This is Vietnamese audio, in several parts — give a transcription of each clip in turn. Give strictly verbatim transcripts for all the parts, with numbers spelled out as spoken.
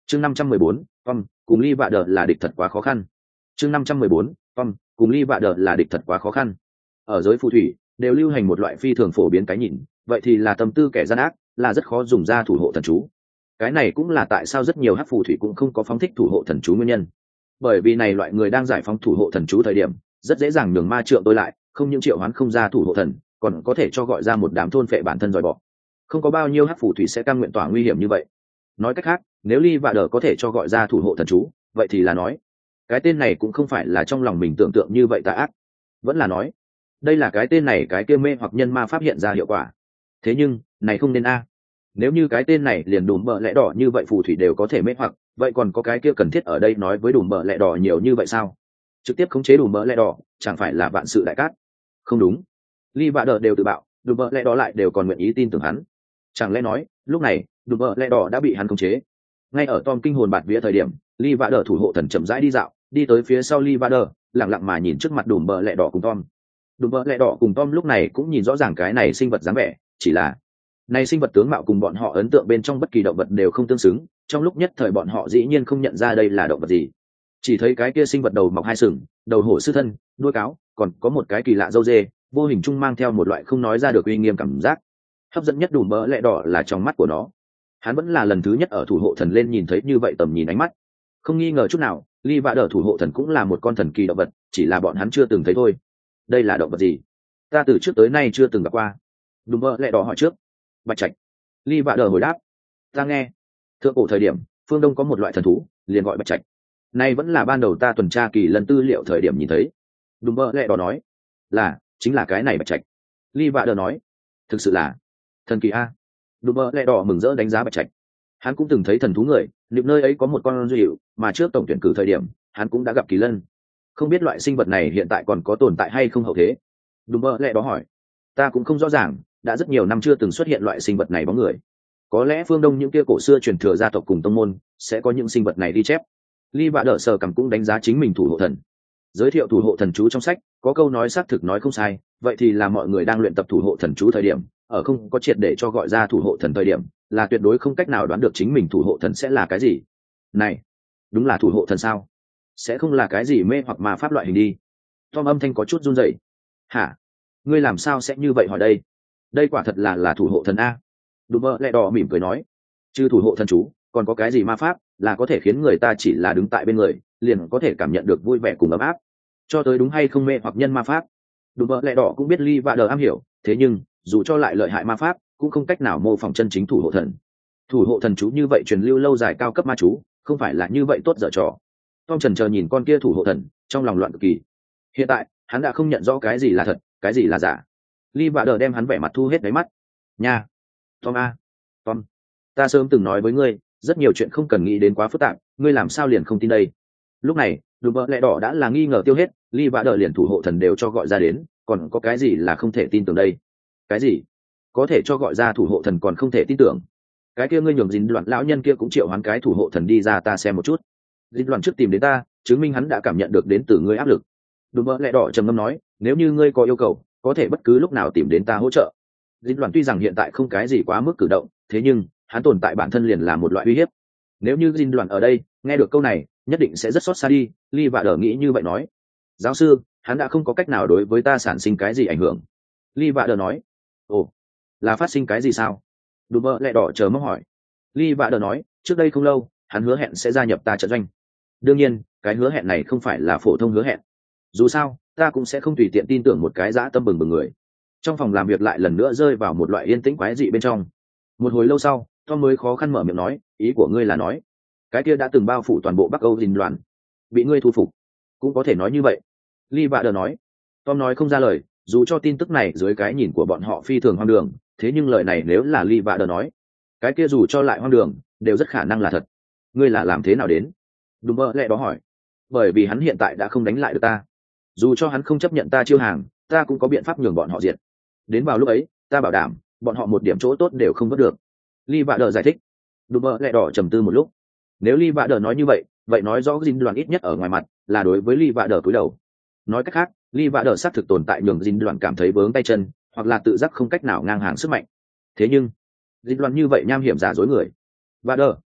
chương năm trăm mười bốn, Tom, cùng Lee Vạ Đờ là địch thật quá khó khăn. chương năm trăm mười bốn, Tom, cùng Lee Vạ Đờ là địch thật quá khó khăn. Ở giới phù thủy đều lưu hành một loại phi thường phổ biến cái nhìn, vậy thì là tâm tư kẻ gian ác là rất khó dùng ra thủ hộ thần chú. Cái này cũng là tại sao rất nhiều hắc phù thủy cũng không có phóng thích thủ hộ thần chú nguyên nhân. Bởi vì này loại người đang giải phóng thủ hộ thần chú thời điểm, rất dễ dàng nhường ma trượng tôi lại, không những triệu hoán không ra thủ hộ thần, còn có thể cho gọi ra một đám thôn phệ bản thân dòi bỏ. Không có bao nhiêu hắc phù thủy sẽ cam nguyện tỏa nguy hiểm như vậy. Nói cách khác, nếu Lee Vạ Đờ có thể cho gọi ra thủ hộ thần chú, vậy thì là nói cái tên này cũng không phải là trong lòng mình tưởng tượng như vậy tà ác, vẫn là nói đây là cái tên này cái kia mê hoặc nhân ma pháp hiện ra hiệu quả. Thế nhưng này không nên a. Nếu như cái tên này liền đùm bợ lẽ đỏ như vậy phù thủy đều có thể mê hoặc, vậy còn có cái kia cần thiết ở đây nói với đùm bợ lẽ đỏ nhiều như vậy sao? Trực tiếp khống chế đùm bợ lẽ đỏ chẳng phải là vạn sự đại cát? Không đúng, Lee Vạ Đờ đều tự bạo, đùm bợ lẽ đỏ lại đều còn nguyện ý tin tưởng hắn. Chẳng lẽ nói lúc này đùm bợ lẽ đỏ đã bị hắn khống chế? Ngay ở Tom kinh hồn bạt vía thời điểm, Lee Vạ Đờ thủ hộ thần chậm rãi đi dạo, đi tới phía sau Lee Vạ Đờ, lặng lặng mà nhìn trước mặt đùm bợ lẽ đỏ cùng Tom. Đùm bợ lẽ đỏ cùng Tom lúc này cũng nhìn rõ ràng cái này sinh vật dáng vẻ, chỉ là này sinh vật tướng mạo cùng bọn họ ấn tượng bên trong bất kỳ động vật đều không tương xứng, trong lúc nhất thời bọn họ dĩ nhiên không nhận ra đây là động vật gì. Chỉ thấy cái kia sinh vật đầu mọc hai sừng, đầu hổ sư thân, đuôi cáo, còn có một cái kỳ lạ râu dê, vô hình chung mang theo một loại không nói ra được uy nghiêm cảm giác. Hấp dẫn nhất đùm bợ lẽ đỏ là trong mắt của nó. Hắn vẫn là lần thứ nhất ở thủ hộ thần lên nhìn thấy như vậy tầm nhìn ánh mắt. Không nghi ngờ chút nào, Lee Vạ Đờ thủ hộ thần cũng là một con thần kỳ động vật, chỉ là bọn hắn chưa từng thấy thôi. Đây là động vật gì? Ta từ trước tới nay chưa từng gặp qua. Đùm bợ lẽ đỏ hỏi trước. Bạch trạch. Lee Vạ Đờ hồi đáp. Ta nghe thượng cổ thời điểm phương đông có một loại thần thú liền gọi bạch trạch, nay vẫn là ban đầu ta tuần tra kỳ lần tư liệu thời điểm nhìn thấy. Đùm bợ lẽ đỏ nói. Là chính là cái này bạch trạch. Lee Vạ Đờ nói. Thực sự là thần kỳ a. Đùm bợ lẽ đỏ mừng rỡ đánh giá bạch trạch. Hắn cũng từng thấy thần thú người, liệu nơi ấy có một con duy hiệu mà trước tổng tuyển cử thời điểm hắn cũng đã gặp kỳ lân. Không biết loại sinh vật này hiện tại còn có tồn tại hay không hậu thế. Đùm bợ lẽ đỏ hỏi. Ta cũng không rõ ràng, đã rất nhiều năm chưa từng xuất hiện loại sinh vật này bóng người. Có lẽ phương đông những kia cổ xưa truyền thừa gia tộc cùng tông môn sẽ có những sinh vật này ghi chép. Lee Vạ Đờ sờ cằm cũng đánh giá chính mình thủ hộ thần. Giới thiệu thủ hộ thần chú trong sách có câu nói xác thực nói không sai, vậy thì là mọi người đang luyện tập thủ hộ thần chú thời điểm, ở không có triệt để cho gọi ra thủ hộ thần thời điểm, là tuyệt đối không cách nào đoán được chính mình thủ hộ thần sẽ là cái gì. Này, đúng là thủ hộ thần sao? Sẽ không là cái gì mê hoặc ma pháp loại hình đi. Tom âm thanh có chút run rẩy. Hả? Ngươi làm sao sẽ như vậy hỏi đây? Đây quả thật là là thủ hộ thần a. Đùm bợ lẽ đỏ mỉm cười nói. Chứ thủ hộ thần chú còn có cái gì ma pháp là có thể khiến người ta chỉ là đứng tại bên người liền có thể cảm nhận được vui vẻ cùng ấm áp, cho tới đúng hay không mê hoặc nhân ma pháp. Đùm bợ lẽ đỏ cũng biết Lee Vạ Đờ am hiểu, thế nhưng dù cho lại lợi hại ma pháp cũng không cách nào mô phỏng chân chính thủ hộ thần. Thủ hộ thần chú như vậy truyền lưu lâu dài cao cấp ma chú không phải là như vậy tốt dở trò. Tom chần chờ nhìn con kia thủ hộ thần, trong lòng loạn cực kỳ. Hiện tại hắn đã không nhận rõ cái gì là thật cái gì là giả. Lee Vạ Đờ đem hắn vẻ mặt thu hết đáy mắt. Nha, Tom a, Tom, ta sớm từng nói với ngươi, rất nhiều chuyện không cần nghĩ đến quá phức tạp, ngươi làm sao liền không tin đây? Lúc này, đùm bợ lẽ đỏ đã là nghi ngờ tiêu hết, Lee Vạ Đờ liền thủ hộ thần đều cho gọi ra đến, còn có cái gì là không thể tin tưởng đây? Cái gì? Có thể cho gọi ra thủ hộ thần còn không thể tin tưởng? Cái kia ngươi nhường dính loạn lão nhân kia cũng triệu hoán cái thủ hộ thần đi ra ta xem một chút. Dính loạn trước tìm đến ta, chứng minh hắn đã cảm nhận được đến từ ngươi áp lực. Đùm bợ lẽ đỏ trầm ngâm nói, nếu như ngươi có yêu cầu, có thể bất cứ lúc nào tìm đến ta hỗ trợ. Dính loạn tuy rằng hiện tại không cái gì quá mức cử động, thế nhưng hắn tồn tại bản thân liền là một loại uy hiếp. Nếu như dính loạn ở đây nghe được câu này nhất định sẽ rất xót xa đi. Lee Vạ Đờ nghĩ như vậy nói. Giáo sư, hắn đã không có cách nào đối với ta sản sinh cái gì ảnh hưởng. Lee Vạ Đờ nói. Ồ, là phát sinh cái gì sao? Đùm bợ lẽ đỏ chờ mong hỏi. Lee Vạ Đờ nói, trước đây không lâu hắn hứa hẹn sẽ gia nhập ta trận doanh. Đương nhiên cái hứa hẹn này không phải là phổ thông hứa hẹn, dù sao ta cũng sẽ không tùy tiện tin tưởng một cái dã tâm bừng bừng người. Trong phòng làm việc lại lần nữa rơi vào một loại yên tĩnh quái dị bên trong. Một hồi lâu sau Tom mới khó khăn mở miệng nói, ý của ngươi là nói cái kia đã từng bao phủ toàn bộ Bắc Âu dình loạn bị ngươi thu phục? Cũng có thể nói như vậy, Lee Vạ Đờ nói. Tom nói không ra lời, dù cho tin tức này dưới cái nhìn của bọn họ phi thường hoang đường, thế nhưng lời này nếu là Lee Vạ Đờ nói, cái kia dù cho lại hoang đường đều rất khả năng là thật. Ngươi là làm thế nào đến? Đùm bợ lẽ đó hỏi. Bởi vì hắn hiện tại đã không đánh lại được ta, dù cho hắn không chấp nhận ta chiêu hàng, ta cũng có biện pháp nhường bọn họ diệt. Đến vào lúc ấy ta bảo đảm bọn họ một điểm chỗ tốt đều không vớt được. Lee Vạ Đờ giải thích. Đùm bợ lẽ đỏ trầm tư một lúc. Nếu Lee Vạ Đờ nói như vậy, vậy nói rõ dính đoàn ít nhất ở ngoài mặt là đối với Lee Vạ Đờ cúi đầu. Nói cách khác, Lee Vạ Đờ xác thực tồn tại nhường dính đoàn cảm thấy vướng tay chân, hoặc là tự giác không cách nào ngang hàng sức mạnh. Thế nhưng dính đoàn như vậy nham hiểm giả dối người. Vạ Đờ,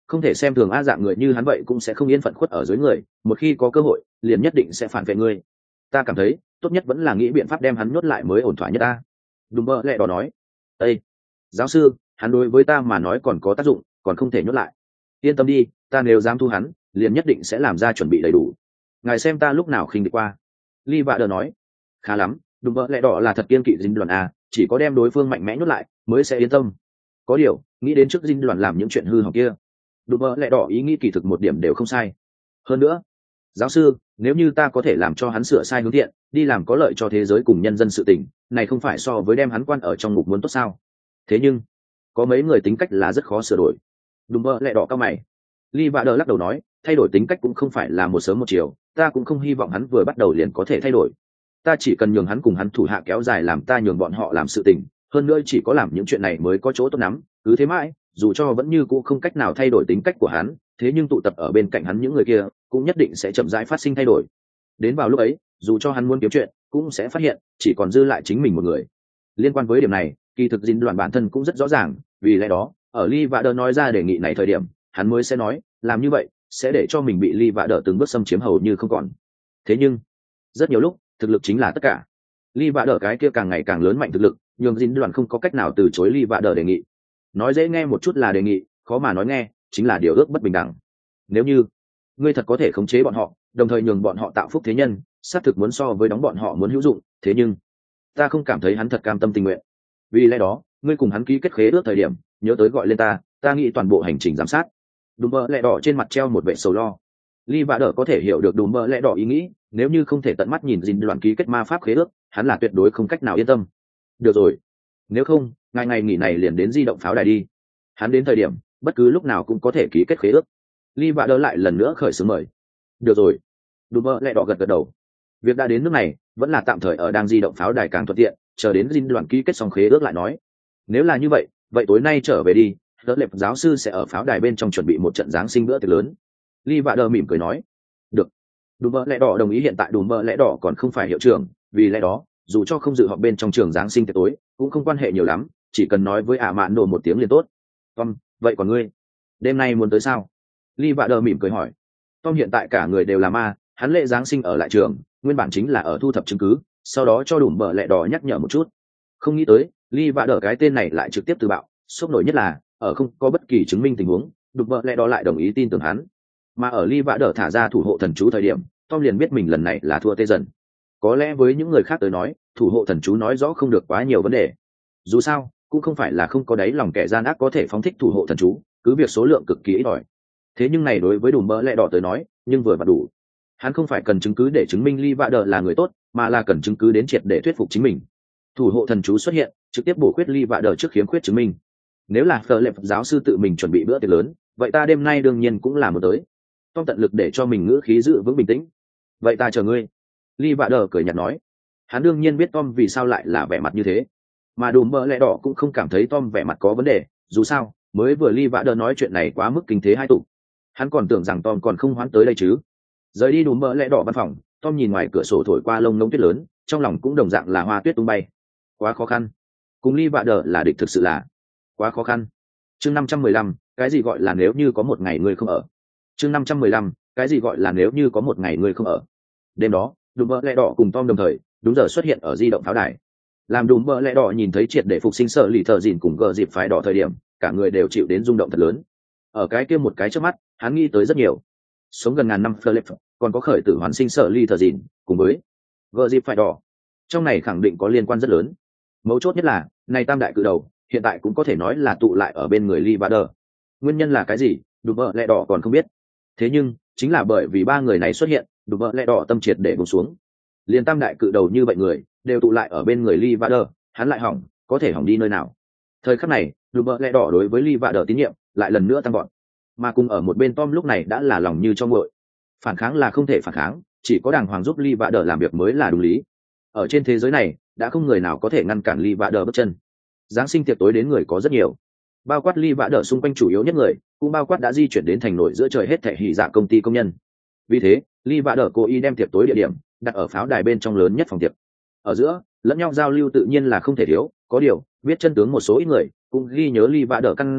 không thể xem thường a dạng người như hắn vậy cũng sẽ không yên phận khuất ở dưới người, một khi có cơ hội liền nhất định sẽ phản vệ ngươi. Ta cảm thấy tốt nhất vẫn là nghĩ biện pháp đem hắn nhốt lại mới ổn thỏa nhất ta. Đùm bơ lẹ đỏ nói. Ê, giáo sư, hắn đối với ta mà nói còn có tác dụng, còn không thể nhốt lại. Yên tâm đi, ta nếu dám thu hắn liền nhất định sẽ làm ra chuẩn bị đầy đủ. Ngài xem ta lúc nào khinh địch qua. Ly vạ đờ nói. Khá lắm, đùm bơ lẹ đỏ là thật kiên kỵ dinh đoàn a, chỉ có đem đối phương mạnh mẽ nhốt lại mới sẽ yên tâm. Có điều nghĩ đến trước dinh đoàn làm những chuyện hư hỏng kia, đùm bơ lẹ đỏ ý nghĩ kỳ thực một điểm đều không sai. Hơn nữa, giáo sư, nếu như ta có thể làm cho hắn sửa sai hướng thiện, đi làm có lợi cho thế giới cùng nhân dân sự tình, này không phải so với đem hắn quan ở trong ngục muốn tốt sao? Thế nhưng có mấy người tính cách là rất khó sửa đổi. Đùm bơ lẹ đỏ cao mày. Ly vạ đờ lắc đầu nói, thay đổi tính cách cũng không phải là một sớm một chiều, ta cũng không hy vọng hắn vừa bắt đầu liền có thể thay đổi. Ta chỉ cần nhường hắn cùng hắn thủ hạ kéo dài làm ta nhường bọn họ làm sự tình, hơn nữa chỉ có làm những chuyện này mới có chỗ tốt lắm, cứ thế mãi, dù cho vẫn như cũ không cách nào thay đổi tính cách của hắn, thế nhưng tụ tập ở bên cạnh hắn những người kia cũng nhất định sẽ chậm rãi phát sinh thay đổi. Đến vào lúc ấy, dù cho hắn muốn kiếm chuyện, cũng sẽ phát hiện chỉ còn dư lại chính mình một người. Liên quan với điểm này, kỳ thực dinh đoàn bản thân cũng rất rõ ràng, vì lẽ đó ở Ly vạ đờ nói ra đề nghị này thời điểm, hắn mới sẽ nói làm như vậy sẽ để cho mình bị Ly vạ đờ từng bước xâm chiếm hầu như không còn. Thế nhưng rất nhiều lúc thực lực chính là tất cả. Ly vạ đờ cái kia càng ngày càng lớn mạnh thực lực, nhưng dinh đoàn không có cách nào từ chối Ly vạ đờ đề nghị. Nói dễ nghe một chút là đề nghị, khó mà nói nghe chính là điều ước bất bình đẳng. Nếu như ngươi thật có thể khống chế bọn họ, đồng thời nhường bọn họ tạo phúc thế nhân, xác thực muốn so với đóng bọn họ muốn hữu dụng, thế nhưng ta không cảm thấy hắn thật cam tâm tình nguyện. Vì lẽ đó ngươi cùng hắn ký kết khế ước thời điểm nhớ tới gọi lên ta, ta nghĩ toàn bộ hành trình giám sát. Đùm bơ lẹ đỏ trên mặt treo một vẻ sầu lo. Ly vạ đờ có thể hiểu được đùm bơ lẹ đỏ ý nghĩ, nếu như không thể tận mắt nhìn dinh đoàn ký kết ma pháp khế ước, hắn là tuyệt đối không cách nào yên tâm. Được rồi, nếu không ngày ngày nghỉ này liền đến di động pháo đài đi, hắn đến thời điểm bất cứ lúc nào cũng có thể ký kết khế ước. Ly vạ đờ lại lần nữa khởi xướng mời. Được rồi, đùm bơ lẹ đỏ gật gật đầu. Việc đã đến nước này vẫn là tạm thời ở đang di động pháo đài càng thuận tiện, chờ đến dinh đoàn ký kết xong khế ước lại nói. Nếu là như vậy vậy tối nay trở về đi, đỡ lệp giáo sư sẽ ở pháo đài bên trong chuẩn bị một trận giáng sinh bữa tiệc lớn. Ly vạ đờ mỉm cười nói. Được. Đùm bơ lẹ đỏ đồng ý. Hiện tại đùm bơ lẹ đỏ còn không phải hiệu trưởng, vì lẽ đó dù cho không dự họp bên trong trường giáng sinh tiệc tối cũng không quan hệ nhiều lắm, chỉ cần nói với ả mạn đồ một tiếng liền tốt. Tom, vậy còn ngươi đêm nay muốn tới sao? Ly vạ đờ mỉm cười hỏi. Tom hiện tại cả người đều là ma, hắn lễ giáng sinh ở lại trường nguyên bản chính là ở thu thập chứng cứ, sau đó cho đùm bơ lẹ đỏ nhắc nhở một chút. Không nghĩ tới Ly vạ đờ cái tên này lại trực tiếp từ bạo, sốc nổi nhất là ở không có bất kỳ chứng minh tình huống, đùm bơ lẹ đỏ lại đồng ý tin tưởng hắn. Mà ở Ly vạ đờ thả ra thủ hộ thần chú thời điểm, Tom liền biết mình lần này là thua tê dần. Có lẽ với những người khác tới nói, thủ hộ thần chú nói rõ không được quá nhiều vấn đề. Dù sao cũng không phải là không có đáy lòng kẻ gian ác có thể phóng thích thủ hộ thần chú, cứ việc số lượng cực kỳ ít ỏi. Thế nhưng này đối với đùm bơ lẹ đỏ tới nói nhưng vừa và đủ. Hắn không phải cần chứng cứ để chứng minh Ly vạ đờ là người tốt, mà là cần chứng cứ đến triệt để thuyết phục chính mình. Thủ hộ thần chú xuất hiện trực tiếp bổ khuyết Ly vạ đờ trước khiếm khuyết chứng minh. Nếu là Phở lệp giáo sư tự mình chuẩn bị bữa tiệc lớn, vậy ta đêm nay đương nhiên cũng là một tới. Tom tận lực để cho mình ngữ khí giữ vững bình tĩnh. Vậy ta chờ ngươi. Ly vạ đờ cười nhạt nói. Hắn đương nhiên biết Tom vì sao lại là vẻ mặt như thế, mà đùm bơ lẹ đỏ cũng không cảm thấy Tom vẻ mặt có vấn đề. Dù sao mới vừa Ly vạ đờ nói chuyện này quá mức kinh thế hai tục, hắn còn tưởng rằng Tom còn không hoán tới đây chứ. Rời đi đùm bơ lẹ đỏ văn phòng, Tom nhìn ngoài cửa sổ thổi qua lông ngỗng tuyết lớn, trong lòng cũng đồng dạng là hoa tuyết tung bay. Quá khó khăn, cùng Ly vạ đờ là địch thực sự là quá khó khăn. Chương năm trăm mười lăm, cái gì gọi là nếu như có một ngày ngươi không ở. Chương năm trăm mười lăm, cái gì gọi là nếu như có một ngày ngươi không ở. Đêm đó đùm bơ lẹ đỏ cùng Tom đồng thời đúng giờ xuất hiện ở di động pháo đài. Làm đùm bơ lẹ đỏ nhìn thấy triệt để phục sinh sợ lì thợ dìn cùng gờ dịp phái đỏ thời điểm, cả người đều chịu đến rung động thật lớn. Ở cái kia một cái trước mắt, hắn nghĩ tới rất nhiều. Sống gần ngàn năm Philip, còn có khởi tử hoàn sinh sợ lì thợ dìn cùng với gờ dịp phái đỏ, trong này khẳng định có liên quan rất lớn. Mấu chốt nhất là này tam đại cự đầu hiện tại cũng có thể nói là tụ lại ở bên người Lee Vader. Nguyên nhân là cái gì, đùm bơ lẹ đỏ còn không biết. Thế nhưng chính là bởi vì ba người này xuất hiện, đùm bơ lẹ đỏ tâm triệt để buông xuống. Liên tam đại cự đầu như vậy người đều tụ lại ở bên người Lee Vader, hắn lại hỏng, có thể hỏng đi nơi nào. Thời khắc này đùm bơ lẹ đỏ đối với Lee Vader tín nhiệm lại lần nữa tăng vọt. Mà cùng ở một bên Tom lúc này đã là lòng như cho nguội. Phản kháng là không thể phản kháng, chỉ có đàng hoàng giúp Lee Vader làm việc mới là đúng lý. Ở trên thế giới này đã không người nào có thể ngăn cản Lee Vader bước chân. Giáng sinh tiệc tối đến người có rất nhiều, bao quát Lee Vader xung quanh chủ yếu nhất người, cũng bao quát đã di chuyển đến thành nội giữa trời hết thảy hỉ dạ công ty công nhân. Vì thế Lee Vader cố ý đem tiệc tối địa điểm đặt ở pháo đài bên trong lớn nhất phòng tiệc. Ở giữa lẫn nhau giao lưu tự nhiên là không thể thiếu, có điều biết chân tướng một số ít người cũng ghi nhớ Lee Vader căn dặn,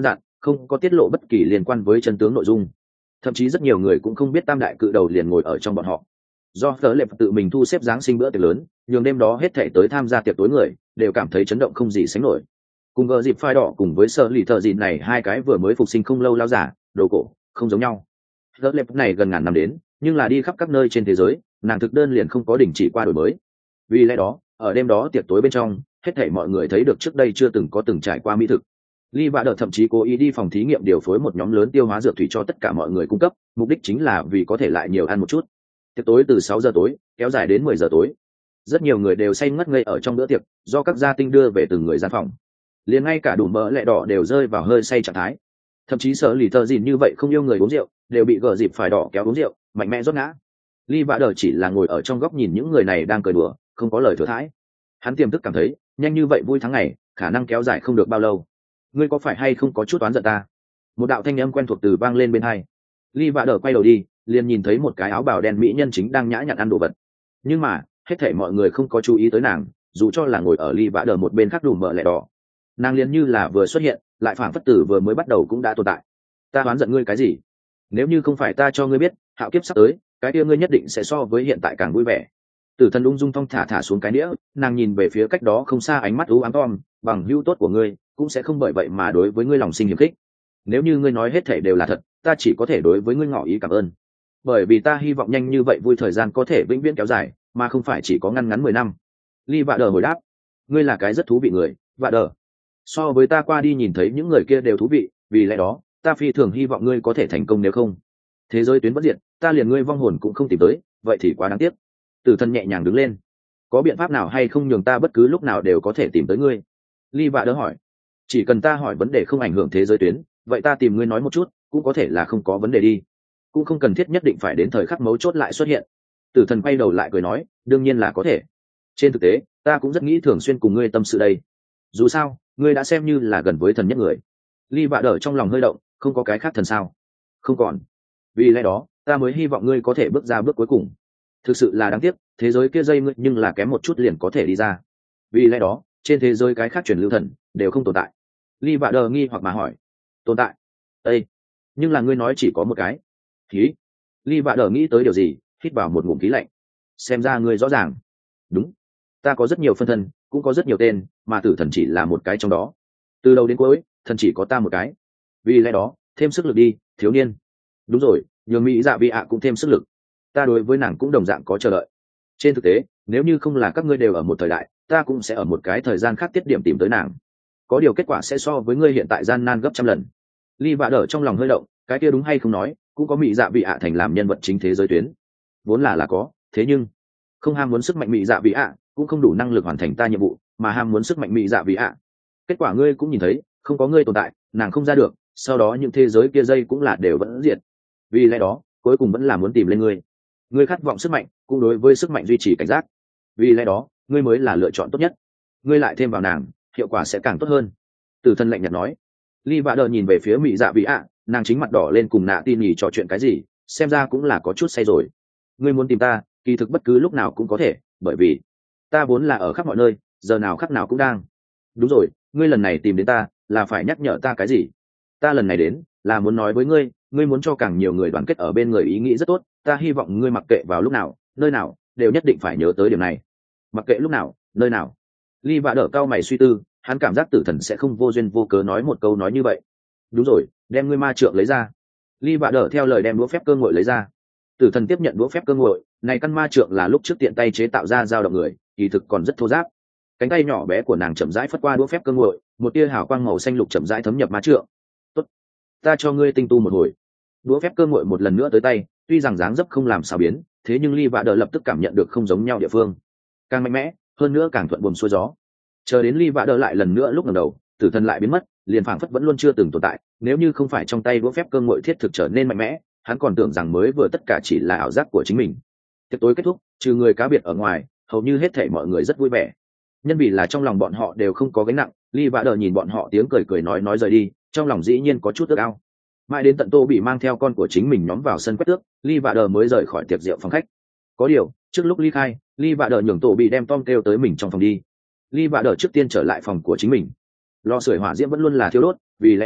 không có tiết lộ bất kỳ liên quan với chân tướng nội dung. Thậm chí rất nhiều người cũng không biết tam đại cự đầu liền ngồi ở trong bọn họ. Do Tớ Lệp tự mình thu xếp giáng sinh bữa tiệc lớn, nhường đêm đó hết thảy tới tham gia tiệc tối người đều cảm thấy chấn động không gì sánh nổi. Cùng gờ dịp phai đỏ cùng với sợ lì thợ dịn này hai cái vừa mới phục sinh không lâu lao giả, đồ cổ, không giống nhau. Tớ Lệp này gần ngàn năm đến, nhưng là đi khắp các nơi trên thế giới, nàng thực đơn liền không có đình chỉ qua đổi mới. Vì lẽ đó, ở đêm đó tiệc tối bên trong, hết thảy mọi người thấy được trước đây chưa từng có từng trải qua mỹ thực. Lee Vạ Đờ thậm chí cố ý đi phòng thí nghiệm điều phối một nhóm lớn tiêu hóa dược thủy cho tất cả mọi người cung cấp, mục đích chính là vì có thể lại nhiều ăn một chút. Tiệc tối từ sáu giờ tối kéo dài đến mười giờ tối. Rất nhiều người đều say ngất ngây ở trong bữa tiệc, do các gia tinh đưa về từng người gian phòng. Liền ngay cả đủ mỡ lẹ đỏ đều rơi vào hơi say trạng thái. Thậm chí sợ lì thợ dìn như vậy không yêu người uống rượu, đều bị gờ dịp phải đỏ kéo uống rượu, mạnh mẽ rót ngã. Lee Vạ Đờ chỉ là ngồi ở trong góc nhìn những người này đang cười đùa, không có lời thừa thãi. Hắn tiềm thức cảm thấy, nhanh như vậy vui tháng ngày, khả năng kéo dài không được bao lâu. Ngươi có phải hay không có chút oán giận ta? Một đạo thanh âm quen thuộc từ vang lên bên hai. Lee Vạ Đờ quay đầu đi, liền nhìn thấy một cái áo bào đen mỹ nhân chính đang nhã nhặn ăn đồ vật. Nhưng mà hết thảy mọi người không có chú ý tới nàng, dù cho là ngồi ở Lee Vạ Đờ một bên khác đùm mỡ lẹ đỏ, nàng liền như là vừa xuất hiện, lại phảng phất tử vừa mới bắt đầu cũng đã tồn tại. Ta oán giận ngươi cái gì? Nếu như không phải ta cho ngươi biết, hạo kiếp sắp tới, cái kia ngươi nhất định sẽ so với hiện tại càng vui vẻ. Tử Thần ung dung thong thả thả xuống cái đĩa, nàng nhìn về phía cách đó không xa, ánh mắt u ám tom, bằng hữu tốt của ngươi cũng sẽ không bởi vậy mà đối với ngươi lòng sinh hiềm khích. Nếu như ngươi nói hết thảy đều là thật, ta chỉ có thể đối với ngươi ngỏ ý cảm ơn, bởi vì ta hy vọng nhanh như vậy vui thời gian có thể vĩnh viễn kéo dài, mà không phải chỉ có ngăn ngắn mười năm. Lee Vạ Đờ hồi đáp, ngươi là cái rất thú vị người, Vạ Đờ. So với ta qua đi nhìn thấy những người kia đều thú vị, vì lẽ đó ta phi thường hy vọng ngươi có thể thành công, nếu không thế giới tuyến bất diệt, ta liền ngươi vong hồn cũng không tìm tới, vậy thì quá đáng tiếc. Tử Thần nhẹ nhàng đứng lên, có biện pháp nào hay không nhường ta bất cứ lúc nào đều có thể tìm tới ngươi? Lee Vạ Đờ hỏi. Chỉ cần ta hỏi vấn đề không ảnh hưởng thế giới tuyến, vậy ta tìm ngươi nói một chút cũng có thể là không có vấn đề đi, cũng không cần thiết nhất định phải đến thời khắc mấu chốt lại xuất hiện. Tử Thần quay đầu lại cười nói, đương nhiên là có thể. Trên thực tế ta cũng rất nghĩ thường xuyên cùng ngươi tâm sự đây, dù sao ngươi đã xem như là gần với thần nhất người. Ly Vạ Đờ trong lòng hơi động, không có cái khác thần sao? Không còn. Vì lẽ đó ta mới hy vọng ngươi có thể bước ra bước cuối cùng. Thực sự là đáng tiếc, thế giới kia dây ngươi nhưng là kém một chút liền có thể đi ra. Vì lẽ đó trên thế giới cái khác truyền lưu thần đều không tồn tại. Ly Vạ Đờ nghi hoặc mà hỏi, tồn tại? Ê, nhưng là ngươi nói chỉ có một cái. Khí. Ly Vạ Đờ nghĩ tới điều gì, hít vào một ngụm khí lạnh. Xem ra ngươi rõ ràng. Đúng, ta có rất nhiều phân thân, cũng có rất nhiều tên, mà tử thần chỉ là một cái trong đó. Từ đầu đến cuối thần chỉ có ta một cái. Vì lẽ đó thêm sức lực đi, thiếu niên. Đúng rồi, nhường mỹ dạ vị ạ cũng thêm sức lực, ta đối với nàng cũng đồng dạng có chờ đợi. Trên thực tế nếu như không là các ngươi đều ở một thời đại, ta cũng sẽ ở một cái thời gian khác tiết điểm tìm tới nàng. Có điều kết quả sẽ so với ngươi hiện tại gian nan gấp trăm lần. Ly Vạ Đờ trong lòng hơi động, cái kia đúng hay không nói, cũng có mỹ dạ vị ạ thành làm nhân vật chính thế giới tuyến. Vốn là là có, thế nhưng không ham muốn sức mạnh mỹ dạ vị ạ, cũng không đủ năng lực hoàn thành ta nhiệm vụ, mà ham muốn sức mạnh mỹ dạ vị ạ. Kết quả ngươi cũng nhìn thấy, không có ngươi tồn tại, nàng không ra được, sau đó những thế giới kia dây cũng là đều vẫn diệt. Vì lẽ đó cuối cùng vẫn là muốn tìm lên ngươi. Ngươi khát vọng sức mạnh, cũng đối với sức mạnh duy trì cảnh giác. Vì lẽ đó ngươi mới là lựa chọn tốt nhất. Ngươi lại thêm vào nàng, hiệu quả sẽ càng tốt hơn. Tử Thần lạnh nhạt nói. Ly Vạ Đờ nhìn về phía mỹ dạ vị ạ, nàng chính mặt đỏ lên cùng nạ tin nhì trò chuyện cái gì, xem ra cũng là có chút say rồi. Ngươi muốn tìm ta, kỳ thực bất cứ lúc nào cũng có thể, bởi vì ta vốn là ở khắp mọi nơi, giờ nào khắc nào cũng đang. Đúng rồi, ngươi lần này tìm đến ta là phải nhắc nhở ta cái gì? Ta lần này đến là muốn nói với ngươi, ngươi muốn cho càng nhiều người đoàn kết ở bên người ý nghĩ rất tốt, ta hy vọng ngươi mặc kệ vào lúc nào, nơi nào, đều nhất định phải nhớ tới điểm này. Mặc kệ lúc nào, nơi nào. Ly Vạ Đờ cao mày suy tư, hắn cảm giác tử thần sẽ không vô duyên vô cớ nói một câu nói như vậy. Đúng rồi, đem ngươi ma trượng lấy ra. Ly Vạ Đờ theo lời đem đũa phép cơ ngội lấy ra. Tử thần tiếp nhận đũa phép cơ ngội, này căn ma trượng là lúc trước tiện tay chế tạo ra dao động người, kỳ thực còn rất thô ráp. Cánh tay nhỏ bé của nàng chậm rãi phất qua đũa phép cơ ngội, một tia hào quang màu xanh lục chậm rãi thấm nhập ma trượng. Tốt, ta cho ngươi tinh tu một hồi. Đũa phép cơ ngội một lần nữa tới tay, tuy rằng dáng dấp không làm sao biến, thế nhưng Ly Vạ Đờ lập tức cảm nhận được không giống nhau địa phương, càng mạnh mẽ, hơn nữa càng thuận buồm xuôi gió. Chờ đến Ly Vạ Đờ lại lần nữa lúc ngẩng đầu, tử thần lại biến mất, liền phảng phất vẫn luôn chưa từng tồn tại. Nếu như không phải trong tay đũa phép cơ ngội thiết thực trở nên mạnh mẽ, hắn còn tưởng rằng mới vừa tất cả chỉ là ảo giác của chính mình. Tiệc tối kết thúc, trừ người cá biệt ở ngoài, hầu như hết thảy mọi người rất vui vẻ. Nhân vì là trong lòng bọn họ đều không có gánh nặng, Ly Vạ Đờ nhìn bọn họ tiếng cười cười nói nói rời đi, trong lòng dĩ nhiên có chút ước ao. Mãi đến tận Tô bị mang theo con của chính mình nhóm vào sân quét tước, Ly Vạ Đờ mới rời khỏi tiệc rượu phòng khách. Có điều trước lúc ly khai, Ly Vạ Đờ nhường Tô bị đem Tom kêu tới mình trong phòng đi. Ly Vạ Đờ trước tiên trở lại phòng của chính mình. Lò sưởi hỏa diễm vẫn luôn là thiêu đốt, vì lẽ đó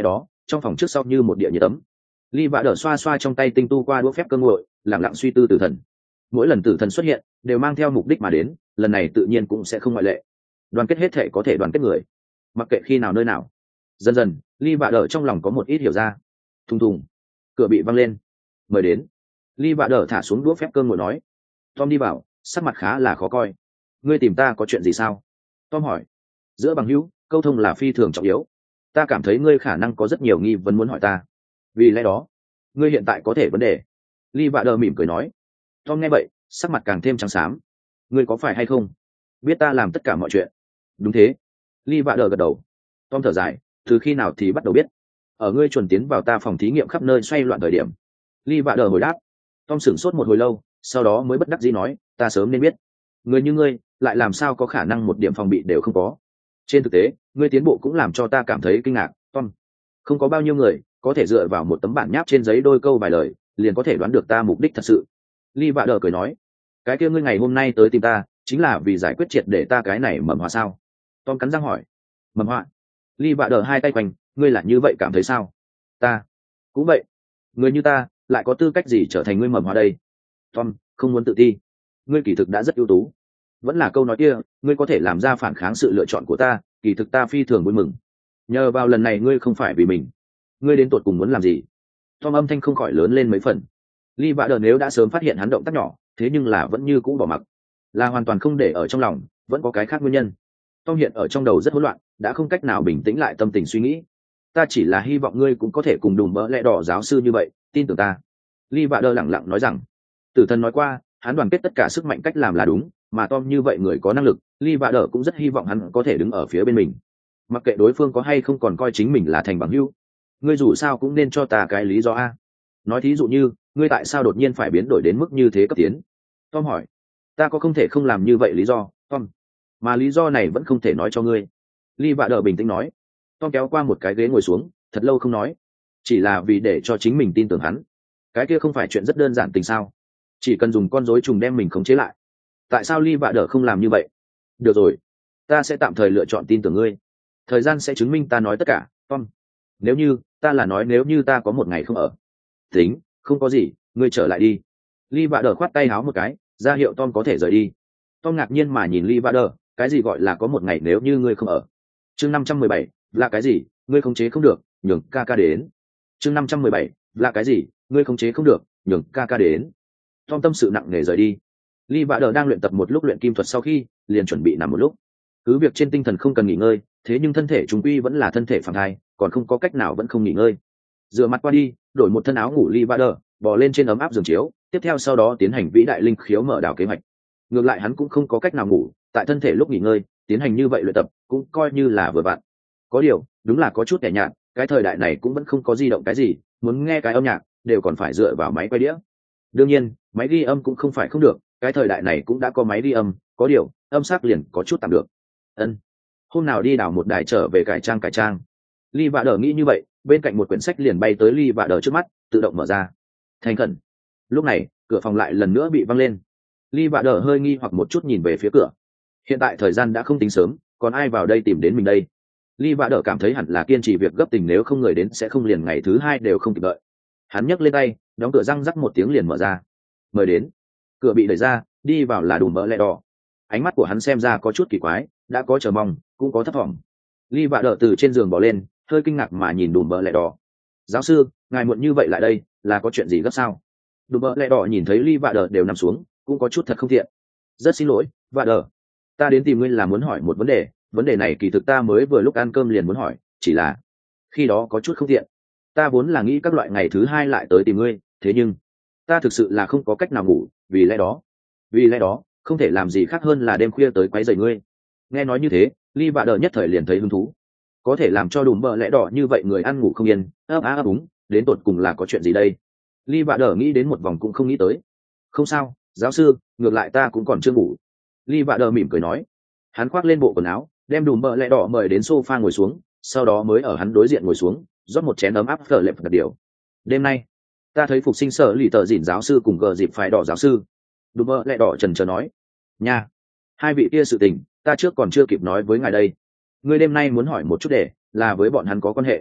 trong phòng trước sau như một địa nhiệt tấm. Ly Vạ Đờ xoa xoa trong tay tinh tu qua đũa phép cơ ngội, lặng lặng suy tư tử thần. Mỗi lần tử thần xuất hiện đều mang theo mục đích mà đến, lần này tự nhiên cũng sẽ không ngoại lệ. Đoàn kết hết thể có thể đoàn kết người, mặc kệ khi nào nơi nào. Dần dần, Ly Vạ Đờ trong lòng có một ít hiểu ra. Thùng thùng, cửa bị văng lên. Mời đến. Ly Vạ Đờ thả xuống đũa phép cơ ngội nói. Tom đi vào, sắc mặt khá là khó coi. Ngươi tìm ta có chuyện gì sao? Tom hỏi. Giữa bằng hữu, câu thông là phi thường trọng yếu. Ta cảm thấy ngươi khả năng có rất nhiều nghi vấn muốn hỏi ta. Vì lẽ đó, ngươi hiện tại có thể vấn đề. Ly Vạ Đờ mỉm cười nói. Tom nghe vậy, sắc mặt càng thêm trắng xám. Ngươi có phải hay không biết ta làm tất cả mọi chuyện? Đúng thế. Ly Vạ Đờ gật đầu. Tom thở dài. Từ khi nào thì bắt đầu biết? Ở ngươi chuẩn tiến vào ta phòng thí nghiệm khắp nơi xoay loạn thời điểm. Ly Vạ Đờ hồi đáp. Tom sửng sốt một hồi lâu, sau đó mới bất đắc dĩ nói, ta sớm nên biết. Người như ngươi lại làm sao có khả năng một điểm phòng bị đều không có? Trên thực tế, ngươi tiến bộ cũng làm cho ta cảm thấy kinh ngạc, Tom. Không có bao nhiêu người có thể dựa vào một tấm bản nháp trên giấy đôi câu vài lời liền có thể đoán được ta mục đích thật sự. Ly Vạ Đờ cười nói. Cái kia ngươi ngày hôm nay tới tìm ta chính là vì giải quyết triệt để ta cái này mầm hoa sao? Tom cắn răng hỏi. Mầm hoa? Ly Vạ Đờ hai tay quanh, ngươi là như vậy cảm thấy sao? Ta cũng vậy. Người như ta lại có tư cách gì trở thành ngươi mầm hoa đây? Tom không muốn tự ti. Ngươi kỳ thực đã rất ưu tú. Vẫn là câu nói kia, ngươi có thể làm ra phản kháng sự lựa chọn của ta, kỳ thực ta phi thường vui mừng. Nhờ vào lần này ngươi không phải vì mình. Ngươi đến tột cùng muốn làm gì? Tom âm thanh không khỏi lớn lên mấy phần. Ly Vạ Đờ nếu đã sớm phát hiện hắn động tác nhỏ, thế nhưng là vẫn như cũ bỏ mặc, là hoàn toàn không để ở trong lòng, vẫn có cái khác nguyên nhân. Tom hiện ở trong đầu rất hỗn loạn, đã không cách nào bình tĩnh lại tâm tình suy nghĩ. Ta chỉ là hy vọng ngươi cũng có thể cùng đùm bỡ lẽ đỏ giáo sư như vậy, tin tưởng ta. Ly Vạ Đờ lẳng lặng nói rằng. Tử thần nói qua, hắn đoàn kết tất cả sức mạnh cách làm là đúng, mà Tom như vậy người có năng lực, Ly Vạ Đờ cũng rất hy vọng hắn có thể đứng ở phía bên mình. Mặc kệ đối phương có hay không còn coi chính mình là thành bằng hữu, ngươi dù sao cũng nên cho ta cái lý do a. Nói thí dụ như, ngươi tại sao đột nhiên phải biến đổi đến mức như thế cấp tiến? Tom hỏi. Ta có không thể không làm như vậy lý do, Tom? Mà lý do này vẫn không thể nói cho ngươi. Ly Vạ Đờ bình tĩnh nói. Tom kéo qua một cái ghế ngồi xuống, thật lâu không nói. Chỉ là vì để cho chính mình tin tưởng hắn. Cái kia không phải chuyện rất đơn giản tình sao? Chỉ cần dùng con rối trùng đem mình khống chế lại. Tại sao Ly Vạ Đờ không làm như vậy? Được rồi, ta sẽ tạm thời lựa chọn tin tưởng ngươi. Thời gian sẽ chứng minh ta nói tất cả, Tom. Nếu như, ta là nói nếu như ta có một ngày không ở. Tính, không có gì, ngươi trở lại đi. Ly Vạ Đờ khoát tay háo một cái, ra hiệu Tom có thể rời đi. Tom ngạc nhiên mà nhìn Ly Vạ Đờ, cái gì gọi là có một ngày nếu như ngươi không ở? Chương năm trăm mười bảy, là cái gì? Ngươi khống chế không được, nhường ca ca đến. Chương năm trăm mười bảy, là cái gì? Ngươi khống chế không được, nhường ca ca đến. Tom tâm sự nặng nề rời đi. Ly Vạ Đờ đang luyện tập một lúc luyện kim thuật sau khi, liền chuẩn bị nằm một lúc. Cứ việc trên tinh thần không cần nghỉ ngơi, thế nhưng thân thể chúng quy vẫn là thân thể phàm thai, còn không có cách nào vẫn không nghỉ ngơi. Rửa mặt qua đi, đổi một thân áo ngủ Ly Vạ Đờ, bò lên trên ấm áp giường chiếu, tiếp theo sau đó tiến hành vĩ đại linh khiếu mở đảo kế hoạch. Ngược lại hắn cũng không có cách nào ngủ, tại thân thể lúc nghỉ ngơi, tiến hành như vậy luyện tập, cũng coi như là vừa vặn. Có điều, đúng là có chút tẻ nhạt, cái thời đại này cũng vẫn không có di động cái gì, muốn nghe cái âm nhạc, đều còn phải dựa vào máy quay đĩa. Đương nhiên, máy ghi âm cũng không phải không được, cái thời đại này cũng đã có máy ghi âm, có điều, âm sắc liền có chút tạm được. Ân, hôm nào đi đào một đài trở về cải trang cải trang. Ly Vạ Đờ nghĩ như vậy, bên cạnh một quyển sách liền bay tới Ly Vạ Đờ trước mắt, tự động mở ra. Thành khẩn. Lúc này, cửa phòng lại lần nữa bị văng lên. Ly Vạ Đờ hơi nghi hoặc một chút nhìn về phía cửa. Hiện tại thời gian đã không tính sớm, còn ai vào đây tìm đến mình đây? Ly Vạ Đờ cảm thấy hẳn là kiên trì việc gấp tình, nếu không người đến sẽ không liền ngày thứ hai đều không kịp đợi. Hắn nhấc lên tay, đóng cửa răng rắc một tiếng liền mở ra. Mời đến. Cửa bị đẩy ra, đi vào là đùm bỡ lẽ đỏ. Ánh mắt của hắn xem ra có chút kỳ quái, đã có chờ mong, cũng có thất vọng. Ly Vạ Đờ từ trên giường bỏ lên, hơi kinh ngạc mà nhìn đùm bỡ lẽ đỏ. Giáo sư, ngài muộn như vậy lại đây, là có chuyện gì gấp sao? Đùm bỡ lẽ đỏ nhìn thấy Ly Vạ Đờ đều nằm xuống, cũng có chút thật không thiện. Rất xin lỗi, Vạ Đờ. Ta đến tìm ngươi là muốn hỏi một vấn đề, vấn đề này kỳ thực ta mới vừa lúc ăn cơm liền muốn hỏi, chỉ là khi đó có chút không thiện. Ta vốn là nghĩ các loại ngày thứ hai lại tới tìm ngươi, thế nhưng ta thực sự là không có cách nào ngủ, vì lẽ đó vì lẽ đó không thể làm gì khác hơn là đêm khuya tới quấy rầy ngươi. Nghe nói như thế, Ly Vạ Đờ nhất thời liền thấy hứng thú. Có thể làm cho đùm bợ lẽ đỏ như vậy người ăn ngủ không yên, ấp á ấp úng, đến tột cùng là có chuyện gì đây? Ly Vạ Đờ nghĩ đến một vòng cũng không nghĩ tới. Không sao, giáo sư, ngược lại ta cũng còn chưa ngủ. Ly Vạ Đờ mỉm cười nói. Hắn khoác lên bộ quần áo, đem đùm bợ lẽ đỏ mời đến sofa ngồi xuống, sau đó mới ở hắn đối diện ngồi xuống, rót một chén ấm áp phở lệp đặc điều. Đêm nay ta thấy phục sinh sở lì tờ dỉn giáo sư cùng gờ dịp phải đỏ giáo sư. Đùm bợ lẽ đỏ trần trờ nói. Nha, hai vị kia sự tình ta trước còn chưa kịp nói với ngài đây. Ngươi đêm nay muốn hỏi một chút để là với bọn hắn có quan hệ.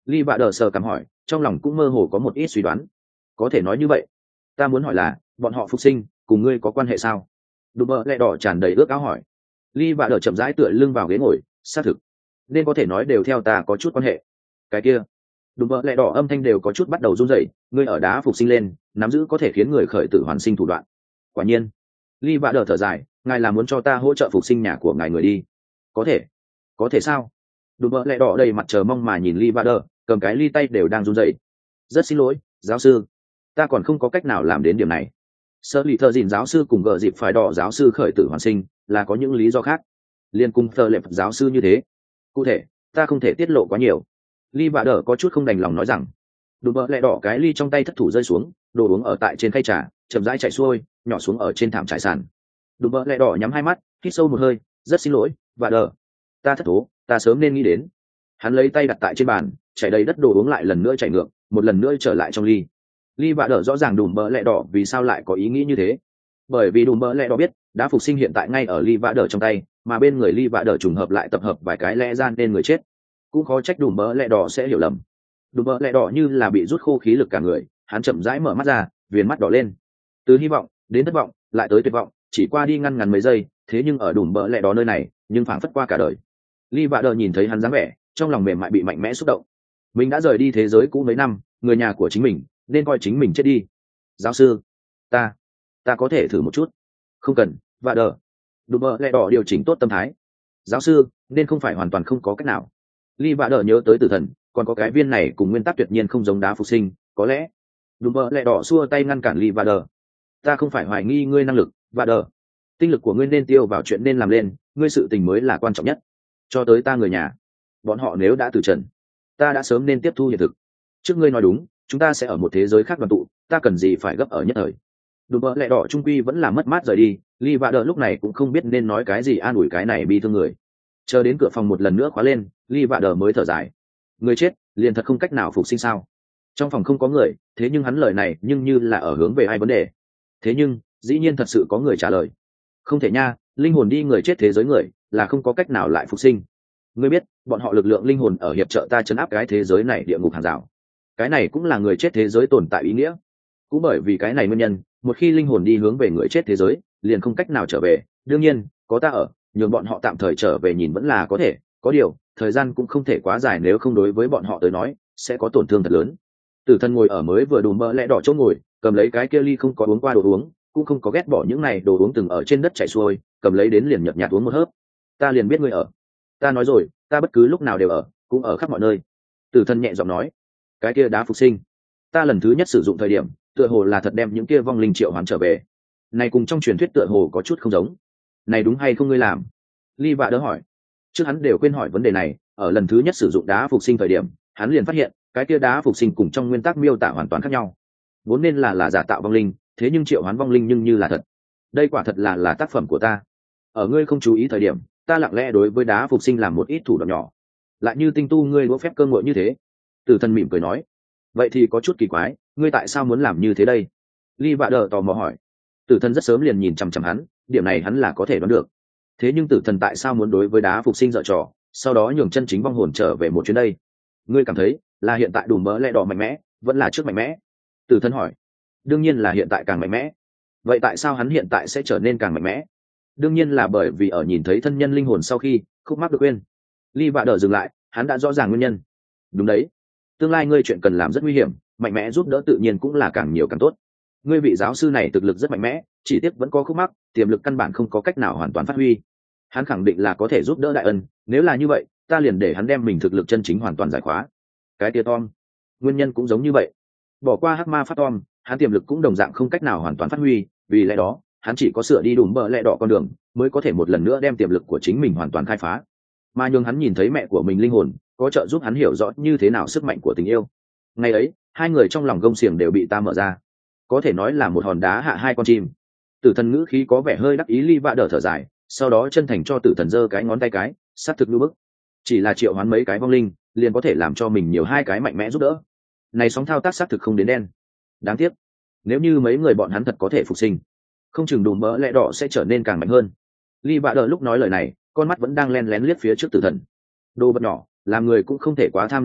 Ly Vạ Đờ sờ cảm hỏi, trong lòng cũng mơ hồ có một ít suy đoán. Có thể nói như vậy. Ta muốn hỏi là, bọn họ phục sinh, cùng ngươi có quan hệ sao? Đùm bơ lẹ đỏ tràn đầy ước áo hỏi. Ly Vạ Đờ chậm rãi tựa lưng vào ghế ngồi, xác thực. Nên có thể nói đều theo ta có chút quan hệ. Cái kia. Đùm bơ lẹ đỏ âm thanh đều có chút bắt đầu run rẩy. Ngươi ở đá phục sinh lên, nắm giữ có thể khiến người khởi tử hoàn sinh thủ đoạn. Quả nhiên. Ly Vạ Đờ thở dài, ngài là muốn cho ta hỗ trợ phục sinh nhà của ngài người đi. Có thể. Có thể sao? Đùm bơ lẹ đỏ đầy mặt chờ mong mà nhìn Ly Vạ Đờ, cầm cái ly tay đều đang run rẩy. Rất xin lỗi, giáo sư, ta còn không có cách nào làm đến điểm này. Sơ lì thợ dìn giáo sư cùng gờ dịp phải đỏ giáo sư khởi tử hoàn sinh là có những lý do khác, liên cùng thợ lệp giáo sư như thế. Cụ thể ta không thể tiết lộ quá nhiều. Ly Vạ Đờ có chút không đành lòng nói rằng. Đùm bơ lẹ đỏ cái ly trong tay thất thủ rơi xuống, đồ uống ở tại trên khay trà chậm rãi chảy xuôi, nhỏ xuống ở trên thảm trải sàn. Đùm bơ lẹ đỏ nhắm hai mắt, hít sâu một hơi. Rất xin lỗi, Vạ Đờ, ta thất thố, ta sớm nên nghĩ đến. Hắn lấy tay đặt tại trên bàn, chảy đầy đất đồ uống lại lần nữa chảy ngược, một lần nữa trở lại trong ly. Ly Vạ Đờ rõ ràng Đùm bơ lẹ đỏ vì sao lại có ý nghĩ như thế, bởi vì Đùm bơ lẹ đỏ biết đã phục sinh hiện tại ngay ở Ly Vạ Đờ trong tay, mà bên người Ly Vạ Đờ trùng hợp lại tập hợp vài cái lẽ gian nên người chết. Cũng khó trách Đùm bơ lẹ đỏ sẽ hiểu lầm. Đùm bơ lẹ đỏ như là bị rút khô khí lực cả người, hắn chậm rãi mở mắt ra, viền mắt đỏ lên. Từ hy vọng đến thất vọng, lại tới tuyệt vọng, chỉ qua đi ngăn ngắn mấy giây, thế nhưng ở Đùm bơ lẹ đỏ nơi này, nhưng phảng phất qua cả đời. Ly Vạ Đờ nhìn thấy hắn dáng vẻ, trong lòng mềm mại bị mạnh mẽ xúc động. Mình đã rời đi thế giới cũ mấy năm, người nhà của chính mình nên coi chính mình chết đi. Giáo sư, ta ta có thể thử một chút. Không cần, Vạ Đờ. Đùm bơ lẹ đỏ điều chỉnh tốt tâm thái. Giáo sư nên không phải hoàn toàn không có cách nào. Ly Vạ Đờ nhớ tới tử thần, còn có cái viên này cùng nguyên tắc tuyệt nhiên không giống đá phục sinh, có lẽ. Đùm bơ lẹ đỏ xua tay ngăn cản Ly Vạ Đờ. Ta không phải hoài nghi ngươi năng lực, Vạ Đờ. Tinh lực của ngươi nên tiêu vào chuyện nên làm lên, ngươi sự tình mới là quan trọng nhất. Cho tới ta người nhà, bọn họ nếu đã từ trần, ta đã sớm nên tiếp thu hiện thực. Trước ngươi nói đúng, chúng ta sẽ ở một thế giới khác đoàn tụ, ta cần gì phải gấp ở nhất thời. Đùm bơ lẹ đỏ trung quy vẫn là mất mát rời đi. Ly Vạ Đờ lúc này cũng không biết nên nói cái gì an ủi cái này bi thương người. Chờ đến cửa phòng một lần nữa khóa lên, Ly Vạ Đờ mới thở dài. Người chết liền thật không cách nào phục sinh sao? Trong phòng không có người, thế nhưng hắn lời này nhưng như là ở hướng về hai vấn đề. Thế nhưng dĩ nhiên thật sự có người trả lời. Không thể nha, linh hồn đi người chết thế giới người là không có cách nào lại phục sinh. Ngươi biết bọn họ lực lượng linh hồn ở hiệp trợ ta chấn áp cái thế giới này địa ngục hàng rào. Cái này cũng là người chết thế giới tồn tại ý nghĩa. Cũng bởi vì cái này nguyên nhân, một khi linh hồn đi hướng về người chết thế giới liền không cách nào trở về. Đương nhiên có ta ở, nhường bọn họ tạm thời trở về nhìn vẫn là có thể. Có điều thời gian cũng không thể quá dài, nếu không đối với bọn họ tới nói sẽ có tổn thương thật lớn. Tử thần ngồi ở mới vừa Đùm bơ lẹ đỏ chỗ ngồi, cầm lấy cái kia ly không có uống qua đồ uống, cũng không có ghét bỏ những này đồ uống từng ở trên đất chảy xuôi, cầm lấy đến liền nhợt nhạt uống một hớp. Ta liền biết ngươi ở. Ta nói rồi, ta bất cứ lúc nào đều ở, cũng ở khắp mọi nơi. Tử thần nhẹ giọng nói. Cái kia đá phục sinh, ta lần thứ nhất sử dụng thời điểm tựa hồ là thật đem những kia vong linh triệu hoán trở về. Này cùng trong truyền thuyết tựa hồ có chút không giống. Này đúng hay không ngươi làm? Ly Vạ Đờ hỏi. Trước hắn đều quên hỏi vấn đề này, ở lần thứ nhất sử dụng đá phục sinh thời điểm hắn liền phát hiện cái kia đá phục sinh cùng trong nguyên tắc miêu tả hoàn toàn khác nhau. Vốn nên là là giả tạo vong linh, thế nhưng triệu hoán vong linh nhưng như là thật. Đây quả thật là là tác phẩm của ta. Ở ngươi không chú ý thời điểm ta lặng lẽ đối với đá phục sinh làm một ít thủ đoạn nhỏ, lại như tinh tu ngươi đũa phép cơ ngội như thế. Tử thần mỉm cười nói. Vậy thì có chút kỳ quái, ngươi tại sao muốn làm như thế đây? Ly Vạ Đờ tò mò hỏi. Tử thần rất sớm liền nhìn chằm chằm hắn, điểm này hắn là có thể đoán được. Thế nhưng tử thần tại sao muốn đối với đá phục sinh dở trò, sau đó nhường chân chính vong hồn trở về một chuyến đây? Ngươi cảm thấy là hiện tại Đùm bơ lẹ đỏ mạnh mẽ, vẫn là trước mạnh mẽ? Tử thần hỏi. Đương nhiên là hiện tại càng mạnh mẽ. Vậy tại sao hắn hiện tại sẽ trở nên càng mạnh mẽ? Đương nhiên là bởi vì ở nhìn thấy thân nhân linh hồn sau khi khúc mắc được quên. Ly Vạ Đờ dừng lại, hắn đã rõ ràng nguyên nhân. Đúng đấy, tương lai ngươi chuyện cần làm rất nguy hiểm, mạnh mẽ giúp đỡ tự nhiên cũng là càng nhiều càng tốt. Ngươi vị giáo sư này thực lực rất mạnh mẽ, chỉ tiếc vẫn có khúc mắc, tiềm lực căn bản không có cách nào hoàn toàn phát huy. Hắn khẳng định là có thể giúp đỡ đại ân, nếu là như vậy ta liền để hắn đem mình thực lực chân chính hoàn toàn giải khóa. Cái tia Tom, nguyên nhân cũng giống như vậy. Bỏ qua hắc ma phát Tom, hắn tiềm lực cũng đồng dạng không cách nào hoàn toàn phát huy, vì lẽ đó hắn chỉ có sửa đi Đùm bơ lẹ đỏ con đường mới có thể một lần nữa đem tiềm lực của chính mình hoàn toàn khai phá. Mà nhường hắn nhìn thấy mẹ của mình linh hồn có trợ giúp hắn hiểu rõ như thế nào sức mạnh của tình yêu. Ngày ấy hai người trong lòng gông xiềng đều bị ta mở ra, có thể nói là một hòn đá hạ hai con chim. Tử thần ngữ khí có vẻ hơi đắc ý. Ly Vạ Đờ thở dài, sau đó chân thành cho tử thần giơ cái ngón tay cái, sát thực như bức. Chỉ là triệu hoán mấy cái vong linh liền có thể làm cho mình nhiều hai cái mạnh mẽ giúp đỡ. Này sóng thao tác sát thực không đến đen. Đáng tiếc nếu như mấy người bọn hắn thật có thể phục sinh, không chừng Đùm bơ lẹ đỏ sẽ trở nên càng mạnh hơn. Ly Vạ Đờ lúc nói lời này, con mắt vẫn đang len lén liếc phía trước tử thần. Đồ vật nhỏ làm người cũng không thể quá tham lam đây,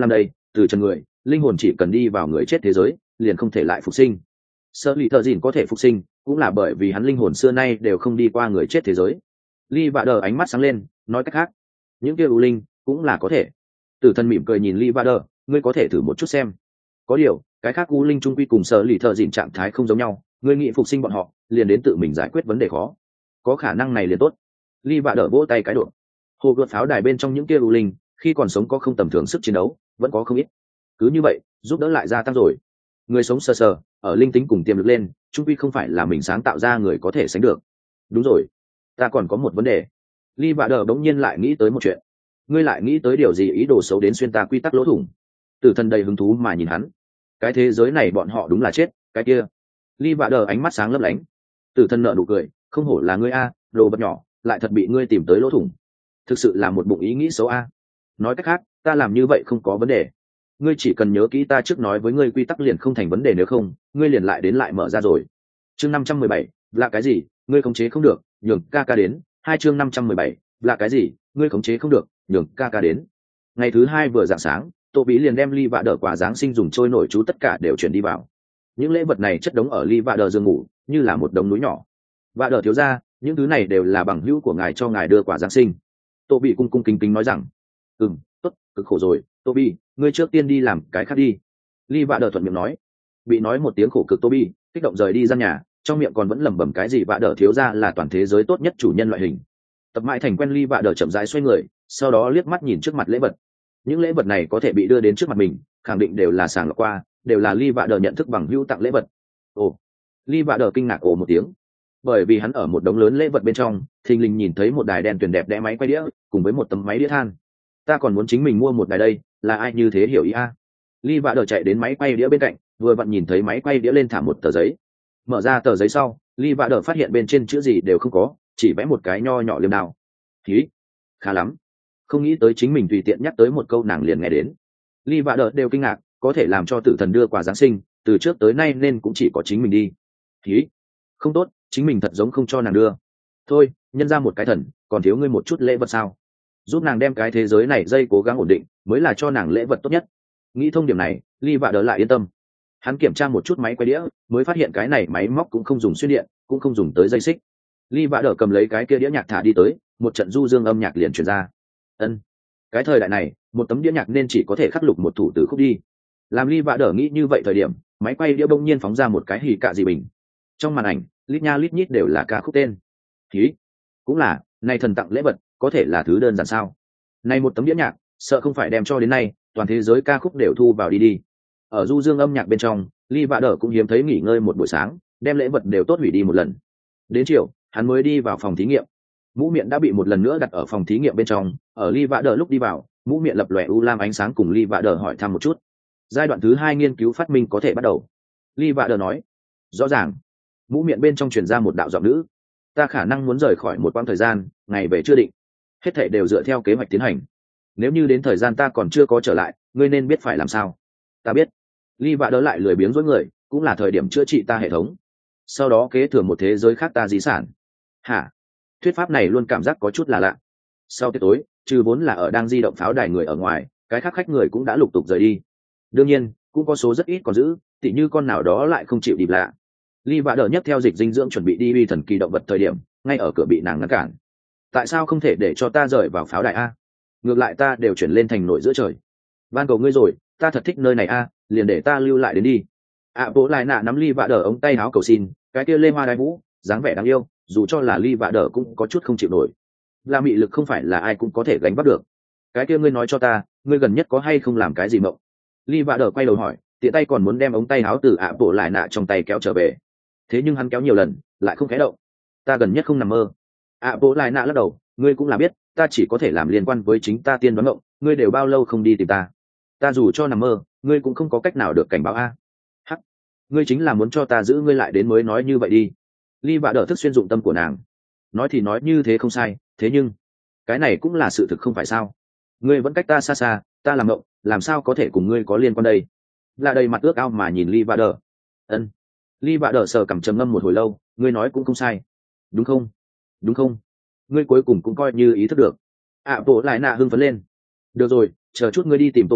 từ trần người linh hồn chỉ cần đi vào người chết thế giới liền không thể lại phục sinh. Sở lì thợ dìn có thể phục sinh cũng là bởi vì hắn linh hồn xưa nay đều không đi qua người chết thế giới. Ly Vạ Đờ ánh mắt sáng lên, nói cách khác những kia u linh cũng là có thể. Tử thần mỉm cười nhìn Ly Vạ Đờ, ngươi có thể thử một chút xem. Có điều cái khác u linh trung quy cùng sở lì thợ dìn trạng thái không giống nhau, ngươi nghĩ phục sinh bọn họ liền đến tự mình giải quyết vấn đề khó. Có khả năng này liền tốt. Ly Vạ Đờ vỗ tay cái độ. Hồ gợt pháo đài bên trong những kia u linh khi còn sống có không tầm thường sức chiến đấu, vẫn có không ít. Cứ như vậy giúp đỡ lại gia tăng rồi. Người sống sờ sờ ở linh tính cùng tiềm lực lên trung quy không phải là mình sáng tạo ra người có thể sánh được. Đúng rồi, ta còn có một vấn đề. Ly Vạ Đờ bỗng nhiên lại nghĩ tới một chuyện. Ngươi lại nghĩ tới điều gì ý đồ xấu đến xuyên ta quy tắc lỗ thủng? Tử thần đầy hứng thú mà nhìn hắn. Cái thế giới này bọn họ đúng là chết, cái kia. Ly Vạ Đờ ánh mắt sáng lấp lánh. Tử thần nở nụ cười, không hổ là ngươi a, đồ vật nhỏ, lại thật bị ngươi tìm tới lỗ thủng. Thực sự là một bụng ý nghĩ xấu a. Nói cách khác, ta làm như vậy không có vấn đề. Ngươi chỉ cần nhớ kỹ ta trước nói với ngươi quy tắc liền không thành vấn đề, nếu không ngươi liền lại đến lại mở ra rồi. Chương năm trăm mười bảy là cái gì? Ngươi khống chế không được, nhường ca ca đến. Hai chương năm trăm mười bảy là cái gì? Ngươi khống chế không được, nhường ca ca đến. Ngày thứ hai vừa rạng sáng, Tô Bí liền đem Ly Vạ Đờ quà giáng sinh dùng trôi nổi chú tất cả đều chuyển đi vào. Những lễ vật này chất đống ở Ly Vạ Đờ giường ngủ như là một đống núi nhỏ. Vạ Đờ thiếu gia, những thứ này đều là bằng hữu của ngài cho ngài đưa quà giáng sinh. Tô Bí cung cung kính kính nói rằng, ừm, tốt, cực khổ rồi, Tô Bí, ngươi trước tiên đi làm cái khác đi. Ly Vạ Đờ thuận miệng nói. Bị nói một tiếng khổ cực Tô Bí kích động rời đi gian nhà, trong miệng còn vẫn lẩm bẩm cái gì Vạ Đờ thiếu gia là toàn thế giới tốt nhất chủ nhân loại hình. Tập mãi thành quen, Ly Vạ Đờ chậm rãi xoay người, sau đó liếc mắt nhìn trước mặt lễ vật. Những lễ vật này có thể bị đưa đến trước mặt mình, khẳng định đều là sàng lọc qua, đều là Ly Vạ Đờ nhận thức bằng hữu tặng lễ vật. Ồ. Ly Vạ Đờ kinh ngạc ồ một tiếng, bởi vì hắn ở một đống lớn lễ vật bên trong thình lình nhìn thấy một đài đèn tuyển đẹp đẽ máy quay đĩa cùng với một tấm máy đĩa than. Ta còn muốn chính mình mua một đài đây, là ai như thế hiểu ý a? Ly Vạ Đờ chạy đến máy quay đĩa bên cạnh, vừa vặn nhìn thấy máy quay đĩa lên thả một tờ giấy. Mở ra tờ giấy sau, Ly Vạ Đờ phát hiện bên trên chữ gì đều không có, chỉ vẽ một cái nho nhỏ liềm đào. Khí, khá lắm. Không nghĩ tới chính mình tùy tiện nhắc tới một câu nàng liền nghe đến. Ly Vạ Đờ đều kinh ngạc, có thể làm cho tử thần đưa quà giáng sinh, từ trước tới nay nên cũng chỉ có chính mình đi. Khí, không tốt, chính mình thật giống không cho nàng đưa. Thôi, nhân ra một cái thần, còn thiếu ngươi một chút lễ vật sao? Giúp nàng đem cái thế giới này dây cố gắng ổn định, mới là cho nàng lễ vật tốt nhất. Nghĩ thông điểm này, Ly Vạ Đờ lại yên tâm. Hắn kiểm tra một chút máy quay đĩa, mới phát hiện cái này máy móc cũng không dùng xuyên điện, cũng không dùng tới dây xích. Ly Vạ Đờ cầm lấy cái kia đĩa nhạc thả đi tới, một trận du dương âm nhạc liền truyền ra. Ân, cái thời đại này, một tấm đĩa nhạc nên chỉ có thể khắc lục một thủ từ khúc đi. Làm Ly Vạ Đờ nghĩ như vậy thời điểm, máy quay đĩa bỗng nhiên phóng ra một cái hì cạ gì bình. Trong màn ảnh, lít nha lít nhít đều là ca khúc tên. Hí, cũng là, này thần tặng lễ vật, có thể là thứ đơn giản sao? Này một tấm đĩa nhạc, sợ không phải đem cho đến nay, toàn thế giới ca khúc đều thu vào đi đi. Ở du dương âm nhạc bên trong, Ly Vạ Đờ cũng hiếm thấy nghỉ ngơi một buổi sáng, đem lễ vật đều tốt hủy đi một lần. Đến chiều, hắn mới đi vào phòng thí nghiệm. Mũ miệng đã bị một lần nữa đặt ở phòng thí nghiệm bên trong. Ở Ly Vạ Đờ lúc đi vào, mũ miệng lập lòe u lam ánh sáng, cùng Ly Vạ Đờ hỏi thăm một chút. Giai đoạn thứ hai nghiên cứu phát minh có thể bắt đầu. Ly Vạ Đờ nói. Rõ ràng. Mũ miệng bên trong truyền ra một đạo giọng nữ. Ta khả năng muốn rời khỏi một quãng thời gian, ngày về chưa định. Hết thảy đều dựa theo kế hoạch tiến hành. Nếu như đến thời gian ta còn chưa có trở lại, ngươi nên biết phải làm sao. Ta biết. Ly Vạ Đờ lại lười biếng dối người, cũng là thời điểm chữa trị ta hệ thống. Sau đó kế thừa một thế giới khác ta di sản. Hả? Thuyết pháp này luôn cảm giác có chút là lạ. Sau tiệc tối, trừ vốn là ở đang di động pháo đài người ở ngoài, cái khác khách người cũng đã lục tục rời đi. Đương nhiên, cũng có số rất ít còn giữ, tỉ như con nào đó lại không chịu đi lạ. Ly Vạ Đờ nhấc theo dịch dinh dưỡng chuẩn bị đi uy thần kỳ động vật thời điểm, ngay ở cửa bị nàng ngăn cản. Tại sao không thể để cho ta rời vào pháo đài a? Ngược lại ta đều chuyển lên thành nội giữa trời. Van cầu ngươi rồi, ta thật thích nơi này a, liền để ta lưu lại đến đi. À bố lại nạ nắm Ly Vạ Đờ ống tay áo cầu xin, cái kia lê hoa đai vũ, dáng vẻ đáng yêu, dù cho là Ly Vạ Đờ cũng có chút không chịu nổi. Là mị lực không phải là ai cũng có thể gánh vác được. Cái kia ngươi nói cho ta, ngươi gần nhất có hay không làm cái gì mộng? Ly Vạ Đờ quay đầu hỏi, tiện tay còn muốn đem ống tay áo từ ạ bộ lại nạ trong tay kéo trở về. Thế nhưng hắn kéo nhiều lần, lại không khé động. Ta gần nhất không nằm mơ. ạ bộ lại nạ lắc đầu, ngươi cũng là biết, ta chỉ có thể làm liên quan với chính ta tiên đoán mộng, ngươi đều bao lâu không đi tìm ta? Ta dù cho nằm mơ, ngươi cũng không có cách nào được cảnh báo a. Hắc, ngươi chính là muốn cho ta giữ ngươi lại đến mới nói như vậy đi. Ly Vạ Đờ thức xuyên dụng tâm của nàng. Nói thì nói như thế không sai, thế nhưng cái này cũng là sự thực không phải sao? Ngươi vẫn cách ta xa xa, ta làm mộng, làm sao có thể cùng ngươi có liên quan đây? Là đầy mặt ước ao mà nhìn Ly Vạ Đờ. Ân. Ly Vạ Đờ sờ cằm trầm ngâm một hồi lâu, ngươi nói cũng không sai, đúng không? Đúng không? Ngươi cuối cùng cũng coi như ý thức được. À bộ lại nạ hưng phấn lên. Được rồi, chờ chút ngươi đi tìm Toby,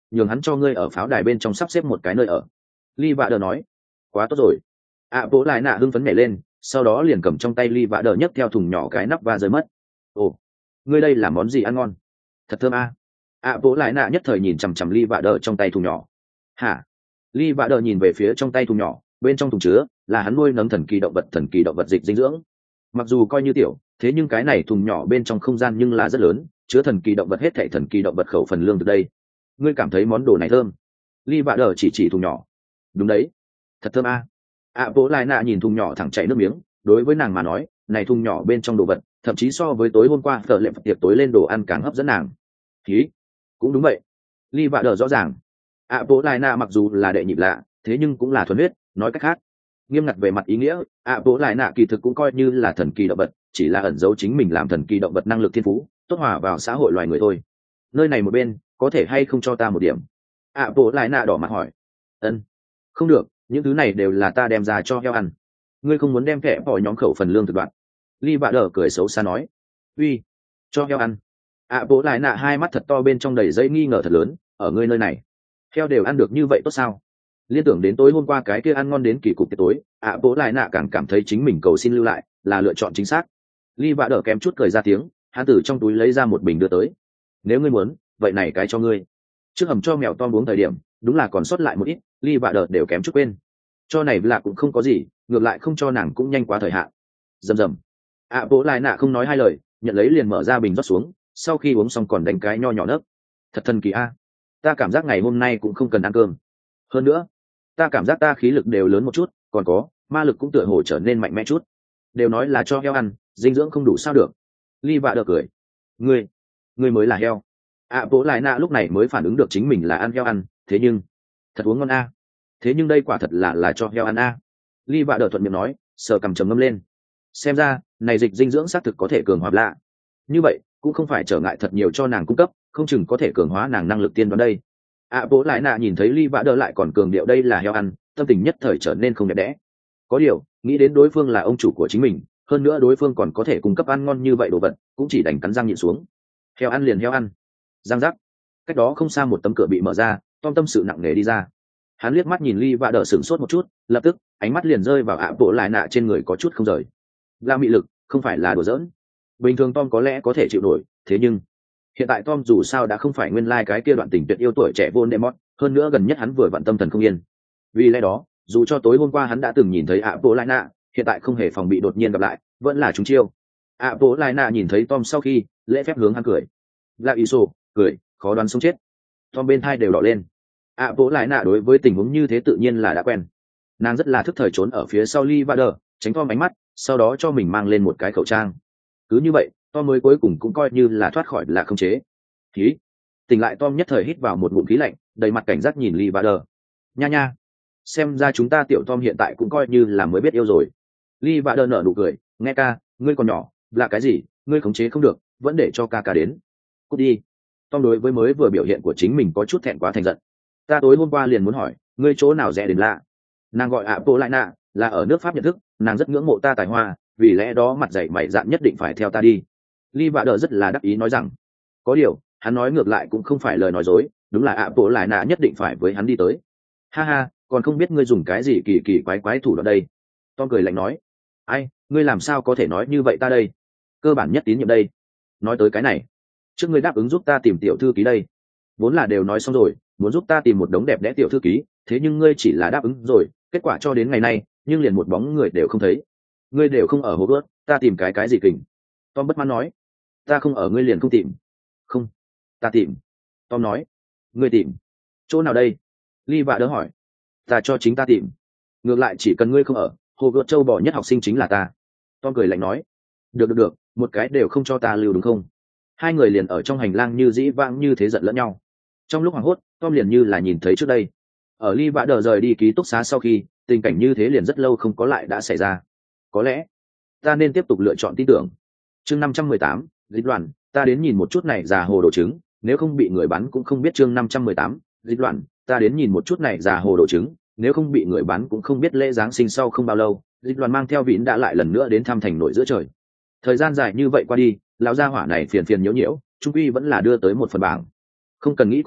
nhường hắn cho ngươi ở pháo đài bên trong sắp xếp một cái nơi ở. Ly Vạ Đờ nói. Quá tốt rồi. ạ bố lại nạ hưng phấn nhảy lên, sau đó liền cầm trong tay Ly Vạ Đờ nhấc theo thùng nhỏ cái nắp và rơi mất. Ồ, ngươi đây là món gì ăn ngon? Thật thơm a. ạ bố lại nạ nhất thời nhìn chằm chằm Ly Vạ Đờ trong tay thùng nhỏ. Hả? Ly Vạ Đờ nhìn về phía trong tay thùng nhỏ, bên trong thùng chứa là hắn nuôi nấng thần kỳ động vật thần kỳ động vật dịch dinh dưỡng. Mặc dù coi như tiểu, thế nhưng cái này thùng nhỏ bên trong không gian nhưng là rất lớn, chứa thần kỳ động vật hết thảy thần kỳ động vật khẩu phần lương từ đây. Ngươi cảm thấy món đồ này thơm? Ly Vạ Đờ chỉ chỉ thùng nhỏ. Đúng đấy, thật thơm a. ạ bố lại nạ nhìn thùng nhỏ thẳng chảy nước miếng, đối với nàng mà nói, này thùng nhỏ bên trong đồ vật, thậm chí so với tối hôm qua tờ lệ tiệc tối lên đồ ăn càng hấp dẫn nàng. Khí, cũng đúng vậy. Ly Vạ Đờ rõ ràng. ạ bố lại nạ mặc dù là đệ nhị lạ, thế nhưng cũng là thuần huyết, nói cách khác, nghiêm ngặt về mặt ý nghĩa, ạ bố lại nạ kỳ thực cũng coi như là thần kỳ động vật, chỉ là ẩn giấu chính mình làm thần kỳ động vật năng lực thiên phú, tốt hòa vào xã hội loài người thôi. Nơi này một bên, có thể hay không cho ta một điểm? ạ bố lại nạ đỏ mặt hỏi. Ân, không được, những thứ này đều là ta đem ra cho heo ăn. Ngươi không muốn đem kẻ bỏ nhóm khẩu phần lương thực đoạn. Ly Vạ Đờ cười xấu xa nói. Uy, cho heo ăn? ạ bố lại nạ hai mắt thật to bên trong đầy dây nghi ngờ thật lớn. Ở ngươi nơi này, heo đều ăn được như vậy tốt sao? Liên tưởng đến tối hôm qua cái kia ăn ngon đến kỳ cục tiệc tối, ạ bố lại nạ càng cảm thấy chính mình cầu xin lưu lại là lựa chọn chính xác. Ly Vạ Đờ kém chút cười ra tiếng, hắn từ trong túi lấy ra một bình đưa tới. Nếu ngươi muốn, vậy này cái cho ngươi. Trước hầm cho mèo Tom uống thời điểm, đúng là còn sót lại một ít, Ly Vạ Đờ đều kém chút quên. Cho này là cũng không có gì, ngược lại không cho nàng cũng nhanh quá thời hạn. Rầm rầm. ạ bố lại nạ không nói hai lời, nhận lấy liền mở ra bình rót xuống, sau khi uống xong còn đánh cái nho nhỏ nấc. Thật thần kỳ a. Ta cảm giác ngày hôm nay cũng không cần ăn cơm. Hơn nữa, ta cảm giác ta khí lực đều lớn một chút, còn có ma lực cũng tựa hồ trở nên mạnh mẽ chút. Đều nói là cho heo ăn, dinh dưỡng không đủ sao được. Ly Vạ Đờ cười. Ngươi, ngươi mới là heo. ạ bố lại nạ lúc này mới phản ứng được chính mình là ăn heo ăn, thế nhưng thật uống ngon a. Thế nhưng đây quả thật là là cho heo ăn a. Ly Vạ Đờ thuận miệng nói, sờ cằm trầm ngâm lên. Xem ra này dịch dinh dưỡng xác thực có thể cường hóa lạ. Như vậy cũng không phải trở ngại thật nhiều cho nàng cung cấp, không chừng có thể cường hóa nàng năng lực tiên đoán đây. ạ bố lại nạ nhìn thấy Ly Vạ Đờ lại còn cường điệu đây là heo ăn, tâm tình nhất thời trở nên không đẹp đẽ. Có điều nghĩ đến đối phương là ông chủ của chính mình, hơn nữa đối phương còn có thể cung cấp ăn ngon như vậy đồ vật, cũng chỉ đành cắn răng nhịn xuống. Heo ăn liền heo ăn. Giang giác. Cách đó không xa một tấm cửa bị mở ra, Tom tâm sự nặng nề đi ra. Hắn liếc mắt nhìn Ly Vạ Đờ sửng sốt một chút, lập tức ánh mắt liền rơi vào ạ bộ lại nạ trên người có chút không rời. La mị lực không phải là đùa giỡn. Bình thường Tom có lẽ có thể chịu nổi, thế nhưng hiện tại Tom dù sao đã không phải nguyên lai cái kia đoạn tình tuyệt yêu tuổi trẻ Voldemort, hơn nữa gần nhất hắn vừa vặn tâm thần không yên. Vì lẽ đó, dù cho tối hôm qua hắn đã từng nhìn thấy ạ bộ lại nạ, hiện tại không hề phòng bị đột nhiên gặp lại, vẫn là trúng chiêu. ạ bộ lại nạ nhìn thấy Tom sau khi lễ phép hướng hắn cười. La Iso cười, khó đoán sống chết. Tom bên thai đều đỏ lên. ạ bộ lại nạ đối với tình huống như thế tự nhiên là đã quen. Nàng rất là thức thời trốn ở phía sau Ly Vạ Đờ, tránh Tom ánh mắt, sau đó cho mình mang lên một cái khẩu trang. Cứ như vậy, Tom mới cuối cùng cũng coi như là thoát khỏi là không chế. Khí. Tỉnh lại Tom nhất thời hít vào một ngụm khí lạnh, đầy mặt cảnh giác nhìn Ly Vạ Đờ. Nha nha, xem ra chúng ta tiểu Tom hiện tại cũng coi như là mới biết yêu rồi. Ly Vạ Đờ nở nụ cười, nghe ca, ngươi còn nhỏ, là cái gì, ngươi khống chế không được, vẫn để cho ca ca đến. Cút đi. Tom đối với mới vừa biểu hiện của chính mình có chút thẹn quá thành giận. Ta tối hôm qua liền muốn hỏi, ngươi chỗ nào rẻ đến lạ? Nàng gọi ạ bộ lại nạ, là ở nước Pháp nhận thức, nàng rất ngưỡng mộ ta tài hoa, vì lẽ đó mặt dày mày dạn nhất định phải theo ta đi. Ly Vạ Đờ rất là đắc ý nói rằng, có điều hắn nói ngược lại cũng không phải lời nói dối, đúng là ạ bộ lại nạ nhất định phải với hắn đi tới. Ha ha, còn không biết ngươi dùng cái gì kỳ kỳ quái quái thủ đoạn đây. Tom cười lạnh nói, ai, ngươi làm sao có thể nói như vậy ta đây? Cơ bản nhất tín nhiệm đây. Nói tới cái này, trước ngươi đáp ứng giúp ta tìm tiểu thư ký đây, vốn là đều nói xong rồi, muốn giúp ta tìm một đống đẹp đẽ tiểu thư ký, thế nhưng ngươi chỉ là đáp ứng rồi, kết quả cho đến ngày nay, nhưng liền một bóng người đều không thấy. Ngươi đều không ở Hogwarts, ta tìm cái cái gì kình? Tom bất mãn nói, ta không ở ngươi liền không tìm. Không, ta tìm. Tom nói, ngươi tìm chỗ nào đây? Ly Vạ Đờ hỏi. Ta cho chính ta tìm. Ngược lại chỉ cần ngươi không ở, Hogwarts châu bò nhất học sinh chính là ta. Tom cười lạnh nói, được được được, một cái đều không cho ta lưu đúng không? Hai người liền ở trong hành lang như dĩ vãng như thế giận lẫn nhau. Trong lúc hoảng hốt, Tom liền như là nhìn thấy trước đây, ở Ly Vạ Đờ rời đi ký túc xá sau khi, tình cảnh như thế liền rất lâu không có lại đã xảy ra. Có lẽ ta nên tiếp tục lựa chọn tin tưởng. Chương năm trăm mười tám, dịch loạn, ta đến nhìn một chút này già hồ đồ trứng, nếu không bị người bắn cũng không biết. Chương năm trăm mười tám, dịch loạn, ta đến nhìn một chút này già hồ đồ trứng, nếu không bị người bắn cũng không biết. Lễ giáng sinh sau không bao lâu, dịch loạn mang theo Vĩn đã lại lần nữa đến thăm thành nội giữa trời. Thời gian dài như vậy qua đi, lão gia hỏa này phiền phiền nhiễu nhiễu, trung quy vẫn là đưa tới một phần bảng. Không cần nghĩ cũng biết,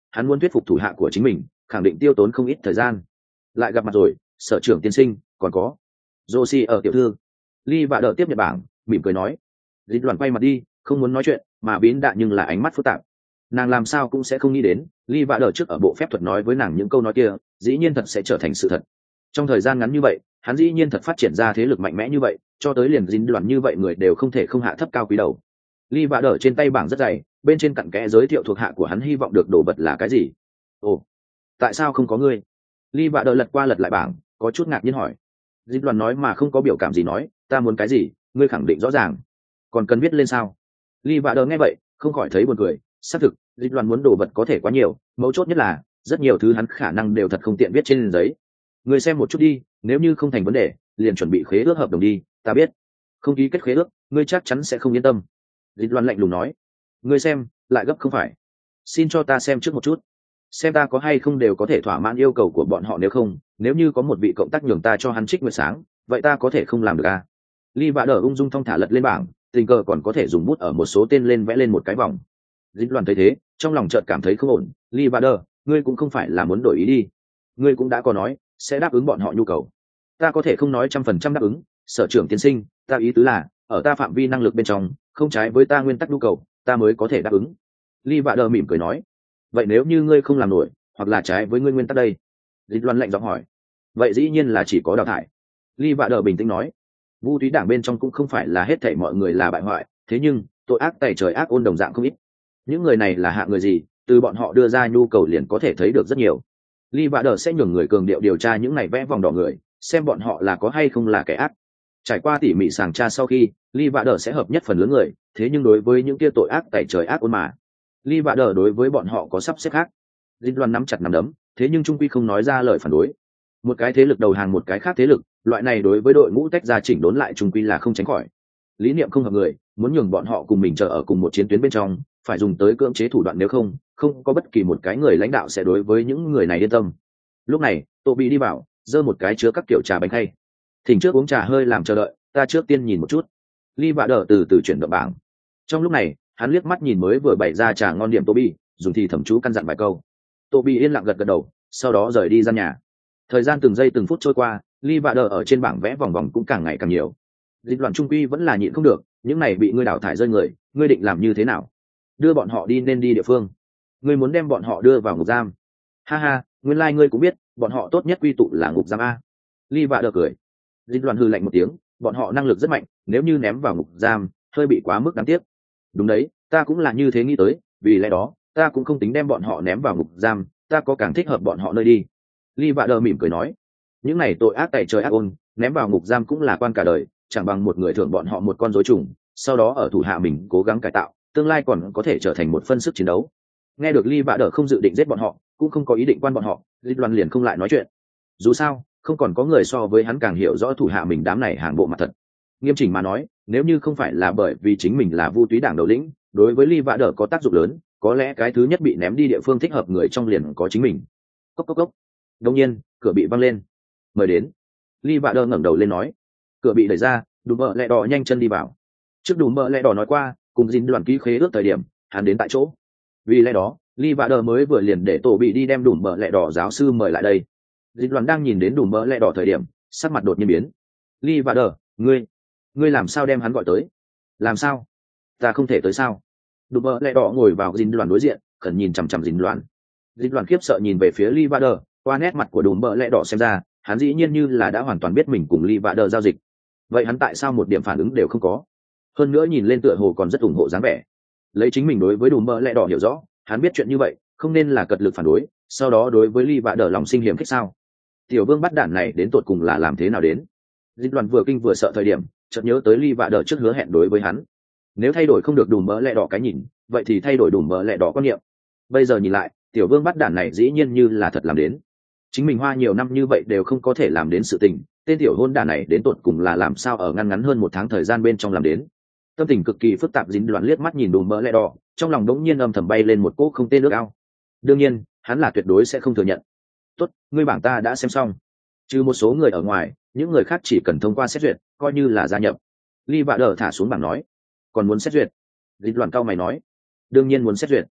hắn muốn thuyết phục thủ hạ của chính mình khẳng định tiêu tốn không ít thời gian. Lại gặp mặt rồi, sở trưởng tiên sinh, còn có Josie ở tiểu thư. Ly Vạ Đờ tiếp nhận bảng, mỉm cười nói. Dịch đoàn quay mặt đi, không muốn nói chuyện, mà biến đạn nhưng là ánh mắt phức tạp. Nàng làm sao cũng sẽ không nghĩ đến, Ly Vạ Đờ trước ở bộ phép thuật nói với nàng những câu nói kia, dĩ nhiên thật sẽ trở thành sự thật. Trong thời gian ngắn như vậy, hắn dĩ nhiên thật phát triển ra thế lực mạnh mẽ như vậy, cho tới liền dính đoàn như vậy người đều không thể không hạ thấp cao quý đầu. Ly Vạ Đờ trên tay bảng rất dày, bên trên cặn kẽ giới thiệu thuộc hạ của hắn hy vọng được đồ vật là cái gì. Ồ, tại sao không có ngươi? Ly Vạ Đờ lật qua lật lại bảng, có chút ngạc nhiên hỏi. Dính đoàn nói mà không có biểu cảm gì nói, ta muốn cái gì, ngươi khẳng định rõ ràng, còn cần viết lên sao? Ly Vạ Đờ nghe vậy, không khỏi thấy buồn cười. Xác thực, Dính đoàn muốn đồ vật có thể quá nhiều, mấu chốt nhất là rất nhiều thứ hắn khả năng đều thật không tiện viết trên giấy. Ngươi xem một chút đi, nếu như không thành vấn đề, liền chuẩn bị khế ước hợp đồng đi. Ta biết, không ký kết khế ước, ngươi chắc chắn sẽ không yên tâm. Dính đoàn lạnh lùng nói. Ngươi xem, lại gấp không phải? Xin cho ta xem trước một chút, xem ta có hay không đều có thể thỏa mãn yêu cầu của bọn họ, nếu không, nếu như có một vị cộng tác nhường ta cho hắn trích nguyệt sáng, vậy ta có thể không làm được à? Ly Vạ Đờ ung dung thong thả lật lên bảng, tình cờ còn có thể dùng bút ở một số tên lên vẽ lên một cái vòng. Dính đoàn thấy thế, trong lòng chợt cảm thấy không ổn. Ly Vạ Đờ, ngươi cũng không phải là muốn đổi ý đi? Ngươi cũng đã có nói sẽ đáp ứng bọn họ nhu cầu, ta có thể không nói trăm phần trăm đáp ứng. Sở trưởng tiên sinh, ta ý tứ là ở ta phạm vi năng lực bên trong, không trái với ta nguyên tắc nhu cầu, ta mới có thể đáp ứng. Ly Vạ Đờ mỉm cười nói. Vậy nếu như ngươi không làm nổi, hoặc là trái với ngươi nguyên tắc đây? Dịch Loan lạnh giọng hỏi. Vậy dĩ nhiên là chỉ có đào thải. Ly Vạ Đờ bình tĩnh nói. Vu túy đảng bên trong cũng không phải là hết thảy mọi người là bại hoại, thế nhưng tội ác tày trời ác ôn đồng dạng không ít. Những người này là hạ người gì, từ bọn họ đưa ra nhu cầu liền có thể thấy được rất nhiều. Ly Vạ Đờ sẽ nhường người cường điệu điều tra những này vẽ vòng đỏ người, xem bọn họ là có hay không là kẻ ác. Trải qua tỉ mỉ sàng tra sau khi, Ly Vạ Đờ sẽ hợp nhất phần lớn người, thế nhưng đối với những kia tội ác tày trời ác ôn mà, Ly Vạ Đờ đối với bọn họ có sắp xếp khác. Dịch Loan nắm chặt nắm đấm, thế nhưng trung quy không nói ra lời phản đối. Một cái thế lực đầu hàng một cái khác thế lực, loại này đối với đội ngũ tách ra chỉnh đốn lại trung quy là không tránh khỏi. Lý niệm không hợp người, muốn nhường bọn họ cùng mình chờ ở cùng một chiến tuyến bên trong, phải dùng tới cưỡng chế thủ đoạn, nếu không, không có bất kỳ một cái người lãnh đạo sẽ đối với những người này yên tâm. Lúc này, Tô Bị đi vào, giơ một cái chứa các kiểu trà bánh khay. Thỉnh trước uống trà hơi làm chờ đợi, ta trước tiên nhìn một chút. Ly Vạ Đờ từ từ chuyển động bảng. Trong lúc này, hắn liếc mắt nhìn mới vừa bày ra trà ngon điểm Tô Bị, dùng thì thẩm chú căn dặn vài câu. Tô Bị yên lặng gật gật đầu, sau đó rời đi gian nhà. Thời gian từng giây từng phút trôi qua, Ly Vạ Đờ ở trên bảng vẽ vòng vòng cũng càng ngày càng nhiều. Dịch Loan trung quy vẫn là nhịn không được, những này bị ngươi đào thải rơi người, ngươi định làm như thế nào? Đưa bọn họ đi nên đi địa phương. Ngươi muốn đem bọn họ đưa vào ngục giam? Ha ha, nguyên lai like ngươi cũng biết, bọn họ tốt nhất quy tụ là ngục giam a. Ly Vạ Đờ cười. Dịch Loan hừ lạnh một tiếng, bọn họ năng lực rất mạnh, nếu như ném vào ngục giam, hơi bị quá mức đáng tiếc. Đúng đấy, ta cũng là như thế nghĩ tới, vì lẽ đó, ta cũng không tính đem bọn họ ném vào ngục giam, ta có càng thích hợp bọn họ nơi đi. Ly Vạ Đờ mỉm cười nói. Những này tội ác tày trời ác ôn, ném vào ngục giam cũng là quan cả đời, chẳng bằng một người thưởng bọn họ một con rối trùng, sau đó ở thủ hạ mình cố gắng cải tạo, tương lai còn có thể trở thành một phân sức chiến đấu. Nghe được Ly Vạ Đờ không dự định giết bọn họ, cũng không có ý định quan bọn họ, Dịch Loan liền không lại nói chuyện. Dù sao, không còn có người so với hắn càng hiểu rõ thủ hạ mình đám này hàng bộ mặt thật. Nghiêm chỉnh mà nói, nếu như không phải là bởi vì chính mình là Vu túy đảng đầu lĩnh, đối với Ly Vạ Đờ có tác dụng lớn, có lẽ cái thứ nhất bị ném đi địa phương thích hợp người trong liền có chính mình. Cốc cốc cốc. Đột nhiên, cửa bị văng lên. Mời đến. Ly Vạ Đờ ngẩng đầu lên nói. Cửa bị đẩy ra, Đùm Bợ Lẹ Đỏ nhanh chân đi vào. Trước Đùm Bợ Lẹ Đỏ nói qua, cùng dính đoàn ký khế ước thời điểm, hắn đến tại chỗ. Vì lẽ đó, Ly Vạ Đờ mới vừa liền để Tổ Bị đi đem Đùm Bợ Lẹ Đỏ giáo sư mời lại đây. Dính đoàn đang nhìn đến Đùm Bợ Lẹ Đỏ thời điểm, sắc mặt đột nhiên biến. Ly Vạ Đờ, ngươi, ngươi làm sao đem hắn gọi tới? Làm sao? Ta không thể tới sao? Đùm Bợ Lẹ Đỏ ngồi vào dính đoàn đối diện, khẩn nhìn chằm chằm dính đoàn. Dính đoàn khiếp sợ nhìn về phía Ly Vạ Đờ, qua nét mặt của Đùm Bợ Lẹ Đỏ xem ra, hắn dĩ nhiên như là đã hoàn toàn biết mình cùng Ly Vạ Đờ giao dịch. Vậy hắn tại sao một điểm phản ứng đều không có? Hơn nữa nhìn lên tựa hồ còn rất ủng hộ dáng vẻ. Lấy chính mình đối với Đùm Bợ Lẹ Đỏ hiểu rõ, hắn biết chuyện như vậy, không nên là cật lực phản đối, sau đó đối với Ly Vạ Đờ lòng sinh hiểm khích sao? Tiểu Vương bắt đản này đến tột cùng là làm thế nào đến? Dịch Đoàn vừa kinh vừa sợ thời điểm, chợt nhớ tới Ly Vạ Đờ trước hứa hẹn đối với hắn. Nếu thay đổi không được Đùm Bợ Lẹ Đỏ cái nhìn, vậy thì thay đổi Đùm Bợ Lẹ Đỏ quan niệm. Bây giờ nhìn lại, Tiểu Vương bắt đản này dĩ nhiên như là thật làm đến. Chính mình hoa nhiều năm như vậy đều không có thể làm đến sự tình, tên tiểu hôn đản này đến tột cùng là làm sao ở ngăn ngắn hơn một tháng thời gian bên trong làm đến. Tâm tình cực kỳ phức tạp, Dính Đoàn liếc mắt nhìn Đùm Bợ Lẹ Đỏ, trong lòng đống nhiên âm thầm bay lên một cỗ không tên nước ao. Đương nhiên, hắn là tuyệt đối sẽ không thừa nhận. Tốt, ngươi bảng ta đã xem xong. Trừ một số người ở ngoài, những người khác chỉ cần thông qua xét duyệt, coi như là gia nhập. Ly Vạ Đờ thả xuống bảng nói. Còn muốn xét duyệt? Dính Đoàn cao mày nói. Đương nhiên muốn xét duyệt.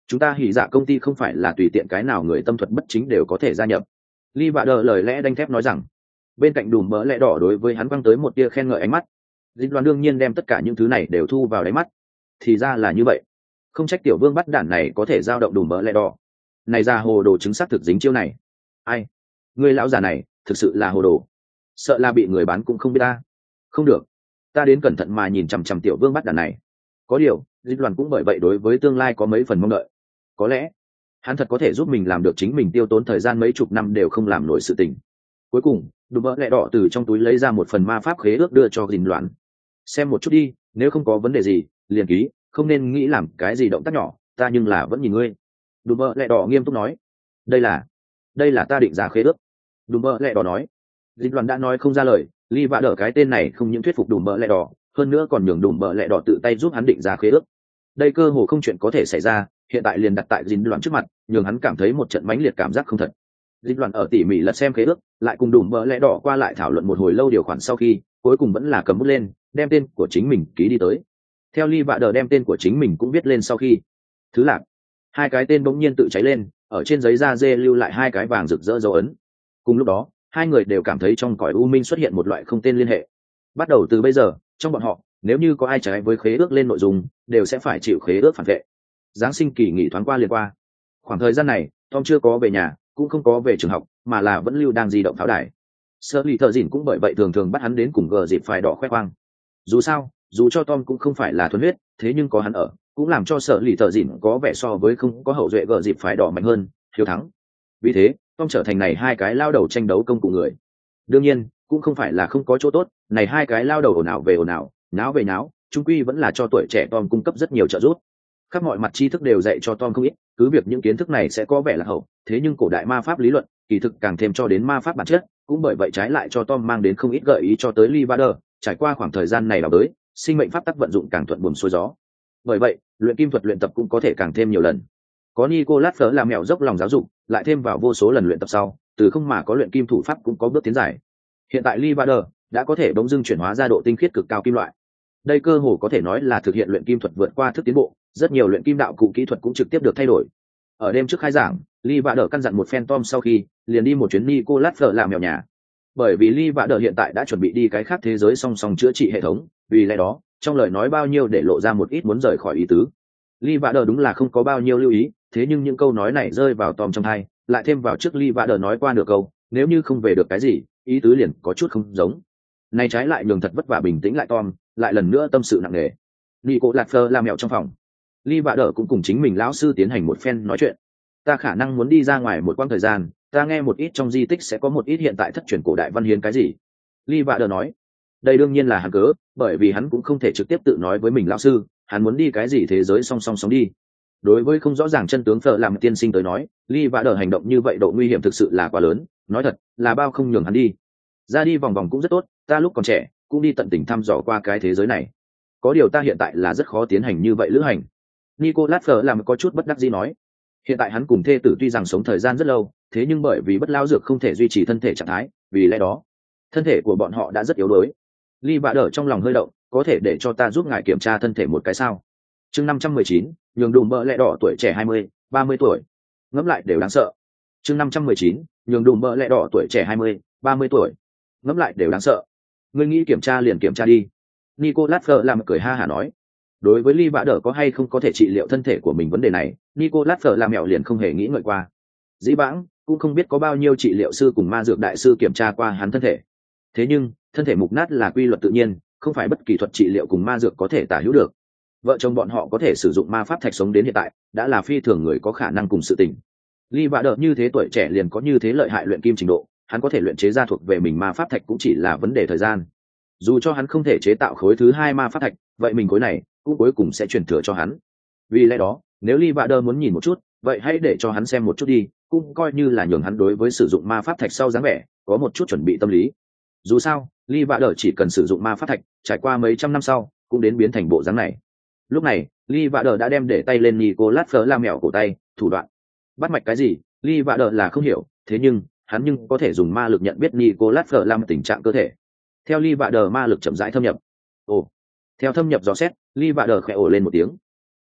chúng ta hỉ dạ công ty không phải là tùy tiện cái nào người tâm thuật bất chính đều có thể gia nhập. Lee Vạ Đờ lời lẽ đanh thép nói rằng. Bên cạnh đùm bỡ lẽ đỏ đối với hắn quăng tới một tia khen ngợi ánh mắt. Dịch Loan đương nhiên đem tất cả những thứ này đều thu vào đáy mắt. Thì ra là như vậy, không trách tiểu vương bắt đản này có thể giao động đùm bỡ lẽ đỏ. Này ra hồ đồ chứng xác thực dính chiêu này. Ai, người lão già này thực sự là hồ đồ, sợ là bị người bán cũng không biết ta. Không được, ta đến cẩn thận mà nhìn chằm chằm tiểu vương bắt đản này. Có điều Dịch Loan cũng bởi vậy đối với tương lai có mấy phần mong đợi. Có lẽ hắn thật có thể giúp mình làm được chính mình tiêu tốn thời gian mấy chục năm đều không làm nổi sự tình. Cuối cùng đùm bỡ lẽ đỏ từ trong túi lấy ra một phần ma pháp khế ước đưa cho Dịch Loan. Xem một chút đi, nếu không có vấn đề gì liền ký, không nên nghĩ làm cái gì động tác nhỏ, ta nhưng là vẫn nhìn ngươi. Đùm bỡ lẽ đỏ nghiêm túc nói. Đây là đây là ta định ra khế ước. Đùm bỡ lẽ đỏ nói. Dịch Loan đã nói không ra lời. Lee Vạ Đờ cái tên này không những thuyết phục đùm bỡ lẽ đỏ, hơn nữa còn nhường đùm bỡ lẽ đỏ tự tay giúp hắn định ra khế ước. Đây cơ hồ không chuyện có thể xảy ra, hiện tại liền đặt tại Dịch Loan trước mặt, nhường hắn cảm thấy một trận mãnh liệt cảm giác không thật. Dịch Loan ở tỉ mỉ lật xem khế ước, lại cùng đùm bỡ lẽ đỏ qua lại thảo luận một hồi lâu điều khoản sau khi, cuối cùng vẫn là cầm bút lên, đem tên của chính mình ký đi tới. Theo Lee Vạ Đờ đem tên của chính mình cũng viết lên sau khi, thứ lạc, hai cái tên bỗng nhiên tự cháy lên, ở trên giấy da dê lưu lại hai cái vàng rực rỡ dấu ấn. Cùng lúc đó, hai người đều cảm thấy trong cõi u minh xuất hiện một loại không tên liên hệ. Bắt đầu từ bây giờ, trong bọn họ, nếu như có ai trái với khế ước lên nội dung, đều sẽ phải chịu khế ước phản vệ. Giáng sinh kỳ nghỉ thoáng qua liền qua. Khoảng thời gian này, Tom chưa có về nhà, cũng không có về trường học, mà là vẫn lưu đang di động pháo đài. Sở Lì Thợ Dìn cũng bởi vậy thường thường bắt hắn đến cùng gờ dịp phải đỏ khoe khoang. Dù sao, dù cho Tom cũng không phải là thuần huyết, thế nhưng có hắn ở, cũng làm cho Sở Lì Thợ Dìn có vẻ so với không có hậu duệ gờ dịp phải đỏ mạnh hơn, hiếu thắng. Vì thế, Tom trở thành này hai cái lao đầu tranh đấu công cụ người. Đương nhiên, cũng không phải là không có chỗ tốt, này hai cái lao đầu ồn ào về ồn ào, náo về náo, chung quy vẫn là cho tuổi trẻ Tom cung cấp rất nhiều trợ giúp. Khắp mọi mặt tri thức đều dạy cho Tom không ít, cứ việc những kiến thức này sẽ có vẻ là hậu, thế nhưng cổ đại ma pháp lý luận, kỳ thực càng thêm cho đến ma pháp bản chất, cũng bởi vậy trái lại cho Tom mang đến không ít gợi ý cho tới Lee Vạ Đờ, trải qua khoảng thời gian này là tới, sinh mệnh pháp tắc vận dụng càng thuận buồm xuôi gió. Bởi vậy, luyện kim thuật luyện tập cũng có thể càng thêm nhiều lần. Có Nicolas Fleur làm mèo dốc lòng giáo dục, lại thêm vào vô số lần luyện tập sau, từ không mà có luyện kim thủ pháp cũng có bước tiến dài. Hiện tại Lee Vạ Đờ đã có thể bỗng dưng chuyển hóa ra độ tinh khiết cực cao kim loại. Đây cơ hồ có thể nói là thực hiện luyện kim thuật vượt qua thức tiến bộ, rất nhiều luyện kim đạo cụ kỹ thuật cũng trực tiếp được thay đổi. Ở đêm trước khai giảng, Lee Vạ Đờ căn dặn một phen Tom sau khi, liền đi một chuyến Nicolas Fleur làm mèo nhà. Bởi vì Lee Vạ Đờ hiện tại đã chuẩn bị đi cái khác thế giới song song chữa trị hệ thống, vì lẽ đó, trong lời nói bao nhiêu để lộ ra một ít muốn rời khỏi ý tứ. Lee Vạ Đờ đúng là không có bao nhiêu lưu ý, thế nhưng những câu nói này rơi vào Tom trong tai, lại thêm vào trước Lee Vạ Đờ nói qua nửa câu, nếu như không về được cái gì, ý tứ liền có chút không giống. Này trái lại nhường thật vất vả bình tĩnh lại Tom, lại lần nữa tâm sự nặng nề. Nicolas Fleur làm mèo trong phòng. Lee Vạ Đờ cũng cùng chính mình lão sư tiến hành một phen nói chuyện. Ta khả năng muốn đi ra ngoài một quãng thời gian, ta nghe một ít trong di tích sẽ có một ít hiện tại thất truyền cổ đại văn hiến cái gì. Lee Vạ Đờ nói. Đây đương nhiên là hắn cớ, bởi vì hắn cũng không thể trực tiếp tự nói với mình lão sư, hắn muốn đi cái gì thế giới song song sống đi. Đối với không rõ ràng chân tướng Fleur làm tiên sinh tới nói, Lee Vạ Đờ hành động như vậy độ nguy hiểm thực sự là quá lớn, nói thật, là bao không nhường hắn đi. Ra đi vòng vòng cũng rất tốt, ta lúc còn trẻ, cũng đi tận tình thăm dò qua cái thế giới này. Có điều ta hiện tại là rất khó tiến hành như vậy lữ hành. Nicolas Fleur làm có chút bất đắc dĩ nói. Hiện tại hắn cùng thê tử tuy rằng sống thời gian rất lâu, thế nhưng bởi vì bất lao dược không thể duy trì thân thể trạng thái, vì lẽ đó, thân thể của bọn họ đã rất yếu đuối. Lee Vạ Đờ trong lòng hơi động, có thể để cho ta giúp ngài kiểm tra thân thể một cái sao? Chương năm trăm mười chín, nhường đùm bợ lẹ đỏ tuổi trẻ hai mươi, ba mươi tuổi. Ngẫm lại đều đáng sợ. Chương năm trăm mười chín, nhường đùm bợ lẹ đỏ tuổi trẻ hai mươi, ba mươi tuổi. Ngẫm lại đều đáng sợ. Ngươi nghĩ kiểm tra liền kiểm tra đi. Nicolas Fleur làm cười ha hả nói. Đối với Lee Vạ Đờ có hay không có thể trị liệu thân thể của mình vấn đề này, Nicolas Fleur làm mèo liền không hề nghĩ ngợi qua. Dĩ vãng cũng không biết có bao nhiêu trị liệu sư cùng ma dược đại sư kiểm tra qua hắn thân thể. Thế nhưng, thân thể mục nát là quy luật tự nhiên, không phải bất kỳ thuật trị liệu cùng ma dược có thể tả hữu được. Vợ chồng bọn họ có thể sử dụng ma pháp thạch sống đến hiện tại, đã là phi thường người có khả năng cùng sự tình. Lee Vạ Đờ như thế tuổi trẻ liền có như thế lợi hại luyện kim trình độ, hắn có thể luyện chế ra thuộc về mình ma pháp thạch cũng chỉ là vấn đề thời gian. Dù cho hắn không thể chế tạo khối thứ hai ma pháp thạch, vậy mình khối này cũng cuối cùng sẽ truyền thừa cho hắn. Vì lẽ đó, nếu Lee Vạ Đờ muốn nhìn một chút, vậy hãy để cho hắn xem một chút đi, cũng coi như là nhường hắn đối với sử dụng ma pháp thạch sau dáng vẻ có một chút chuẩn bị tâm lý. Dù sao, Lee Vạ Đờ chỉ cần sử dụng ma pháp thạch, trải qua mấy trăm năm sau, cũng đến biến thành bộ dáng này. Lúc này, Lee Vạ Đờ đã đem để tay lên Nicolas Fleur làm mèo cổ tay, thủ đoạn bắt mạch cái gì, Lee Vạ Đờ là không hiểu, thế nhưng hắn nhưng có thể dùng ma lực nhận biết Nicolas Fleur làm tình trạng cơ thể. Theo Lee Vạ Đờ ma lực chậm rãi thâm nhập. Ồ, theo thâm nhập dò xét, Lee Vạ Đờ khẽ ồ lên một tiếng.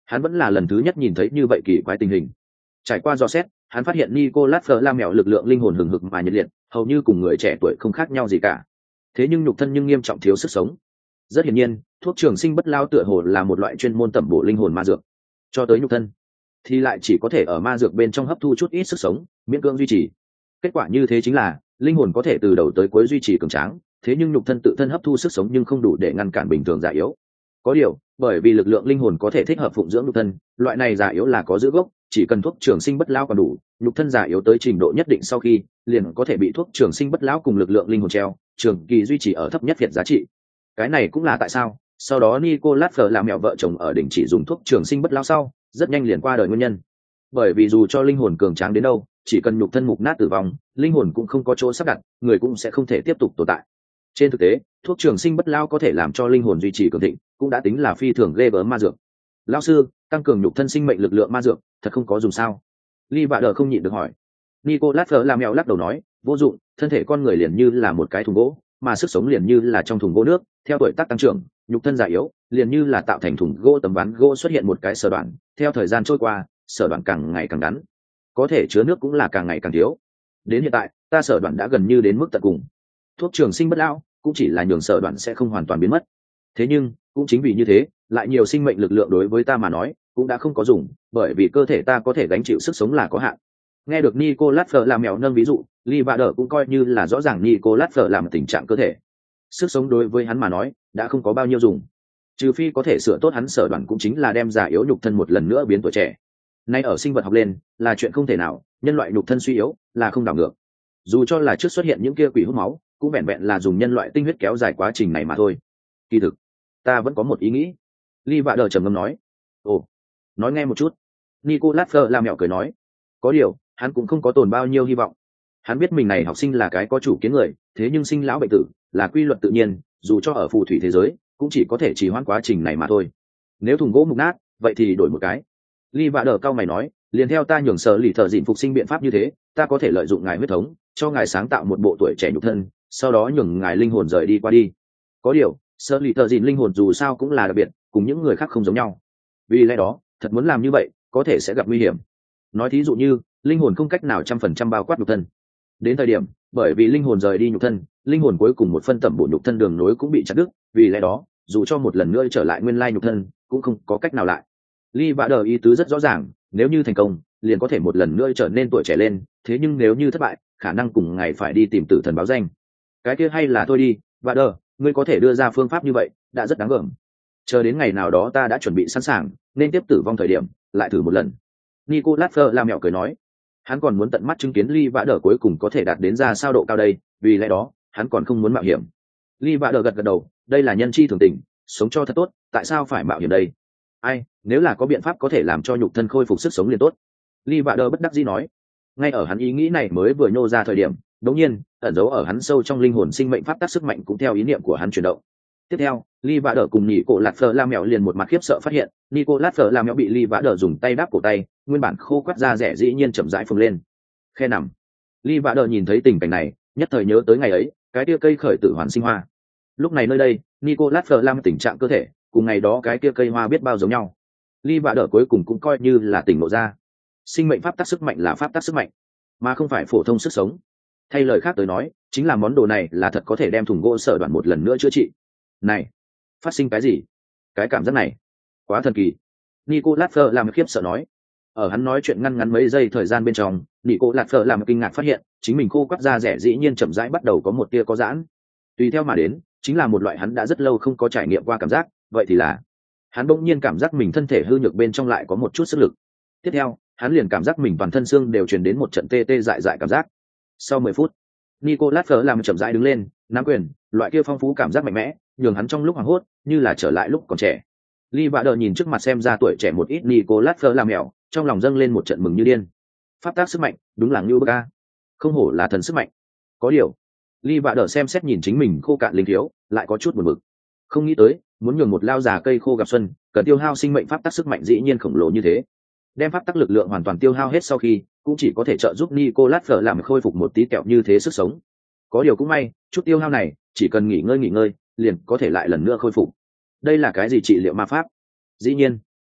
Hắn vẫn là lần thứ nhất nhìn thấy như vậy kỳ quái tình hình. Trải qua dò xét, hắn phát hiện Nicolas Flamel lực lượng linh hồn hừng hực mà nhiệt liệt, hầu như cùng người trẻ tuổi không khác nhau gì cả. Thế nhưng nhục thân nhưng nghiêm trọng thiếu sức sống. Rất hiển nhiên, thuốc trường sinh bất lao tựa hồ là một loại chuyên môn tẩm bổ linh hồn ma dược. Cho tới nhục thân, thì lại chỉ có thể ở ma dược bên trong hấp thu chút ít sức sống, miễn cưỡng duy trì. Kết quả như thế chính là, linh hồn có thể từ đầu tới cuối duy trì cường tráng, thế nhưng nhục thân tự thân hấp thu sức sống nhưng không đủ để ngăn cản bình thường già yếu. Có điều, bởi vì lực lượng linh hồn có thể thích hợp phụng dưỡng nhục thân, loại này già yếu là có giữ gốc, chỉ cần thuốc trường sinh bất lão còn đủ, nhục thân già yếu tới trình độ nhất định sau khi, liền có thể bị thuốc trường sinh bất lão cùng lực lượng linh hồn treo, trường kỳ duy trì ở thấp nhất việt giá trị. Cái này cũng là tại sao, sau đó Nicolas Fleur làm mẹo vợ chồng ở đỉnh chỉ dùng thuốc trường sinh bất lão sau, rất nhanh liền qua đời nguyên nhân. Bởi vì dù cho linh hồn cường tráng đến đâu, chỉ cần nhục thân mục nát tử vong, linh hồn cũng không có chỗ sắp đặt, người cũng sẽ không thể tiếp tục tồn tại. Trên thực tế, thuốc trường sinh bất lão có thể làm cho linh hồn duy trì cường thịnh, cũng đã tính là phi thường ghê gớm ma dược. Lão sư, tăng cường nhục thân sinh mệnh lực lượng ma dược, thật không có dùng sao? Lee Vạ Đờ không nhịn được hỏi. Nicolas Fleur làm mẹo lắc đầu nói, vô dụng, thân thể con người liền như là một cái thùng gỗ, mà sức sống liền như là trong thùng gỗ nước, theo tuổi tác tăng trưởng, nhục thân già yếu, liền như là tạo thành thùng gỗ tấm ván gỗ xuất hiện một cái sở đoạn, theo thời gian trôi qua, sở đoạn càng ngày càng ngắn, có thể chứa nước cũng là càng ngày càng thiếu. Đến hiện tại, ta sở đoạn đã gần như đến mức tận cùng. Thuốc trường sinh bất lão cũng chỉ là nhường sở đoạn sẽ không hoàn toàn biến mất. Thế nhưng, cũng chính vì như thế, lại nhiều sinh mệnh lực lượng đối với ta mà nói, cũng đã không có dùng, bởi vì cơ thể ta có thể gánh chịu sức sống là có hạn. Nghe được Nicolas Fleur làm mèo nâng ví dụ, Lee Vạ Đờ cũng coi như là rõ ràng Nicolas Fleur làm tình trạng cơ thể. Sức sống đối với hắn mà nói, đã không có bao nhiêu dùng. Trừ phi có thể sửa tốt hắn sở đoạn cũng chính là đem già yếu nhục thân một lần nữa biến tuổi trẻ. Nay ở sinh vật học lên, là chuyện không thể nào, nhân loại nhục thân suy yếu, là không đảo ngược. Dù cho là trước xuất hiện những kia quỷ hút máu, cũng vẹn vẹn là dùng nhân loại tinh huyết kéo dài quá trình này mà thôi. Kỳ thực, ta vẫn có một ý nghĩ. Lee Vạ Đờ trầm ngâm nói. Ồ, nói nghe một chút. Nicolas Fleur làm mẹo cười nói. Có điều, hắn cũng không có tồn bao nhiêu hy vọng. Hắn biết mình này học sinh là cái có chủ kiến người, thế nhưng sinh lão bệnh tử là quy luật tự nhiên, dù cho ở phù thủy thế giới, cũng chỉ có thể trì hoãn quá trình này mà thôi. Nếu thùng gỗ mục nát, vậy thì đổi một cái. Lee Vạ Đờ cao mày nói, liền theo ta nhường sở lì thợ dịn phục sinh biện pháp như thế, ta có thể lợi dụng ngài huyết thống, cho ngài sáng tạo một bộ tuổi trẻ nhục thân, sau đó nhường ngài linh hồn rời đi qua đi. Có điều, sở lì thợ dịn linh hồn dù sao cũng là đặc biệt, cùng những người khác không giống nhau. Vì lẽ đó, thật muốn làm như vậy, có thể sẽ gặp nguy hiểm. Nói thí dụ như, linh hồn không cách nào trăm phần trăm bao quát nhục thân. Đến thời điểm, bởi vì linh hồn rời đi nhục thân, linh hồn cuối cùng một phân tẩm bổ nhục thân đường nối cũng bị chặt đứt, vì lẽ đó, dù cho một lần nữa trở lại nguyên lai nhục thân, cũng không có cách nào lại. Lee Vạ Đờ ý tứ rất rõ ràng, nếu như thành công, liền có thể một lần nữa trở nên tuổi trẻ lên, thế nhưng nếu như thất bại, khả năng cùng ngày phải đi tìm tử thần báo danh. Cái kia hay là thôi đi, Vạ Đờ, ngươi có thể đưa ra phương pháp như vậy, đã rất đáng gờm. Chờ đến ngày nào đó ta đã chuẩn bị sẵn sàng, nên tiếp tử vong thời điểm, lại thử một lần. Nicolas Fleur làm mẹo cười nói. Hắn còn muốn tận mắt chứng kiến Lee Vạ Đờ cuối cùng có thể đạt đến ra sao độ cao đây, vì lẽ đó, hắn còn không muốn mạo hiểm. Lee Vạ Đờ gật gật đầu, đây là nhân chi thường tình, sống cho thật tốt, tại sao phải mạo hiểm đây? Ai, nếu là có biện pháp có thể làm cho nhục thân khôi phục sức sống liền tốt. Lee Vạ Đờ bất đắc dĩ nói. Ngay ở hắn ý nghĩ này mới vừa nhô ra thời điểm, đột nhiên, ẩn giấu ở hắn sâu trong linh hồn sinh mệnh pháp tắc sức mạnh cũng theo ý niệm của hắn chuyển động. Tiếp theo, Lee Vạ Đờ cùng nhị cổ lạt phở la mèo liền một mặt khiếp sợ phát hiện, Nicolas Fleur la mèo bị Lee Vạ Đờ dùng tay đáp cổ tay, nguyên bản khô quắt da rẻ dĩ nhiên chậm rãi phồng lên. Khe nằm. Lee Vạ Đờ nhìn thấy tình cảnh này, nhất thời nhớ tới ngày ấy, cái kia cây khởi tử hoàn sinh hoa. Lúc này nơi đây, Nicolas Fleur la mèo tình trạng cơ thể, cùng ngày đó cái kia cây hoa biết bao giống nhau. Lee Vạ Đờ cuối cùng cũng coi như là tỉnh ngộ ra. Sinh mệnh pháp tắc sức mạnh là pháp tắc sức mạnh, mà không phải phổ thông sức sống. Thay lời khác tới nói, chính là món đồ này là thật có thể đem thùng gỗ sở đoạn một lần nữa chữa trị. Này, phát sinh cái gì? Cái cảm giác này, quá thần kỳ. Nicolas Fleur làm khiếp sợ nói. Ở hắn nói chuyện ngăn ngắn mấy giây thời gian bên trong, Nicolas Fleur làm kinh ngạc phát hiện, chính mình khô quắt da rẻ dĩ nhiên chậm rãi bắt đầu có một tia có giãn. Tùy theo mà đến, chính là một loại hắn đã rất lâu không có trải nghiệm qua cảm giác, vậy thì là, hắn bỗng nhiên cảm giác mình thân thể hư nhược bên trong lại có một chút sức lực. Tiếp theo, hắn liền cảm giác mình toàn thân xương đều truyền đến một trận tê tê dại dại cảm giác. Sau mười phút, Nicolas Fleur làm chậm rãi đứng lên, nắm quyền, loại kia phong phú cảm giác mạnh mẽ, nhường hắn trong lúc hoảng hốt, như là trở lại lúc còn trẻ. Lee Vạ Đờ nhìn trước mặt xem ra tuổi trẻ một ít Nicolas Fleur làm mèo, trong lòng dâng lên một trận mừng như điên. Pháp tác sức mạnh, đúng là như bậc a. Không hổ là thần sức mạnh. Có điều, Lee Vạ Đờ xem xét nhìn chính mình khô cạn linh thiếu, lại có chút buồn bực. Không nghĩ tới, muốn nhường một lao già cây khô gặp xuân, cần tiêu hao sinh mệnh pháp tác sức mạnh dĩ nhiên khổng lồ như thế. Đem pháp tắc lực lượng hoàn toàn tiêu hao hết sau khi, cũng chỉ có thể trợ giúp Nicolas Fleur làm khôi phục một tí kẹo như thế sức sống. Có điều cũng may, chút tiêu hao này, chỉ cần nghỉ ngơi nghỉ ngơi, liền có thể lại lần nữa khôi phục. Đây là cái gì trị liệu ma pháp? Dĩ nhiên,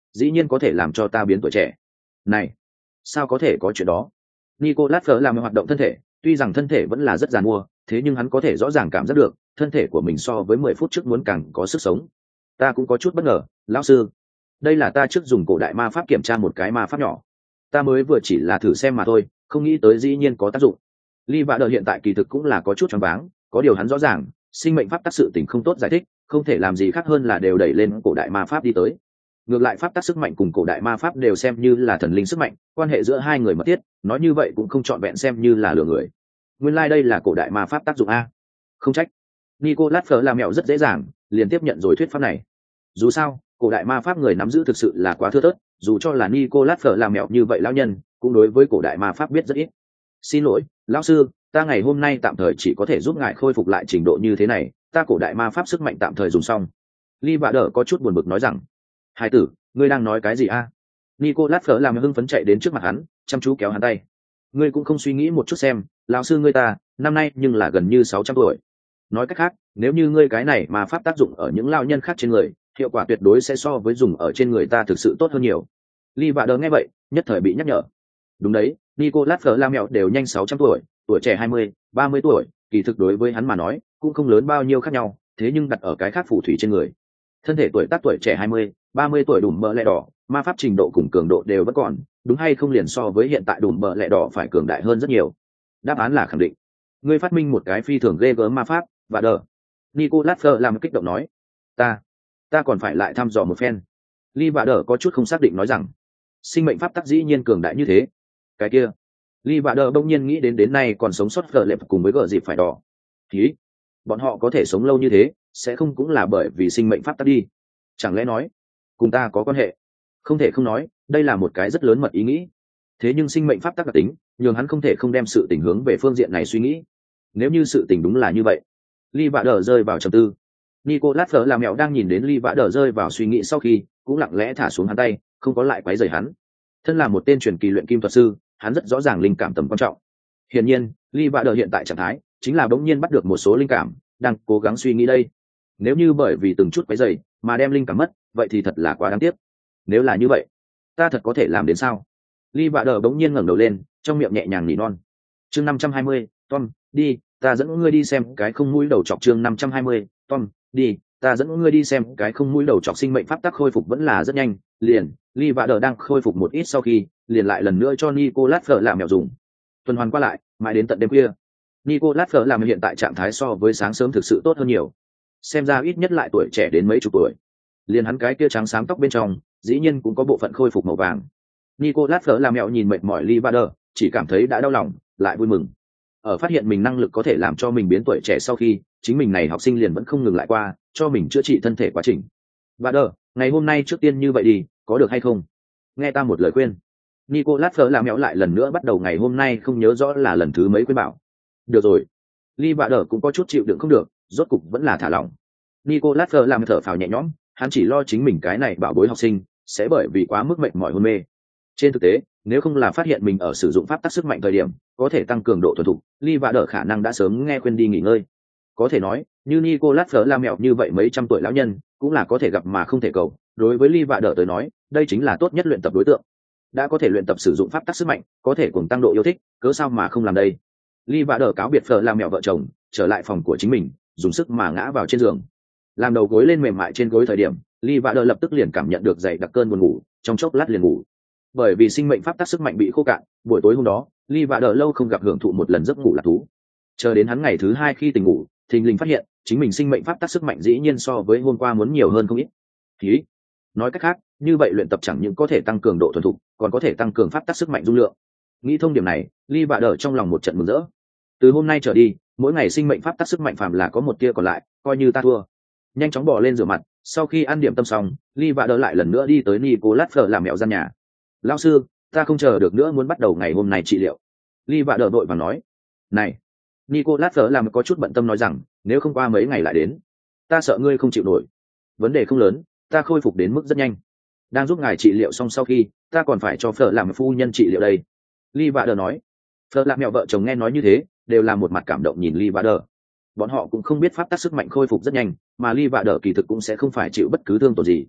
dĩ nhiên có thể làm cho ta biến tuổi trẻ. Này, sao có thể có chuyện đó? Nicolas Fleur làm hoạt động thân thể, tuy rằng thân thể vẫn là rất giàn mua, thế nhưng hắn có thể rõ ràng cảm giác được, thân thể của mình so với mười phút trước muốn càng có sức sống. Ta cũng có chút bất ngờ, lão sư. Đây là ta trước dùng cổ đại ma pháp kiểm tra một cái ma pháp nhỏ. Ta mới vừa chỉ là thử xem mà thôi, không nghĩ tới dĩ nhiên có tác dụng. Ly Vạ Đờ hiện tại kỳ thực cũng là có chút choáng váng, có điều hắn rõ ràng, sinh mệnh pháp tác sự tình không tốt giải thích, không thể làm gì khác hơn là đều đẩy lên cổ đại ma pháp đi tới. Ngược lại pháp tác sức mạnh cùng cổ đại ma pháp đều xem như là thần linh sức mạnh, quan hệ giữa hai người mật thiết, nói như vậy cũng không trọn vẹn xem như là lừa người. Nguyên lai like đây là cổ đại ma pháp tác dụng a. Không trách. Nicolas Fleur làm mẹo rất dễ dàng, liền tiếp nhận rồi thuyết pháp này. Dù sao, cổ đại ma pháp người nắm giữ thực sự là quá thưa thớt, dù cho là Nicolas Fleur làm mẹo như vậy lão nhân, cũng đối với cổ đại ma pháp biết rất ít. Xin lỗi, lão sư, ta ngày hôm nay tạm thời chỉ có thể giúp ngài khôi phục lại trình độ như thế này, ta cổ đại ma pháp sức mạnh tạm thời dùng xong. Ly Vạ Đờ có chút buồn bực nói rằng, hai tử, ngươi đang nói cái gì a? Nicolas Fleur làm hưng phấn chạy đến trước mặt hắn, chăm chú kéo hắn tay. Ngươi cũng không suy nghĩ một chút xem, lão sư ngươi ta, năm nay nhưng là gần như sáu trăm tuổi. Nói cách khác, nếu như ngươi cái này mà pháp tác dụng ở những lão nhân khác trên người, hiệu quả tuyệt đối sẽ so với dùng ở trên người ta thực sự tốt hơn nhiều. Ly Vạ Đờ nghe vậy, nhất thời bị nhắc nhở. Đúng đấy, Nicolas Fleur làm mẹo đều nhanh sáu trăm tuổi, tuổi trẻ hai mươi, ba mươi tuổi, kỳ thực đối với hắn mà nói, cũng không lớn bao nhiêu khác nhau, thế nhưng đặt ở cái khác phù thủy trên người. Thân thể tuổi tác tuổi trẻ hai mươi, ba mươi tuổi đùm bờ lẹ đỏ, ma pháp trình độ cùng cường độ đều vẫn còn, đúng hay không liền so với hiện tại đùm bờ lẹ đỏ phải cường đại hơn rất nhiều. Đáp án là khẳng định. Ngươi phát minh một cái phi thường ghê gớm ma pháp, và đờ. Nicolas Fleur làm kích động nói. Ta, ta còn phải lại thăm dò một phen. Ly Vạ Đờ có chút không xác định nói rằng, sinh mệnh pháp tắc dĩ nhiên cường đại như thế. Cái kia, Ly Vạ Đờ bỗng nhiên nghĩ đến đến nay còn sống sót gờ lệp cùng với gờ dịp phải đỏ. Khí, bọn họ có thể sống lâu như thế, sẽ không cũng là bởi vì sinh mệnh pháp tắc đi. Chẳng lẽ nói, cùng ta có quan hệ? Không thể không nói, đây là một cái rất lớn mật ý nghĩ. Thế nhưng sinh mệnh pháp tắc đặc tính, nhường hắn không thể không đem sự tình hướng về phương diện này suy nghĩ. Nếu như sự tình đúng là như vậy, Ly Vạ Đờ rơi vào trầm tư. Nicolas Fleur làm mẹo đang nhìn đến Ly Vạ Đờ rơi vào suy nghĩ sau khi, cũng lặng lẽ thả xuống hắn tay, không có lại quấy rầy hắn. Thân là một tên truyền kỳ luyện kim thuật sư, hắn rất rõ ràng linh cảm tầm quan trọng. Hiển nhiên, Ly Vạ Đờ hiện tại trạng thái chính là bỗng nhiên bắt được một số linh cảm, đang cố gắng suy nghĩ đây. Nếu như bởi vì từng chút quấy rầy mà đem linh cảm mất, vậy thì thật là quá đáng tiếc. Nếu là như vậy, ta thật có thể làm đến sao? Ly Vạ Đờ bỗng nhiên ngẩng đầu lên, trong miệng nhẹ nhàng nỉ non. Chương năm trăm hai mươi, Tom, đi, ta dẫn ngươi đi xem cái không mũi đầu chọc. Chương năm trăm hai mươi, Tom, đi, ta dẫn ngươi đi xem cái không mũi đầu chọc. Sinh mệnh pháp tắc khôi phục vẫn là rất nhanh, liền, Ly Vạ Đờ đang khôi phục một ít sau khi, liền lại lần nữa cho Nicolas Fleur làm mèo dùng. Tuần hoàn qua lại, mãi đến tận đêm khuya. Nicolas Fleur làm hiện tại trạng thái so với sáng sớm thực sự tốt hơn nhiều. Xem ra ít nhất lại tuổi trẻ đến mấy chục tuổi. Liền hắn cái kia trắng sáng tóc bên trong, dĩ nhiên cũng có bộ phận khôi phục màu vàng. Nicolas Fleur làm mèo nhìn mệt mỏi Ly Vạ Đờ, chỉ cảm thấy đã đau lòng, lại vui mừng. Ở phát hiện mình năng lực có thể làm cho mình biến tuổi trẻ sau khi, chính mình này học sinh liền vẫn không ngừng lại qua, cho mình chữa trị thân thể quá trình. Vạ Đờ, ngày hôm nay trước tiên như vậy đi, có được hay không? Nghe ta một lời khuyên. Nicolas Fleur làm mèo lại lần nữa bắt đầu ngày hôm nay không nhớ rõ là lần thứ mấy khuyên bảo. Được rồi. Ly Vạ Đờ cũng có chút chịu đựng không được, rốt cục vẫn là thả lỏng. Nicolas Fleur làm thở phào nhẹ nhõm, hắn chỉ lo chính mình cái này bảo bối học sinh sẽ bởi vì quá mức mệt mỏi hôn mê. Trên thực tế, nếu không là phát hiện mình ở sử dụng pháp tắc sức mạnh thời điểm có thể tăng cường độ thuần thục, Ly Vạ Đờ khả năng đã sớm nghe khuyên đi nghỉ ngơi. Có thể nói, như Nicolas Fleur làm mèo như vậy mấy trăm tuổi lão nhân, cũng là có thể gặp mà không thể cầu. Đối với Ly Vạ Đờ tới nói, đây chính là tốt nhất luyện tập đối tượng. Đã có thể luyện tập sử dụng pháp tắc sức mạnh, có thể cùng tăng độ yêu thích, cớ sao mà không làm đây? Ly Vạ Đờ cáo biệt Fleur làm mèo vợ chồng, trở lại phòng của chính mình, dùng sức mà ngã vào trên giường. Làm đầu gối lên mềm mại trên gối thời điểm, Ly Vạ Đờ lập tức liền cảm nhận được dậy đặc cơn buồn ngủ, trong chốc lát liền ngủ. Bởi vì sinh mệnh pháp tắc sức mạnh bị khô cạn, buổi tối hôm đó, Ly Vạ Đờ lâu không gặp hưởng thụ một lần giấc ngủ lạc thú. Chờ đến hắn ngày thứ hai khi tỉnh ngủ, thình lình phát hiện chính mình sinh mệnh pháp tắc sức mạnh dĩ nhiên so với hôm qua muốn nhiều hơn không ít. Khí. Nói cách khác, như vậy luyện tập chẳng những có thể tăng cường độ thuần thục, còn có thể tăng cường pháp tắc sức mạnh dung lượng. Nghĩ thông điểm này, Ly Vạ Đờ trong lòng một trận mừng rỡ. Từ hôm nay trở đi, mỗi ngày sinh mệnh pháp tắc sức mạnh phàm là có một tia còn lại, coi như ta thua. Nhanh chóng bỏ lên rửa mặt, sau khi ăn điểm tâm xong, Ly Vạ Đờ lại lần nữa đi tới Nicolas Fleur làm mẹo gian nhà. Lão sư, ta không chờ được nữa muốn bắt đầu ngày hôm nay trị liệu. Ly Vạ Đờ vội vàng nói. Này, Nicolas Fleur làm có chút bận tâm nói rằng, nếu không qua mấy ngày lại đến, ta sợ ngươi không chịu nổi. Vấn đề không lớn, ta khôi phục đến mức rất nhanh. Đang giúp ngài trị liệu xong sau khi, ta còn phải cho Fleur làm phu nhân trị liệu đây. Ly Vạ Đờ nói. Fleur làm mẹo vợ chồng nghe nói như thế, đều là một mặt cảm động nhìn Ly Vạ Đờ. Bọn họ cũng không biết pháp tắc sức mạnh khôi phục rất nhanh, mà Ly Vạ Đờ kỳ thực cũng sẽ không phải chịu bất cứ thương tổn gì.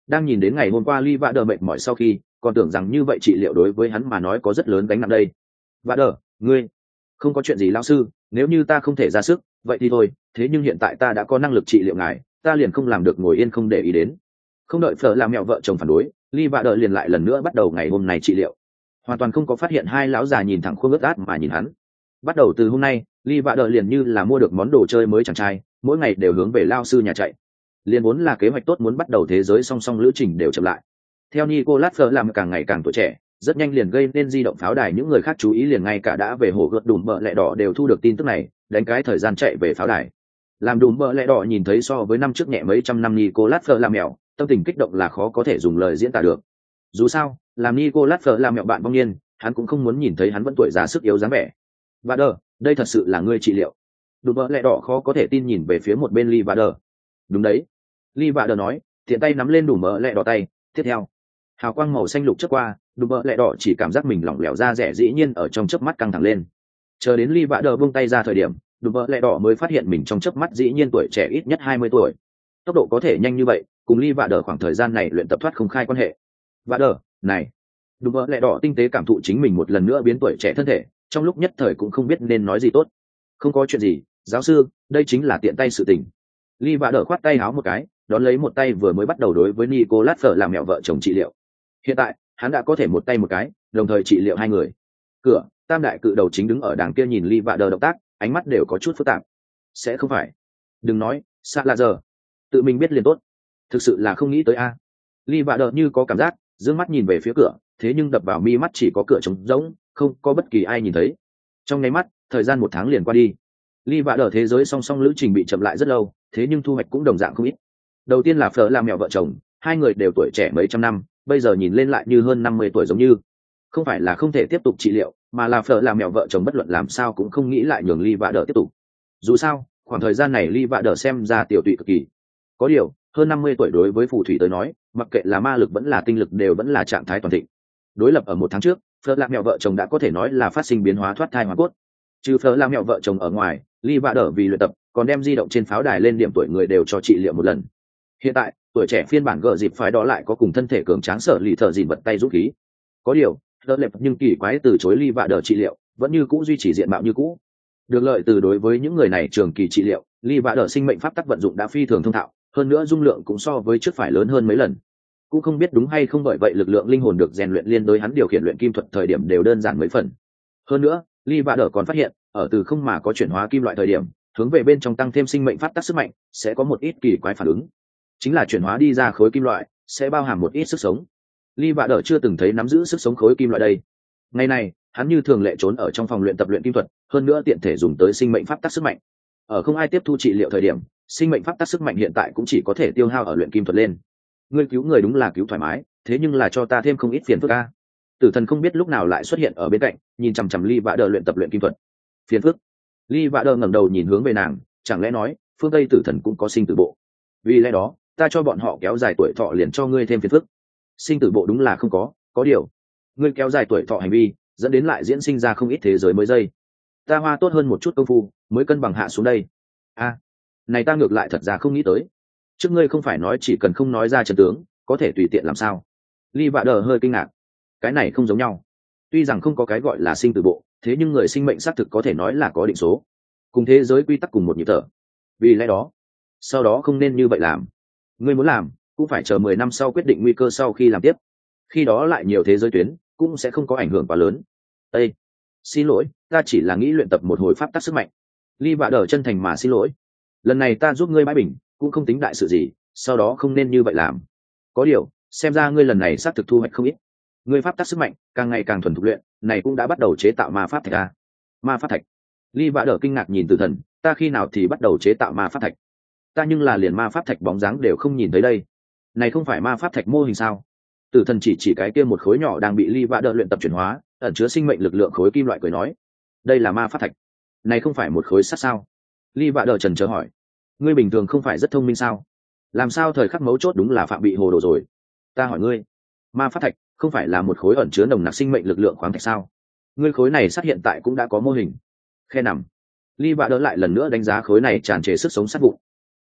Đang nhìn đến ngày hôm qua Lee Vạ Đờ mệt mỏi sau khi, còn tưởng rằng như vậy trị liệu đối với hắn mà nói có rất lớn gánh nặng đây. Vạ Đờ, ngươi, không có chuyện gì lão sư, nếu như ta không thể ra sức, vậy thì thôi, thế nhưng hiện tại ta đã có năng lực trị liệu ngài, ta liền không làm được ngồi yên không để ý đến. Không đợi Phở làm mẹo vợ chồng phản đối, Lee Vạ Đờ liền lại lần nữa bắt đầu ngày hôm nay trị liệu. Hoàn toàn không có phát hiện hai lão già nhìn thẳng khuôn ướt át mà nhìn hắn. Bắt đầu từ hôm nay, Lee Vạ Đờ liền như là mua được món đồ chơi mới chàng trai, mỗi ngày đều hướng về lao sư nhà chạy. Liên vốn là kế hoạch tốt muốn bắt đầu thế giới song song lữ trình đều chậm lại. Theo Nicolas Fleur làm càng ngày càng tuổi trẻ, rất nhanh liền gây nên di động pháo đài, những người khác chú ý liền ngay cả đã về hồ gợt đùm bợ lẹ đỏ đều thu được tin tức này, đánh cái thời gian chạy về pháo đài. Làm đùm bợ lẹ đỏ nhìn thấy so với năm trước nhẹ mấy trăm năm Nicolas Fleur làm mèo, tâm tình kích động là khó có thể dùng lời diễn tả được. Dù sao, làm Nicolas Fleur làm mèo bạn vong niên, hắn cũng không muốn nhìn thấy hắn vẫn tuổi già sức yếu dáng vẻ. Và đờ, đây thật sự là ngươi trị liệu. Đùm bợ lẹ đỏ khó có thể tin nhìn về phía một bên Lee Vader. Đúng đấy. Lee Vader nói, tiện tay nắm lên đùm bợ lẹ đỏ tay. Tiếp theo, hào quang màu xanh lục chớp qua, đùm bợ lẹ đỏ chỉ cảm giác mình lỏng lẻo ra rẻ dĩ nhiên ở trong chớp mắt căng thẳng lên. Chờ đến Lee Vader buông tay ra thời điểm, đùm bợ lẹ đỏ mới phát hiện mình trong chớp mắt dĩ nhiên tuổi trẻ ít nhất hai mươi tuổi. Tốc độ có thể nhanh như vậy, cùng Lee Vader khoảng thời gian này luyện tập thoát không khai quan hệ. Vader, này. Đùm bợ lẹ đỏ tinh tế cảm thụ chính mình một lần nữa biến tuổi trẻ thân thể, trong lúc nhất thời cũng không biết nên nói gì tốt. Không có chuyện gì, giáo sư, đây chính là tiện tay sự tình. Lee Vader khoát tay áo một cái, đón lấy một tay vừa mới bắt đầu đối với Nicolas Fleur làm mẹo vợ chồng trị liệu. Hiện tại, hắn đã có thể một tay một cái, đồng thời trị liệu hai người. Cửa, tam đại cự đầu chính đứng ở đằng kia nhìn Lee Vader động tác, ánh mắt đều có chút phức tạp. Sẽ không phải? Đừng nói, xa là giờ. Tự mình biết liền tốt. Thực sự là không nghĩ tới a. À. Lee Vader như có cảm giác, dương mắt nhìn về phía cửa, thế nhưng đập vào mi mắt chỉ có cửa trống rỗng, không có bất kỳ ai nhìn thấy. Trong nháy mắt, thời gian một tháng liền qua đi. Lee Vader thế giới song song lữ trình bị chậm lại rất lâu, thế nhưng thu hoạch cũng đồng dạng không ít. Đầu tiên là Fleur làm mẹo vợ chồng, hai người đều tuổi trẻ mấy trăm năm, bây giờ nhìn lên lại như hơn năm mươi tuổi giống như. Không phải là không thể tiếp tục trị liệu, mà là Fleur làm mẹo vợ chồng bất luận làm sao cũng không nghĩ lại nhường Lee Vader tiếp tục. Dù sao, khoảng thời gian này Lee Vader xem ra tiểu tụy cực kỳ. Có điều, hơn năm mươi tuổi đối với phù thủy tới nói, mặc kệ là ma lực vẫn là tinh lực đều vẫn là trạng thái toàn thịnh. Đối lập ở một tháng trước, Fleur làm mẹo vợ chồng đã có thể nói là phát sinh biến hóa thoát thai hóa cốt. Trừ Fleur làm mẹo vợ chồng ở ngoài, Lee Vader vì luyện tập, còn đem di động trên pháo đài lên điểm tuổi người đều cho trị liệu một lần. Hiện tại, tuổi trẻ phiên bản gờ dịp phái đó lại có cùng thân thể cường tráng sở lì thợ dìn vật tay rút khí. Có điều, đỡ lệp nhưng kỳ quái từ chối Lee Vader trị liệu, vẫn như cũ duy trì diện mạo như cũ. Được lợi từ đối với những người này trường kỳ trị liệu, Lee Vader sinh mệnh pháp tắc vận dụng đã phi thường thông thạo, hơn nữa dung lượng cũng so với trước phải lớn hơn mấy lần. Cũng không biết đúng hay không, bởi vậy lực lượng linh hồn được rèn luyện liên đối hắn điều khiển luyện kim thuật thời điểm đều đơn giản mấy phần. Hơn nữa, Lee Vader còn phát hiện, ở từ không mà có chuyển hóa kim loại thời điểm, hướng về bên trong tăng thêm sinh mệnh pháp tắc sức mạnh, sẽ có một ít kỳ quái phản ứng. Chính là chuyển hóa đi ra khối kim loại, sẽ bao hàm một ít sức sống. Lee Vader chưa từng thấy nắm giữ sức sống khối kim loại đây. Ngày này, hắn như thường lệ trốn ở trong phòng luyện tập luyện kim thuật, hơn nữa tiện thể dùng tới sinh mệnh pháp tắc sức mạnh. Ở không ai tiếp thu trị liệu thời điểm, sinh mệnh pháp tắc sức mạnh hiện tại cũng chỉ có thể tiêu hao ở luyện kim thuật lên. Ngươi cứu người đúng là cứu thoải mái, thế nhưng là cho ta thêm không ít phiền phức a. Tử thần không biết lúc nào lại xuất hiện ở bên cạnh, nhìn chằm chằm Lee Vader luyện tập luyện kim thuật. Phiền phức? Lee Vader ngẩng đầu nhìn hướng về nàng, chẳng lẽ nói, phương Tây tử thần cũng có sinh tử bộ? Vì lẽ đó, ta cho bọn họ kéo dài tuổi thọ liền cho ngươi thêm phiền phức. Sinh tử bộ đúng là không có, có điều, ngươi kéo dài tuổi thọ hành vi, dẫn đến lại diễn sinh ra không ít thế giới mới dây. Ta hoa tốt hơn một chút công phu, mới cân bằng hạ xuống đây. A, này ta ngược lại thật ra không nghĩ tới. Trước ngươi không phải nói chỉ cần không nói ra trận tướng, có thể tùy tiện làm sao? Lee Vader hơi kinh ngạc. Cái này không giống nhau. Tuy rằng không có cái gọi là sinh tử bộ, thế nhưng người sinh mệnh xác thực có thể nói là có định số, cùng thế giới quy tắc cùng một nhịp thở. Vì lẽ đó, sau đó không nên như vậy làm. Ngươi muốn làm, cũng phải chờ mười năm sau quyết định nguy cơ sau khi làm tiếp. Khi đó lại nhiều thế giới tuyến, cũng sẽ không có ảnh hưởng quá lớn. Ê, xin lỗi, ta chỉ là nghĩ luyện tập một hồi pháp tắc sức mạnh. Lee Vader chân thành mà xin lỗi. Lần này ta giúp ngươi bãi bình, cũng không tính đại sự gì, sau đó không nên như vậy làm. Có điều, xem ra ngươi lần này xác thực thu hoạch không ít. Ngươi pháp tắc sức mạnh càng ngày càng thuần thục luyện, này cũng đã bắt đầu chế tạo ma pháp thạch a. Ma pháp thạch? Lee Vader kinh ngạc nhìn Tử Thần, ta khi nào thì bắt đầu chế tạo ma pháp thạch? Ta nhưng là liền ma pháp thạch bóng dáng đều không nhìn thấy đây. Này không phải ma pháp thạch mô hình sao? Tử Thần chỉ chỉ cái kia một khối nhỏ đang bị Lee Vader luyện tập chuyển hóa, ẩn chứa sinh mệnh lực lượng khối kim loại, cười nói, đây là ma pháp thạch. Này không phải một khối sắt sao? Lee Vader chần chờ hỏi, ngươi bình thường không phải rất thông minh sao? Làm sao thời khắc mấu chốt đúng là phạm bị hồ đồ rồi? Ta hỏi ngươi, ma pháp thạch không phải là một khối ẩn chứa nồng nặc sinh mệnh lực lượng khoáng thạch sao? Ngươi khối này sắt hiện tại cũng đã có mô hình. Khe nằm. Lee Vader lại lần nữa đánh giá khối này tràn trề sức sống sắt vụn.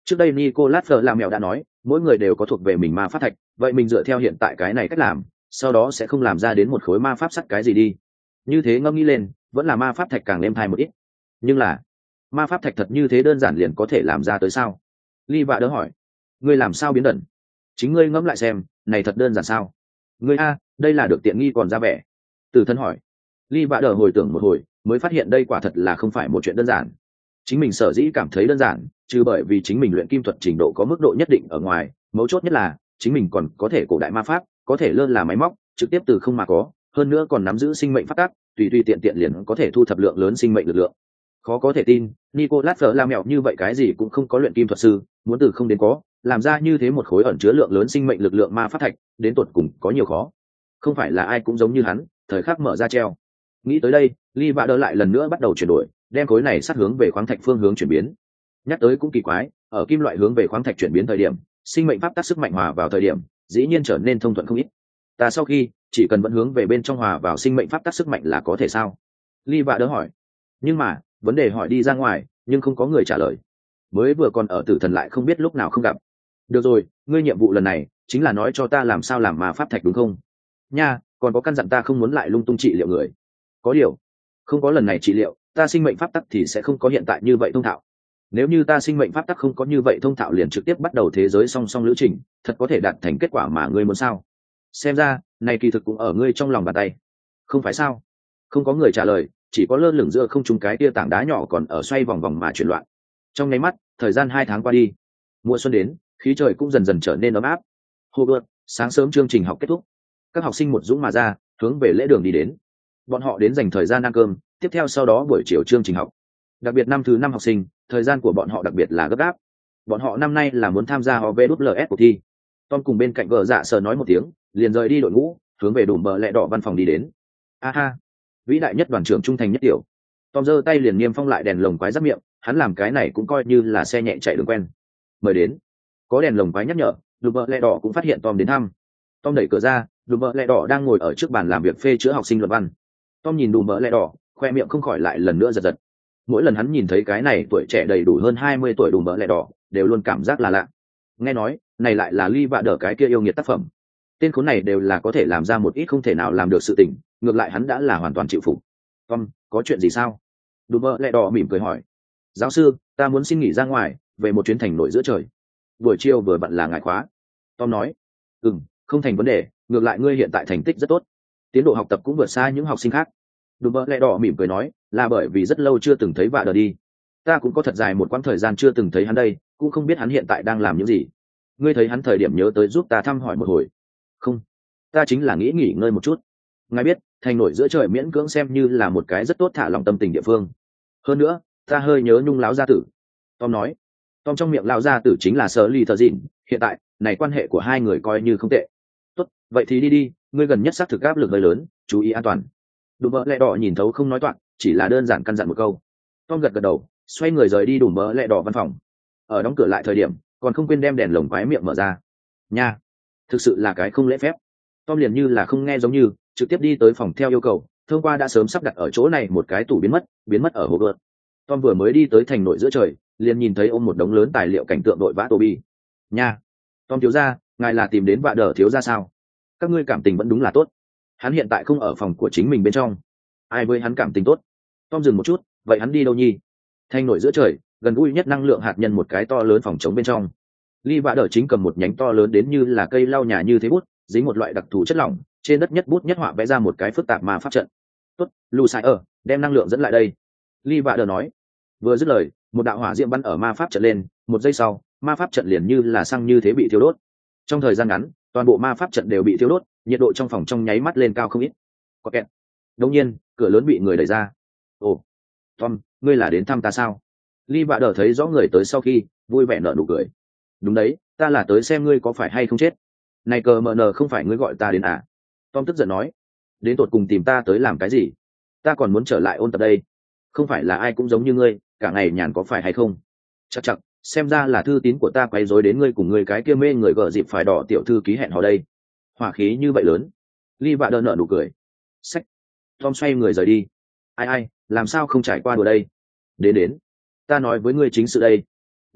Trước đây Nicolas Flamel đã nói, mỗi người đều có thuộc về mình ma pháp thạch, vậy mình dựa theo hiện tại cái này cách làm, sau đó sẽ không làm ra đến một khối ma pháp sắt cái gì đi. Như thế ngẫm nghĩ lên, vẫn là ma pháp thạch càng êm thai một ít. Nhưng là, ma pháp thạch thật như thế đơn giản liền có thể làm ra tới sao? Ly Vạ đỡ hỏi, ngươi làm sao biến đẩn? Chính ngươi ngẫm lại xem, này thật đơn giản sao? Ngươi a, đây là được tiện nghi còn ra vẻ. Tử Thần hỏi. Ly Vạ đỡ hồi tưởng một hồi, mới phát hiện đây quả thật là không phải một chuyện đơn giản. Chính mình sở dĩ cảm thấy đơn giản, trừ bởi vì chính mình luyện kim thuật trình độ có mức độ nhất định ở ngoài, mấu chốt nhất là chính mình còn có thể cổ đại ma pháp, có thể lơ là máy móc, trực tiếp từ không mà có, hơn nữa còn nắm giữ sinh mệnh pháp tắc, tùy tùy tiện tiện liền có thể thu thập lượng lớn sinh mệnh lực lượng. Khó có thể tin, Nicolas Flamel như vậy cái gì cũng không có luyện kim thuật sư, muốn từ không đến có, làm ra như thế một khối ẩn chứa lượng lớn sinh mệnh lực lượng ma pháp thạch, đến tột cùng có nhiều khó. Không phải là ai cũng giống như hắn, thời khắc mở ra treo. Nghĩ tới đây, Ly Vạ đỡ lại lần nữa bắt đầu chuyển đổi, đem khối này sát hướng về khoáng thạch phương hướng chuyển biến. Nhắc tới cũng kỳ quái, ở kim loại hướng về khoáng thạch chuyển biến thời điểm, sinh mệnh pháp tắc sức mạnh hòa vào thời điểm, dĩ nhiên trở nên thông thuận không ít. Ta sau khi chỉ cần vẫn hướng về bên trong hòa vào sinh mệnh pháp tắc sức mạnh là có thể sao? Ly Vạ đỡ hỏi. Nhưng mà, vấn đề hỏi đi ra ngoài, nhưng không có người trả lời. Mới vừa còn ở Tử Thần lại không biết lúc nào không gặp. Được rồi, ngươi nhiệm vụ lần này chính là nói cho ta làm sao làm ma pháp thạch đúng không? Nha, còn có căn dặn ta không muốn lại lung tung trị liệu người. Có điều, không có lần này trị liệu, ta sinh mệnh pháp tắc thì sẽ không có hiện tại như vậy thông thạo. Nếu như ta sinh mệnh pháp tắc không có như vậy thông thạo liền trực tiếp bắt đầu thế giới song song lữ trình, thật có thể đạt thành kết quả mà ngươi muốn sao? Xem ra, này kỳ thực cũng ở ngươi trong lòng bàn tay. Không phải sao? Không có người trả lời, chỉ có lơ lửng giữa không trung cái tia tảng đá nhỏ còn ở xoay vòng vòng mà chuyển loạn. Trong nháy mắt, thời gian hai tháng qua đi, mùa xuân đến, khí trời cũng dần dần trở nên ấm áp. Hogwarts, sáng sớm chương trình học kết thúc, các học sinh một dũng mà ra, hướng về lễ đường đi đến. Bọn họ đến dành thời gian ăn cơm, tiếp theo sau đó buổi chiều chương trình học. Đặc biệt năm thứ năm học sinh, thời gian của bọn họ đặc biệt là gấp gáp. Bọn họ năm nay là muốn tham gia o vê kép ét cuộc thi. Tom cùng bên cạnh vợ dạ sờ nói một tiếng, liền rời đi đội ngũ, hướng về đùm bờ lẹ đỏ văn phòng đi đến. A ha, vĩ đại nhất đoàn trưởng trung thành nhất tiểu. Tom giơ tay liền niêm phong lại đèn lồng quái giáp miệng, hắn làm cái này cũng coi như là xe nhẹ chạy đường quen. Mời đến. Có đèn lồng quái nhắc nhở, đùm bờ lẹ đỏ cũng phát hiện Tom đến thăm. Tom đẩy cửa ra, đùm bờ lẹ đỏ đang ngồi ở trước bàn làm việc phê chữa học sinh luận văn. Tom nhìn đùm bờ lẹ đỏ, khoe miệng không khỏi lại lần nữa giật giật. Mỗi lần hắn nhìn thấy cái này tuổi trẻ đầy đủ hơn hai mươi tuổi đùm bờ lẹ đỏ, đều luôn cảm giác là lạ. Nghe nói, này lại là Ly Vạ đỡ cái kia yêu nghiệt tác phẩm. Tên khốn này đều là có thể làm ra một ít không thể nào làm được sự tình, ngược lại hắn đã là hoàn toàn chịu phục. Tom, có chuyện gì sao? Đùm bờ lẹ đỏ mỉm cười hỏi. Giáo sư, ta muốn xin nghỉ ra ngoài, về một chuyến thành nội giữa trời. Buổi chiều vừa bận là ngại khóa. Tom nói. Ừm, không thành vấn đề, ngược lại ngươi hiện tại thành tích rất tốt, tiến độ học tập cũng vượt xa những học sinh khác. Đùm bờ lẹ đỏ mỉm cười nói, là bởi vì rất lâu chưa từng thấy Vạ đỡ đi. Ta cũng có thật dài một quãng thời gian chưa từng thấy hắn đây, cũng không biết hắn hiện tại đang làm những gì. Ngươi thấy hắn thời điểm nhớ tới giúp ta thăm hỏi một hồi. Không, ta chính là nghĩ nghỉ ngơi một chút. Ngài biết, thành nổi giữa trời miễn cưỡng xem như là một cái rất tốt thả lòng tâm tình địa phương. Hơn nữa, ta hơi nhớ nhung láo gia tử. Tom nói. Tom trong miệng lao gia tử chính là Sở Ly Thờ Dịn, hiện tại, này quan hệ của hai người coi như không tệ. Tốt, vậy thì đi đi, ngươi gần nhất xác thực áp lực hơi lớn, chú ý an toàn. Đùm bờ lẹ đỏ nhìn thấu không nói toạc, chỉ là đơn giản căn dặn một câu. Tom gật gật đầu, xoay người rời đi đùm bờ lẹ đỏ văn phòng. Ở đóng cửa lại thời điểm, còn không quên đem đèn lồng quái miệng mở ra. Nha, thực sự là cái không lễ phép. Tom liền như là không nghe giống như, trực tiếp đi tới phòng theo yêu cầu, thông qua đã sớm sắp đặt ở chỗ này một cái tủ biến mất, biến mất ở hồ gợt. Tom vừa mới đi tới thành nội giữa trời, liền nhìn thấy ôm một đống lớn tài liệu cảnh tượng đội vã Toby. Nha, Tom thiếu gia, ngài là tìm đến Vạ đỡ thiếu gia sao? Các ngươi cảm tình vẫn đúng là tốt. Hắn hiện tại không ở phòng của chính mình bên trong. Ai với hắn cảm tình tốt? Tom dừng một chút, vậy hắn đi đâu nhi? Thành nổi giữa trời, gần gũi nhất năng lượng hạt nhân một cái to lớn phòng chống bên trong. Ly Vạ đỡ chính cầm một nhánh to lớn đến như là cây lau nhà như thế bút, dính một loại đặc thù chất lỏng, trên đất nhất bút nhất họa vẽ ra một cái phức tạp ma pháp trận. Tốt, Lu Sai ở, đem năng lượng dẫn lại đây. Ly Vạ đỡ nói. Vừa dứt lời, một đạo hỏa diễm bắn ở ma pháp trận lên, một giây sau, ma pháp trận liền như là xăng như thế bị thiêu đốt. Trong thời gian ngắn, toàn bộ ma pháp trận đều bị thiêu đốt, nhiệt độ trong phòng trong nháy mắt lên cao không ít. Có kẹt. Đột nhiên, cửa lớn bị người đẩy ra. Ồ, Tom, ngươi là đến thăm ta sao? Ly Vạ đỡ thấy rõ người tới sau khi, vui vẻ nở nụ cười. Đúng đấy, ta là tới xem ngươi có phải hay không chết. Này cờ mờ nờ không phải ngươi gọi ta đến à? Tom tức giận nói. Đến tột cùng tìm ta tới làm cái gì? Ta còn muốn trở lại ôn tập đây. Không phải là ai cũng giống như ngươi, cả ngày nhàn có phải hay không? Chắc chắc, xem ra là thư tín của ta quấy rối đến ngươi cùng ngươi cái kia mê người gở dịp phải đỏ tiểu thư ký hẹn hò đây. Hỏa khí như vậy lớn. Ly Vạ đỡ nở nụ cười. Xách. Tom xoay người rời đi. Ai ai, làm sao không trải qua đùa đây? Đến đến. Ta nói với ngươi chính sự đây.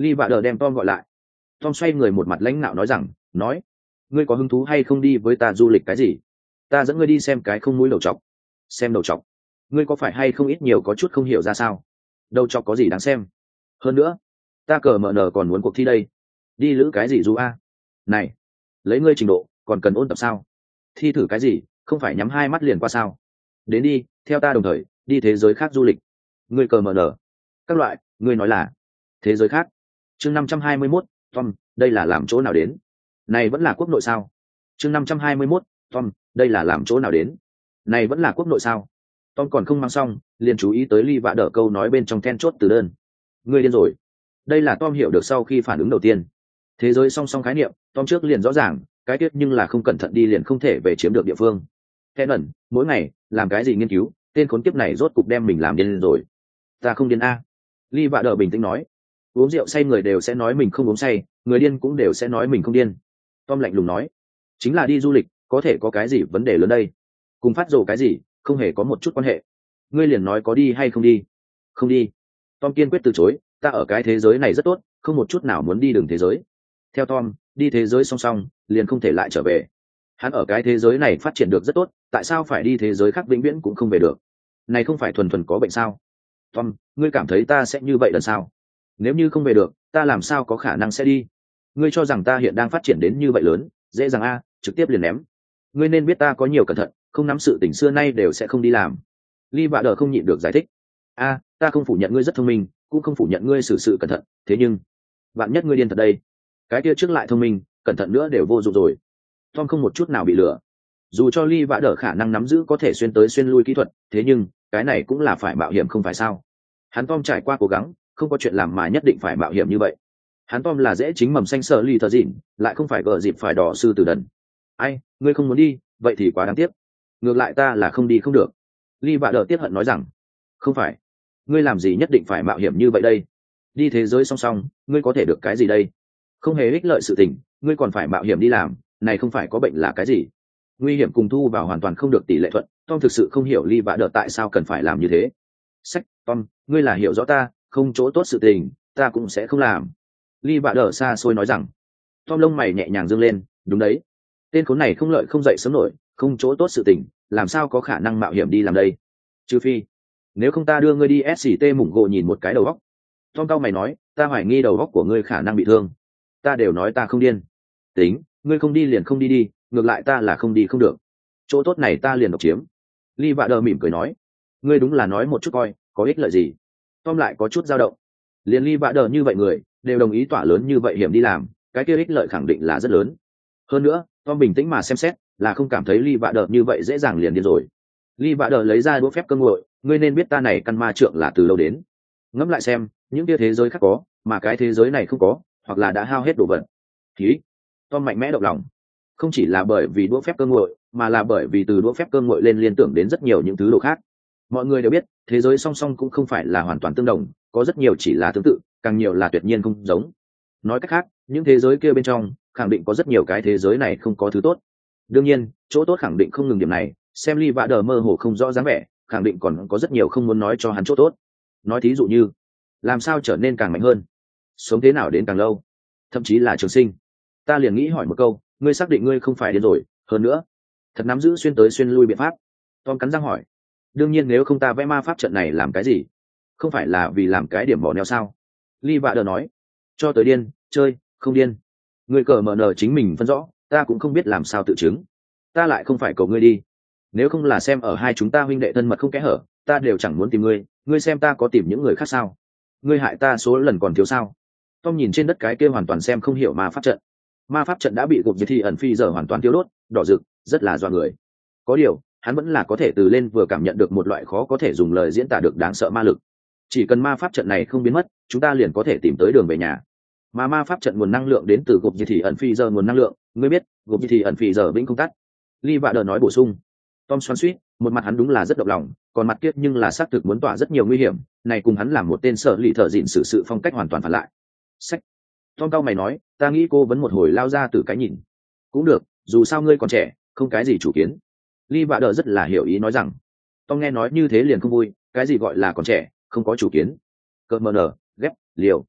Lee Vạ Đờ đem Tom gọi lại. Tom xoay người một mặt lãnh nạo nói rằng, nói, ngươi có hứng thú hay không đi với ta du lịch cái gì? Ta dẫn ngươi đi xem cái không mũi đầu trọc. Xem đầu trọc? Ngươi có phải hay không ít nhiều có chút không hiểu ra sao? Đầu trọc có gì đáng xem? Hơn nữa, ta cờ mở nở còn muốn cuộc thi đây. Đi lữ cái gì du a? Này, lấy ngươi trình độ, còn cần ôn tập sao? Thi thử cái gì, không phải nhắm hai mắt liền qua sao? Đến đi, theo ta đồng thời, đi thế giới khác du lịch. Ngươi cờ mở nở. Các loại, ngươi nói là thế giới khác. Chương năm trăm hai mươi mốt, Tom, đây là làm chỗ nào đến? Này vẫn là quốc nội sao? Chương năm trăm hai mươi mốt, Tom, đây là làm chỗ nào đến? Này vẫn là quốc nội sao? Tom còn không mang xong, liền chú ý tới Lee Vạ Đờ câu nói bên trong then chốt từ đơn. Ngươi điên rồi. Đây là Tom hiểu được sau khi phản ứng đầu tiên. Thế giới song song khái niệm, Tom trước liền rõ ràng, cái tiết nhưng là không cẩn thận đi liền không thể về chiếm được địa phương. Thế ẩn, mỗi ngày, làm cái gì nghiên cứu, tên khốn kiếp này rốt cục đem mình làm điên rồi. Ta không điên a. Lee Vạ Đờ bình tĩnh nói. Uống rượu say người đều sẽ nói mình không uống say, người điên cũng đều sẽ nói mình không điên. Tom lạnh lùng nói, chính là đi du lịch, có thể có cái gì vấn đề lớn đây? Cùng phát rồ cái gì, không hề có một chút quan hệ. Ngươi liền nói có đi hay không đi? Không đi. Tom kiên quyết từ chối, ta ở cái thế giới này rất tốt, không một chút nào muốn đi đường thế giới. Theo Tom, đi thế giới song song, liền không thể lại trở về. Hắn ở cái thế giới này phát triển được rất tốt, tại sao phải đi thế giới khác vĩnh viễn cũng không về được? Này không phải thuần thuần có bệnh sao? Tom, ngươi cảm thấy ta sẽ như vậy lần sao? Nếu như không về được, ta làm sao có khả năng sẽ đi? Ngươi cho rằng ta hiện đang phát triển đến như vậy lớn, dễ dàng a, trực tiếp liền ném. Ngươi nên biết ta có nhiều cẩn thận, không nắm sự tình xưa nay đều sẽ không đi làm. Lee Vạ Đờ không nhịn được giải thích. A, ta không phủ nhận ngươi rất thông minh, cũng không phủ nhận ngươi xử sự cẩn thận, thế nhưng, vạn nhất ngươi điên thật đây, cái kia trước lại thông minh, cẩn thận nữa đều vô dụng rồi. Tom không một chút nào bị lừa. Dù cho Lee Vạ Đờ khả năng nắm giữ có thể xuyên tới xuyên lui kỹ thuật, thế nhưng, cái này cũng là phải mạo hiểm không phải sao? Hắn Tom trải qua cố gắng, không có chuyện làm mà nhất định phải mạo hiểm như vậy. Hắn Tom là dễ chính mầm xanh sợ lì thờ dịn, lại không phải gờ dịp phải đỏ sư tử đần. Ai, ngươi không muốn đi, vậy thì quá đáng tiếc. Ngược lại ta là không đi không được. Lee Vạ Đờ tiếc hận nói rằng, không phải, ngươi làm gì nhất định phải mạo hiểm như vậy đây? Đi thế giới song song, ngươi có thể được cái gì đây? Không hề ích lợi sự tình, ngươi còn phải mạo hiểm đi làm, này không phải có bệnh là cái gì? Nguy hiểm cùng thu vào hoàn toàn không được tỷ lệ thuận. Tom thực sự không hiểu Lee Vạ Đờ tại sao cần phải làm như thế. Sách, Tom, ngươi là hiểu rõ ta, không chỗ tốt sự tình, ta cũng sẽ không làm. Lee Vạ Đờ xa xôi nói rằng. Tom lông mày nhẹ nhàng dương lên, đúng đấy. Tên khốn này không lợi không dậy sớm nổi, không chỗ tốt sự tình, làm sao có khả năng mạo hiểm đi làm đây? Trừ phi, nếu không ta đưa ngươi đi ét xê tê mủng gỗ nhìn một cái đầu góc. Tom cao mày nói, ta hoài nghi đầu góc của ngươi khả năng bị thương. Ta đều nói ta không điên. Tính, ngươi không đi liền không đi đi, ngược lại ta là không đi không được. Chỗ tốt này ta liền độc chiếm. Lee Vạ Đờ mỉm cười nói, ngươi đúng là nói một chút coi, có ích lợi gì? Tom lại có chút dao động. Liền Lee Vạ Đờ như vậy người, đều đồng ý tỏa lớn như vậy hiểm đi làm, cái kia ích lợi khẳng định là rất lớn. Hơn nữa, Tom bình tĩnh mà xem xét, là không cảm thấy Lee Vạ Đờ như vậy dễ dàng liền điên rồi. Lee Vạ Đờ lấy ra đũa phép cơ nguội, ngươi nên biết ta này căn ma trượng là từ lâu đến. Ngẫm lại xem, những kia thế giới khác có, mà cái thế giới này không có, hoặc là đã hao hết đồ vật. Thì, Tom mạnh mẽ động lòng. Không chỉ là bởi vì đũa phép cơ nguội, mà là bởi vì từ đũa phép cơ nguội lên liên tưởng đến rất nhiều những thứ đồ khác. Mọi người đều biết, thế giới song song cũng không phải là hoàn toàn tương đồng, có rất nhiều chỉ là tương tự, càng nhiều là tuyệt nhiên không giống. Nói cách khác, những thế giới kia bên trong, khẳng định có rất nhiều cái thế giới này không có thứ tốt. Đương nhiên, chỗ tốt khẳng định không ngừng điểm này, xem Lee Vạ Đờ mơ hồ không rõ dáng vẻ, khẳng định còn có rất nhiều không muốn nói cho hắn chỗ tốt. Nói thí dụ như, làm sao trở nên càng mạnh hơn, sống thế nào đến càng lâu, thậm chí là trường sinh. Ta liền nghĩ hỏi một câu, ngươi xác định ngươi không phải điên rồi? Hơn nữa, thật nắm giữ xuyên tới xuyên lui biện pháp? Tom cắn răng hỏi. Đương nhiên, nếu không ta vẽ ma pháp trận này làm cái gì? Không phải là vì làm cái điểm bỏ neo sao? Lee Vạ Đờ nói. Cho tới điên, chơi, không điên. Ngươi cờ mở nở chính mình phân rõ, ta cũng không biết làm sao tự chứng. Ta lại không phải cầu ngươi đi. Nếu không là xem ở hai chúng ta huynh đệ thân mật không kẽ hở, ta đều chẳng muốn tìm ngươi. Ngươi xem ta có tìm những người khác sao? Ngươi hại ta số lần còn thiếu sao? Tom nhìn trên đất cái kia hoàn toàn xem không hiểu ma pháp trận. Ma pháp trận đã bị gục diệt thì ẩn phi giờ hoàn toàn tiêu đốt, đỏ rực, rất là doa người. Có điều, hắn vẫn là có thể từ lên vừa cảm nhận được một loại khó có thể dùng lời diễn tả được đáng sợ ma lực. Chỉ cần ma pháp trận này không biến mất, chúng ta liền có thể tìm tới đường về nhà. Mà ma pháp trận nguồn năng lượng đến từ gục diệt thì ẩn phi giờ nguồn năng lượng, ngươi biết, gục diệt thì ẩn phi giờ vĩnh không tắt. Lee Vạ Đờ nói bổ sung. Tom xoắn xuýt, một mặt hắn đúng là rất động lòng, còn mặt kia nhưng là xác thực muốn tỏa rất nhiều nguy hiểm, này cùng hắn làm một tên sợ lì thợ dịn xử sự phong cách hoàn toàn phản lại. Sách. Tom cao mày nói, ta nghĩ cô vẫn một hồi lao ra từ cái nhìn. Cũng được, dù sao ngươi còn trẻ, không cái gì chủ kiến. Lee Vạ Đờ rất là hiểu ý nói rằng. Tom nghe nói như thế liền không vui, cái gì gọi là còn trẻ, không có chủ kiến. Cợt mờ nở, ghép, liều.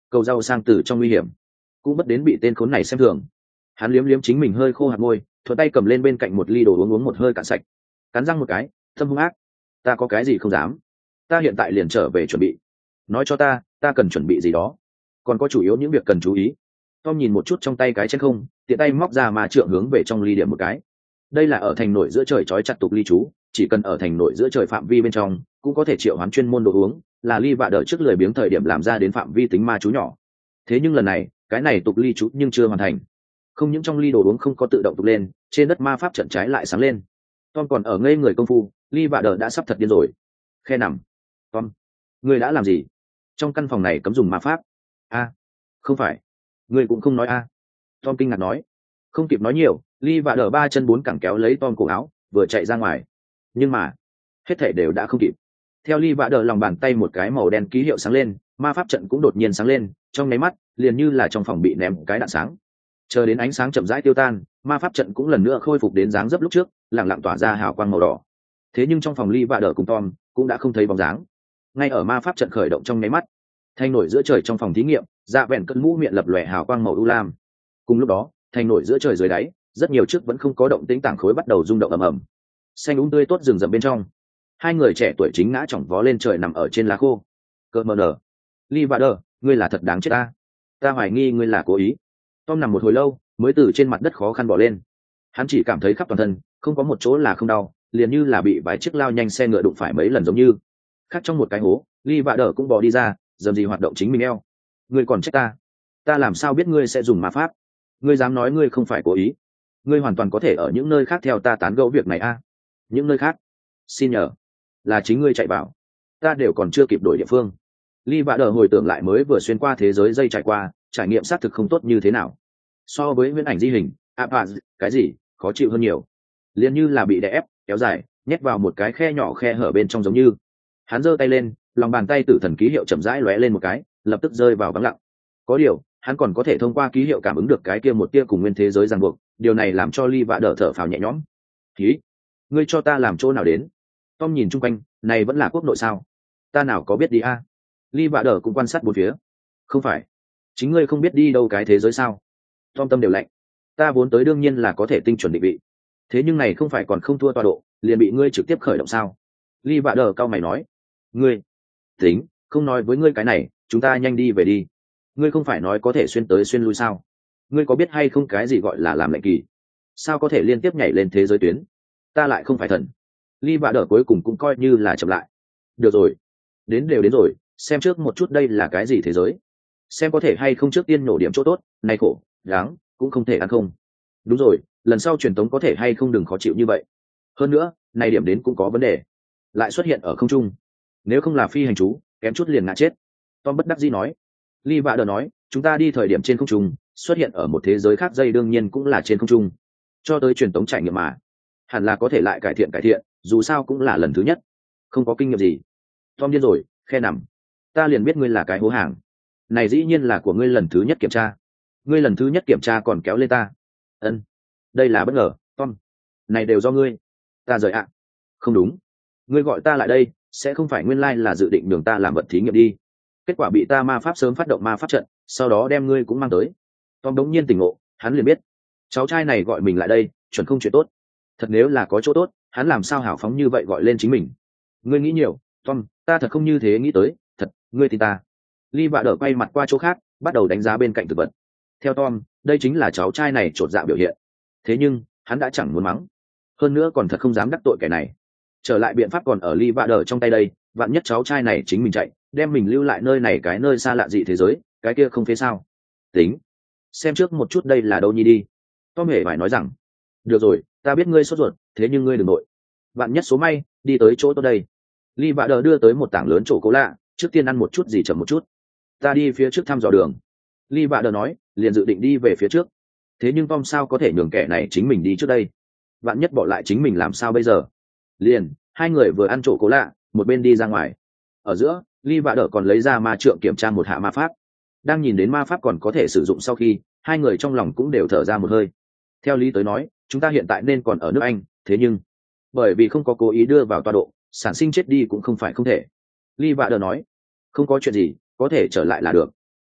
cầu giàu sang từ trong nguy hiểm, cũng bất đến bị tên khốn này xem thường. Hắn liếm liếm chính mình hơi khô hạt môi, thuận tay cầm lên bên cạnh một ly đồ uống uống một hơi cạn sạch, cắn răng một cái, thâm hung ác: ta có cái gì không dám, ta hiện tại liền trở về chuẩn bị. Nói cho ta, ta cần chuẩn bị gì đó, còn có chủ yếu những việc cần chú ý. Tom nhìn một chút trong tay cái chén không, tiện tay móc ra ma trượng hướng về trong ly điểm một cái. Đây là ở thành nội giữa trời trói chặt tục ly chú, chỉ cần ở thành nội giữa trời phạm vi bên trong cũng có thể triệu hoán chuyên môn đồ uống, là ly vạ đỡ trước lười biếng thời điểm làm ra đến phạm vi tính ma chú nhỏ. Thế nhưng lần này cái này tục ly chú nhưng chưa hoàn thành, không những trong ly đồ uống không có tự động tục lên, trên đất ma pháp trận trái lại sáng lên. Tom còn ở ngây người công phu, ly vạ đỡ đã sắp thật điên rồi. Khe nằm. Tom, ngươi đã làm gì? Trong căn phòng này cấm dùng ma pháp. A, không phải, ngươi cũng không nói a. Tom kinh ngạc nói. Không kịp nói nhiều, ly vạ đỡ ba chân bốn cẳng kéo lấy Tom cổ áo, vừa chạy ra ngoài. Nhưng mà hết thảy đều đã không kịp. Theo ly vạ đỡ lòng bàn tay một cái màu đen ký hiệu sáng lên, ma pháp trận cũng đột nhiên sáng lên, trong nháy mắt liền như là trong phòng bị ném cái đạn sáng. Chờ đến ánh sáng chậm rãi tiêu tan, ma pháp trận cũng lần nữa khôi phục đến dáng dấp lúc trước, lặng lặng tỏa ra hào quang màu đỏ. Thế nhưng trong phòng ly vạ đỡ cùng Tom cũng đã không thấy bóng dáng. Ngay ở ma pháp trận khởi động trong nháy mắt, thành nổi giữa trời trong phòng thí nghiệm, dạ vẹn cơn mũ miệng lập lòe hào quang màu u lam. Cùng lúc đó, thành nổi giữa trời dưới đáy, rất nhiều trước vẫn không có động tĩnh tảng khối bắt đầu rung động ầm ầm. Xanh úng tươi tốt rừng rậm bên trong, hai người trẻ tuổi chính ngã chỏng vó lên trời nằm ở trên lá khô. Cơn mờ nở, Lee Vader, ngươi là thật đáng chết ta. Ta hoài nghi ngươi là cố ý. Tom nằm một hồi lâu, mới từ trên mặt đất khó khăn bò lên. Hắn chỉ cảm thấy khắp toàn thân không có một chỗ là không đau, liền như là bị vài chiếc lao nhanh xe ngựa đụng phải mấy lần giống như. Khác trong một cái hố, Lee Vader cũng bò đi ra, dầm gì hoạt động chính mình eo. Ngươi còn trách ta? Ta làm sao biết ngươi sẽ dùng ma pháp? Ngươi dám nói ngươi không phải cố ý? Ngươi hoàn toàn có thể ở những nơi khác theo ta tán gẫu việc này a. À? Những nơi khác? Xin nhờ, là chính ngươi chạy vào, ta đều còn chưa kịp đổi địa phương. Lee Vader hồi tưởng lại mới vừa xuyên qua thế giới dây trải qua, trải nghiệm xác thực không tốt như thế nào. So với huyễn ảnh di hình, à, à, cái gì khó chịu hơn nhiều, liền như là bị đè ép kéo dài nhét vào một cái khe nhỏ khe hở bên trong giống như. Hắn giơ tay lên, lòng bàn tay tử thần ký hiệu chậm rãi lóe lên một cái, lập tức rơi vào vắng lặng. Có điều hắn còn có thể thông qua ký hiệu cảm ứng được cái kia một tia cùng nguyên thế giới ràng buộc, điều này làm cho Lee Vader thở phào nhẹ nhõm. Ký, ngươi cho ta làm chỗ nào đến? Tom nhìn chung quanh, này vẫn là quốc nội sao? Ta nào có biết đi a? À? Lee Vader cũng quan sát bốn phía. Không phải, chính ngươi không biết đi đâu cái thế giới sao? Tom tâm đều lạnh. Ta vốn tới đương nhiên là có thể tinh chuẩn định vị, thế nhưng này không phải còn không thua tọa độ, liền bị ngươi trực tiếp khởi động sao? Lee Vader cao mày nói. Ngươi, tính, không nói với ngươi cái này, chúng ta nhanh đi về đi. Ngươi không phải nói có thể xuyên tới xuyên lui sao? Ngươi có biết hay không cái gì gọi là làm lệnh kỳ? Sao có thể liên tiếp nhảy lên thế giới tuyến? Ta lại không phải thần. Lee Vader cuối cùng cũng coi như là chậm lại. Được rồi, đến đều đến rồi, xem trước một chút đây là cái gì thế giới, xem có thể hay không trước tiên nổ điểm chỗ tốt. Này khổ đáng cũng không thể ăn không. Đúng rồi, lần sau truyền tống có thể hay không đừng khó chịu như vậy. Hơn nữa, này điểm đến cũng có vấn đề, lại xuất hiện ở không trung, nếu không là phi hành chú kém chút liền ngã chết. Tom bất đắc dĩ nói. Lee Vader nói, chúng ta đi thời điểm trên không trung, xuất hiện ở một thế giới khác dây đương nhiên cũng là trên không trung, cho tới truyền tống trải nghiệm mà hẳn là có thể lại cải thiện cải thiện, dù sao cũng là lần thứ nhất, không có kinh nghiệm gì. Tom điên rồi, khe nằm, ta liền biết ngươi là cái hố hàng. Này dĩ nhiên là của ngươi lần thứ nhất kiểm tra, ngươi lần thứ nhất kiểm tra còn kéo lên ta. Ân, đây là bất ngờ, Tom. Này đều do ngươi. Ta rời ạ. À. Không đúng, ngươi gọi ta lại đây, sẽ không phải nguyên lai là dự định nhường ta làm vật thí nghiệm đi. Kết quả bị ta ma pháp sớm phát động ma pháp trận, sau đó đem ngươi cũng mang tới. Tom đống nhiên tỉnh ngộ, hắn liền biết cháu trai này gọi mình lại đây chuẩn không chuyện tốt. Thật nếu là có chỗ tốt, hắn làm sao hào phóng như vậy gọi lên chính mình. Ngươi nghĩ nhiều, Tom, ta thật không như thế nghĩ tới, thật, ngươi tin ta. Lee Vader quay mặt qua chỗ khác, bắt đầu đánh giá bên cạnh thực vật. Theo Tom, đây chính là cháu trai này chột dạ biểu hiện. Thế nhưng hắn đã chẳng muốn mắng, hơn nữa còn thật không dám đắc tội kẻ này. Trở lại biện pháp còn ở Lee Vader trong tay đây, vạn nhất cháu trai này chính mình chạy, đem mình lưu lại nơi này cái nơi xa lạ dị thế giới, cái kia không phế sao? Tính, xem trước một chút đây là đâu nhi đi. Tom hề phải nói rằng, được rồi, ta biết ngươi sốt ruột, thế nhưng ngươi đừng nội. Vạn nhất số may, đi tới chỗ tốt đây. Lee Vader đưa tới một tảng lớn chỗ cố lạ, trước tiên ăn một chút gì chậm một chút. Ta đi phía trước thăm dò đường. Lee Vader nói, liền dự định đi về phía trước. Thế nhưng Tom sao có thể nhường kẻ này chính mình đi trước đây? Vạn nhất bỏ lại chính mình làm sao bây giờ? Liền, hai người vừa ăn chỗ cố lạ, một bên đi ra ngoài. Ở giữa, Lee Vader còn lấy ra ma trượng kiểm tra một hạ ma pháp. Đang nhìn đến ma pháp còn có thể sử dụng sau khi, hai người trong lòng cũng đều thở ra một hơi. Theo lý tới nói, chúng ta hiện tại nên còn ở nước Anh, thế nhưng bởi vì không có cố ý đưa vào tọa độ, sản sinh chết đi cũng không phải không thể. Lee Vader nói, không có chuyện gì, có thể trở lại là được.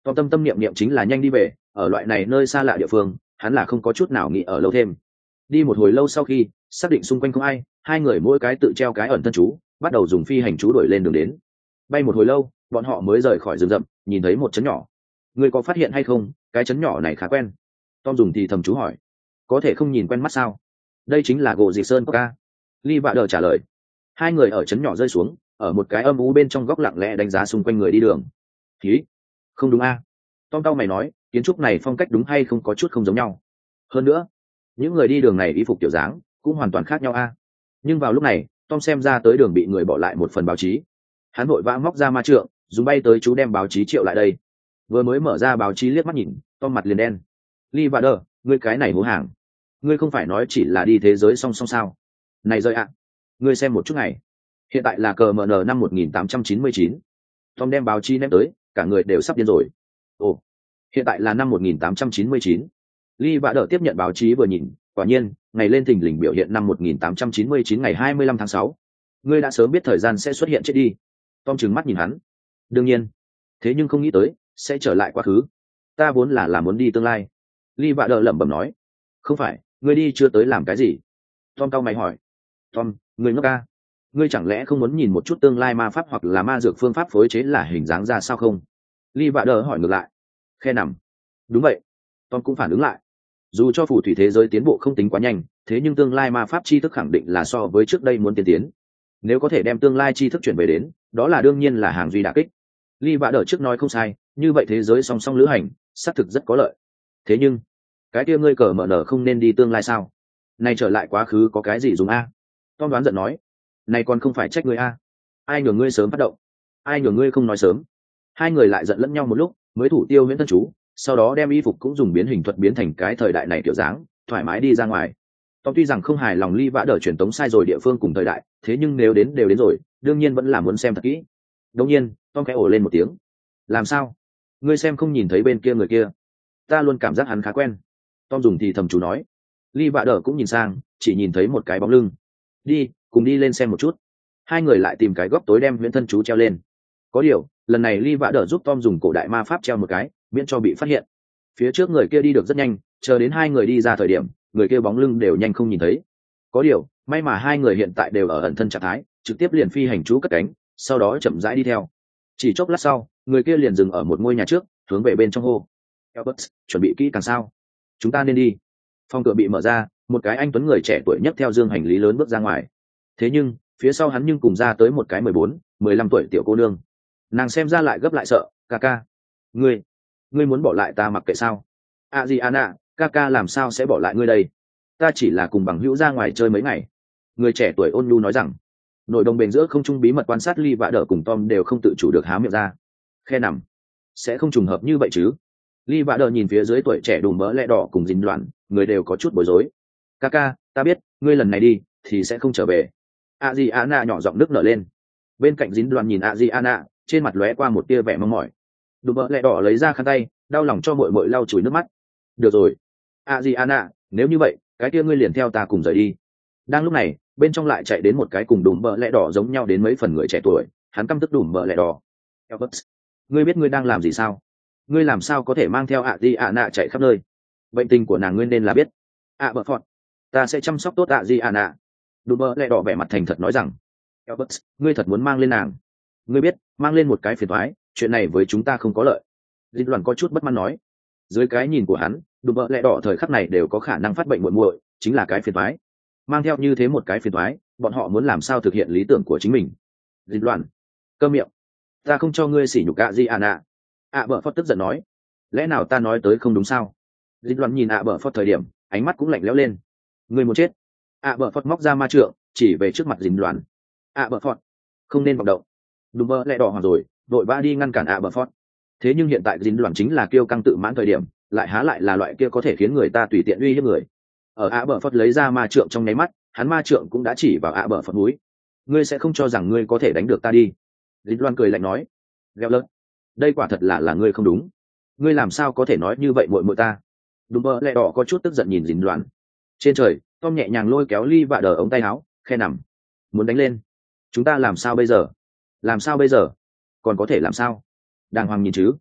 Tom tâm tâm niệm niệm chính là nhanh đi về, ở loại này nơi xa lạ địa phương hắn là không có chút nào nghĩ ở lâu thêm. Đi một hồi lâu sau khi xác định xung quanh không ai, hai người mỗi cái tự treo cái ẩn thân chú, bắt đầu dùng phi hành chú đuổi lên đường đến. Bay một hồi lâu bọn họ mới rời khỏi rừng rậm, nhìn thấy một trấn nhỏ. Ngươi có phát hiện hay không, cái trấn nhỏ này khá quen. Tom dùng thì thầm chú hỏi. Có thể không nhìn quen mắt sao? Đây chính là gỗ dị sơn ca. Lee Vạ Đờ trả lời. Hai người ở trấn nhỏ rơi xuống, ở một cái âm u bên trong góc lặng lẽ đánh giá xung quanh người đi đường. Khí, không đúng a? À? Tom tao mày nói, kiến trúc này phong cách đúng hay không có chút không giống nhau. Hơn nữa, những người đi đường này y phục kiểu dáng cũng hoàn toàn khác nhau a. À? Nhưng vào lúc này, Tom xem ra tới đường bị người bỏ lại một phần báo chí. Hắn vội vã móc ra ma trượng, dùng bay tới chú đem báo chí triệu lại đây. Vừa mới mở ra báo chí liếc mắt nhìn, Tom mặt liền đen. Lee Vạ Đờ, ngươi cái này hố hàng. Ngươi không phải nói chỉ là đi thế giới song song sao? Này rơi ạ, à. Ngươi xem một chút này. Hiện tại là cờ mờ nờ năm một nghìn tám trăm chín mươi chín. Tom đem báo chí ném tới, cả người đều sắp điên rồi. Ồ, hiện tại là năm một nghìn tám trăm chín mươi chín. Lee Vạ Đờ tiếp nhận báo chí vừa nhìn, quả nhiên, ngày lên thình lình biểu hiện năm một nghìn tám trăm chín mươi chín ngày hai mươi lăm tháng sáu. Ngươi đã sớm biết thời gian sẽ xuất hiện chết đi. Tom trừng mắt nhìn hắn. Đương nhiên, thế nhưng không nghĩ tới sẽ trở lại quá khứ. Ta vốn là là muốn đi tương lai. Lee Vạ Đờ lẩm bẩm nói. Không phải, ngươi đi chưa tới làm cái gì? Tom cau mày hỏi. Tom, ngươi ngốc ca. Ngươi chẳng lẽ không muốn nhìn một chút tương lai ma pháp hoặc là ma dược phương pháp phối chế là hình dáng ra sao không? Lee Vạ Đờ hỏi ngược lại. Khe nằm. Đúng vậy. Tom cũng phản ứng lại. Dù cho phù thủy thế giới tiến bộ không tính quá nhanh, thế nhưng tương lai ma pháp tri thức khẳng định là so với trước đây muốn tiên tiến. Nếu có thể đem tương lai tri thức chuyển về đến, đó là đương nhiên là hàng duy đả kích. Lee Vạ Đờ trước nói không sai, như vậy thế giới song song lữ hành xác thực rất có lợi. Thế nhưng cái kia ngươi cờ mở nở không nên đi tương lai sao? Này trở lại quá khứ có cái gì dùng a? Tom đoán giận nói. Này còn không phải trách ngươi a? Ai nhường ngươi sớm phát động? Ai nhường ngươi không nói sớm? Hai người lại giận lẫn nhau một lúc, mới thủ tiêu huyễn thân chú, sau đó đem y phục cũng dùng biến hình thuật biến thành cái thời đại này kiểu dáng, thoải mái đi ra ngoài. Tom tuy rằng không hài lòng Lee Vạ Đờ truyền tống sai rồi địa phương cùng thời đại, thế nhưng nếu đến đều đến rồi, đương nhiên vẫn là muốn xem thật kỹ. Đương nhiên, Tom khẽ ồ lên một tiếng. Làm sao? Ngươi xem không nhìn thấy bên kia người kia? Ta luôn cảm giác hắn khá quen. Tom dùng thì thầm chú nói. Lee Vạ Đờ cũng nhìn sang, chỉ nhìn thấy một cái bóng lưng. Đi, cùng đi lên xem một chút. Hai người lại tìm cái góc tối đem huyễn thân chú treo lên. Có điều, lần này Lee Vạ Đờ giúp Tom dùng cổ đại ma pháp treo một cái, miễn cho bị phát hiện. Phía trước người kia đi được rất nhanh, chờ đến hai người đi ra thời điểm, người kia bóng lưng đều nhanh không nhìn thấy. Có điều, may mà hai người hiện tại đều ở ẩn thân trạng thái, trực tiếp liền phi hành chú cất cánh, sau đó chậm rãi đi theo. Chỉ chốc lát sau, người kia liền dừng ở một ngôi nhà trước, hướng về bên trong hô. Albert, chuẩn bị kỹ càng sao? Chúng ta nên đi. Phòng cửa bị mở ra, một cái anh tuấn người trẻ tuổi nhất theo dương hành lý lớn bước ra ngoài. Thế nhưng, phía sau hắn nhưng cùng ra tới một cái mười bốn, mười lăm tuổi tiểu cô nương. Nàng xem ra lại gấp lại sợ, ca ca. Ngươi, ngươi muốn bỏ lại ta mặc kệ sao? À gì Anna, ca ca làm sao sẽ bỏ lại ngươi đây? Ta chỉ là cùng bằng hữu ra ngoài chơi mấy ngày. Người trẻ tuổi ôn nhu nói rằng. Nội đồng bền giữa không trung bí mật quan sát Lee Vạ Đờ cùng Tom đều không tự chủ được há miệng ra. Khe nằm. Sẽ không trùng hợp như vậy chứ? Lee Vạ Đờ nhìn phía dưới tuổi trẻ đùm mỡ lẽ đỏ cùng dính loạn, người đều có chút bối rối. Kaka, ta biết, ngươi lần này đi thì sẽ không trở về. Adriana nhỏ giọng nức nở lên. Bên cạnh dính loạn nhìn Adriana, trên mặt lóe qua một tia vẻ mong mỏi. Đùm mỡ lẽ đỏ lấy ra khăn tay, đau lòng cho muội muội lau chùi nước mắt. Được rồi, Adriana, nếu như vậy, cái kia ngươi liền theo ta cùng rời đi. Đang lúc này, bên trong lại chạy đến một cái cùng đùm mỡ lẽ đỏ giống nhau đến mấy phần người trẻ tuổi, hắn căm tức đùm mỡ lẽ đỏ. Albert, ngươi biết ngươi đang làm gì sao? Ngươi làm sao có thể mang theo ạ di ạ nạ chạy khắp nơi? Bệnh tình của nàng ngươi nên là biết. ạ bợ phọt, ta sẽ chăm sóc tốt ạ di ạ nạ. Đùm bơ lẹ đỏ vẻ mặt thành thật nói rằng. Albert, ngươi thật muốn mang lên nàng? Ngươi biết, mang lên một cái phiền toái, chuyện này với chúng ta không có lợi. Dịch Loan có chút bất mãn nói. Dưới cái nhìn của hắn, đùm bơ lẹ đỏ thời khắc này đều có khả năng phát bệnh muội muội, chính là cái phiền toái. Mang theo như thế một cái phiền toái, bọn họ muốn làm sao thực hiện lý tưởng của chính mình? Dịch Loan, câm miệng. Ta không cho ngươi sỉ nhục ạ di ạ nạ. ạ bợ phót tức giận nói. Lẽ nào ta nói tới không đúng sao? Dịch Loan nhìn ạ bợ phót thời điểm, ánh mắt cũng lạnh lẽo lên. Ngươi muốn chết? ạ bợ phót móc ra ma trượng, chỉ về trước mặt Dịch Loan. ạ bợ phót, không nên vọng động. Đùm bơ lẹ đỏ hoàng rồi, đội ba đi ngăn cản ạ bợ phót. Thế nhưng hiện tại Dịch Loan chính là kiêu căng tự mãn thời điểm, lại há lại là loại kia có thể khiến người ta tùy tiện uy hiếp người. Ở ạ bợ phót lấy ra ma trượng trong nháy mắt, hắn ma trượng cũng đã chỉ vào ạ bợ phót mũi. Ngươi sẽ không cho rằng ngươi có thể đánh được ta đi? Dịch Loan cười lạnh nói. Gheo lớn, đây quả thật là là ngươi không đúng. Ngươi làm sao có thể nói như vậy muội muội ta? Đùm bơ lẹ đỏ có chút tức giận nhìn Dính Loan. Trên trời, Tom nhẹ nhàng lôi kéo Lee Vạ Đờ ống tay áo, khe nằm. Muốn đánh lên? Chúng ta làm sao bây giờ? Làm sao bây giờ? Còn có thể làm sao? Đàng hoàng nhìn chứ?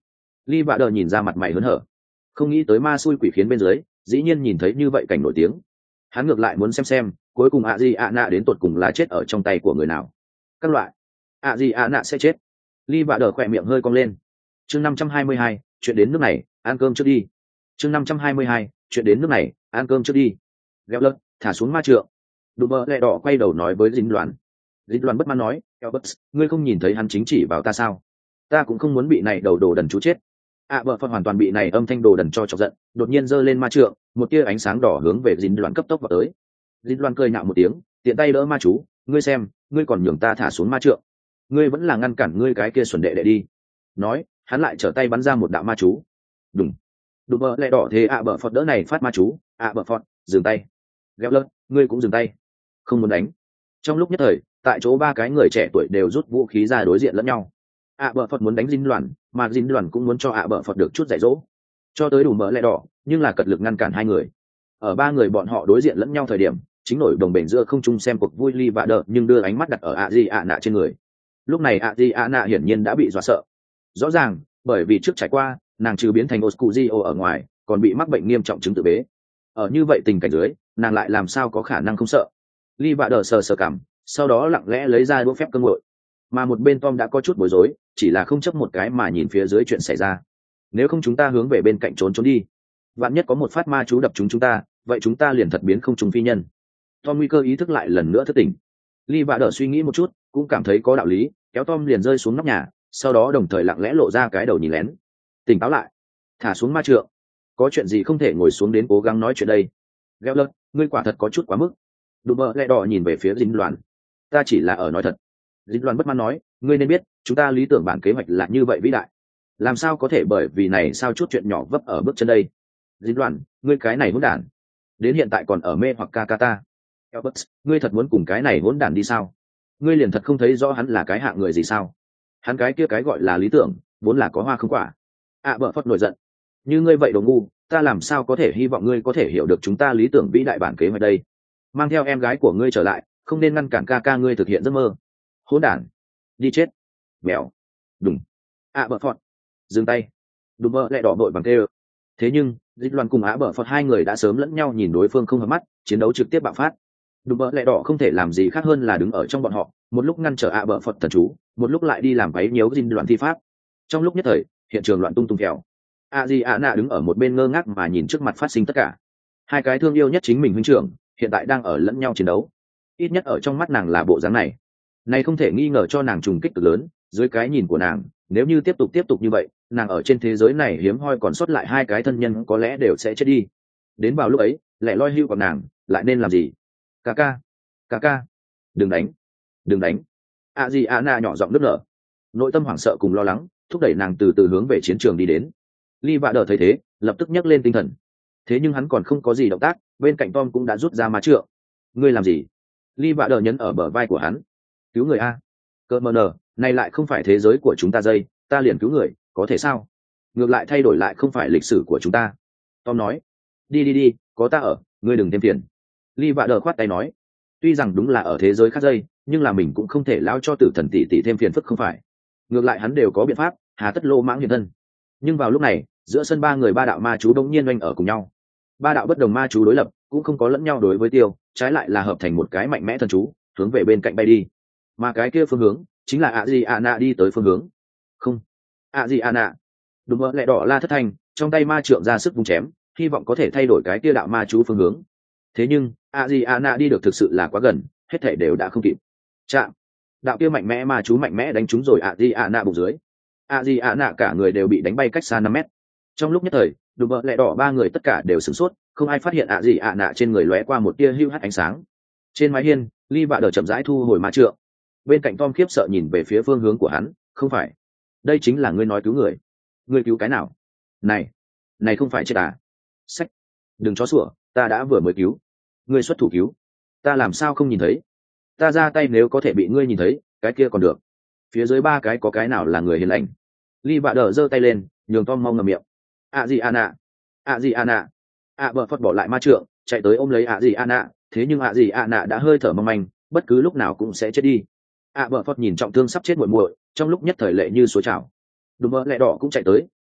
Ly Vạ Đờ nhìn ra mặt mày hớn hở, không nghĩ tới ma xui quỷ khiến bên dưới dĩ nhiên nhìn thấy như vậy cảnh nổi tiếng. Hắn ngược lại muốn xem xem cuối cùng ạ gì ạ nạ đến tột cùng là chết ở trong tay của người nào. Các loại ạ gì ạ nạ sẽ chết. Ly Vạ Đờ khỏe miệng hơi cong lên. Chương năm trăm hai mươi hai, chuyện đến nước này ăn cơm trước đi. Chương năm trăm hai mươi hai, chuyện đến nước này ăn cơm trước đi. Gheo lợn thả xuống ma trượng. Đùm bơ lẹ đỏ quay đầu nói với dính loạn. Dính loạn bất mãn nói, Albert, ngươi không nhìn thấy hắn chính chỉ vào ta sao? Ta cũng không muốn bị này đầu đồ đần chú chết. À vợ Phật hoàn toàn bị này âm thanh đồ đần cho chọc giận, đột nhiên giơ lên ma trượng, một tia ánh sáng đỏ hướng về dính loạn cấp tốc vào tới. Dính loạn cười nhạo một tiếng, tiện tay đỡ ma chú, ngươi xem, ngươi còn nhường ta thả xuống ma trượng, ngươi vẫn là ngăn cản ngươi cái kia xuẩn đệ đệ đi. Nói, hắn lại trở tay bắn ra một đạo ma chú. Đùng, đùm bơ lẹ đỏ thế ạ vợ Phật đỡ này phát ma chú, ạ vợ Phật dừng tay. Gheo lợn, ngươi cũng dừng tay, không muốn đánh. Trong lúc nhất thời, tại chỗ ba cái người trẻ tuổi đều rút vũ khí ra đối diện lẫn nhau. ạ bợ phật muốn đánh dính loạn, mà dính loạn cũng muốn cho ạ bợ phật được chút dạy dỗ, cho tới đủ mỡ lẽ đỏ, nhưng là cật lực ngăn cản hai người. Ở ba người bọn họ đối diện lẫn nhau thời điểm, chính nổi đồng bền giữa không trung xem cuộc vui Ly Vạ Đờ, nhưng đưa ánh mắt đặt ở ạ gì ạ nạ trên người. Lúc này ạ gì ạ nạ hiển nhiên đã bị dọa sợ. Rõ ràng, bởi vì trước trải qua, nàng trừ biến thành Oscuzio ở ngoài, còn bị mắc bệnh nghiêm trọng chứng tự bế. Ở như vậy tình cảnh dưới, nàng lại làm sao có khả năng không sợ. Ly Vạ Đờ sờ sờ cảm, sau đó lặng lẽ lấy ra đũa phép cơ ngội. Mà một bên Tom đã có chút bối rối, chỉ là không chấp một cái mà nhìn phía dưới chuyện xảy ra. Nếu không chúng ta hướng về bên cạnh trốn trốn đi, vạn nhất có một phát ma chú đập chúng chúng ta, vậy chúng ta liền thật biến không trùng phi nhân. Tom nguy cơ ý thức lại lần nữa thất tỉnh. Ly Vạ Đờ suy nghĩ một chút, cũng cảm thấy có đạo lý, kéo Tom liền rơi xuống nóc nhà, sau đó đồng thời lặng lẽ lộ ra cái đầu nhìn lén. Tỉnh táo lại, thả xuống ma trượng, có chuyện gì không thể ngồi xuống đến cố gắng nói chuyện đây. Gheo lợn, ngươi quả thật có chút quá mức. Đùm bơ lẹ đỏ nhìn về phía dính loạn. Ta chỉ là ở nói thật. Dính loạn bất mãn nói, ngươi nên biết, chúng ta lý tưởng bản kế hoạch là như vậy vĩ đại, làm sao có thể bởi vì này sao chút chuyện nhỏ vấp ở bước chân đây. Dính loạn, ngươi cái này hỗn đản, đến hiện tại còn ở mê hoặc ca ca ta. Albert, ngươi thật muốn cùng cái này hỗn đản đi sao? Ngươi liền thật không thấy rõ hắn là cái hạng người gì sao? Hắn cái kia cái gọi là lý tưởng, vốn là có hoa không quả. À bợ phật nổi giận. Như ngươi vậy đồ ngu, ta làm sao có thể hy vọng ngươi có thể hiểu được chúng ta lý tưởng vĩ đại bản kế hoạch đây. Mang theo em gái của ngươi trở lại, không nên ngăn cản ca ca ngươi thực hiện giấc mơ. Hỗn đản, đi chết. Mèo. Đùng. À bợ phật, dừng tay. Đùm bơ lại đỏ bội bằng tê. Thế nhưng Dịch Loan cùng Á bợ phật hai người đã sớm lẫn nhau nhìn đối phương không hợp mắt, chiến đấu trực tiếp bạo phát. Đùm bơ lại đỏ không thể làm gì khác hơn là đứng ở trong bọn họ, một lúc ngăn trở Á bợ phật thần chú, một lúc lại đi làm váy nhiễu Dịch Loan thi pháp. Trong lúc nhất thời, hiện trường loạn tung tung kẹo. A Di A Na đứng ở một bên ngơ ngác mà nhìn trước mặt phát sinh tất cả. Hai cái thương yêu nhất chính mình huynh trưởng, hiện tại đang ở lẫn nhau chiến đấu. Ít nhất ở trong mắt nàng là bộ dáng này. Này không thể nghi ngờ cho nàng trùng kích cực lớn, dưới cái nhìn của nàng, nếu như tiếp tục tiếp tục như vậy, nàng ở trên thế giới này hiếm hoi còn sót lại hai cái thân nhân có lẽ đều sẽ chết đi. Đến vào lúc ấy, lẻ loi hưu của nàng, lại nên làm gì? Ca ca, ca ca, đừng đánh, đừng đánh. A Di A Na nhỏ giọng nức nở, nội tâm hoảng sợ cùng lo lắng, thúc đẩy nàng từ từ hướng về chiến trường đi đến. Ly Vạ Đờ thấy thế, lập tức nhấc lên tinh thần. Thế nhưng hắn còn không có gì động tác, bên cạnh Tom cũng đã rút ra ma trượng. Ngươi làm gì? Ly Vạ Đờ nhấn ở bờ vai của hắn. Cứu người a. Cơ mờ nờ, này lại không phải thế giới của chúng ta dây, ta liền cứu người, có thể sao? Ngược lại thay đổi lại không phải lịch sử của chúng ta. Tom nói. Đi đi đi, có ta ở, ngươi đừng thêm phiền. Ly Vạ Đờ khoát tay nói. Tuy rằng đúng là ở thế giới khác dây, nhưng là mình cũng không thể lao cho tử thần tỷ tỷ thêm phiền phức không phải. Ngược lại hắn đều có biện pháp, hà tất lô mãng hiện thân. Nhưng vào lúc này, giữa sân ba người ba đạo ma chú đống nhiên oanh ở cùng nhau. Ba đạo bất đồng ma chú đối lập, cũng không có lẫn nhau đối với tiêu, trái lại là hợp thành một cái mạnh mẽ thần chú, hướng về bên cạnh bay đi. Mà cái kia phương hướng, chính là ạ gì ạ nạ đi tới phương hướng. Không, ạ gì ạ nạ. Đùm bơ lẹ đỏ la thất thanh, trong tay ma trượng ra sức vung chém, hy vọng có thể thay đổi cái kia đạo ma chú phương hướng. Thế nhưng, ạ gì ạ nạ đi được thực sự là quá gần, hết thể đều đã không kịp. Chạm. Đạo kia mạnh mẽ ma chú mạnh mẽ đánh trúng rồi ạ gì ạ nạ bụng dưới. ạ gì ạ nạ cả người đều bị đánh bay cách xa năm mét. Trong lúc nhất thời, đùm bợ lẹ đỏ ba người tất cả đều sửng sốt, không ai phát hiện ạ gì ạ nạ trên người lóe qua một tia hưu hắt ánh sáng. Trên mái hiên, Ly Vạ Đờ chậm rãi thu hồi ma trượng. Bên cạnh Tom khiếp sợ nhìn về phía phương hướng của hắn, không phải, đây chính là ngươi nói cứu người. Ngươi cứu cái nào? Này, này không phải chết à? Sách, đừng chó sủa, ta đã vừa mới cứu. Ngươi xuất thủ cứu, ta làm sao không nhìn thấy? Ta ra tay nếu có thể bị ngươi nhìn thấy, cái kia còn được. Phía dưới ba cái có cái nào là người hiền lành? Ly Vạ Đờ giơ tay lên, nhường Tom mau ngậm miệng. ạ gì ạ nạ, ạ gì ạ nạ. ạ bợ phật bỏ lại ma trượng, chạy tới ôm lấy ạ gì ạ nạ, thế nhưng ạ gì ạ nạ đã hơi thở mong manh, bất cứ lúc nào cũng sẽ chết đi. ạ bợ phật nhìn trọng thương sắp chết muội muội, trong lúc nhất thời lệ như suối trào. Đùm bơ lẹ đỏ cũng chạy tới,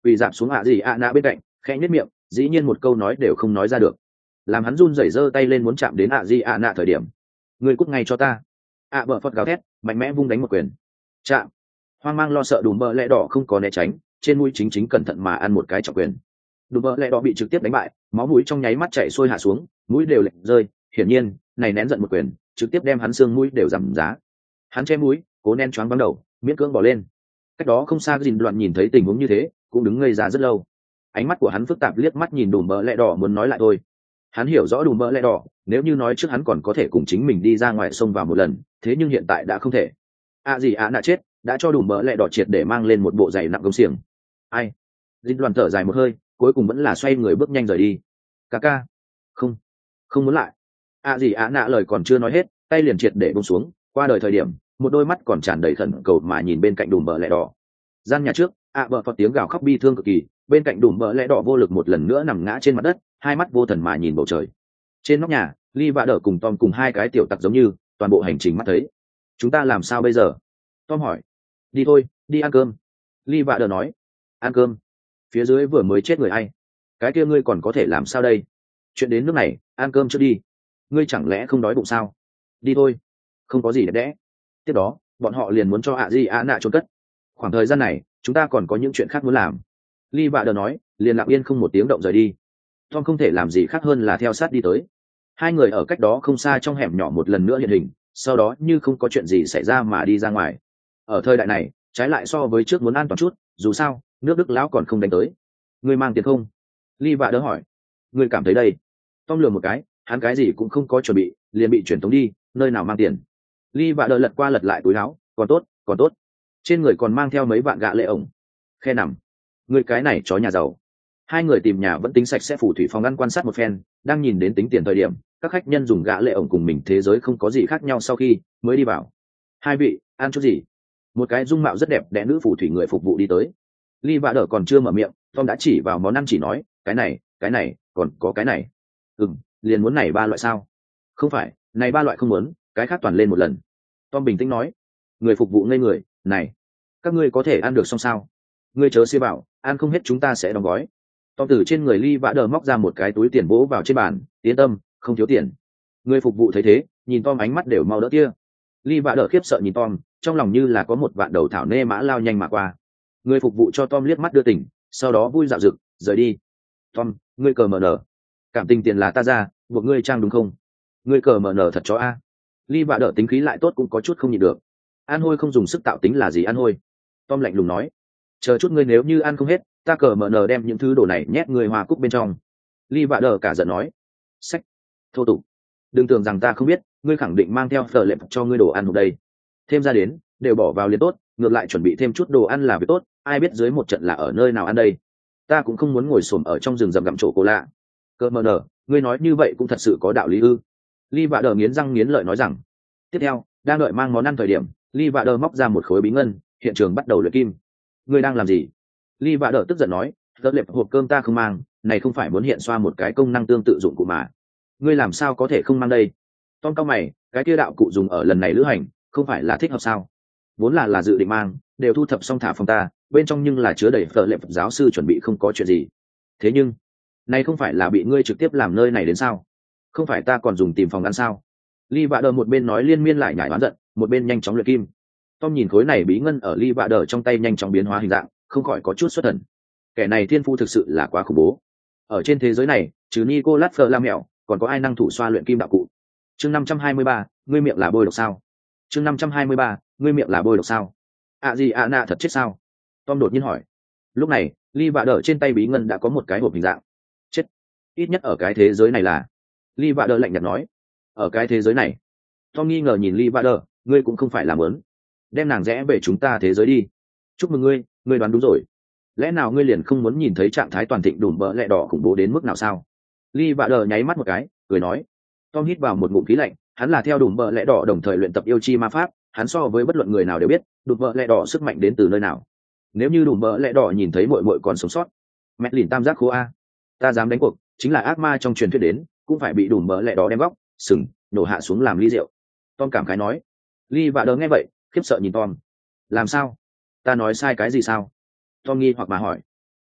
quỳ dạp xuống ạ gì ạ nạ bên cạnh, khẽ nhếch miệng, dĩ nhiên một câu nói đều không nói ra được. Làm hắn run rẩy giơ tay lên muốn chạm đến ạ gì ạ nạ thời điểm, người cút ngay cho ta. ạ bờ phật gào thét, mạnh mẽ vung đánh một quyền. Chạm. Hoang mang lo sợ đùm bờ lẽ đỏ không có né tránh, trên mũi chính chính cẩn thận mà ăn một cái trọng quyền. Đùm bờ lẽ đỏ bị trực tiếp đánh bại, máu mũi trong nháy mắt chảy xuôi hạ xuống, mũi đều lệch rơi, hiển nhiên, này nén giận một quyền, trực tiếp đem hắn xương mũi đều giảm giá. Hắn che mũi, cố nén choáng vắng đầu, miễn cưỡng bỏ lên. Cách đó không xa Dìn Đoạn nhìn thấy tình huống như thế, cũng đứng ngây ra rất lâu. Ánh mắt của hắn phức tạp liếc mắt nhìn đùm bờ lẽ đỏ muốn nói lại thôi. Hắn hiểu rõ đùm bờ lẽ đỏ, nếu như nói trước hắn còn có thể cùng chính mình đi ra ngoài sông vào một lần, thế nhưng hiện tại đã không thể. À gì à nạ chết, đã cho đùm bờ lẽ đỏ triệt để mang lên một bộ giày nặng gông xiềng. Ai? Dìn Đoạn thở dài một hơi, cuối cùng vẫn là xoay người bước nhanh rời đi. Ca ca, không, không muốn lại. À gì à nạ lời còn chưa nói hết, tay liền triệt để buông xuống. Qua đời thời điểm, một đôi mắt còn tràn đầy khẩn cầu mà nhìn bên cạnh đùm bờ lẽ đỏ. Gian nhà trước, ạ bờ phật tiếng gào khóc bi thương cực kỳ, bên cạnh đùm bờ lẽ đỏ vô lực một lần nữa nằm ngã trên mặt đất, hai mắt vô thần mà nhìn bầu trời. Trên nóc nhà, Ly Vạ Đờ cùng Tom cùng hai cái tiểu tặc giống như toàn bộ hành trình mắt thấy. Chúng ta làm sao bây giờ? Tom hỏi. Đi thôi, đi ăn cơm. Ly Vạ Đờ nói. Ăn cơm? Phía dưới vừa mới chết người ai? Cái kia ngươi còn có thể làm sao đây? Chuyện đến nước này, ăn cơm trước đi. Ngươi chẳng lẽ không đói bụng sao? Đi thôi. Không có gì đẹp đẽ. Tiếp đó, bọn họ liền muốn cho ạ gì ạ nạ trốn cất. Khoảng thời gian này, chúng ta còn có những chuyện khác muốn làm. Ly Vạ Đờ nói, liền lặng yên không một tiếng động rời đi. Tom không thể làm gì khác hơn là theo sát đi tới. Hai người ở cách đó không xa trong hẻm nhỏ một lần nữa hiện hình, sau đó như không có chuyện gì xảy ra mà đi ra ngoài. Ở thời đại này, trái lại so với trước muốn an toàn chút, dù sao, nước Đức lão còn không đánh tới. Ngươi mang tiền không? Ly Vạ Đờ hỏi. Ngươi cảm thấy đây? Tom lừa một cái, hắn cái gì cũng không có chuẩn bị, liền bị chuyển tống đi, nơi nào mang tiền. Ly Vạ Đờ lật qua lật lại túi áo, còn tốt, còn tốt. Trên người còn mang theo mấy vạn gạ lệ ổng. Khe nằm. Người cái này chó nhà giàu. Hai người tìm nhà vẫn tính sạch sẽ phủ thủy phòng ăn quan sát một phen, đang nhìn đến tính tiền thời điểm, các khách nhân dùng gạ lệ ổng cùng mình thế giới không có gì khác nhau sau khi mới đi vào. Hai vị, ăn chút gì? Một cái dung mạo rất đẹp đẽ nữ phủ thủy người phục vụ đi tới. Ly Vạ Đờ còn chưa mở miệng, Tom đã chỉ vào món ăn chỉ nói, cái này, cái này, còn có cái này. Ừm, liền muốn này ba loại sao? Không phải, này ba loại không muốn, cái khác toàn lên một lần. Tom bình tĩnh nói. Người phục vụ ngây người, này, các ngươi có thể ăn được xong sao? Ngươi chớ xia bảo, ăn không hết chúng ta sẽ đóng gói. Tom từ trên người Ly Vạ Đờ móc ra một cái túi tiền vỗ vào trên bàn, yên tâm, không thiếu tiền. Người phục vụ thấy thế, nhìn Tom ánh mắt đều mau đỡ kia. Ly Vạ Đờ khiếp sợ nhìn Tom, trong lòng như là có một vạn đầu thảo nê mã lao nhanh mà qua. Người phục vụ cho Tom liếc mắt đưa tỉnh, sau đó vui dạo dực, rời đi. Tom, ngươi cờ mờ nở. Cảm tình tiền là ta ra, buộc ngươi trang đúng không? Ngươi cờ mờ nở thật chó a. Ly Vạ Đờ tính khí lại tốt cũng có chút không nhịn được. An hôi không dùng sức tạo tính là gì ăn hôi? Tom lạnh lùng nói. Chờ chút ngươi nếu như ăn không hết, ta cờ mờ nờ đem những thứ đồ này nhét người hoa cúc bên trong. Ly Vạ Đờ cả giận nói. Sách, thô tục. Đừng tưởng rằng ta không biết, ngươi khẳng định mang theo phở lệp cho ngươi đồ ăn hộp đây. Thêm ra đến, đều bỏ vào liền tốt, ngược lại chuẩn bị thêm chút đồ ăn là việc tốt, ai biết dưới một trận là ở nơi nào ăn đây. Ta cũng không muốn ngồi xổm ở trong rừng rậm gặm chỗ cô lạ. Cờ mờ nờ, ngươi nói như vậy cũng thật sự có đạo lý ư? Ly Vạ Đờ nghiến răng nghiến lợi nói rằng. Tiếp theo, đang đợi mang món ăn thời điểm, Ly Vạ Đờ móc ra một khối bí ngân, hiện trường bắt đầu luyện kim. Ngươi đang làm gì? Ly Vạ Đờ tức giận nói, tớ lệp hộp cơm ta không mang, này không phải muốn hiện xoa một cái công năng tương tự dụng cụ mà. Ngươi làm sao có thể không mang đây? Tom cao mày, cái kia đạo cụ dùng ở lần này lữ hành, không phải là thích hợp sao? Vốn là là dự định mang, đều thu thập xong thả phòng ta, bên trong nhưng là chứa đầy phở lệp giáo sư chuẩn bị không có chuyện gì. Thế nhưng, này không phải là bị ngươi trực tiếp làm nơi này đến sao? Không phải ta còn dùng tìm phòng ăn sao? Ly Vạ Đờ một bên nói liên miên lại nhải oán giận, một bên nhanh chóng luyện kim. Tom nhìn khối này bí ngân ở Ly Vạ Đờ trong tay nhanh chóng biến hóa hình dạng, không khỏi có chút xuất thần. Kẻ này thiên phu thực sự là quá khủng bố. Ở trên thế giới này, trừ Nicolas Flamel, còn có ai năng thủ xoa luyện kim đạo cụ? Chương năm trăm hai mươi ba, ngươi miệng là bôi độc sao? Chương năm trăm hai mươi ba, ngươi miệng là bôi độc sao? À gì à nạ thật chết sao? Tom đột nhiên hỏi. Lúc này, Ly Vạ Đờ trên tay bí ngân đã có một cái hộp hình dạng. Chết. Ít nhất ở cái thế giới này là. Ly Vạ Đờ lạnh nhạt nói. Ở cái thế giới này. Tom nghi ngờ nhìn Ly Vạ Đờ, ngươi cũng không phải làm lớn. Đem nàng rẽ về chúng ta thế giới đi. Chúc mừng ngươi, ngươi đoán đúng rồi. Lẽ nào ngươi liền không muốn nhìn thấy trạng thái toàn thịnh đùm bỡ lẹ đỏ khủng bố đến mức nào sao? Ly Vạ Đờ nháy mắt một cái, cười nói. Tom hít vào một ngụm khí lạnh, hắn là theo đùm bỡ lẹ đỏ đồng thời luyện tập yêu chi ma pháp, hắn so với bất luận người nào đều biết, đùm bỡ lẹ đỏ sức mạnh đến từ nơi nào. Nếu như đùm bỡ lẹ đỏ nhìn thấy muội muội còn sống sót, mẹ lìn tam giác khố a, ta dám đánh cuộc, chính là ác ma trong truyền thuyết đến, cũng phải bị đùm bỡ lẹ đỏ đem góc, sừng, nổ hạ xuống làm ly rượu. Tom cảm khái nói. Ly Vạ Đờ nghe vậy, khiếp sợ nhìn Tom. Làm sao? Ta nói sai cái gì sao? Tom nghi hoặc mà hỏi.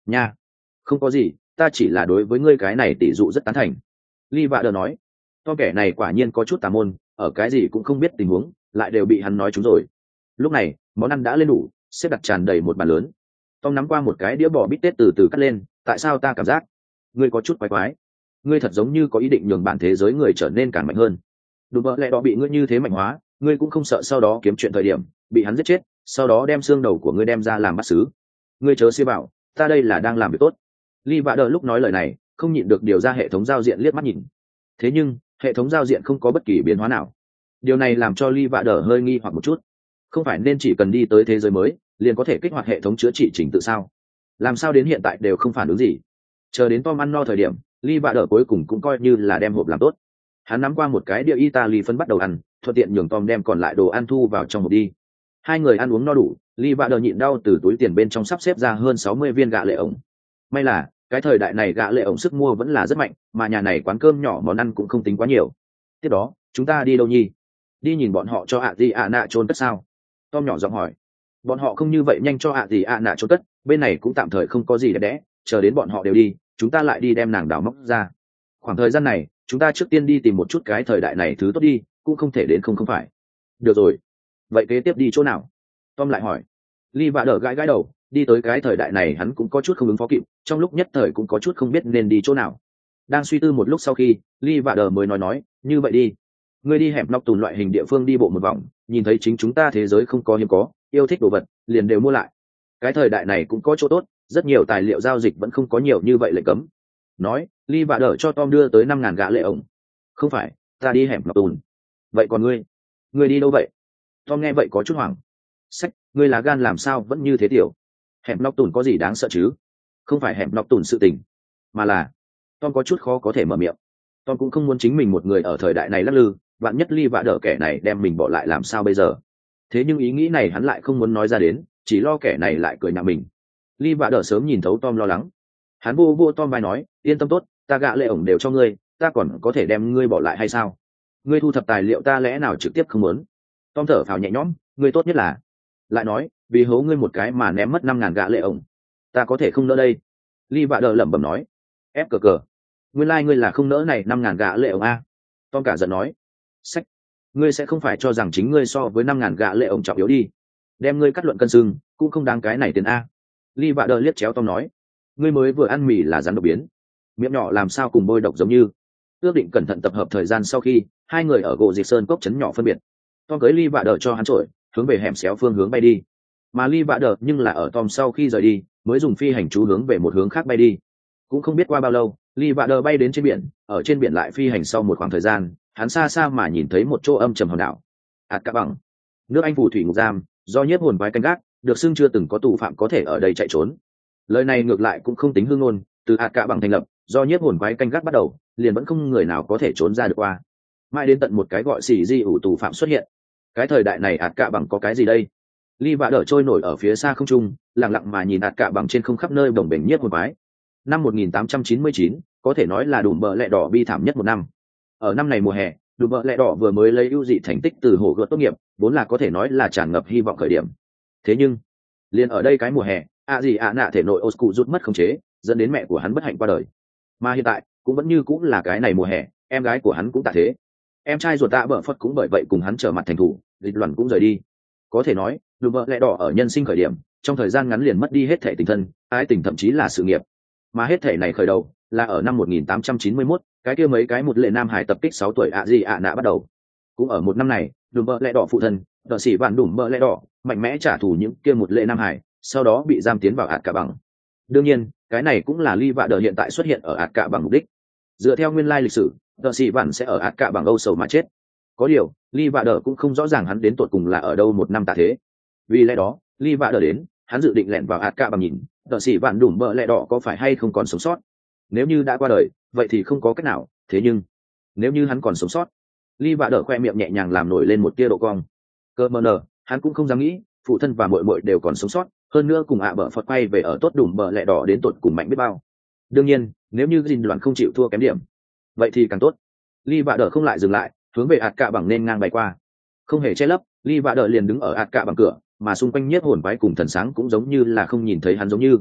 nha. Không có gì, ta chỉ là đối với ngươi cái này tỷ dụ rất tán thành. Lee Vạ Đờ nói. Tom kẻ này quả nhiên có chút tà môn, ở cái gì cũng không biết tình huống, lại đều bị hắn nói trúng rồi. Lúc này món ăn đã lên đủ, xếp đặt tràn đầy một bàn lớn. Tom nắm qua một cái đĩa bò bít tết từ từ cắt lên. Tại sao ta cảm giác ngươi có chút quái quái? Ngươi thật giống như có ý định nhường bản thế giới người trở nên càng mạnh hơn. Đùm bợ lẹ đỏ bị ngươi như thế mạnh hóa, ngươi cũng không sợ sau đó kiếm chuyện thời điểm bị hắn giết chết, sau đó đem xương đầu của ngươi đem ra làm bát sứ. Ngươi chớ suy bảo, ta đây là đang làm việc tốt. Lee Vạ Đờ lúc nói lời này không nhịn được điều ra hệ thống giao diện liếc mắt nhìn. Thế nhưng hệ thống giao diện không có bất kỳ biến hóa nào. Điều này làm cho Lee Vạ Đờ hơi nghi hoặc một chút. Không phải nên chỉ cần đi tới thế giới mới liền có thể kích hoạt hệ thống chữa trị trình tự sao? Làm sao đến hiện tại đều không phản ứng gì? Chờ đến Tom ăn no thời điểm, Lee Vạ Đờ cuối cùng cũng coi như là đem hộp làm tốt. Hắn nắm qua một cái đĩa Italy phân bắt đầu ăn, thuận tiện nhường Tom đem còn lại đồ ăn thu vào trong hộp đi. Hai người ăn uống no đủ, Lee Vạ Đờ nhịn đau từ túi tiền bên trong sắp xếp ra hơn sáu mươi viên gạ lệ ổng. May là cái thời đại này gạ lệ ổng sức mua vẫn là rất mạnh, mà nhà này quán cơm nhỏ món ăn cũng không tính quá nhiều. Tiếp đó chúng ta đi đâu nhỉ? Đi nhìn bọn họ cho ạ gì ạ nạ trôn cất sao? Tom nhỏ giọng hỏi. Bọn họ không như vậy nhanh cho ạ gì ạ nạ trôn cất, bên này cũng tạm thời không có gì đẹp đẽ, chờ đến bọn họ đều đi chúng ta lại đi đem nàng đào móc ra. Khoảng thời gian này chúng ta trước tiên đi tìm một chút cái thời đại này thứ tốt đi, cũng không thể đến không không phải. Được rồi, vậy kế tiếp đi chỗ nào? Tom lại hỏi. Lee Vạ Đờ gãi gãi đầu, đi tới cái thời đại này hắn cũng có chút không ứng phó kịp, trong lúc nhất thời cũng có chút không biết nên đi chỗ nào. Đang suy tư một lúc sau khi Lee Vạ Đờ mới nói nói, như vậy đi, ngươi đi hẻm nóc tùn loại hình địa phương đi bộ một vòng, nhìn thấy chính chúng ta thế giới không có hiếm có, yêu thích đồ vật liền đều mua lại. Cái thời đại này cũng có chỗ tốt, rất nhiều tài liệu giao dịch vẫn không có nhiều như vậy lệnh cấm. Nói, Lee Vạ Đờ cho Tom đưa tới năm ngàn gạ lệ ổng. Không phải, ta đi hẻm nóc tùn. Vậy còn ngươi, ngươi đi đâu vậy? Tom nghe vậy có chút hoảng. Sách, ngươi lá gan làm sao vẫn như thế tiểu? Hẻm nóc tùn có gì đáng sợ chứ? Không phải hẻm nóc tùn sự tình, mà là Tom có chút khó có thể mở miệng. Tom cũng không muốn chính mình một người ở thời đại này lắc lư, vạn nhất Lee Vạ Đờ kẻ này đem mình bỏ lại làm sao bây giờ? Thế nhưng ý nghĩ này hắn lại không muốn nói ra đến, chỉ lo kẻ này lại cười nhạo mình. Lee Vạ Đờ sớm nhìn thấu Tom lo lắng. Hắn vô vô Tom vai nói, yên tâm tốt, ta gạ lệ ổng đều cho ngươi, ta còn có thể đem ngươi bỏ lại hay sao? Ngươi thu thập tài liệu ta lẽ nào trực tiếp không muốn? Tom thở phào nhẹ nhõm, ngươi tốt nhất là lại nói, vì hố ngươi một cái mà ném mất năm ngàn gạ lệ ổng, ta có thể không nỡ đây. Lee Vạ Đờ lẩm bẩm nói, ép cờ cờ, nguyên lai like ngươi là không nỡ này năm ngàn gạ lệ ổng a. Tom cả giận nói, sách, ngươi sẽ không phải cho rằng chính ngươi so với năm ngàn gạ lệ ổng trọng yếu đi, đem ngươi cắt luận cân xưng cũng không đáng cái này tiền a. Lee Vạ Đờ liếc chéo Tom nói, ngươi mới vừa ăn mì là rắn độc biến, miệng nhỏ làm sao cùng bôi độc giống như. Ước định cẩn thận tập hợp thời gian sau khi hai người ở gỗ diệt sơn cốc trấn nhỏ phân biệt, Tom cưới Lee Vạ Đờ cho hắn trội hướng về hẻm xéo phương hướng bay đi, mà Lee Vạ Đờ nhưng là ở Tom sau khi rời đi mới dùng phi hành chú hướng về một hướng khác bay đi. Cũng không biết qua bao lâu Lee Vạ Đờ bay đến trên biển, ở trên biển lại phi hành sau một khoảng thời gian hắn xa xa mà nhìn thấy một chỗ âm trầm hòn đảo ạt cả bằng, nước Anh phù thủy ngục giam do nhiếp hồn quái canh gác, được xưng chưa từng có tù phạm có thể ở đây chạy trốn. Lời này ngược lại cũng không tính hương ngôn, từ ạt cả bằng thành lập do nhiếp hồn quái canh gác bắt đầu liền vẫn không người nào có thể trốn ra được qua, mãi đến tận một cái gọi xì di ủ tù phạm xuất hiện. Cái thời đại này ạt cả bằng có cái gì đây? Lee Vạ Đờ trôi nổi ở phía xa không trung, lặng lặng mà nhìn ạt cả bằng trên không khắp nơi đồng bềnh nhiếp hồn quái. Năm một nghìn tám trăm chín mươi chín có thể nói là đùm bợ lẹ đỏ bi thảm nhất một năm. Ở năm này mùa hè, đùm bợ lẹ đỏ vừa mới lấy ưu dị thành tích từ hồ gợt tốt nghiệp, vốn là có thể nói là tràn ngập hy vọng khởi điểm. Thế nhưng liền ở đây cái mùa hè, ạ gì ạ nạ thể nội Oscu rút mất khống chế, dẫn đến mẹ của hắn bất hạnh qua đời. Mà hiện tại cũng vẫn như cũng là cái này mùa hè, em gái của hắn cũng tạ thế, em trai ruột tạ bợ phật cũng bởi vậy cùng hắn trở mặt thành thủ, dịch loạn cũng rời đi. Có thể nói đùm bợ lẹ đỏ ở nhân sinh khởi điểm trong thời gian ngắn liền mất đi hết thể tình thân, ái tình thậm chí là sự nghiệp. Mà hết thể này khởi đầu là ở năm một nghìn tám trăm chín mươi mốt, cái kia mấy cái một lệ nam hải tập kích sáu tuổi ạ gì ạ nạ bắt đầu. Cũng ở một năm này đùm bợ lẹ đỏ phụ thân đợ sĩ vạn đùm bợ lẹ đỏ mạnh mẽ trả thù những kia một lệ nam hải, sau đó bị giam tiến vào ạt cả bằng. Đương nhiên cái này cũng là Lee Vạ Đờ hiện tại xuất hiện ở ạt cả bằng mục đích. Dựa theo nguyên lai lịch sử, đợ sĩ vạn sẽ ở ạt cả bằng âu sầu mà chết. Có điều Lee Vạ Đờ cũng không rõ ràng hắn đến tột cùng là ở đâu một năm tạ thế. Vì lẽ đó Lee Vạ Đờ đến, hắn dự định lẻn vào ạt cả bằng nhìn đợ sĩ vạn đùm bợ lẹ đỏ có phải hay không còn sống sót. Nếu như đã qua đời vậy thì không có cách nào, thế nhưng nếu như hắn còn sống sót, Lee Vạ Đờ khoe miệng nhẹ nhàng làm nổi lên một tia độ cong. Cơ mờ nờ, hắn cũng không dám nghĩ phụ thân và muội muội đều còn sống sót, hơn nữa cùng ạ bợ phật quay về ở tốt đùm bợ lẹ đỏ đến tột cùng mạnh biết bao. Đương nhiên nếu như dình đoàn không chịu thua kém điểm vậy thì càng tốt. Lee Vạ Đờ không lại dừng lại, hướng về ạt cả bằng nên ngang bay qua. Không hề che lấp, Lee Vạ Đờ liền đứng ở ạt cả bằng cửa, mà xung quanh nhiếp hồn quái cùng thần sáng cũng giống như là không nhìn thấy hắn giống như.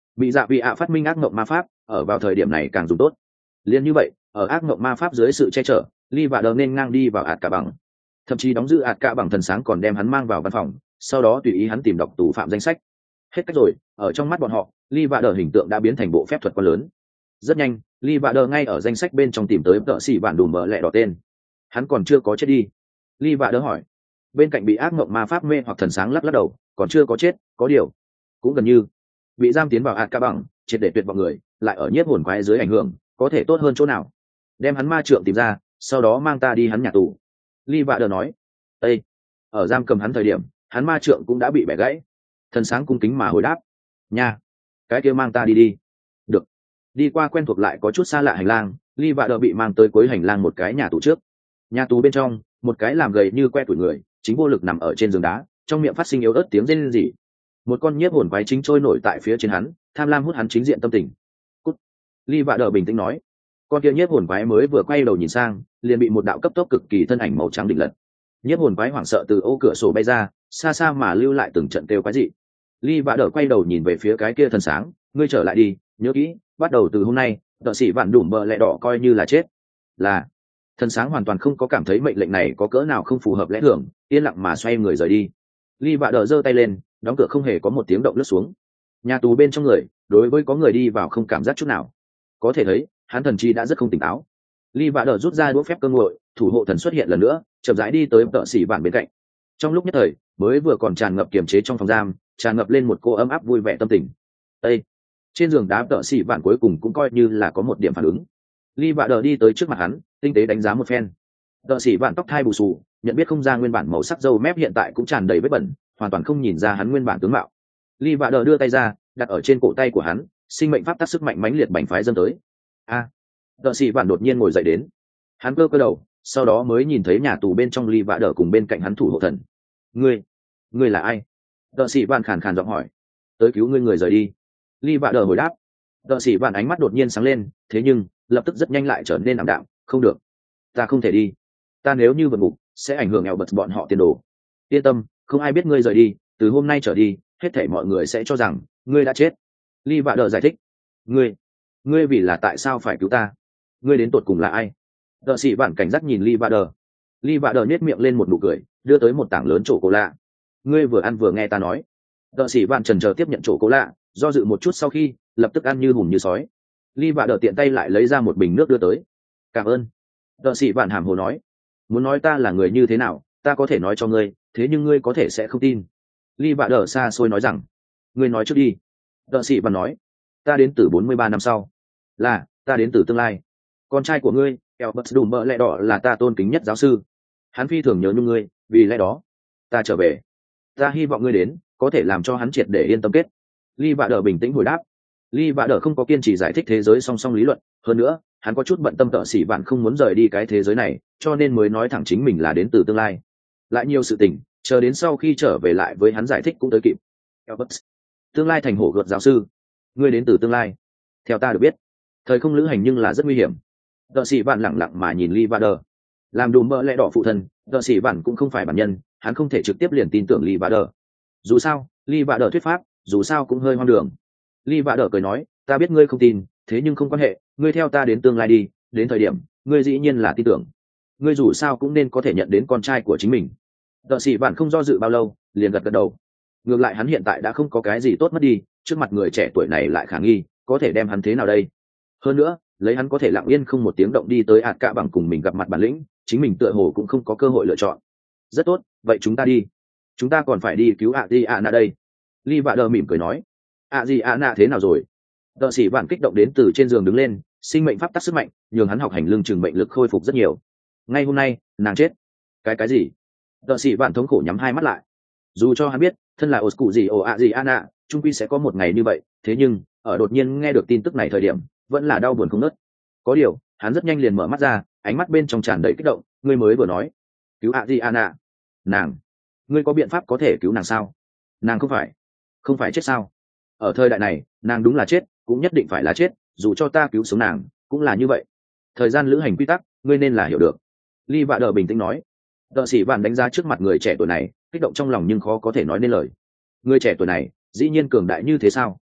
bị dạ vị ạ phát minh ác mộng ma pháp ở vào thời điểm này càng dùng tốt. Liên như vậy, ở ác mộng ma pháp dưới sự che chở, Ly và Đờ nên ngang đi vào ạt cả bằng, thậm chí đóng giữ ạt cả bằng thần sáng còn đem hắn mang vào văn phòng, sau đó tùy ý hắn tìm đọc tù phạm danh sách. Hết cách rồi, ở trong mắt bọn họ, Ly và Đờ hình tượng đã biến thành bộ phép thuật quá lớn. Rất nhanh, Ly và Đờ ngay ở danh sách bên trong tìm tới tợ xỉ vạn đùm bờ lẹ đỏ tên. Hắn còn chưa có chết đi. Ly và Đờ hỏi. Bên cạnh bị ác mộng ma pháp mê hoặc thần sáng lắc lắc đầu, còn chưa có chết, có điều cũng gần như bị giam tiến vào ạt cả bằng, triệt để tuyệt vọng người, lại ở nhiếp hồn quái dưới ảnh hưởng, có thể tốt hơn chỗ nào? Đem hắn ma trượng tìm ra, sau đó mang ta đi hắn nhà tù. Ly vạ đờ nói. Ê! Ở giam cầm hắn thời điểm, hắn ma trượng cũng đã bị bẻ gãy. Thần sáng cung kính mà hồi đáp. Nha! Cái kia mang ta đi đi. Được. Đi qua quen thuộc lại có chút xa lạ hành lang, Ly vạ đờ bị mang tới cuối hành lang một cái nhà tù trước. Nhà tù bên trong, một cái làm gầy như que tuổi người, chính vô lực nằm ở trên giường đá, trong miệng phát sinh yếu ớt tiếng rên rỉ. Một con nhiếp hồn quái chính trôi nổi tại phía trên hắn, tham lam hút hắn chính diện tâm tình. Cút! Ly vạ đờ bình tĩnh nói. Con kia nhiếp hồn quái mới vừa quay đầu nhìn sang, liền bị một đạo cấp tốc cực kỳ thân ảnh màu trắng định lật. Nhiếp hồn quái hoảng sợ từ ô cửa sổ bay ra, xa xa mà lưu lại từng trận kêu quái dị. Ly vạ đờ quay đầu nhìn về phía cái kia thần sáng, ngươi trở lại đi, nhớ kỹ, bắt đầu từ hôm nay, tợ sĩ vạn đủm bờ lẹ đỏ coi như là chết. Là. Thần sáng hoàn toàn không có cảm thấy mệnh lệnh này có cỡ nào không phù hợp lẽ thường, yên lặng mà xoay người rời đi. Ly vạ đờ giơ tay lên, đóng cửa không hề có một tiếng động lướt xuống. Nhà tù bên trong người, đối với có người đi vào không cảm giác chút nào. Có thể thấy, hắn thần chi đã rất không tỉnh táo. Ly vạ đờ rút ra đũa phép cơ ngội, thủ hộ thần xuất hiện lần nữa, chậm rãi đi tới tợ sĩ vạn bên cạnh. Trong lúc nhất thời, mới vừa còn tràn ngập kiềm chế trong phòng giam, tràn ngập lên một cô ấm áp vui vẻ tâm tình. Ê! Trên giường đá tợ sĩ vạn cuối cùng cũng coi như là có một điểm phản ứng. Ly vạ đờ đi tới trước mặt hắn, tinh tế đánh giá một phen. Tợ sĩ vạn tóc thai bù xù, nhận biết không ra nguyên bản màu sắc râu mép hiện tại cũng tràn đầy vết bẩn, hoàn toàn không nhìn ra hắn nguyên bản tướng mạo. Ly vạ đờ đưa tay ra, đặt ở trên cổ tay của hắn, sinh mệnh pháp tắc sức mạnh mãnh liệt bành phái dâng tới. A! Tợ sĩ vạn đột nhiên ngồi dậy đến. Hắn cơ cơ đầu, sau đó mới nhìn thấy nhà tù bên trong Ly vạ đờ cùng bên cạnh hắn thủ hộ thần. Ngươi, ngươi là ai? Tợ sĩ vạn khàn khàn giọng hỏi. Tới cứu ngươi người rời đi. Ly vạ đờ hồi đáp. Tợ sĩ vạn ánh mắt đột nhiên sáng lên, thế nhưng lập tức rất nhanh lại trở nên ảm đạm. Không được, ta không thể đi. Ta nếu như vượt ngục, sẽ ảnh hưởng eo bật bọn họ tiền đồ. Yên tâm, không ai biết ngươi rời đi, từ hôm nay trở đi, hết thảy mọi người sẽ cho rằng ngươi đã chết. Ly vạ đờ giải thích. Ngươi, ngươi vì là tại sao phải cứu ta? Ngươi đến tột cùng là ai? Tợ sĩ vạn cảnh giác nhìn Ly vạ đờ. Ly vạ đờ nhếch miệng lên một nụ cười, đưa tới một tảng lớn chổ cô lạ. Ngươi vừa ăn vừa nghe ta nói. Tợ sĩ vạn chần chờ tiếp nhận chổ cô lạ, do dự một chút sau khi, lập tức ăn như hùm như sói. Ly vạ đờ tiện tay lại lấy ra một bình nước đưa tới. Cảm ơn. Tợ sĩ vạn hàm hồ nói. Muốn nói ta là người như thế nào, ta có thể nói cho ngươi, thế nhưng ngươi có thể sẽ không tin. Ly vạ đờ xa xôi nói rằng. Ngươi nói trước đi. Tợ sĩ vạn nói. Ta đến từ bốn mươi ba năm sau. Là, ta đến từ tương lai. Con trai của ngươi, Albert đùm bợ lẹ đỏ là ta tôn kính nhất giáo sư. Hắn phi thường nhớ nhung ngươi, vì lẽ đó, ta trở về. Ta hy vọng ngươi đến, có thể làm cho hắn triệt để yên tâm kết. Ly vạ đờ bình tĩnh hồi đáp. Ly vạ đờ không có kiên trì giải thích thế giới song song lý luận, hơn nữa, hắn có chút bận tâm tợ sĩ vạn không muốn rời đi cái thế giới này, cho nên mới nói thẳng chính mình là đến từ tương lai. Lại nhiều sự tình, chờ đến sau khi trở về lại với hắn giải thích cũng tới kịp. Albert, tương lai thành hổ gợt giáo sư, ngươi đến từ tương lai. Theo ta được biết, thời không lữ hành nhưng là rất nguy hiểm. Tợ sĩ vạn lẳng lặng mà nhìn Ly vạ đờ. Làm đùm bợ lẽ đỏ phụ thân, tợ sĩ vạn cũng không phải bản nhân, hắn không thể trực tiếp liền tin tưởng Ly vạ đờ. Dù sao, Ly vạ đờ thuyết pháp, dù sao cũng hơi hoang đường. Ly vạ đờ cười nói, ta biết ngươi không tin, thế nhưng không quan hệ, ngươi theo ta đến tương lai đi, đến thời điểm, ngươi dĩ nhiên là tin tưởng. Ngươi dù sao cũng nên có thể nhận đến con trai của chính mình. Tợ sĩ vạn không do dự bao lâu, liền gật gật đầu. Ngược lại hắn hiện tại đã không có cái gì tốt mất đi, trước mặt người trẻ tuổi này lại khả nghi, có thể đem hắn thế nào đây? Hơn nữa, lấy hắn có thể lặng yên không một tiếng động đi tới ạt cả bằng cùng mình gặp mặt bản lĩnh, chính mình tựa hồ cũng không có cơ hội lựa chọn. Rất tốt, vậy chúng ta đi. Chúng ta còn phải đi cứu ạ gì ạ nạ đây. Ly vạ đờ mỉm cười nói. ạ gì ạ nạ thế nào rồi? Tợ sĩ vạn kích động đến từ trên giường đứng lên, sinh mệnh pháp tắc sức mạnh, nhường hắn học hành lương trường mệnh lực khôi phục rất nhiều. Ngay hôm nay, nàng chết. Cái cái gì? Tợ sĩ vạn thống khổ nhắm hai mắt lại. Dù cho hắn biết, thân là ổ cụ gì ổ ạ gì ạ nạ, trung quy sẽ có một ngày như vậy, thế nhưng, ở đột nhiên nghe được tin tức này thời điểm, vẫn là đau buồn không nớt. Có điều, hắn rất nhanh liền mở mắt ra, ánh mắt bên trong tràn đầy kích động. Ngươi mới vừa nói, cứu ạ gì ạ nạ? Nàng, ngươi có biện pháp có thể cứu nàng sao? Nàng không phải, không phải chết sao? Ở thời đại này, nàng đúng là chết, cũng nhất định phải là chết, dù cho ta cứu sống nàng, cũng là như vậy. Thời gian lữ hành quy tắc, ngươi nên là hiểu được. Ly vạ đờ bình tĩnh nói. Tợ sĩ vạn đánh giá trước mặt người trẻ tuổi này, kích động trong lòng nhưng khó có thể nói nên lời. Người trẻ tuổi này, dĩ nhiên cường đại như thế sao?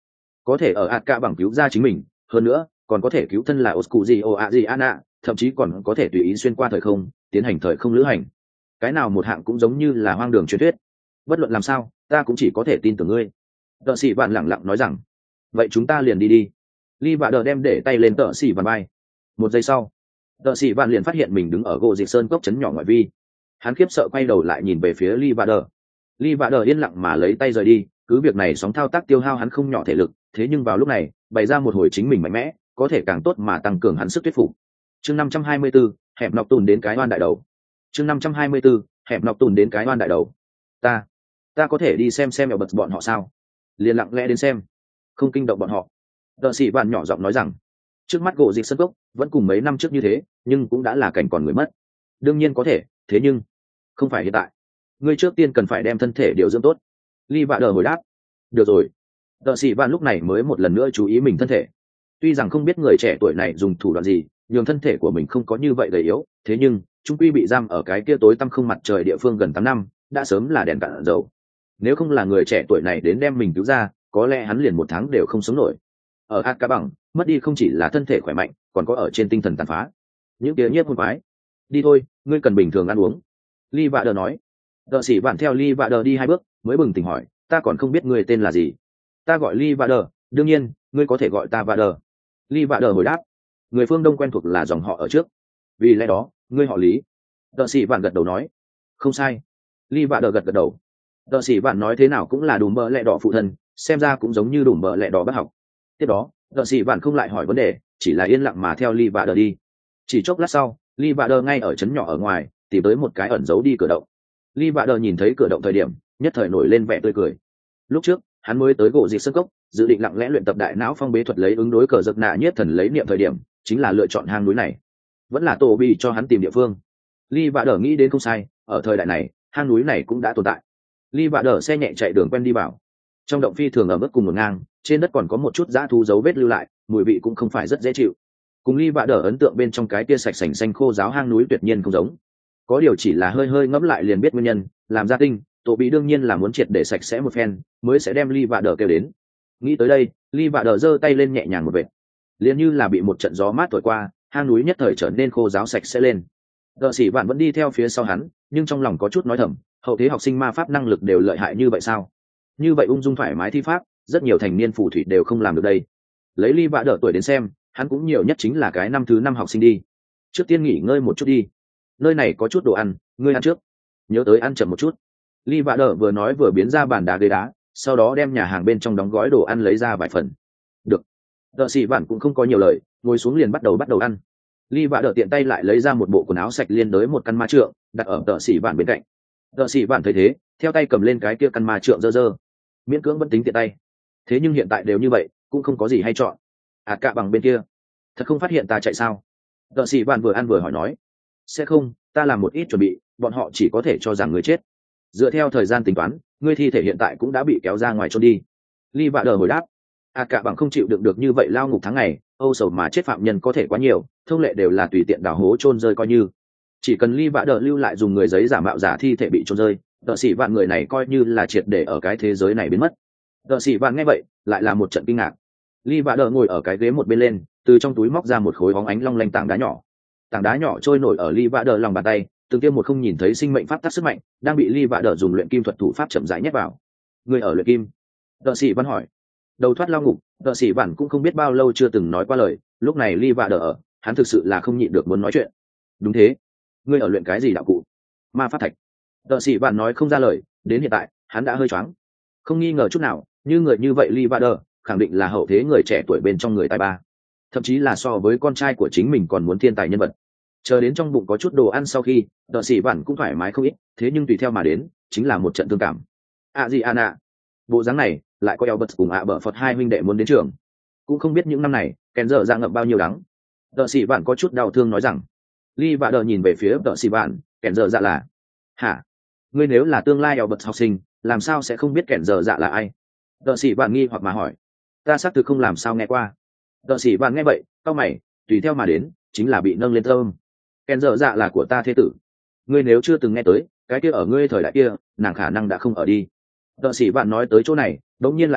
có thể ở ạt cả bằng cứu ra chính mình, hơn nữa còn có thể cứu thân là Oscurio Adriana, thậm chí còn có thể tùy ý xuyên qua thời không, tiến hành thời không lữ hành. Cái nào một hạng cũng giống như là hoang đường truyền thuyết. Bất luận làm sao, ta cũng chỉ có thể tin tưởng ngươi. Tợ sĩ bạn lẳng lặng nói rằng, vậy chúng ta liền đi đi. Ly Vạ Đờ đem để tay lên tợ sĩ bạn bay. Một giây sau, tợ sĩ bạn liền phát hiện mình đứng ở gỗ dịch sơn cốc trấn nhỏ ngoại vi. Hắn khiếp sợ quay đầu lại nhìn về phía Ly Vạ Đờ. Ly Vạ Đờ yên lặng mà lấy tay rời đi, cứ việc này sóng thao tác tiêu hao hắn không nhỏ thể lực, thế nhưng vào lúc này bày ra một hồi chính mình mạnh mẽ, có thể càng tốt mà tăng cường hắn sức thuyết phục. Chương năm trăm hai mươi tư, hẹp nọc tùn đến cái oan đại đầu. Chương năm trăm hai mươi tư, hẹp nọc tùn đến cái oan đại đầu. Ta, ta có thể đi xem xem ở bật bọn họ sao? Liền lặng lẽ đến xem, không kinh động bọn họ. Tợ sĩ bạn nhỏ giọng nói rằng, trước mắt gỗ dịch sân cốc vẫn cùng mấy năm trước như thế, nhưng cũng đã là cảnh còn người mất. Đương nhiên có thể, thế nhưng không phải hiện tại. Ngươi trước tiên cần phải đem thân thể điều dưỡng tốt. Ly Vạ Đờ hồi đáp. Được rồi. Tợ sĩ bạn lúc này mới một lần nữa chú ý mình thân thể. Tuy rằng không biết người trẻ tuổi này dùng thủ đoạn gì nhường thân thể của mình không có như vậy gầy yếu, thế nhưng trung quy bị giam ở cái kia tối tăm không mặt trời địa phương gần tám năm, đã sớm là đèn cạn dầu. Nếu không là người trẻ tuổi này đến đem mình cứu ra, có lẽ hắn liền một tháng đều không sống nổi. Ở ạt cá bằng, mất đi không chỉ là thân thể khỏe mạnh, còn có ở trên tinh thần tàn phá. Những tiếng nhiếp hôn quái. Đi thôi, ngươi cần bình thường ăn uống. Ly Vạ Đờ nói. Tợ sĩ bạn theo Ly Vạ Đờ đi hai bước, mới bừng tỉnh hỏi, ta còn không biết ngươi tên là gì. Ta gọi Ly Vạ Đờ, đương nhiên, ngươi có thể gọi ta Vạ Đờ. Ly Vạ Đờ hồi đáp. Người phương Đông quen thuộc là dòng họ ở trước, vì lẽ đó ngươi họ Lý. Tợ sĩ bạn gật đầu nói. Không sai. Ly Vạ Đờ gật gật đầu. Tợ sĩ bạn nói thế nào cũng là đùm bợ lẹ đỏ phụ thân, xem ra cũng giống như đùm bợ lẹ đỏ bác học. Tiếp đó tợ sĩ bạn không lại hỏi vấn đề, chỉ là yên lặng mà theo Ly Vạ Đờ đi. Chỉ chốc lát sau, Ly Vạ Đờ ngay ở trấn nhỏ ở ngoài tìm tới một cái ẩn giấu đi cửa động. Ly Vạ Đờ nhìn thấy cửa động thời điểm, nhất thời nổi lên vẻ tươi cười. Lúc trước hắn mới tới gỗ dịch sân cốc, dự định lặng lẽ luyện tập đại não phong bế thuật lấy ứng đối cờ giật nạ nhất thần lấy niệm thời điểm, chính là lựa chọn hang núi này. Vẫn là tổ bị cho hắn tìm địa phương. Ly Vạ Đờ nghĩ đến không sai, ở thời đại này hang núi này cũng đã tồn tại. Ly Vạ Đờ xe nhẹ chạy đường quen đi vào. Trong động phi thường ở mức cùng một ngang, trên đất còn có một chút dã thú dấu vết lưu lại, mùi vị cũng không phải rất dễ chịu. Cùng Ly Vạ Đờ ấn tượng bên trong cái kia sạch sành xanh khô giáo hang núi tuyệt nhiên không giống. Có điều chỉ là hơi hơi ngẫm lại liền biết nguyên nhân, làm gia tinh, tổ bị đương nhiên là muốn triệt để sạch sẽ một phen, mới sẽ đem Ly Vạ Đờ kêu đến. Nghĩ tới đây, Ly Vạ Đờ giơ tay lên nhẹ nhàng một vệt, liền như là bị một trận gió mát thổi qua, hang núi nhất thời trở nên khô ráo sạch sẽ lên. Đợ sĩ bạn vẫn đi theo phía sau hắn, nhưng trong lòng có chút nói thầm, hậu thế học sinh ma pháp năng lực đều lợi hại như vậy sao? Như vậy ung dung thoải mái thi pháp, rất nhiều thành niên phù thủy đều không làm được đây. Lấy Ly Vạ Đờ tuổi đến xem, hắn cũng nhiều nhất chính là cái năm thứ năm học sinh đi. Trước tiên nghỉ ngơi một chút đi, nơi này có chút đồ ăn, ngươi ăn trước, nhớ tới ăn chậm một chút. Ly Vạ Đờ vừa nói vừa biến ra bàn đá ghế đá, sau đó đem nhà hàng bên trong đóng gói đồ ăn lấy ra vài phần. Được. Đợ sĩ bạn cũng không có nhiều lời, ngồi xuống liền bắt đầu bắt đầu ăn. Ly Vạ Đờ tiện tay lại lấy ra một bộ quần áo sạch liên đới một căn ma trượng, đặt ở đợ sĩ bạn bên cạnh. Đợ sĩ bạn thấy thế, theo tay cầm lên cái kia căn ma trượng dơ dơ, miễn cưỡng vẫn tính tiện tay. Thế nhưng hiện tại đều như vậy, cũng không có gì hay chọn. À cạ bằng bên kia, thật không phát hiện ta chạy sao? Đợ sĩ bạn vừa ăn vừa hỏi nói. Sẽ không, ta làm một ít chuẩn bị, bọn họ chỉ có thể cho rằng người chết. Dựa theo thời gian tính toán, ngươi thi thể hiện tại cũng đã bị kéo ra ngoài chôn đi. Ly Vạ Đờ hồi đáp. À cả bằng không chịu đựng được như vậy lao ngục tháng ngày, âu sầu mà chết phạm nhân có thể quá nhiều, thông lệ đều là tùy tiện đào hố chôn rơi coi như. Chỉ cần Ly Vạ Đờ lưu lại dùng người giấy giả mạo giả thi thể bị chôn rơi, đợ sĩ vạn người này coi như là triệt để ở cái thế giới này biến mất. Đợ sĩ vạn nghe vậy, lại là một trận kinh ngạc. Ly Vạ Đờ ngồi ở cái ghế một bên lên, từ trong túi móc ra một khối bóng ánh long lanh tảng đá nhỏ. Tảng đá nhỏ trôi nổi ở Ly Vạ Đờ lòng bàn tay, từng tiêm một không nhìn thấy sinh mệnh pháp tắc sức mạnh đang bị Ly Vạ Đờ dùng luyện kim thuật thủ pháp chậm rãi nhét vào. Người ở luyện kim? Đợ sĩ văn hỏi. Đầu thoát lao ngục, đợ sĩ bản cũng không biết bao lâu chưa từng nói qua lời, lúc này Ly Vạ Đờ ở, hắn thực sự là không nhịn được muốn nói chuyện. Đúng thế. Ngươi ở luyện cái gì đạo cụ? Ma pháp thạch. Đợ sĩ bản nói không ra lời, đến hiện tại hắn đã hơi choáng. Không nghi ngờ chút nào, như người như vậy Ly Vạ Đờ khẳng định là hậu thế người trẻ tuổi bên trong người tài ba, thậm chí là so với con trai của chính mình còn muốn thiên tài nhân vật. Chờ đến trong bụng có chút đồ ăn sau khi, đợ sĩ bản cũng thoải mái không ít, thế nhưng tùy theo mà đến chính là một trận thương cảm. À gì Anna, bộ dáng này lại có eo bật cùng ạ bờ phật hai huynh đệ muốn đến trường, cũng không biết những năm này kèn dở ra ngậm bao nhiêu đắng. Đợ sĩ bản có chút đau thương nói rằng. Ly Vạ Đờ nhìn về phía đợ sĩ bản, kèn dở dạ là hả? Ngươi nếu là tương lai eo bật học sinh, làm sao sẽ không biết kèn dở dạ là ai? Đợ sĩ bản nghi hoặc mà hỏi. Ta xác thực không làm sao nghe qua. Đợ sĩ bản nghe vậy cau mày, tùy theo mà đến chính là bị nâng lên thơm. Kèn dở dạ là của ta thế tử. Ngươi nếu chưa từng nghe tới, cái kia ở ngươi thời đại kia nàng khả năng đã không ở đi. Đợ sĩ bạn nói tới chỗ này đống nhiên lại nói,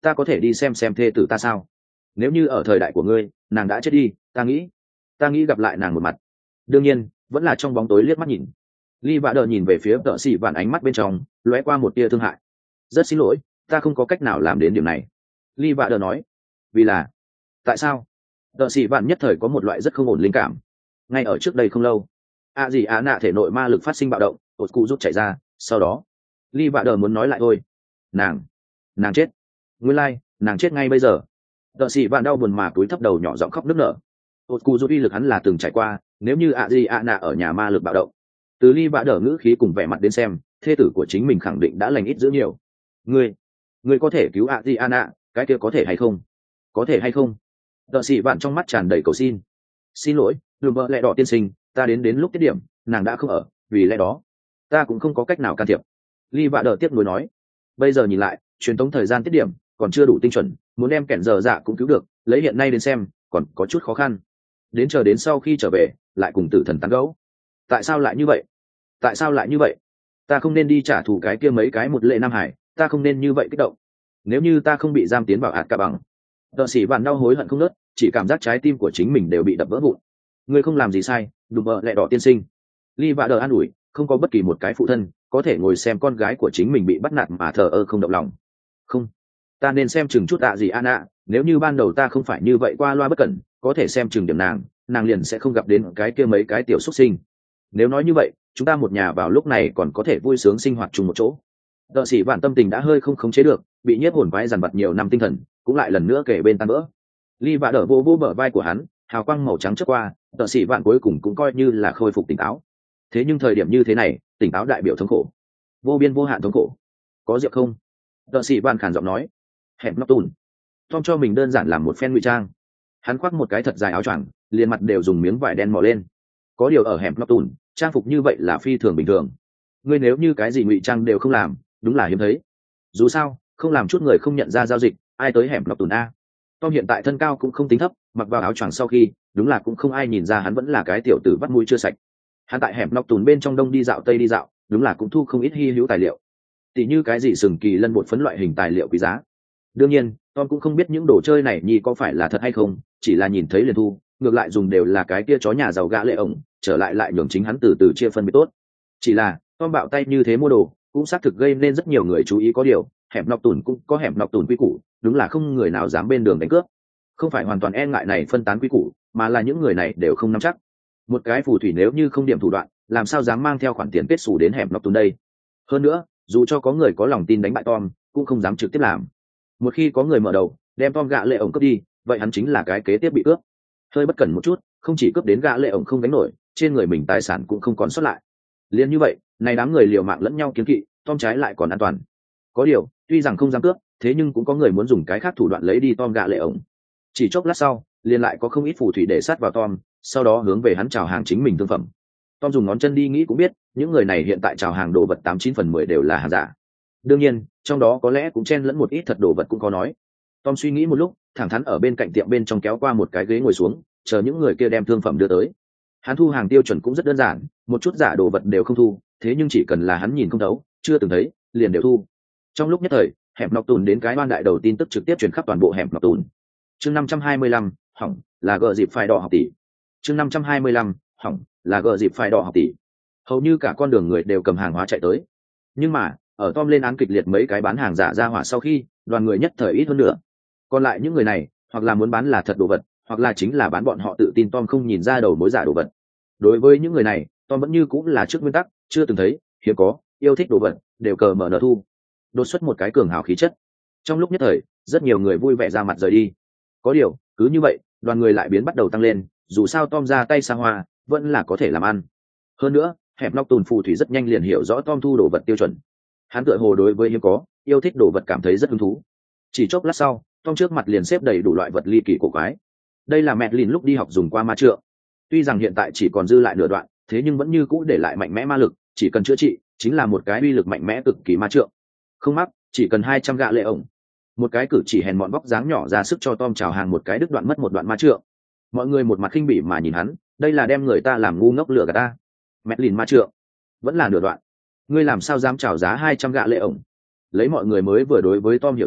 ta có thể đi xem xem thê tử ta sao? Nếu như ở thời đại của ngươi nàng đã chết đi, ta nghĩ ta nghĩ gặp lại nàng một mặt. Đương nhiên vẫn là trong bóng tối liếc mắt nhìn. Lee Vạ Đờ nhìn về phía tợ sĩ vạn, ánh mắt bên trong lóe qua một tia thương hại. Rất xin lỗi, ta không có cách nào làm đến điểm này. Lee Vạ Đờ nói. Vì là tại sao? Tợ sĩ vạn nhất thời có một loại rất không ổn linh cảm. Ngay ở trước đây không lâu, a gì á nạ thể nội ma lực phát sinh bạo động, ột cụ rút chạy ra. Sau đó Lee Vạ Đờ muốn nói lại thôi. nàng nàng chết. Nguyên lai like, nàng chết ngay bây giờ. Tợ sĩ vạn đau buồn mà cúi thấp đầu nhỏ giọng khóc nức nở. ột cụ rút uy lực hắn là từng trải qua, nếu như a gì á nạ ở nhà ma lực bạo động, từ Lee Vạ Đờ ngữ khí cùng vẻ mặt đến xem, thê tử của chính mình khẳng định đã lành ít dữ nhiều. Ngươi, ngươi có thể cứu Adriana, cái kia có thể hay không? Có thể hay không? Đợ sĩ bạn trong mắt tràn đầy cầu xin. Xin lỗi, đừng vợ lẽ đỏ tiên sinh, ta đến đến lúc tiết điểm, nàng đã không ở, vì lẽ đó, ta cũng không có cách nào can thiệp. Lee Vạ Đờ tiếc nuối nói. Bây giờ nhìn lại, truyền tống thời gian tiết điểm còn chưa đủ tinh chuẩn, muốn đem kẻn giờ dạ cũng cứu được, lấy hiện nay đến xem, còn có chút khó khăn. Đến chờ đến sau khi trở về, lại cùng tử thần tán gẫu. Tại sao lại như vậy? Tại sao lại như vậy? Ta không nên đi trả thù cái kia mấy cái một lệ Nam Hải, ta không nên như vậy kích động. Nếu như ta không bị giam tiến vào hạt cả bằng. Đợ sĩ bạn đau hối hận không nớt, chỉ cảm giác trái tim của chính mình đều bị đập vỡ vụn. Ngươi không làm gì sai, đùm bợ lẹ đỏ tiên sinh. Lee Vạ Đờ an ủi, không có bất kỳ một cái phụ thân có thể ngồi xem con gái của chính mình bị bắt nạt mà thờ ơ không động lòng. Không, ta nên xem chừng chút ạ gì an ạ, nếu như ban đầu ta không phải như vậy qua loa bất cẩn, có thể xem chừng điểm nàng, nàng liền sẽ không gặp đến cái kia mấy cái tiểu xuất sinh. Nếu nói như vậy, chúng ta một nhà vào lúc này còn có thể vui sướng sinh hoạt chung một chỗ. Đợ sĩ vạn tâm tình đã hơi không khống chế được, bị nhiếp hồn quái dằn vặt nhiều năm tinh thần cũng lại lần nữa kể bên tan vỡ. Lee Vạ Đờ vô vô bờ vai của hắn, hào quang màu trắng chớp qua, đợ sĩ vạn cuối cùng cũng coi như là khôi phục tỉnh táo. Thế nhưng thời điểm như thế này, tỉnh táo đại biểu thống khổ, vô biên vô hạn thống khổ. Có rượu không? Đợ sĩ vạn khàn giọng nói. Hẻm nóc tùn. Tom cho mình đơn giản làm một phen ngụy trang. Hắn khoác một cái thật dài áo choàng, liền mặt đều dùng miếng vải đen mò lên. Có điều ở hẻm nóc tùn, trang phục như vậy là phi thường bình thường. Ngươi nếu như cái gì ngụy trang đều không làm, đúng là hiếm thấy. Dù sao, không làm chút người không nhận ra giao dịch, ai tới hẻm nóc tùn a? Tom hiện tại thân cao cũng không tính thấp, mặc vào áo choàng sau khi, đúng là cũng không ai nhìn ra hắn vẫn là cái tiểu tử vắt mũi chưa sạch. Hắn tại hẻm nóc tùn bên trong đông đi dạo tây đi dạo, đúng là cũng thu không ít hi hữu tài liệu. Tỷ như cái gì sừng kỳ lân bột phấn loại hình tài liệu quý giá. Đương nhiên, Tom cũng không biết những đồ chơi này nhi có phải là thật hay không, chỉ là nhìn thấy liền thu, ngược lại dùng đều là cái kia chó nhà giàu gã lệ ổng, trở lại lại nhường chính hắn từ từ chia phân biệt tốt. Chỉ là, Tom bạo tay như thế mua đồ, cũng xác thực gây nên rất nhiều người chú ý. Có điều, hẻm nóc tùn cũng có hẻm nóc tùn quy củ, đúng là không người nào dám bên đường đánh cướp. Không phải hoàn toàn e ngại này phân tán quy củ, mà là những người này đều không nắm chắc. Một cái phù thủy nếu như không điểm thủ đoạn, làm sao dám mang theo khoản tiền kết xù đến hẻm nóc tùn đây? Hơn nữa, dù cho có người có lòng tin đánh bại Tom, cũng không dám trực tiếp làm. Một khi có người mở đầu, đem Tom gã lệ ổng cướp đi, vậy hắn chính là cái kế tiếp bị cướp. Hơi bất cẩn một chút, không chỉ cướp đến gã lệ ổng không gánh nổi, trên người mình tài sản cũng không còn sót lại. Liên như vậy, này đám người liều mạng lẫn nhau kiêng kỵ, Tom trái lại còn an toàn. Có điều, tuy rằng không dám cướp, thế nhưng cũng có người muốn dùng cái khác thủ đoạn lấy đi Tom gã lệ ổng. Chỉ chốc lát sau, liền lại có không ít phù thủy để sát vào Tom, sau đó hướng về hắn chào hàng chính mình thương phẩm. Tom dùng ngón chân đi nghĩ cũng biết, những người này hiện tại chào hàng đồ vật tám chín phần mười đều là hàng giả. Đương nhiên, trong đó có lẽ cũng chen lẫn một ít thật đồ vật cũng có nói. Tom suy nghĩ một lúc, thẳng thắn ở bên cạnh tiệm bên trong kéo qua một cái ghế ngồi xuống, chờ những người kia đem thương phẩm đưa tới. Hắn thu hàng tiêu chuẩn cũng rất đơn giản, một chút giả đồ vật đều không thu, thế nhưng chỉ cần là hắn nhìn không thấu, chưa từng thấy, liền đều thu. Trong lúc nhất thời, hẻm nóc tùn đến cái oan đại đầu tin tức trực tiếp truyền khắp toàn bộ hẻm nóc tùn. Chương năm trăm hai mươi lăm, hỏng, là gờ dịp phải đỏ học tỷ. Chương năm trăm hai mươi lăm, hỏng, là gờ dịp phải đỏ học tỷ. Hầu như cả con đường người đều cầm hàng hóa chạy tới. Nhưng mà, ở Tom lên án kịch liệt mấy cái bán hàng giả ra hỏa sau khi, đoàn người nhất thời ít hơn nữa. Còn lại những người này, hoặc là muốn bán là thật đồ vật, hoặc là chính là bán bọn họ tự tin Tom không nhìn ra đầu mối giả đồ vật. Đối với những người này, Tom vẫn như cũng là trước nguyên tắc, chưa từng thấy, hiếm có, yêu thích đồ vật, đều cờ mở nở thu. Đột xuất một cái cường hào khí chất. Trong lúc nhất thời, rất nhiều người vui vẻ ra mặt rời đi. Có điều, cứ như vậy, đoàn người lại biến bắt đầu tăng lên, dù sao Tom ra tay xa hoa, vẫn là có thể làm ăn. Hơn nữa, hẻm nóc tùn phù thủy rất nhanh liền hiểu rõ Tom thu đồ vật tiêu chuẩn. Hắn tựa hồ đối với hiếm có, yêu thích đồ vật cảm thấy rất hứng thú. Chỉ chốc lát sau, Tom trước mặt liền xếp đầy đủ loại vật ly kỳ cổ quái. Đây là Madeline lúc đi học dùng qua ma trượng. Tuy rằng hiện tại chỉ còn dư lại nửa đoạn, thế nhưng vẫn như cũ để lại mạnh mẽ ma lực, chỉ cần chữa trị, chính là một cái uy lực mạnh mẽ cực kỳ ma trượng. Không mắc, chỉ cần hai trăm gạ lệ ổng. Một cái cử chỉ hèn mọn vóc dáng nhỏ ra sức cho Tom chào hàng một cái đứt đoạn mất một đoạn ma trượng. Mọi người một mặt khinh bỉ mà nhìn hắn, đây là đem người ta làm ngu ngốc lừa gạt ta. Madeline ma trượng, vẫn là nửa đoạn. Ngươi làm sao dám chào giá hai trăm gạ lệ ổng? Lấy mọi người mới vừa đối với Tom hiểu rõ,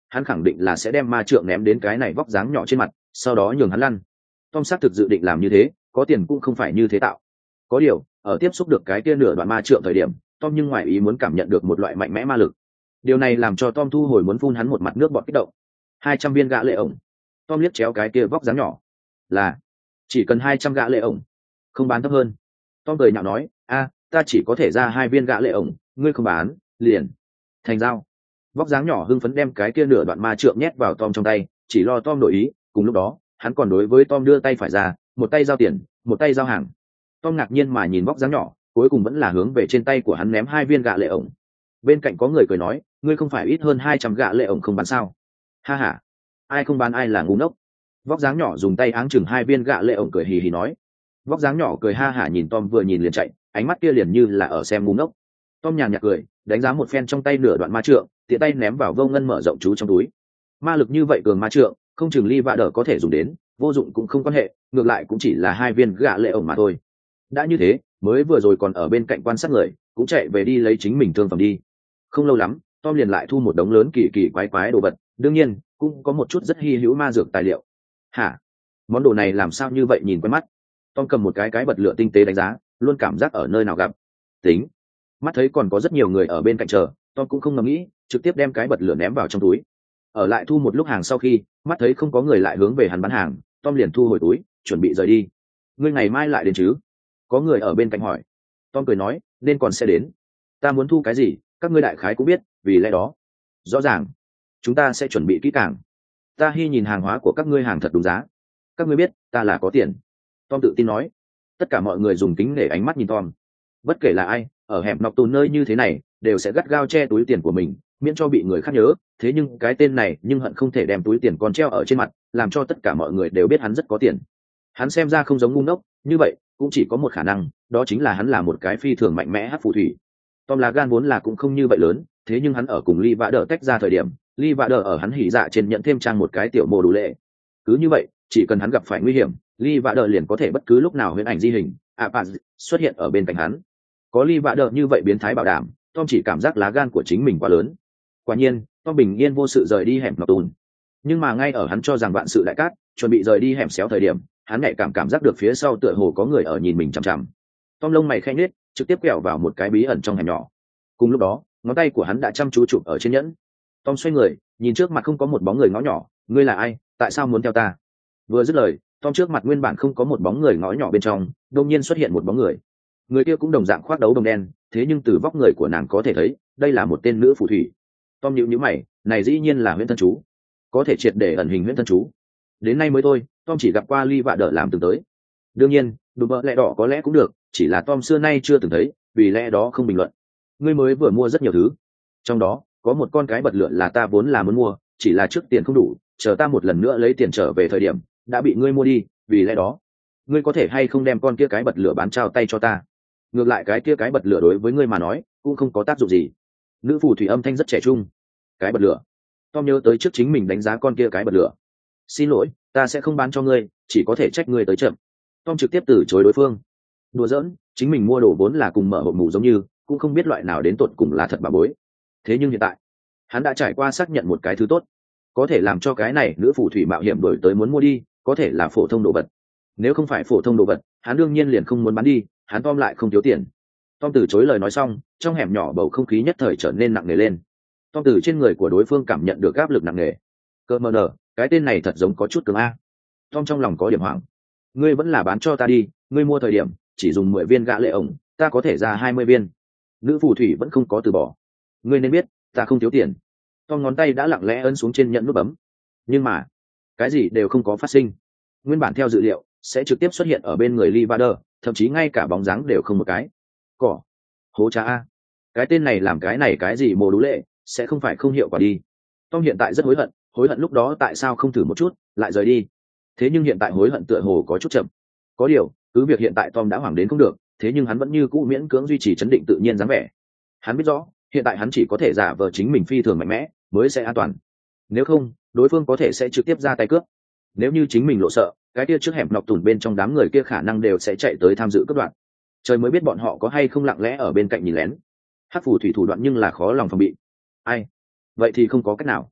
hắn khẳng định là sẽ đem ma trượng ném đến cái này vóc dáng nhỏ trên mặt, sau đó nhường hắn lăn. Tom xác thực dự định làm như thế, có tiền cũng không phải như thế tạo. Có điều, ở tiếp xúc được cái kia nửa đoạn ma trượng thời điểm, Tom nhưng ngoài ý muốn cảm nhận được một loại mạnh mẽ ma lực. Điều này làm cho Tom thu hồi muốn phun hắn một mặt nước bọt kích động. Hai trăm viên gã lệ ổng. Tom liếc chéo cái kia vóc dáng nhỏ. Là, chỉ cần hai trăm gã lệ ổng, không bán thấp hơn. Tom cười nhạo nói, a, ta chỉ có thể ra hai viên gã lệ ổng, ngươi không bán, liền thành giao. Vóc dáng nhỏ hưng phấn đem cái kia nửa đoạn ma trượng nhét vào Tom trong tay, chỉ lo Tom đổi ý. Cùng lúc đó, hắn còn đối với Tom đưa tay phải ra, một tay giao tiền, một tay giao hàng. Tom ngạc nhiên mà nhìn vóc dáng nhỏ, cuối cùng vẫn là hướng về trên tay của hắn ném hai viên gạ lệ ổng. Bên cạnh có người cười nói, ngươi không phải ít hơn hai trăm gạ lệ ổng không bán sao? Ha ha, ai không bán ai là ngu ngốc. Vóc dáng nhỏ dùng tay áng chừng hai viên gạ lệ ổng cười hì hì nói. Vóc dáng nhỏ cười ha hả nhìn Tom vừa nhìn liền chạy, ánh mắt kia liền như là ở xem ngu ngốc. Tom nhàn nhạt cười, đánh giá một phen trong tay nửa đoạn ma trượng, tiện tay ném vào vô ngân mở rộng chú trong túi. Ma lực như vậy cường ma trượng, không chừng ly vạ đỡ có thể dùng đến, vô dụng cũng không quan hệ, ngược lại cũng chỉ là hai viên gạ lệ ổng mà thôi. Đã như thế, mới vừa rồi còn ở bên cạnh quan sát người, cũng chạy về đi lấy chính mình thương phẩm đi. Không lâu lắm, Tom liền lại thu một đống lớn kỳ kỳ quái quái đồ vật, đương nhiên cũng có một chút rất hy hữu ma dược tài liệu. Hả? Món đồ này làm sao như vậy nhìn quen mắt? Tom cầm một cái cái bật lửa tinh tế đánh giá, luôn cảm giác ở nơi nào gặp. Tính, mắt thấy còn có rất nhiều người ở bên cạnh chờ, Tom cũng không ngẫm nghĩ, trực tiếp đem cái bật lửa ném vào trong túi. Ở lại thu một lúc hàng sau khi, mắt thấy không có người lại hướng về hắn bán hàng, Tom liền thu hồi túi, chuẩn bị rời đi. Ngươi ngày mai lại đến chứ? Có người ở bên cạnh hỏi. Tom cười nói, nên còn sẽ đến. Ta muốn thu cái gì, các ngươi đại khái cũng biết, vì lẽ đó rõ ràng chúng ta sẽ chuẩn bị kỹ càng. Ta hy nhìn hàng hóa của các ngươi hàng thật đúng giá. Các ngươi biết ta là có tiền. Tom tự tin nói. Tất cả mọi người dùng kính để ánh mắt nhìn Tom. Bất kể là ai, ở hẻm nọc tù nơi như thế này, đều sẽ gắt gao che túi tiền của mình, miễn cho bị người khác nhớ. Thế nhưng cái tên này nhưng hận không thể đem túi tiền còn treo ở trên mặt, làm cho tất cả mọi người đều biết hắn rất có tiền. Hắn xem ra không giống ngu ngốc, như vậy cũng chỉ có một khả năng, đó chính là hắn là một cái phi thường mạnh mẽ hắc phù thủy. Tom là gan vốn là cũng không như vậy lớn, thế nhưng hắn ở cùng Lee Vã Đờ tách ra thời điểm, Lee Vã Đờ ở hắn hỉ dạ trên nhận thêm trang một cái tiểu mô đủ lệ. Cứ như vậy, chỉ cần hắn gặp phải nguy hiểm, Lee Vã Đờ liền có thể bất cứ lúc nào huyễn ảnh di hình, à, à, xuất hiện ở bên cạnh hắn. Có Lee Vã Đờ như vậy biến thái bảo đảm, Tom chỉ cảm giác lá gan của chính mình quá lớn. Quả nhiên, Tom bình yên vô sự rời đi hẻm ngọc tùn. Nhưng mà ngay ở hắn cho rằng vạn sự đại cát, chuẩn bị rời đi hẻm xéo thời điểm, hắn nhạy cảm cảm giác được phía sau tựa hồ có người ở nhìn mình chằm chằm. Tom lông mày khẽ nhếch, trực tiếp quẹo vào một cái bí ẩn trong hẻm nhỏ. Cùng lúc đó, ngón tay của hắn đã chăm chú chụp ở trên nhẫn. Tom xoay người, nhìn trước mặt không có một bóng người ngõ nhỏ, ngươi là ai, tại sao muốn theo ta? Vừa dứt lời, Tom trước mặt nguyên bản không có một bóng người ngõ nhỏ bên trong, đột nhiên xuất hiện một bóng người. Người kia cũng đồng dạng khoác đấu đồng đen, thế nhưng từ vóc người của nàng có thể thấy, đây là một tên nữ phù thủy. Tom nhíu nhíu mày, này dĩ nhiên là huyễn thân chú, có thể triệt để ẩn hình huyễn thân chú. Đến nay mới thôi, Tom chỉ gặp qua Lee Vạ Đờ làm từng tới. Đương nhiên, đùm bợ lẹ đỏ có lẽ cũng được, chỉ là Tom xưa nay chưa từng thấy, vì lẽ đó không bình luận. Ngươi mới vừa mua rất nhiều thứ, trong đó có một con cái bật lửa là ta vốn là muốn mua, chỉ là trước tiền không đủ, chờ ta một lần nữa lấy tiền trở về thời điểm đã bị ngươi mua đi, vì lẽ đó ngươi có thể hay không đem con kia cái bật lửa bán trao tay cho ta? Ngược lại cái kia cái bật lửa đối với ngươi mà nói cũng không có tác dụng gì. Nữ phù thủy âm thanh rất trẻ trung. Cái bật lửa. Tom nhớ tới trước chính mình đánh giá con kia cái bật lửa. Xin lỗi, ta sẽ không bán cho ngươi, chỉ có thể trách ngươi tới chậm. Tom trực tiếp từ chối đối phương. Đùa giỡn, chính mình mua đồ vốn là cùng mở hộp mù giống như, cũng không biết loại nào đến tột cùng là thật bà bối. Thế nhưng hiện tại hắn đã trải qua xác nhận một cái thứ tốt, có thể làm cho cái này nữ phù thủy mạo hiểm đổi tới muốn mua đi, có thể là phổ thông đồ vật. Nếu không phải phổ thông đồ vật, hắn đương nhiên liền không muốn bán đi, hắn Tom lại không thiếu tiền. Tom từ chối lời nói xong, trong hẻm nhỏ bầu không khí nhất thời trở nên nặng nề lên. Tom từ trên người của đối phương cảm nhận được áp lực nặng nề. Cơ mờ nở, cái tên này thật giống có chút cứng a. Tom trong lòng có điểm hoảng. Ngươi vẫn là bán cho ta đi, ngươi mua thời điểm chỉ dùng mười viên gạ lệ ổng, ta có thể ra hai mươi viên. Nữ phù thủy vẫn không có từ bỏ. Ngươi nên biết, ta không thiếu tiền. Tom ngón tay đã lặng lẽ ấn xuống trên nhận nút bấm. Nhưng mà, cái gì đều không có phát sinh. Nguyên bản theo dự liệu sẽ trực tiếp xuất hiện ở bên người Lee Vader, thậm chí ngay cả bóng dáng đều không một cái. Cỏ, hố cha a, cái tên này làm cái này cái gì mồ đú lệ, sẽ không phải không hiệu quả đi. Tom hiện tại rất hối hận, hối hận lúc đó tại sao không thử một chút lại rời đi. Thế nhưng hiện tại hối hận tựa hồ có chút chậm. Có điều cứ việc hiện tại Tom đã hoảng đến không được, thế nhưng hắn vẫn như cũ miễn cưỡng duy trì chấn định tự nhiên dáng vẻ. Hắn biết rõ hiện tại hắn chỉ có thể giả vờ chính mình phi thường mạnh mẽ mới sẽ an toàn, nếu không đối phương có thể sẽ trực tiếp ra tay cướp. Nếu như chính mình lộ sợ, cái kia trước hẻm nọc tủn bên trong đám người kia khả năng đều sẽ chạy tới tham dự cướp đoạn. Trời mới biết bọn họ có hay không lặng lẽ ở bên cạnh nhìn lén. Hắc phù thủy thủ đoạn nhưng là khó lòng phòng bị. Ai? Vậy thì không có cách nào.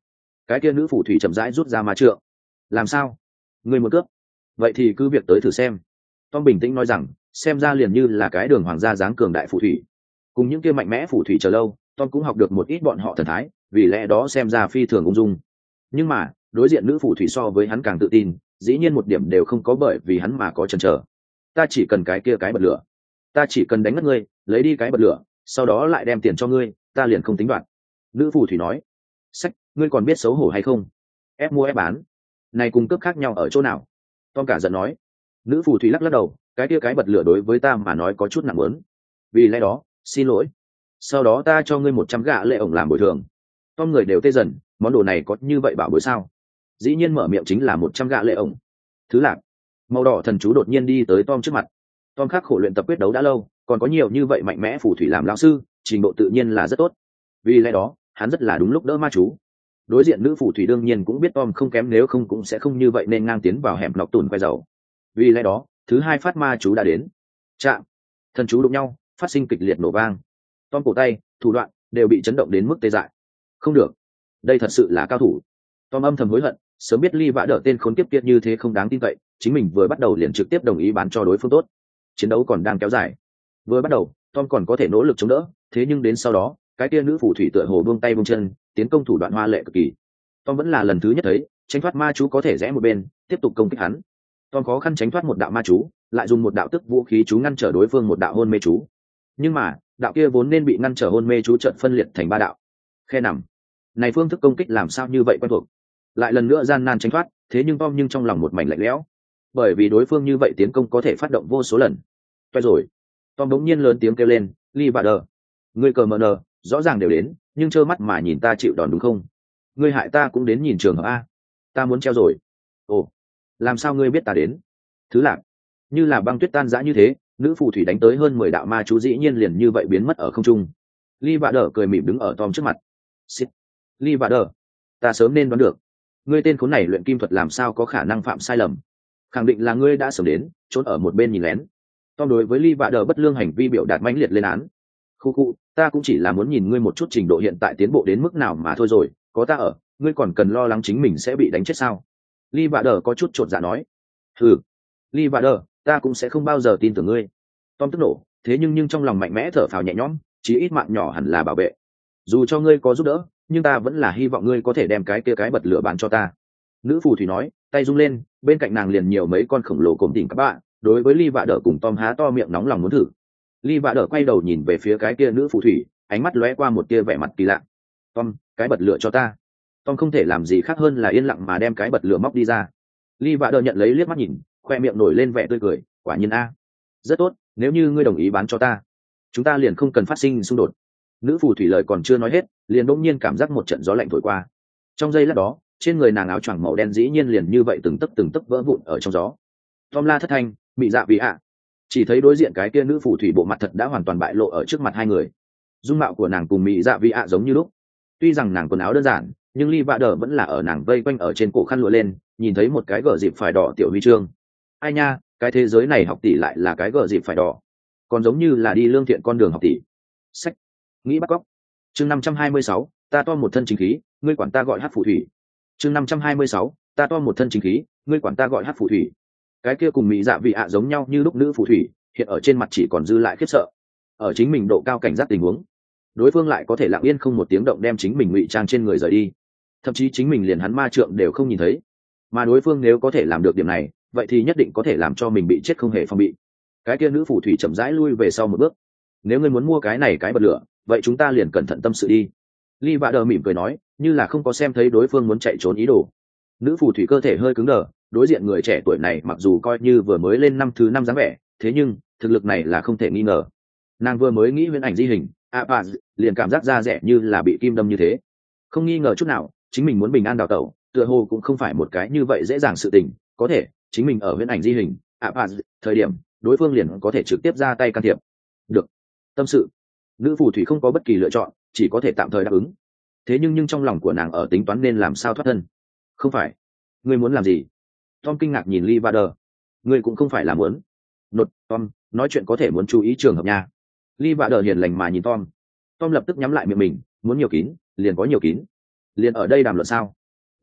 Cái kia nữ phù thủy chậm rãi rút ra ma trượng. Làm sao? Ngươi muốn cướp? Vậy thì cứ việc tới thử xem. Tom bình tĩnh nói rằng, xem ra liền như là cái đường hoàng gia dáng cường đại phù thủy. Cùng những kia mạnh mẽ phù thủy chờ lâu, Tom cũng học được một ít bọn họ thần thái, vì lẽ đó xem ra phi thường ung dung. Nhưng mà, đối diện nữ phù thủy so với hắn càng tự tin, dĩ nhiên một điểm đều không có bởi vì hắn mà có chần chờ. Ta chỉ cần cái kia cái bật lửa, ta chỉ cần đánh ngất ngươi, lấy đi cái bật lửa, sau đó lại đem tiền cho ngươi, ta liền không tính đoạt. Nữ phù thủy nói. Sách, ngươi còn biết xấu hổ hay không? Ép mua ép bán, này cùng cướp khác nhau ở chỗ nào? Tom cả giận nói. Nữ phù thủy lắc lắc đầu, cái kia cái bật lửa đối với ta mà nói có chút nặng lớn, vì lẽ đó xin lỗi, sau đó ta cho ngươi một trăm gạ lệ ổng làm bồi thường. Tom người đều tê dần, món đồ này có như vậy bảo bối sao? Dĩ nhiên mở miệng chính là một trăm gạ lệ ổng. Thứ lạc, màu đỏ thần chú đột nhiên đi tới Tom trước mặt. Tom khắc khổ luyện tập quyết đấu đã lâu, còn có nhiều như vậy mạnh mẽ phù thủy làm lão sư, trình độ tự nhiên là rất tốt. Vì lẽ đó hắn rất là đúng lúc đỡ ma chú. Đối diện nữ phù thủy đương nhiên cũng biết Tom không kém, nếu không cũng sẽ không như vậy nên ngang tiến vào hẻm nọc tùn quay dầu. Vì lẽ đó thứ hai phát ma chú đã đến. Chạm, thần chú đụng nhau, phát sinh kịch liệt nổ vang. Tom cổ tay, thủ đoạn đều bị chấn động đến mức tê dại. Không được, đây thật sự là cao thủ. Tom âm thầm hối hận, sớm biết Ly Vã Đỡ tên khốn kiếp kia như thế không đáng tin cậy, chính mình vừa bắt đầu liền trực tiếp đồng ý bán cho đối phương tốt. Chiến đấu còn đang kéo dài. Vừa bắt đầu, Tom còn có thể nỗ lực chống đỡ, thế nhưng đến sau đó, cái kia nữ phù thủy tựa hồ buông tay buông chân, tiến công thủ đoạn hoa lệ cực kỳ. Tom vẫn là lần thứ nhất thấy, tránh thoát ma chú có thể rẽ một bên, tiếp tục công kích hắn. Tom khó khăn tránh thoát một đạo ma chú, lại dùng một đạo tức vũ khí chú ngăn trở đối phương một đạo hôn mê chú. Nhưng mà, đạo kia vốn nên bị ngăn trở hôn mê chú chợt phân liệt thành ba đạo. Khe nằm. Này phương thức công kích làm sao như vậy quen thuộc? Lại lần nữa gian nan tránh thoát, thế nhưng Tom nhưng trong lòng một mảnh lạnh lẽo, bởi vì đối phương như vậy tiến công có thể phát động vô số lần. Phải rồi. Tom bỗng nhiên lớn tiếng kêu lên, Lee Vader, ngươi cờ mờ nờ, rõ ràng đều đến, nhưng trơ mắt mà nhìn ta chịu đòn đúng không? Ngươi hại ta cũng đến nhìn trường hợp a, ta muốn treo rồi. Ồ, làm sao ngươi biết ta đến? Thứ lạc, như là băng tuyết tan rã như thế, nữ phù thủy đánh tới hơn mười đạo ma chú dĩ nhiên liền như vậy biến mất ở không trung. Lee Vader cười mỉm đứng ở Tom trước mặt. Xít, Lee Vader, ta sớm nên đoán được, ngươi tên khốn này luyện kim thuật làm sao có khả năng phạm sai lầm? Khẳng định là ngươi đã sớm đến, trốn ở một bên nhìn lén. Tom đối với Lee Vader bất lương hành vi biểu đạt mãnh liệt lên án. Khu khu, ta cũng chỉ là muốn nhìn ngươi một chút trình độ hiện tại tiến bộ đến mức nào mà thôi rồi, có ta ở, ngươi còn cần lo lắng chính mình sẽ bị đánh chết sao? Lee Vader có chút chột dạ nói. Hừ, Lee Vader, ta cũng sẽ không bao giờ tin tưởng ngươi. Tom tức nổ, thế nhưng nhưng trong lòng mạnh mẽ thở phào nhẹ nhõm, chí ít mạng nhỏ hẳn là bảo vệ. Dù cho ngươi có giúp đỡ, nhưng ta vẫn là hy vọng ngươi có thể đem cái kia cái bật lửa bán cho ta. Nữ phù thủy nói, tay rung lên, bên cạnh nàng liền nhiều mấy con khổng lồ cồm đỉnh các bạn. Đối với Lee Vader cùng Tom há to miệng nóng lòng muốn thử. Lee Vader quay đầu nhìn về phía cái kia nữ phù thủy, ánh mắt lóe qua một tia vẻ mặt kỳ lạ. Tom, cái bật lửa cho ta. Tom không thể làm gì khác hơn là yên lặng mà đem cái bật lửa móc đi ra. Lee Vader nhận lấy liếc mắt nhìn, khoe miệng nổi lên vẻ tươi cười, quả nhiên a, rất tốt, nếu như ngươi đồng ý bán cho ta, chúng ta liền không cần phát sinh xung đột. Nữ phù thủy lời còn chưa nói hết, liền bỗng nhiên cảm giác một trận gió lạnh thổi qua. Trong giây lát đó, trên người nàng áo choàng màu đen dĩ nhiên liền như vậy từng tấc từng tấc vỡ vụn ở trong gió. Tom la thất thanh, mị dạ vì ạ. Chỉ thấy đối diện cái kia nữ phù thủy bộ mặt thật đã hoàn toàn bại lộ ở trước mặt hai người. Dung mạo của nàng cùng mị dạ vì ạ giống như lúc. Tuy rằng nàng quần áo đơn giản, nhưng Lee Vader vẫn là ở nàng vây quanh ở trên cổ khăn lụa lên, nhìn thấy một cái gờ dịp phải đỏ tiểu huy chương. Ai nha, cái thế giới này học tỷ lại là cái gờ dịp phải đỏ, còn giống như là đi lương thiện con đường học tỷ. Sách, nghĩ bắt cóc. Chương năm trăm hai mươi sáu, ta to một thân chính khí, ngươi quản ta gọi hát phù thủy. Chương năm trăm hai mươi sáu, ta to một thân chính khí, ngươi quản ta gọi hát phù thủy. Cái kia cùng mỹ dạ vị ạ giống nhau như lúc nữ phù thủy, hiện ở trên mặt chỉ còn dư lại khiếp sợ. Ở chính mình độ cao cảnh giác tình huống, đối phương lại có thể lặng yên không một tiếng động đem chính mình ngụy trang trên người rời đi, thậm chí chính mình liền hắn ma trượng đều không nhìn thấy. Mà đối phương nếu có thể làm được điểm này, vậy thì nhất định có thể làm cho mình bị chết không hề phòng bị. Cái kia nữ phù thủy chậm rãi lui về sau một bước. Nếu ngươi muốn mua cái này cái bật lửa, vậy chúng ta liền cẩn thận tâm sự đi. Lee Vader mỉm cười nói, như là không có xem thấy đối phương muốn chạy trốn ý đồ. Nữ phù thủy cơ thể hơi cứng đờ, đối diện người trẻ tuổi này mặc dù coi như vừa mới lên năm thứ năm dáng vẻ, thế nhưng thực lực này là không thể nghi ngờ. Nàng vừa mới nghĩ huyễn ảnh di hình, à bà, liền cảm giác da rẻ như là bị kim đâm như thế. Không nghi ngờ chút nào, chính mình muốn bình an đào tẩu, tựa hồ cũng không phải một cái như vậy dễ dàng sự tình. Có thể, chính mình ở huyễn ảnh di hình, à bà, thời điểm đối phương liền có thể trực tiếp ra tay can thiệp. Được, tâm sự. Nữ phù thủy không có bất kỳ lựa chọn, chỉ có thể tạm thời đáp ứng. Thế nhưng nhưng trong lòng của nàng ở tính toán nên làm sao thoát thân. Không phải, ngươi muốn làm gì? Tom kinh ngạc nhìn Lee Vader. Ngươi cũng không phải là muốn. Nột, Tom, nói chuyện có thể muốn chú ý trường hợp nha. Lee Vader hiền lành mà nhìn Tom. Tom lập tức nhắm lại miệng mình, muốn nhiều kín, liền có nhiều kín. Liền ở đây đàm luận sao?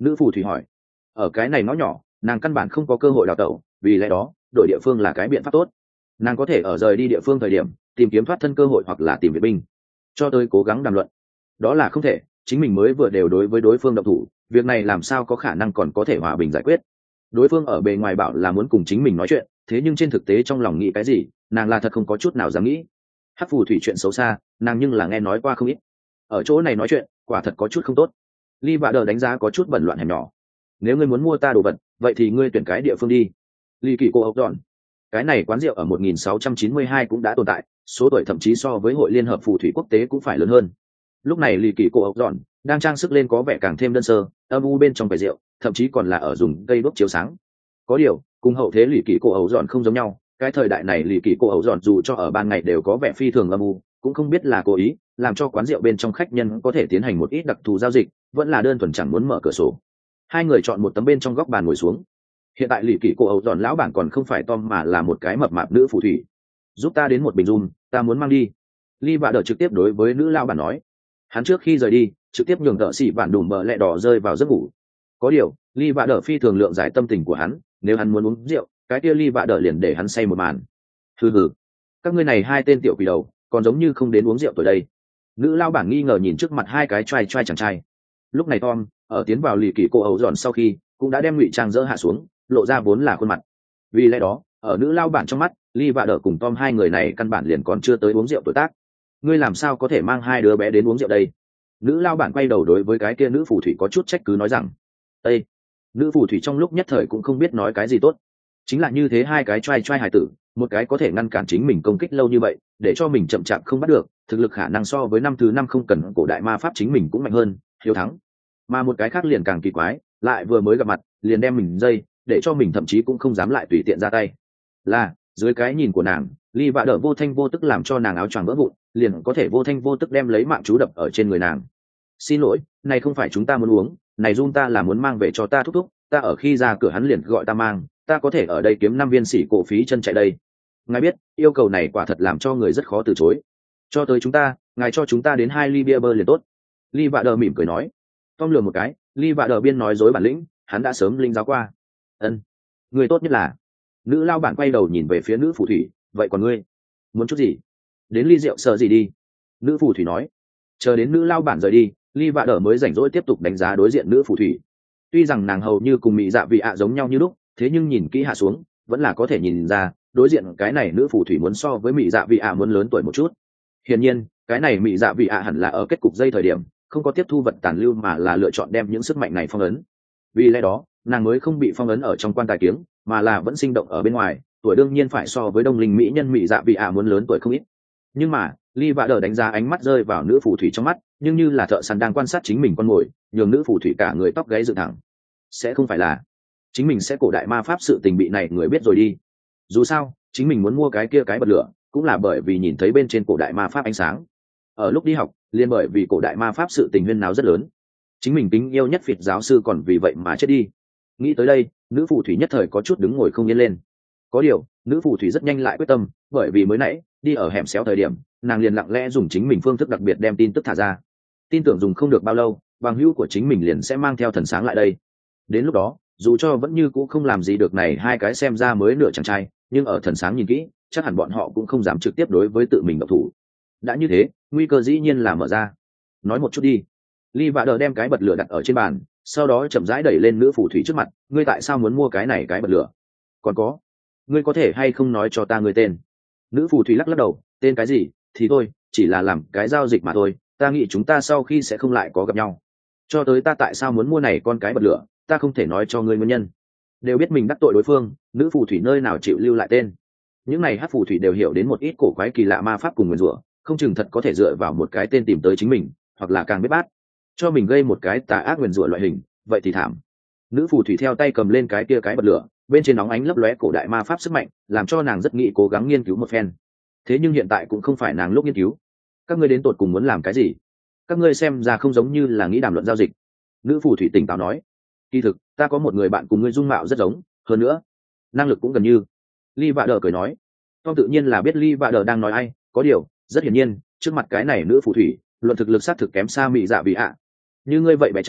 Nữ phù thủy hỏi. Ở cái này ngõ nhỏ nàng căn bản không có cơ hội đào tẩu, vì lẽ đó đổi địa phương là cái biện pháp tốt. Nàng có thể ở rời đi địa phương thời điểm tìm kiếm thoát thân cơ hội hoặc là tìm viện binh. Cho tới cố gắng đàm luận, đó là không thể, chính mình mới vừa đều đối với đối phương động thủ, việc này làm sao có khả năng còn có thể hòa bình giải quyết. Đối phương ở bề ngoài bảo là muốn cùng chính mình nói chuyện, thế nhưng trên thực tế trong lòng nghĩ cái gì nàng là thật không có chút nào dám nghĩ. Hắc phù thủy chuyện xấu xa nàng nhưng là nghe nói qua không ít, ở chỗ này nói chuyện quả thật có chút không tốt. Ly Vạ Đờ đánh giá có chút bẩn loạn hẻm nhỏ. Nếu ngươi muốn mua ta đồ vật vậy thì ngươi tuyển cái địa phương đi. Ly Kỳ cô ốc dọn, cái này quán rượu ở một nghìn sáu trăm chín mươi hai cũng đã tồn tại, số tuổi thậm chí so với hội liên hợp phù thủy quốc tế cũng phải lớn hơn. Lúc này Ly Kỳ cô ốc dọn đang trang sức lên có vẻ càng thêm đơn sơ, âm u bên trong quầy rượu thậm chí còn là ở dùng cây đuốc chiếu sáng. Có điều cùng hậu thế Ly Kỳ cô ốc dọn không giống nhau, cái thời đại này Ly Kỳ cô ốc dọn dù cho ở ban ngày đều có vẻ phi thường âm u, cũng không biết là cố ý làm cho quán rượu bên trong khách nhân có thể tiến hành một ít đặc thù giao dịch, vẫn là đơn thuần chẳng muốn mở cửa sổ. Hai người chọn một tấm bên trong góc bàn ngồi xuống. Hiện tại Lỷ Kỳ cô ấu dọn lão bản còn không phải Tom mà là một cái mập mạp nữ phù thủy. Giúp ta đến một bình rum, ta muốn mang đi. Ly Vạ Đờ trực tiếp đối với nữ lão bản nói. Hắn trước khi rời đi trực tiếp nhường thợ xỉ bản đùm bờ lẹ đỏ rơi vào giấc ngủ. Có điều Ly Vạ Đờ phi thường lượng giải tâm tình của hắn, nếu hắn muốn uống rượu cái kia Ly Vạ Đờ liền để hắn say một màn. Hừ hừ, các ngươi này hai tên tiểu quỷ đầu còn giống như không đến uống rượu tới đây. Nữ lão bản nghi ngờ nhìn trước mặt hai cái trai trai chàng trai. Lúc này Tom ở tiến vào Lỷ Kỳ cô ấu dọn sau khi cũng đã đem ngụy trang dỡ hạ xuống, lộ ra vốn là khuôn mặt. Vì lẽ đó ở nữ lao bản trong mắt Ly Vạ Đờ cùng Tom hai người này căn bản liền còn chưa tới uống rượu tuổi tác. Ngươi làm sao có thể mang hai đứa bé đến uống rượu đây? Nữ lao bản quay đầu đối với cái kia nữ phù thủy có chút trách cứ nói rằng. Ê! Nữ phù thủy trong lúc nhất thời cũng không biết nói cái gì tốt. Chính là như thế hai cái trai trai hài tử, một cái có thể ngăn cản chính mình công kích lâu như vậy để cho mình chậm chạp không bắt được, thực lực khả năng so với năm thứ năm không cần cổ đại ma pháp chính mình cũng mạnh hơn, hiếu thắng. Mà một cái khác liền càng kỳ quái, lại vừa mới gặp mặt liền đem mình dây, để cho mình thậm chí cũng không dám lại tùy tiện ra tay. Là dưới cái nhìn của nàng, Ly Vạ Đờ vô thanh vô tức làm cho nàng áo choàng vỡ vụn, liền có thể vô thanh vô tức đem lấy mạng chú đập ở trên người nàng. Xin lỗi, này không phải chúng ta muốn uống, này run ta là muốn mang về cho ta thúc thúc, ta ở khi ra cửa hắn liền gọi ta mang, ta có thể ở đây kiếm năm viên xỉ cổ phí chân chạy đây. Ngài biết yêu cầu này quả thật làm cho người rất khó từ chối. Cho tới chúng ta, ngài cho chúng ta đến hai ly bia bơ liền tốt. Ly Vạ Đờ mỉm cười nói. Tom lừa một cái, Ly Vạ Đờ biên nói dối bản lĩnh hắn đã sớm linh giáo qua. Ân, người tốt nhất là. Nữ lao bản quay đầu nhìn về phía nữ phù thủy, vậy còn ngươi muốn chút gì? Đến ly rượu sợ gì đi. Nữ phù thủy nói. Chờ đến nữ lao bản rời đi, Ly Vạ Đờ mới rảnh rỗi tiếp tục đánh giá đối diện nữ phù thủy. Tuy rằng nàng hầu như cùng Mị Dạ Vị ạ giống nhau như lúc, thế nhưng nhìn kỹ hạ xuống vẫn là có thể nhìn ra đối diện cái này nữ phù thủy muốn so với Mị Dạ Vị ạ muốn lớn tuổi một chút. Hiển nhiên cái này Mị Dạ Vị ạ hẳn là ở kết cục dây thời điểm không có tiếp thu vật tàn lưu mà là lựa chọn đem những sức mạnh này phong ấn. Vì lẽ đó nàng mới không bị phong ấn ở trong quan tài kiếng mà là vẫn sinh động ở bên ngoài, tuổi đương nhiên phải so với đông linh mỹ nhân Mị Dạ Vị ạ muốn lớn tuổi không ít. Nhưng mà Ly Vạ Đờ đánh giá ánh mắt rơi vào nữ phù thủy trong mắt, nhưng như là thợ săn đang quan sát chính mình con mồi, nhường nữ phù thủy cả người tóc gáy dựng thẳng. Sẽ không phải là chính mình sẽ cổ đại ma pháp sự tình bị này người biết rồi đi. Dù sao chính mình muốn mua cái kia cái bật lửa cũng là bởi vì nhìn thấy bên trên cổ đại ma pháp ánh sáng. Ở lúc đi học liền bởi vì cổ đại ma pháp sự tình huyên náo rất lớn, chính mình kính yêu nhất Phịt giáo sư còn vì vậy mà chết đi. Nghĩ tới đây nữ phù thủy nhất thời có chút đứng ngồi không yên lên. Có điều nữ phù thủy rất nhanh lại quyết tâm, bởi vì mới nãy đi ở hẻm xéo thời điểm nàng liền lặng lẽ dùng chính mình phương thức đặc biệt đem tin tức thả ra, tin tưởng dùng không được bao lâu bằng hữu của chính mình liền sẽ mang theo thần sáng lại đây. Đến lúc đó dù cho vẫn như cũ không làm gì được này hai cái xem ra mới nửa chàng trai, nhưng ở thần sáng nhìn kỹ chắc hẳn bọn họ cũng không dám trực tiếp đối với tự mình độc thủ. Đã như thế nguy cơ dĩ nhiên là mở ra. Nói một chút đi. Ly Vạ Đờ đem cái bật lửa đặt ở trên bàn, sau đó chậm rãi đẩy lên nữ phù thủy trước mặt. Ngươi tại sao muốn mua cái này cái bật lửa? Còn có, ngươi có thể hay không nói cho ta ngươi tên? Nữ phù thủy lắc lắc đầu. Tên cái gì thì thôi, chỉ là làm cái giao dịch mà thôi, ta nghĩ chúng ta sau khi sẽ không lại có gặp nhau. Cho tới ta tại sao muốn mua này con cái bật lửa, ta không thể nói cho ngươi nguyên nhân. Đều biết mình đắc tội đối phương, nữ phù thủy nơi nào chịu lưu lại tên. Những này hát phù thủy đều hiểu đến một ít cổ quái kỳ lạ ma pháp cùng nguyền rủa, không chừng thật có thể dựa vào một cái tên tìm tới chính mình, hoặc là càng biết bát cho mình gây một cái tà ác nguyền rủa loại hình, vậy thì thảm. Nữ phù thủy theo tay cầm lên cái kia cái bật lửa, bên trên nóng ánh lấp lóe cổ đại ma pháp sức mạnh, làm cho nàng rất nghĩ cố gắng nghiên cứu một phen. Thế nhưng hiện tại cũng không phải nàng lúc nghiên cứu. Các ngươi đến tột cùng muốn làm cái gì? Các ngươi xem ra không giống như là nghĩ đàm luận giao dịch. Nữ phù thủy tỉnh táo nói. Kỳ thực ta có một người bạn cùng ngươi dung mạo rất giống, hơn nữa năng lực cũng gần như. Ly Vạ Đờ cười nói. Tom tự nhiên là biết Ly Vạ Đờ đang nói ai, có điều rất hiển nhiên trước mặt cái này nữ phù thủy luận thực lực sát thực kém xa Mị Dạ Vị ạ. Như ngươi vậy bé trai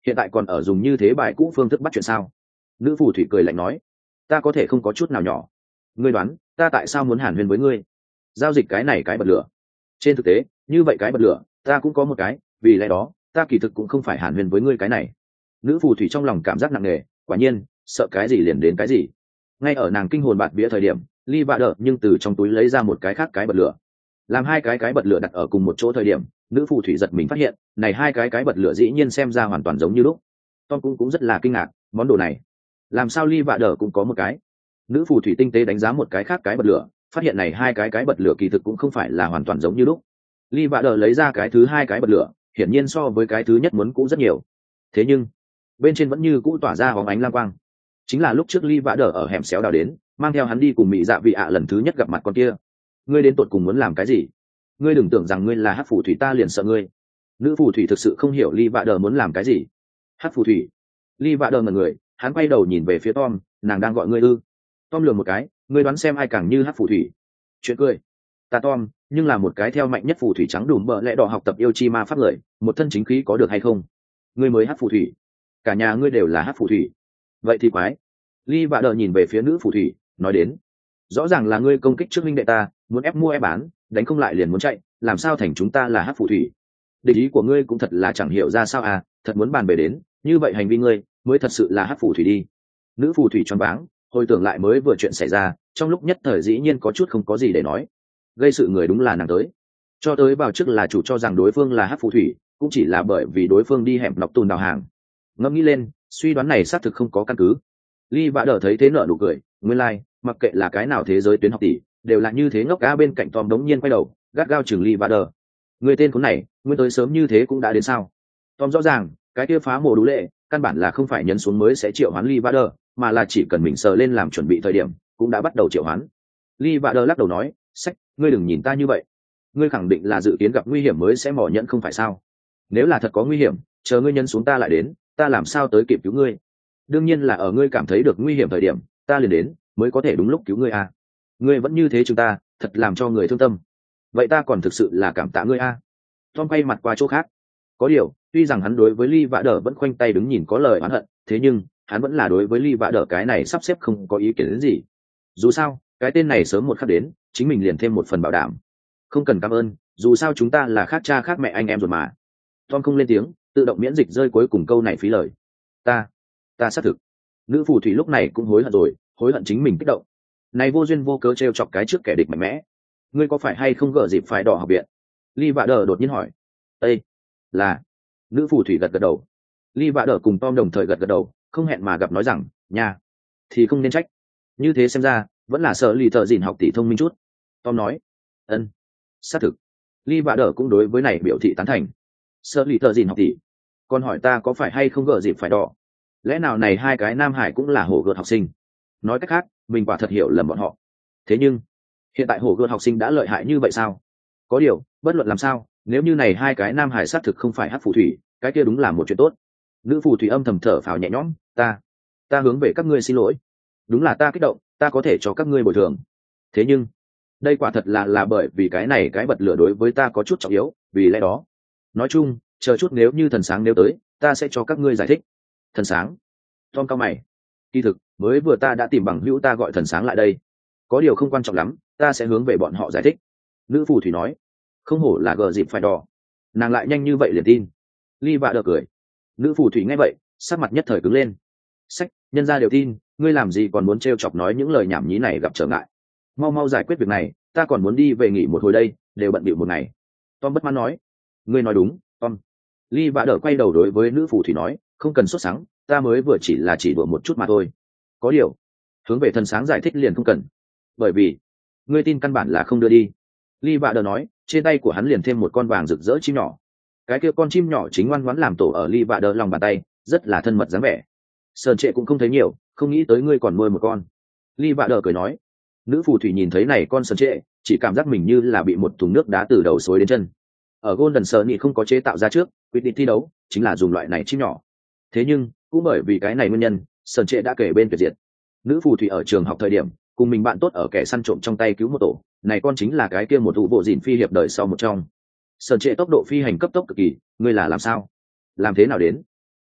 hiện tại còn ở dùng như thế bài cũ phương thức bắt chuyện sao? Nữ phù thủy cười lạnh nói, ta có thể không có chút nào nhỏ. Ngươi đoán ta tại sao muốn hàn huyên với ngươi? Giao dịch cái này cái bật lửa. Trên thực tế như vậy cái bật lửa ta cũng có một cái, vì lẽ đó ta kỳ thực cũng không phải hàn huyên với ngươi cái này. Nữ phù thủy trong lòng cảm giác nặng nề, quả nhiên sợ cái gì liền đến cái gì. Ngay ở nàng kinh hồn bạt vía thời điểm, Ly Vạ Đờ nhưng từ trong túi lấy ra một cái khác cái bật lửa. Làm hai cái cái bật lửa đặt ở cùng một chỗ thời điểm, nữ phù thủy giật mình phát hiện này hai cái cái bật lửa dĩ nhiên xem ra hoàn toàn giống như lúc. Tom cũng cũng rất là kinh ngạc, món đồ này làm sao Ly Vạ Đờ cũng có một cái? Nữ phù thủy tinh tế đánh giá một cái khác cái bật lửa, phát hiện này hai cái cái bật lửa kỳ thực cũng không phải là hoàn toàn giống như lúc. Ly Vạ Đờ lấy ra cái thứ hai cái bật lửa, hiển nhiên so với cái thứ nhất muốn cũ rất nhiều. Thế nhưng bên trên vẫn như cũ tỏa ra hóng ánh lam quang. Chính là lúc trước Ly Vạ Đờ ở hẻm xéo đào đến, mang theo hắn đi cùng Mị Dạ Vị ạ lần thứ nhất gặp mặt con kia. Ngươi đến tột cùng muốn làm cái gì? Ngươi đừng tưởng rằng ngươi là hắc phù thủy ta liền sợ ngươi. Nữ phù thủy thực sự không hiểu Ly Vạ Đờ muốn làm cái gì. Hắc phù thủy? Ly Vạ Đờ ngẩn người, hắn quay đầu nhìn về phía Tom, nàng đang gọi ngươi ư? Tom lườm một cái, ngươi đoán xem ai càng như hắc phù thủy? Chuyện cười. Ta Tom, nhưng là một cái theo mạnh nhất phù thủy trắng đùm bợ lẽ đỏ học tập yêu chi ma pháp lợi, một thân chính khí có được hay không? Ngươi mới hắc phù thủy, cả nhà ngươi đều là hắc phù thủy. Vậy thì quái. Ly Vạ Đờ nhìn về phía nữ phù thủy, nói đến, rõ ràng là ngươi công kích trước minh đệ ta, muốn ép mua ép bán, đánh không lại liền muốn chạy, làm sao thành chúng ta là hắc phù thủy? Địch ý của ngươi cũng thật là chẳng hiểu ra sao à, thật muốn bàn về đến, như vậy hành vi ngươi mới thật sự là hắc phù thủy đi. Nữ phù thủy choáng váng, hồi tưởng lại mới vừa chuyện xảy ra, trong lúc nhất thời dĩ nhiên có chút không có gì để nói. Gây sự người đúng là nàng tới. Cho tới vào trước là chủ cho rằng đối phương là hắc phù thủy, cũng chỉ là bởi vì đối phương đi hẻm lọc tùn đào hàng. Ngẫm nghĩ lên, suy đoán này xác thực không có căn cứ. Ly Vạ Đờ thấy thế nở nụ cười, nguyên lai, like, mặc kệ là cái nào thế giới tuyến học tỷ, đều là như thế ngốc cá bên cạnh Tom đống nhiên quay đầu, gắt gao chừng Ly Vạ Đờ. Người tên khốn này, nguyên tới sớm như thế cũng đã đến sao? Tom rõ ràng, cái kia phá mồ đú lệ, căn bản là không phải nhấn xuống mới sẽ triệu hoán Ly Vạ Đờ, mà là chỉ cần mình sờ lên làm chuẩn bị thời điểm, cũng đã bắt đầu triệu hoán. Ly Vạ Đờ lắc đầu nói, sách, ngươi đừng nhìn ta như vậy. Ngươi khẳng định là dự kiến gặp nguy hiểm mới sẽ mò nhẫn không phải sao? Nếu là thật có nguy hiểm, chờ ngươi nhấn xuống ta lại đến, ta làm sao tới kịp cứu ngươi? Đương nhiên là ở ngươi cảm thấy được nguy hiểm thời điểm, ta liền đến, mới có thể đúng lúc cứu ngươi à. Ngươi vẫn như thế chúng ta, thật làm cho người thương tâm. Vậy ta còn thực sự là cảm tạ ngươi à. Tom quay mặt qua chỗ khác. Có điều, tuy rằng hắn đối với Ly Vạ Đờ vẫn khoanh tay đứng nhìn có lời oán hận, thế nhưng hắn vẫn là đối với Ly Vạ Đờ cái này sắp xếp không có ý kiến đến gì. Dù sao, cái tên này sớm một khắc đến, chính mình liền thêm một phần bảo đảm. Không cần cảm ơn, dù sao chúng ta là khác cha khác mẹ anh em rồi mà. Tom không lên tiếng, tự động miễn dịch rơi cuối cùng câu này phí lời. Ta, ta xác thực. Nữ phù thủy lúc này cũng hối hận rồi, hối hận chính mình kích động. Này vô duyên vô cớ trêu chọc cái trước kẻ địch mạnh mẽ. Ngươi có phải hay không gỡ dịp phải đỏ học viện? Ly Vạ Đờ đột nhiên hỏi. Ê, là. Nữ phù thủy gật gật đầu. Ly Vạ Đờ cùng Tom đồng thời gật gật đầu, không hẹn mà gặp nói rằng, nhà, thì không nên trách. Như thế xem ra, vẫn là sợ lì thợ dìn học tỷ thông minh chút. Tom nói. Ân, xác thực. Ly Vạ Đờ cũng đối với này biểu thị tán thành. Sợ lì thợ dìn học tỷ, còn hỏi ta có phải hay không gỡ dịp phải đỏ? Lẽ nào này hai cái nam hải cũng là hổ gợt học sinh? Nói cách khác, mình quả thật hiểu lầm bọn họ. Thế nhưng hiện tại hổ gợt học sinh đã lợi hại như vậy sao? Có điều, bất luận làm sao, nếu như này hai cái nam hải xác thực không phải hắc phù thủy, cái kia đúng là một chuyện tốt. Nữ phù thủy âm thầm thở phào nhẹ nhõm, ta ta hướng về các ngươi xin lỗi. Đúng là ta kích động, ta có thể cho các ngươi bồi thường. Thế nhưng đây quả thật là là bởi vì cái này cái bật lửa đối với ta có chút trọng yếu, vì lẽ đó nói chung, chờ chút nếu như thần sáng nếu tới, ta sẽ cho các ngươi giải thích. Thần sáng? Tom cao mày. Kỳ thực mới vừa ta đã tìm bằng hữu ta gọi thần sáng lại đây, có điều không quan trọng lắm, ta sẽ hướng về bọn họ giải thích. Nữ phù thủy nói. Không hổ là gờ dịp phải đỏ, nàng lại nhanh như vậy liền tin. Ly Vạ Đờ cười. Nữ phù thủy nghe vậy, sắc mặt nhất thời cứng lên. Sách, nhân ra đều tin, ngươi làm gì còn muốn trêu chọc nói những lời nhảm nhí này gặp trở ngại. Mau mau giải quyết việc này, ta còn muốn đi về nghỉ một hồi đây, đều bận bịu một ngày. Tom bất mãn nói. Ngươi nói đúng, Tom. Ly Vạ Đờ quay đầu đối với nữ phù thủy nói, không cần sốt sắng, ta mới vừa chỉ là chỉ đùa một chút mà thôi. Có điều, hướng về thần sáng giải thích liền không cần, bởi vì ngươi tin căn bản là không đưa đi. Ly Vạ Đờ nói, trên tay của hắn liền thêm một con vàng rực rỡ chim nhỏ. Cái kia con chim nhỏ chính ngoan ngoãn làm tổ ở Ly Vạ Đờ lòng bàn tay, rất là thân mật dáng vẻ. Sơn Trệ cũng không thấy nhiều, không nghĩ tới ngươi còn nuôi một con. Ly Vạ Đờ cười nói. Nữ phù thủy nhìn thấy này con Sơn Trệ, chỉ cảm giác mình như là bị một thùng nước đá từ đầu xối đến chân. Ở Golden Sunny không có chế tạo ra trước, quyết định thi đấu chính là dùng loại này chim nhỏ. Thế nhưng cũng bởi vì cái này nguyên nhân, Sơn Trệ đã kể bên tuyệt diệt. Nữ phù thủy ở trường học thời điểm, cùng mình bạn tốt ở kẻ săn trộm trong tay cứu một tổ, này con chính là cái kia một vụ bộ dìn phi hiệp đời sau một trong. Sơn Trệ tốc độ phi hành cấp tốc cực kỳ, ngươi là làm sao? Làm thế nào đến?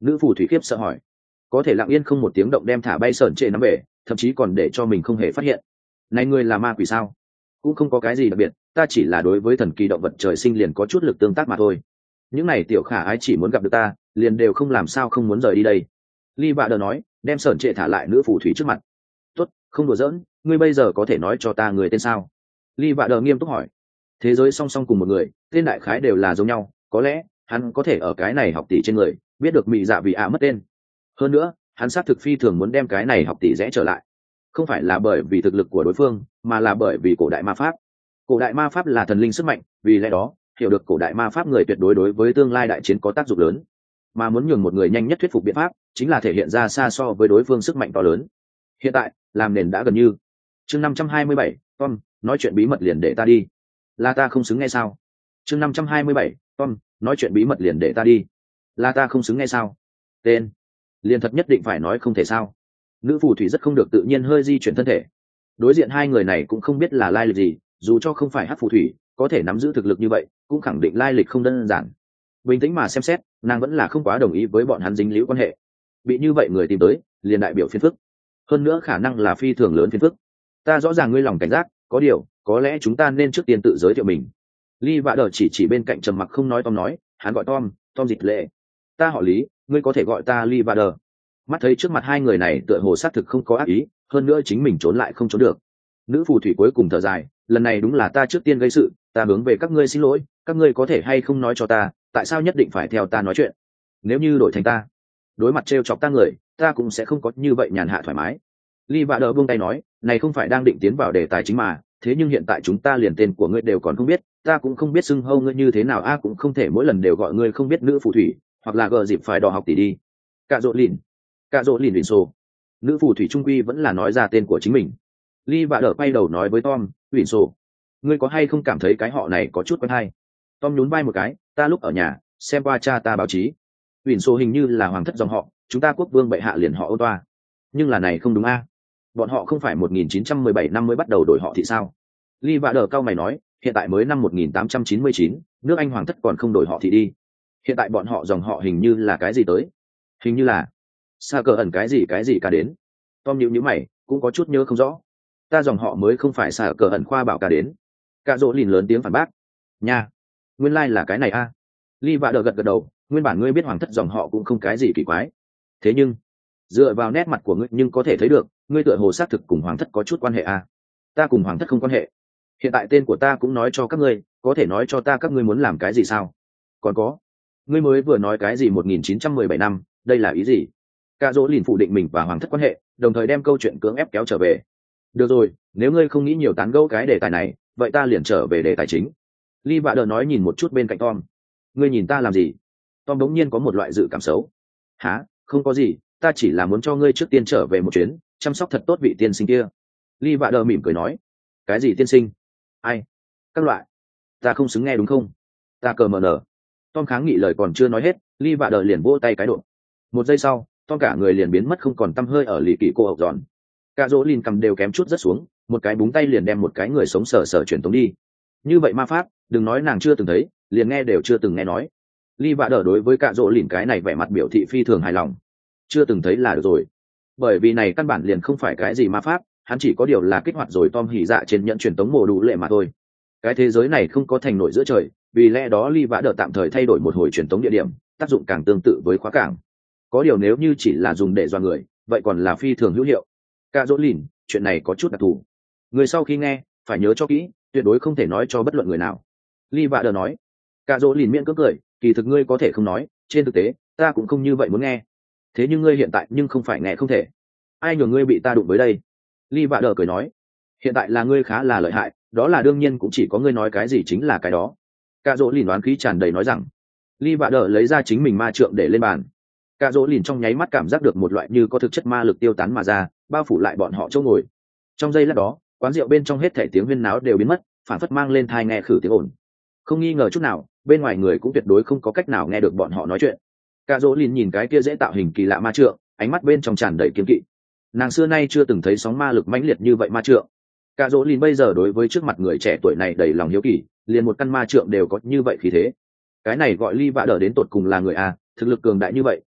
Nữ phù thủy khiếp sợ hỏi. Có thể lặng yên không một tiếng động đem thả bay sởn trệ nắm về, thậm chí còn để cho mình không hề phát hiện. Này ngươi là ma quỷ sao? Cũng không có cái gì đặc biệt, ta chỉ là đối với thần kỳ động vật trời sinh liền có chút lực tương tác mà thôi. Những này tiểu khả ái chỉ muốn gặp được ta, liền đều không làm sao không muốn rời đi đây. Ly Vạ Đờ nói, đem sởn trệ thả lại nữ phù thủy trước mặt. Tốt, không đùa giỡn, ngươi bây giờ có thể nói cho ta người tên sao? Ly Vạ Đờ nghiêm túc hỏi. Thế giới song song cùng một người, tên đại khái đều là giống nhau, có lẽ hắn có thể ở cái này học tỷ trên người biết được mị dạ vì ạ mất tên. Hơn nữa, hắn xác thực phi thường muốn đem cái này học tỷ rẽ trở lại, không phải là bởi vì thực lực của đối phương, mà là bởi vì cổ đại ma pháp. Cổ đại ma pháp là thần linh sức mạnh, vì lẽ đó hiểu được cổ đại ma pháp người tuyệt đối đối với tương lai đại chiến có tác dụng lớn, mà muốn nhường một người nhanh nhất thuyết phục biện pháp chính là thể hiện ra xa so với đối phương sức mạnh to lớn. Hiện tại làm nền đã gần như. Chương năm trăm hai mươi bảy, Tom, nói chuyện bí mật liền để ta đi. Là ta không xứng nghe sao? Chương năm trăm hai mươi bảy, Tom, nói chuyện bí mật liền để ta đi. Là ta không xứng nghe sao? Tên liền thật nhất định phải nói không thể sao? Nữ phù thủy rất không được tự nhiên hơi di chuyển thân thể. Đối diện hai người này cũng không biết là lai lịch gì, dù cho không phải hắc phù thủy có thể nắm giữ thực lực như vậy cũng khẳng định lai lịch không đơn giản. Bình tĩnh mà xem xét, nàng vẫn là không quá đồng ý với bọn hắn dính líu quan hệ. Bị như vậy người tìm tới liền đại biểu phiền phức, hơn nữa khả năng là phi thường lớn phiền phức. Ta rõ ràng ngươi lòng cảnh giác, có điều có lẽ chúng ta nên trước tiên tự giới thiệu mình. Ly Vạ Đờ chỉ chỉ bên cạnh trầm mặc không nói Tom nói, hắn gọi Tom, Tom Dịch Lệ. Ta họ Lý, ngươi có thể gọi ta Ly Vạ Đờ. Mắt thấy trước mặt hai người này tựa hồ xác thực không có ác ý, hơn nữa chính mình trốn lại không trốn được. Nữ phù thủy cuối cùng thở dài, lần này đúng là ta trước tiên gây sự, ta hướng về các ngươi xin lỗi, các ngươi có thể hay không nói cho ta, tại sao nhất định phải theo ta nói chuyện? Nếu như đổi thành ta, đối mặt trêu chọc ta người, ta cũng sẽ không có như vậy nhàn hạ thoải mái. Ly Vạ Đờ buông tay nói, này không phải đang định tiến vào đề tài chính mà, thế nhưng hiện tại chúng ta liền tên của ngươi đều còn không biết, ta cũng không biết xưng hô ngươi như thế nào, a cũng không thể mỗi lần đều gọi ngươi không biết nữ phù thủy, hoặc là gờ dịp phải đò học tỷ đi. Cạ Dỗ Lìn, Cạ Dỗ Lìn Lìn Sô. Nữ phù thủy trung quy vẫn là nói ra tên của chính mình. Ly Vạ Đờ quay đầu nói với Tom, Lìn Sô, ngươi có hay không cảm thấy cái họ này có chút quen hay? Tom nhún vai một cái, ta lúc ở nhà xem qua cha ta báo chí, Lìn Sô hình như là hoàng thất dòng họ, chúng ta quốc vương bệ hạ liền họ Ôn Toa. Nhưng là này không đúng a, bọn họ không phải một nghìn chín trăm mười bảy năm mới bắt đầu đổi họ thì sao? Ly Vạ Đờ cao mày nói, hiện tại mới năm một nghìn tám trăm chín mươi chín, nước Anh hoàng thất còn không đổi họ thì đi. Hiện tại bọn họ dòng họ hình như là cái gì tới? Hình như là xa cờ ẩn cái gì cái gì cả đến. Tom nhíu nhíu mày, cũng có chút nhớ không rõ. Ta dòng họ mới không phải xa cờ ẩn khoa bảo cả đến. Cạ Dỗ Lìn lớn tiếng phản bác. Nha, nguyên lai like là cái này a. À. Ly Vạ Đờ gật gật đầu, nguyên bản ngươi biết hoàng thất dòng họ cũng không cái gì kỳ quái. Thế nhưng dựa vào nét mặt của ngươi nhưng có thể thấy được, ngươi tựa hồ xác thực cùng hoàng thất có chút quan hệ a. À. Ta cùng hoàng thất không quan hệ. Hiện tại tên của ta cũng nói cho các ngươi, có thể nói cho ta các ngươi muốn làm cái gì sao? Còn có, ngươi mới vừa nói cái gì một nghìn chín trăm mười bảy năm, đây là ý gì? Cạ Dỗ Lìn phủ định mình và hoàng thất quan hệ, đồng thời đem câu chuyện cưỡng ép kéo trở về. Được rồi, nếu ngươi không nghĩ nhiều tán gẫu cái đề tài này, vậy ta liền trở về đề tài chính. Ly Vạ Đờ nói nhìn một chút bên cạnh Tom. Ngươi nhìn ta làm gì? Tom đống nhiên có một loại dự cảm xấu. Hả? Không có gì, ta chỉ là muốn cho ngươi trước tiên trở về một chuyến, chăm sóc thật tốt vị tiên sinh kia. Ly Vạ Đờ mỉm cười nói. Cái gì tiên sinh? Ai? Các loại. Ta không xứng nghe đúng không? Ta cờ mờ nở. Tom kháng nghị lời còn chưa nói hết, Ly Vạ Đờ liền vỗ tay cái độ. Một giây sau, Tom cả người liền biến mất không còn tăm hơi ở lì kỳ cô hậu giòn. Cạ Dỗ Lìn cầm đều kém chút rất xuống, một cái búng tay liền đem một cái người sống sờ sờ chuyển tống đi. Như vậy ma pháp, đừng nói nàng chưa từng thấy, liền nghe đều chưa từng nghe nói. Ly Vạ Đờ đối với Cạ Dỗ Lìn cái này vẻ mặt biểu thị phi thường hài lòng. Chưa từng thấy là được rồi, bởi vì này căn bản liền không phải cái gì ma pháp, hắn chỉ có điều là kích hoạt rồi Tom hỉ dạ trên nhận truyền tống mồ đủ lệ mà thôi. Cái thế giới này không có thành nổi giữa trời, vì lẽ đó Ly Vạ Đờ tạm thời thay đổi một hồi truyền tống địa điểm, tác dụng càng tương tự với khóa cảng. Có điều nếu như chỉ là dùng để dọa người, vậy còn là phi thường hữu hiệu. Cạ Dỗ Lìn, chuyện này có chút đặc thù, người sau khi nghe phải nhớ cho kỹ, tuyệt đối không thể nói cho bất luận người nào. Ly Vạ Đờ nói. Cạ Dỗ Lìn miễn cưỡng cười, kỳ thực ngươi có thể không nói, trên thực tế ta cũng không như vậy muốn nghe. Thế nhưng ngươi hiện tại nhưng không phải nghe không thể. Ai nhường ngươi bị ta đụng với đây? Ly Vạ Đờ cười nói. Hiện tại là ngươi khá là lợi hại, đó là đương nhiên, cũng chỉ có ngươi nói cái gì chính là cái đó. Cạ Dỗ Lìn đoán khí tràn đầy nói rằng. Ly Vạ Đờ lấy ra chính mình ma trượng để lên bàn. Cạ Dỗ Lìn trong nháy mắt cảm giác được một loại như có thực chất ma lực tiêu tán mà ra, bao phủ lại bọn họ chỗ ngồi. Trong giây lát đó, quán rượu bên trong hết thảy tiếng huyên náo đều biến mất, phản phất mang lên tai nghe khử tiếng ồn. Không nghi ngờ chút nào, bên ngoài người cũng tuyệt đối không có cách nào nghe được bọn họ nói chuyện. Cạ Dỗ Lìn nhìn cái kia dễ tạo hình kỳ lạ ma trượng, ánh mắt bên trong tràn đầy kiêng kỵ. Nàng xưa nay chưa từng thấy sóng ma lực mãnh liệt như vậy ma trượng. Cạ Dỗ Lìn bây giờ đối với trước mặt người trẻ tuổi này đầy lòng hiếu kỳ, liền một căn ma trượng đều có như vậy khí thế. Cái này gọi Ly Vạ Đờ đến tột cùng là người a, thực lực cường đại như vậy,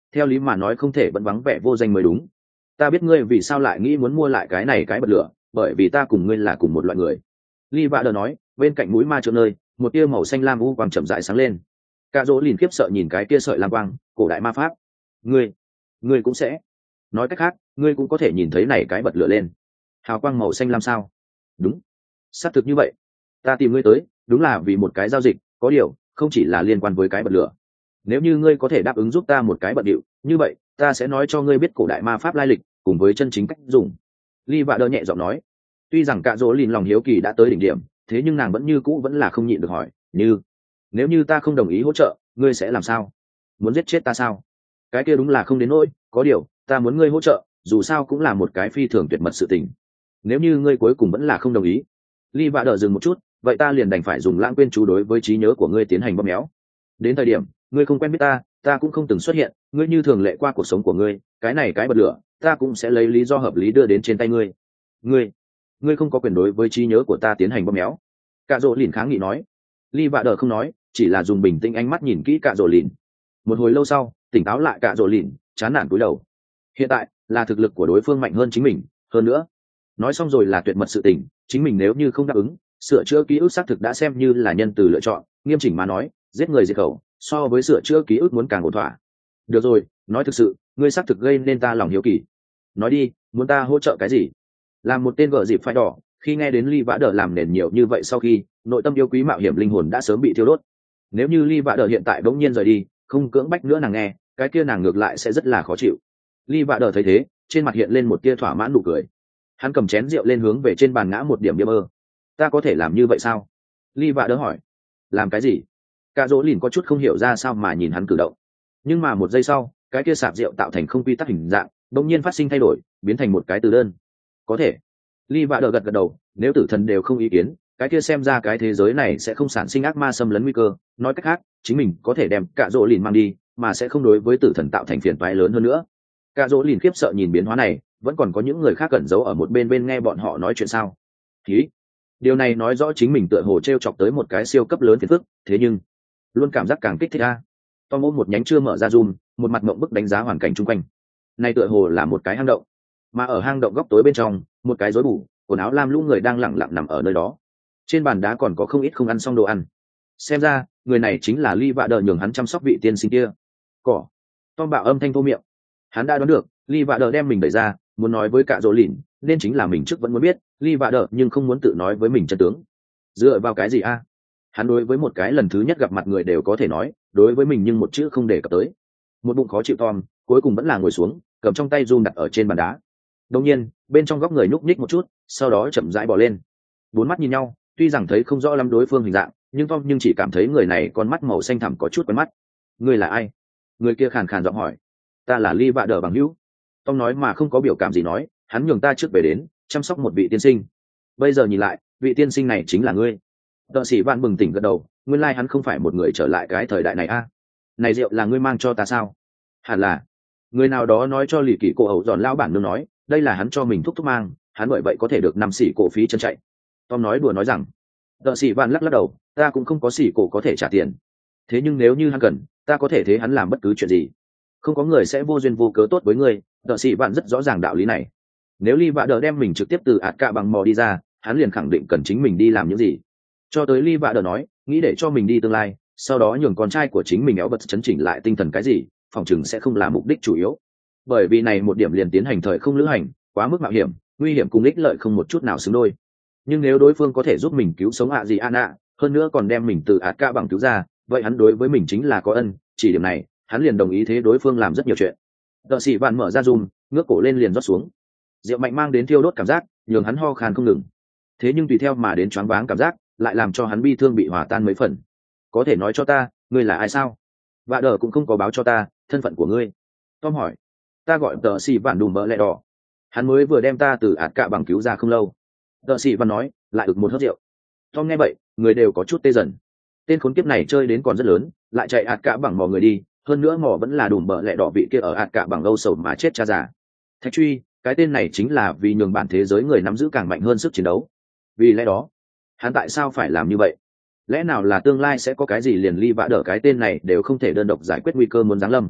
theo lý mà nói không thể vẫn vắng vẻ vô danh mới đúng. Ta biết ngươi vì sao lại nghĩ muốn mua lại cái này cái bật lửa, bởi vì ta cùng ngươi là cùng một loại người. Ly Vạ Đờ nói, bên cạnh mũi ma trượng nơi, một tia màu xanh lam u quang chậm rãi sáng lên. Cạ Dỗ Lìn khiếp sợ nhìn cái kia sợi lam quang, cổ đại ma pháp. Ngươi, ngươi cũng sẽ. Nói cách khác, ngươi cũng có thể nhìn thấy này cái bật lửa lên. Hào quang màu xanh lam sao? Đúng, xác thực như vậy. Ta tìm ngươi tới, đúng là vì một cái giao dịch, có điều, không chỉ là liên quan với cái bật lửa. Nếu như ngươi có thể đáp ứng giúp ta một cái bận điệu, như vậy, ta sẽ nói cho ngươi biết cổ đại ma pháp lai lịch, cùng với chân chính cách dùng. Ly Vạ Đờ nhẹ giọng nói. Tuy rằng Cạ Dỗ Lìn lòng hiếu kỳ đã tới đỉnh điểm, thế nhưng nàng vẫn như cũ vẫn là không nhịn được hỏi, như nếu như ta không đồng ý hỗ trợ, ngươi sẽ làm sao? Muốn giết chết ta sao? Cái kia đúng là không đến nỗi, có điều, ta muốn ngươi hỗ trợ, dù sao cũng là một cái phi thường tuyệt mật sự tình. Nếu như ngươi cuối cùng vẫn là không đồng ý, Ly Vạ Đờ dừng một chút, vậy ta liền đành phải dùng lãng quên chú đối với trí nhớ của ngươi tiến hành bóp méo. Đến thời điểm, ngươi không quen biết ta, ta cũng không từng xuất hiện, ngươi như thường lệ qua cuộc sống của ngươi, cái này cái bật lửa, ta cũng sẽ lấy lý do hợp lý đưa đến trên tay ngươi. Ngươi, ngươi không có quyền đối với trí nhớ của ta tiến hành bóp méo. Cạ Dỗ Lìn kháng nghị nói. Ly Vạ Đờ không nói, chỉ là dùng bình tĩnh ánh mắt nhìn kỹ Cạ Dỗ Lìn. Một hồi lâu sau, tỉnh táo lại Cạ Dỗ Lìn, chán nản cúi đầu. Hiện tại là thực lực của đối phương mạnh hơn chính mình, hơn nữa, nói xong rồi là tuyệt mật sự tình, chính mình nếu như không đáp ứng, sửa chữa ký ức xác thực đã xem như là nhân từ lựa chọn, nghiêm chỉnh mà nói, giết người diệt khẩu, so với sửa chữa ký ức muốn càng ổn thỏa. Được rồi, nói thực sự, ngươi xác thực gây nên ta lòng hiếu kỳ. Nói đi, muốn ta hỗ trợ cái gì? Làm một tên vợ dịp phải đỏ, khi nghe đến Ly Vạ Đờ làm nền nhiều như vậy sau khi, nội tâm yêu quý mạo hiểm linh hồn đã sớm bị thiêu đốt. Nếu như Ly Vạ Đờ hiện tại bỗng nhiên rời đi, không cưỡng bách nữa nàng nghe, cái kia nàng ngược lại sẽ rất là khó chịu. Ly Vạ Đờ thấy thế, trên mặt hiện lên một tia thỏa mãn nụ cười. Hắn cầm chén rượu lên hướng về trên bàn ngã một điểm bia mơ. Ta có thể làm như vậy sao? Ly Vạ Đờ hỏi. Làm cái gì? Cạ Dỗ Lìn có chút không hiểu ra sao mà nhìn hắn cử động. Nhưng mà một giây sau, cái kia sạp rượu tạo thành không quy tắc hình dạng, bỗng nhiên phát sinh thay đổi, biến thành một cái từ đơn. Có thể. Ly Vạ Đờ gật gật đầu, nếu tử thần đều không ý kiến, cái kia xem ra cái thế giới này sẽ không sản sinh ác ma xâm lấn nguy cơ. Nói cách khác, chính mình có thể đem Cạ Dỗ Lìn mang đi, mà sẽ không đối với tử thần tạo thành phiền toái lớn hơn nữa. Cạ Dỗ Lìn khiếp sợ nhìn biến hóa này, vẫn còn có những người khác cẩn giấu ở một bên bên nghe bọn họ nói chuyện sao? Ý, điều này nói rõ chính mình tựa hồ t r e o chọc tới một cái siêu cấp lớn phiền phức, thế nhưng luôn cảm giác càng kích thích a. Tom ôm một nhánh chưa mở ra zoom, một mặt mộng bức đánh giá hoàn cảnh chung quanh. Này tựa hồ là một cái hang động, mà ở hang động góc tối bên trong, một cái rối bù, quần áo lam lũ người đang lẳng lặng nằm ở nơi đó. Trên bàn đá còn có không ít không ăn xong đồ ăn. Xem ra người này chính là Ly Vạ Đờ nhường hắn chăm sóc vị tiên sinh kia. Cỏ. Tom bạo âm thanh thô miệng. Hắn đã đoán được, Ly Vạ Đờ đem mình đẩy ra, muốn nói với Cạ Dỗ Lìn, nên chính là mình trước vẫn muốn biết, Ly Vạ Đờ nhưng không muốn tự nói với mình chân tướng. Dựa vào cái gì a? Hắn đối với một cái lần thứ nhất gặp mặt người đều có thể nói, đối với mình nhưng một chữ không đề cập tới. Một bụng khó chịu Tom, cuối cùng vẫn là ngồi xuống, cầm trong tay zoom đặt ở trên bàn đá. Đột nhiên, bên trong góc người nhúc nhích một chút, sau đó chậm rãi bỏ lên. Bốn mắt nhìn nhau, tuy rằng thấy không rõ lắm đối phương hình dạng, nhưng Tom nhưng chỉ cảm thấy người này con mắt màu xanh thẳm có chút quen mắt. Người là ai? Người kia khàn khàn giọng hỏi. Ta là Ly Vạ Đờ bằng hữu. Tom nói mà không có biểu cảm gì nói, hắn nhường ta trước về đến chăm sóc một vị tiên sinh. Bây giờ nhìn lại, vị tiên sinh này chính là ngươi. Tợ sĩ Vạn bừng tỉnh gật đầu, nguyên lai hắn không phải một người trở lại cái thời đại này a. Này rượu là ngươi mang cho ta sao? Hẳn là. Người nào đó nói cho lì kỳ cổ ẩu giòn lão bản nương nói, đây là hắn cho mình thúc thúc mang, hắn bởi vậy có thể được năm xỉ cổ phí chân chạy. Tom nói đùa nói rằng, Tợ sĩ Vạn lắc lắc đầu, ta cũng không có xỉ cổ có thể trả tiền. Thế nhưng nếu như hắn cần, ta có thể thế hắn làm bất cứ chuyện gì. Không có người sẽ vô duyên vô cớ tốt với ngươi, Tợ sĩ Vạn rất rõ ràng đạo lý này. Nếu Ly Vạ Đờ đem mình trực tiếp từ ạt cạ bằng mò đi ra, hắn liền khẳng định cần chính mình đi làm những gì. Cho tới Ly Vạ Đờ nói, nghĩ để cho mình đi tương lai, sau đó nhường con trai của chính mình éo bật chấn chỉnh lại tinh thần cái gì, phòng chừng sẽ không là mục đích chủ yếu. Bởi vì này một điểm liền tiến hành thời không lữ hành, quá mức mạo hiểm, nguy hiểm cùng ích lợi không một chút nào xứng đôi. Nhưng nếu đối phương có thể giúp mình cứu sống ạ gì an ạ, hơn nữa còn đem mình từ ạt cạ bằng cứu ra, vậy hắn đối với mình chính là có ân, chỉ điểm này, hắn liền đồng ý thế đối phương làm rất nhiều chuyện. Tợ sĩ Vạn mở ra zoom, ngước cổ lên liền rót xuống. Rượu mạnh mang đến thiêu đốt cảm giác, nhường hắn ho khan không ngừng. Thế nhưng tùy theo mà đến choáng váng cảm giác, lại làm cho hắn bi thương bị hòa tan mấy phần. Có thể nói cho ta, ngươi là ai sao? Vạ Đờ cũng không có báo cho ta thân phận của ngươi. Tom hỏi. Ta gọi Tợ sĩ Vạn đùm bỡ lẹ đỏ. Hắn mới vừa đem ta từ ạt cạ bằng cứu ra không lâu. Tợ sĩ Vạn nói, lại ực một hớp rượu. Tom nghe vậy, người đều có chút tê dần. Tên khốn kiếp này chơi đến còn rất lớn, lại chạy ạt cạ bằng mò người đi, hơn nữa mò vẫn là đùm bỡ lẹ đỏ vị kia ở ạt cạ bằng âu sầu mà chết cha già. Thạch truy, cái tên này chính là vì nhường bản thế giới người nắm giữ càng mạnh hơn sức chiến đấu. Vì lẽ đó, hắn tại sao phải làm như vậy? Lẽ nào là tương lai sẽ có cái gì liền Ly Vạ Đờ cái tên này đều không thể đơn độc giải quyết nguy cơ muốn giáng lâm?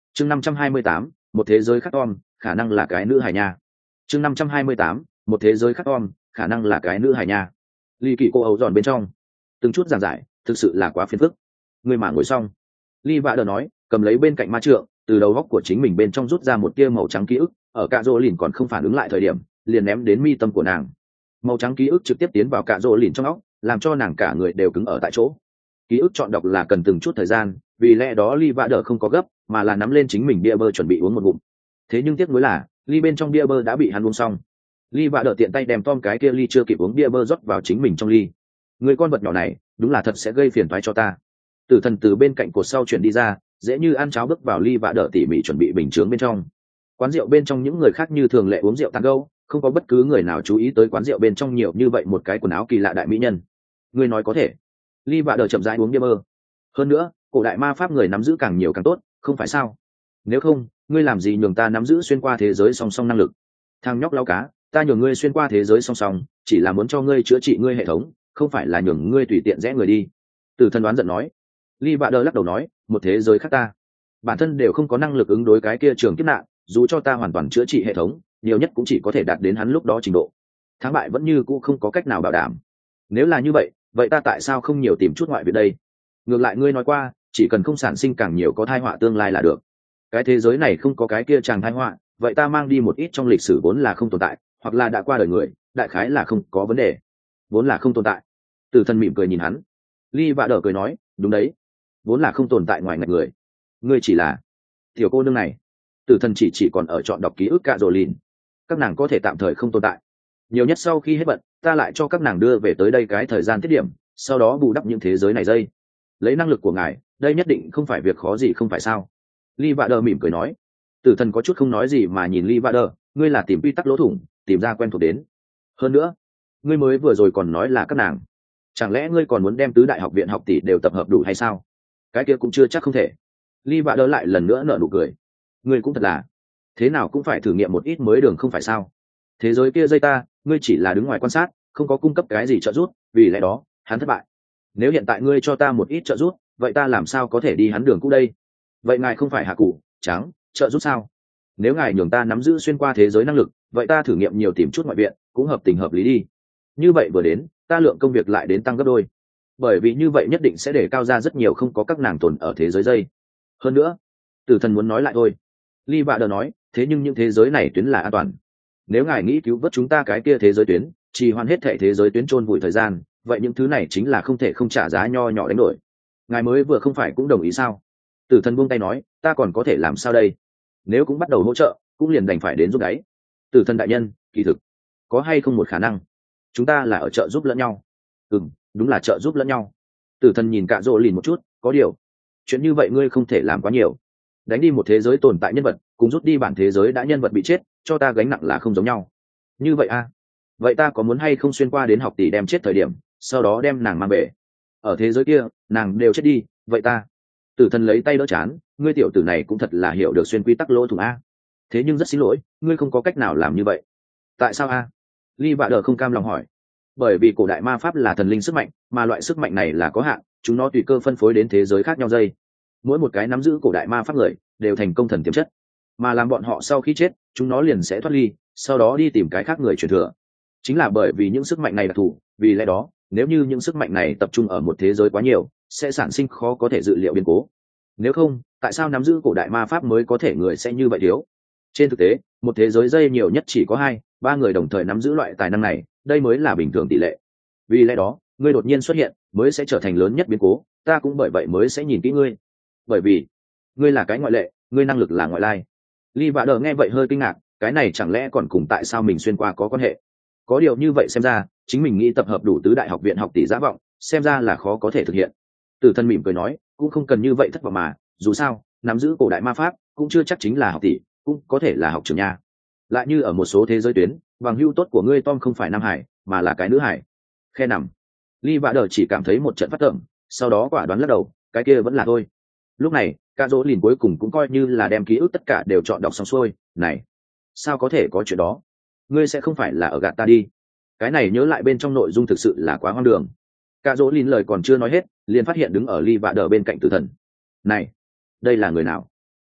chương năm trăm hai mươi tám, một thế giới khác Tom, khả năng là cái nữ hài nha. chương năm trăm hai mươi tám, một thế giới khác Tom, khả năng là cái nữ hài nha. Ly Kỳ cô ấu giòn bên trong từng chút giảng giải, thực sự là quá phiền phức. Người mà ngồi xong, Ly Vạ Đờ nói, cầm lấy bên cạnh ma trượng, từ đầu góc của chính mình bên trong rút ra một tia màu trắng ký ức, ở Cạ Dỗ Lìn còn không phản ứng lại thời điểm, liền ném đến mi tâm của nàng. Màu trắng ký ức trực tiếp tiến vào Cạ Dỗ Lìn trong óc, làm cho nàng cả người đều cứng ở tại chỗ. Ký ức chọn đọc là cần từng chút thời gian, vì lẽ đó Ly Vạ Đờ không có gấp, mà là nắm lên chính mình bia bơ chuẩn bị uống một ngụm. Thế nhưng tiếc nuối là, ly bên trong bia bơ đã bị hắn uống xong. Ly Vạ Đờ tiện tay đem Tom cái kia ly chưa kịp uống bia bơ rót vào chính mình trong ly. Người con vật nhỏ này, đúng là thật sẽ gây phiền toái cho ta. Tử thần từ bên cạnh cột sau chuyển đi ra, dễ như ăn cháo bước vào Ly Vạ Đờ tỉ mỉ chuẩn bị bình chướng bên trong. Quán rượu bên trong những người khác như thường lệ uống rượu tán gẫu, không có bất cứ người nào chú ý tới quán rượu bên trong nhiều như vậy một cái quần áo kỳ lạ đại mỹ nhân. Ngươi nói có thể. Ly Vạ Đờ chậm rãi uống bia bơ. Hơn nữa, cổ đại ma pháp người nắm giữ càng nhiều càng tốt, không phải sao? Nếu không, ngươi làm gì nhường ta nắm giữ xuyên qua thế giới song song năng lực? Thằng nhóc lao cá, ta nhường ngươi xuyên qua thế giới song song, chỉ là muốn cho ngươi chữa trị ngươi hệ thống, không phải là nhường ngươi tùy tiện rẽ người đi. Tử thần đoán giận nói. Ly Vạ Đờ lắc đầu nói, một thế giới khác ta, bản thân đều không có năng lực ứng đối cái kia trường kiếp nạn, dù cho ta hoàn toàn chữa trị hệ thống, nhiều nhất cũng chỉ có thể đạt đến hắn lúc đó trình độ. Thắng bại vẫn như cũ không có cách nào bảo đảm. Nếu là như vậy, vậy ta tại sao không nhiều tìm chút ngoại viện đây? Ngược lại ngươi nói qua, chỉ cần không sản sinh càng nhiều có tai họa tương lai là được. Cái thế giới này không có cái kia chàng tai họa, vậy ta mang đi một ít trong lịch sử vốn là không tồn tại, hoặc là đã qua đời người, đại khái là không có vấn đề. Vốn là không tồn tại. Tử thần mỉm cười nhìn hắn. Ly Vạ Đờ cười nói, đúng đấy, vốn là không tồn tại ngoài ngạch người. Ngươi chỉ là tiểu cô nương này. Tử thần chỉ chỉ còn ở chọn đọc ký ức Cạ Dỗ Lìn. Các nàng có thể tạm thời không tồn tại, nhiều nhất sau khi hết bận, ta lại cho các nàng đưa về tới đây cái thời gian tiết điểm, sau đó bù đắp những thế giới này dây. Lấy năng lực của ngài, đây nhất định không phải việc khó gì không phải sao? Ly Vạ Đờ mỉm cười nói. Tử thần có chút không nói gì mà nhìn Ly Vạ Đờ, ngươi là tìm quy tắc lỗ thủng, tìm ra quen thuộc đến. Hơn nữa, ngươi mới vừa rồi còn nói là các nàng, chẳng lẽ ngươi còn muốn đem tứ đại học viện học tỷ đều tập hợp đủ hay sao? Cái kia cũng chưa chắc không thể. Ly Vạ Đờ lại lần nữa nở nụ cười. Ngươi cũng thật là, thế nào cũng phải thử nghiệm một ít mới đường không phải sao? Thế giới kia dây ta, ngươi chỉ là đứng ngoài quan sát, không có cung cấp cái gì trợ giúp, vì lẽ đó hắn thất bại. Nếu hiện tại ngươi cho ta một ít trợ giúp, vậy ta làm sao có thể đi hắn đường cũ đây? Vậy ngài không phải hạ cụ trắng trợ giúp sao? Nếu ngài nhường ta nắm giữ xuyên qua thế giới năng lực, vậy ta thử nghiệm nhiều tìm chút ngoại viện, cũng hợp tình hợp lý đi. Như vậy vừa đến, ta lượng công việc lại đến tăng gấp đôi, bởi vì như vậy nhất định sẽ để cao ra rất nhiều không có các nàng tồn ở thế giới dây. Hơn nữa, Tử thần muốn nói lại thôi. Ly Vạ Đờ nói, thế nhưng những thế giới này tuyến là an toàn. Nếu ngài nghĩ cứu vớt chúng ta cái kia thế giới tuyến, trì hoãn hết thệ thế giới tuyến chôn vùi thời gian, vậy những thứ này chính là không thể không trả giá nho nhỏ đánh đổi. Ngài mới vừa không phải cũng đồng ý sao? Tử thần buông tay nói, ta còn có thể làm sao đây? Nếu cũng bắt đầu hỗ trợ, cũng liền đành phải đến giúp đấy. Tử thần đại nhân, kỳ thực có hay không một khả năng chúng ta là ở trợ giúp lẫn nhau? Ừm, đúng là trợ giúp lẫn nhau. Tử thần nhìn Cạ Dỗ Lìn một chút, có điều chuyện như vậy ngươi không thể làm quá nhiều. Đánh đi một thế giới tồn tại nhân vật, cùng rút đi bản thế giới đã nhân vật bị chết, cho ta gánh nặng là không giống nhau. Như vậy a à? Vậy ta có muốn hay không xuyên qua đến học tỷ đem chết thời điểm, sau đó đem nàng mang về? Ở thế giới kia, nàng đều chết đi, vậy ta? Tử thần lấy tay đỡ chán, ngươi tiểu tử này cũng thật là hiểu được xuyên quy tắc lỗ thủng a. Thế nhưng rất xin lỗi, ngươi không có cách nào làm như vậy. Tại sao a? Ly Vạ Đờ không cam lòng hỏi. Bởi vì cổ đại ma pháp là thần linh sức mạnh, mà loại sức mạnh này là có hạn, chúng nó tùy cơ phân phối đến thế giới khác nhau dây. Mỗi một cái nắm giữ cổ đại ma pháp người đều thành công thần tiềm chất, mà làm bọn họ sau khi chết, chúng nó liền sẽ thoát ly, sau đó đi tìm cái khác người truyền thừa. Chính là bởi vì những sức mạnh này đặc thù, vì lẽ đó, nếu như những sức mạnh này tập trung ở một thế giới quá nhiều, sẽ sản sinh khó có thể dự liệu biến cố. Nếu không, tại sao nắm giữ cổ đại ma pháp mới có thể người sẽ như vậy thiếu? Trên thực tế, một thế giới dây nhiều nhất chỉ có hai, ba người đồng thời nắm giữ loại tài năng này, đây mới là bình thường tỷ lệ. Vì lẽ đó, ngươi đột nhiên xuất hiện, mới sẽ trở thành lớn nhất biến cố, ta cũng bởi vậy mới sẽ nhìn kỹ ngươi. Bởi vì, ngươi là cái ngoại lệ, ngươi năng lực là ngoại lai. Ly Vạ Đờ nghe vậy hơi kinh ngạc, cái này chẳng lẽ còn cùng tại sao mình xuyên qua có quan hệ? Có điều như vậy xem ra, chính mình nghĩ tập hợp đủ tứ đại học viện học tỷ giả vọng, xem ra là khó có thể thực hiện. Tử thần mỉm cười nói, cũng không cần như vậy thất vọng mà, dù sao, nắm giữ cổ đại ma pháp, cũng chưa chắc chính là học tỷ, cũng có thể là học trưởng nha. Lại như ở một số thế giới tuyến, bằng hữu tốt của ngươi Tom không phải nam hải, mà là cái nữ hải. Khe nằm. Ly Vạ Đờ chỉ cảm thấy một trận phát tởm, sau đó quả đoán lắc đầu, cái kia vẫn là thôi. Lúc này, Cạ Dỗ Lìn cuối cùng cũng coi như là đem ký ức tất cả đều chọn đọc xong xuôi. Này, sao có thể có chuyện đó? Ngươi sẽ không phải là ở gạt ta đi? Cái này nhớ lại bên trong nội dung thực sự là quá hoang đường. Cạ Dỗ Lìn lời còn chưa nói hết, liền phát hiện đứng ở Ly Vạ Đờ bên cạnh Tử thần. Này, đây là người nào?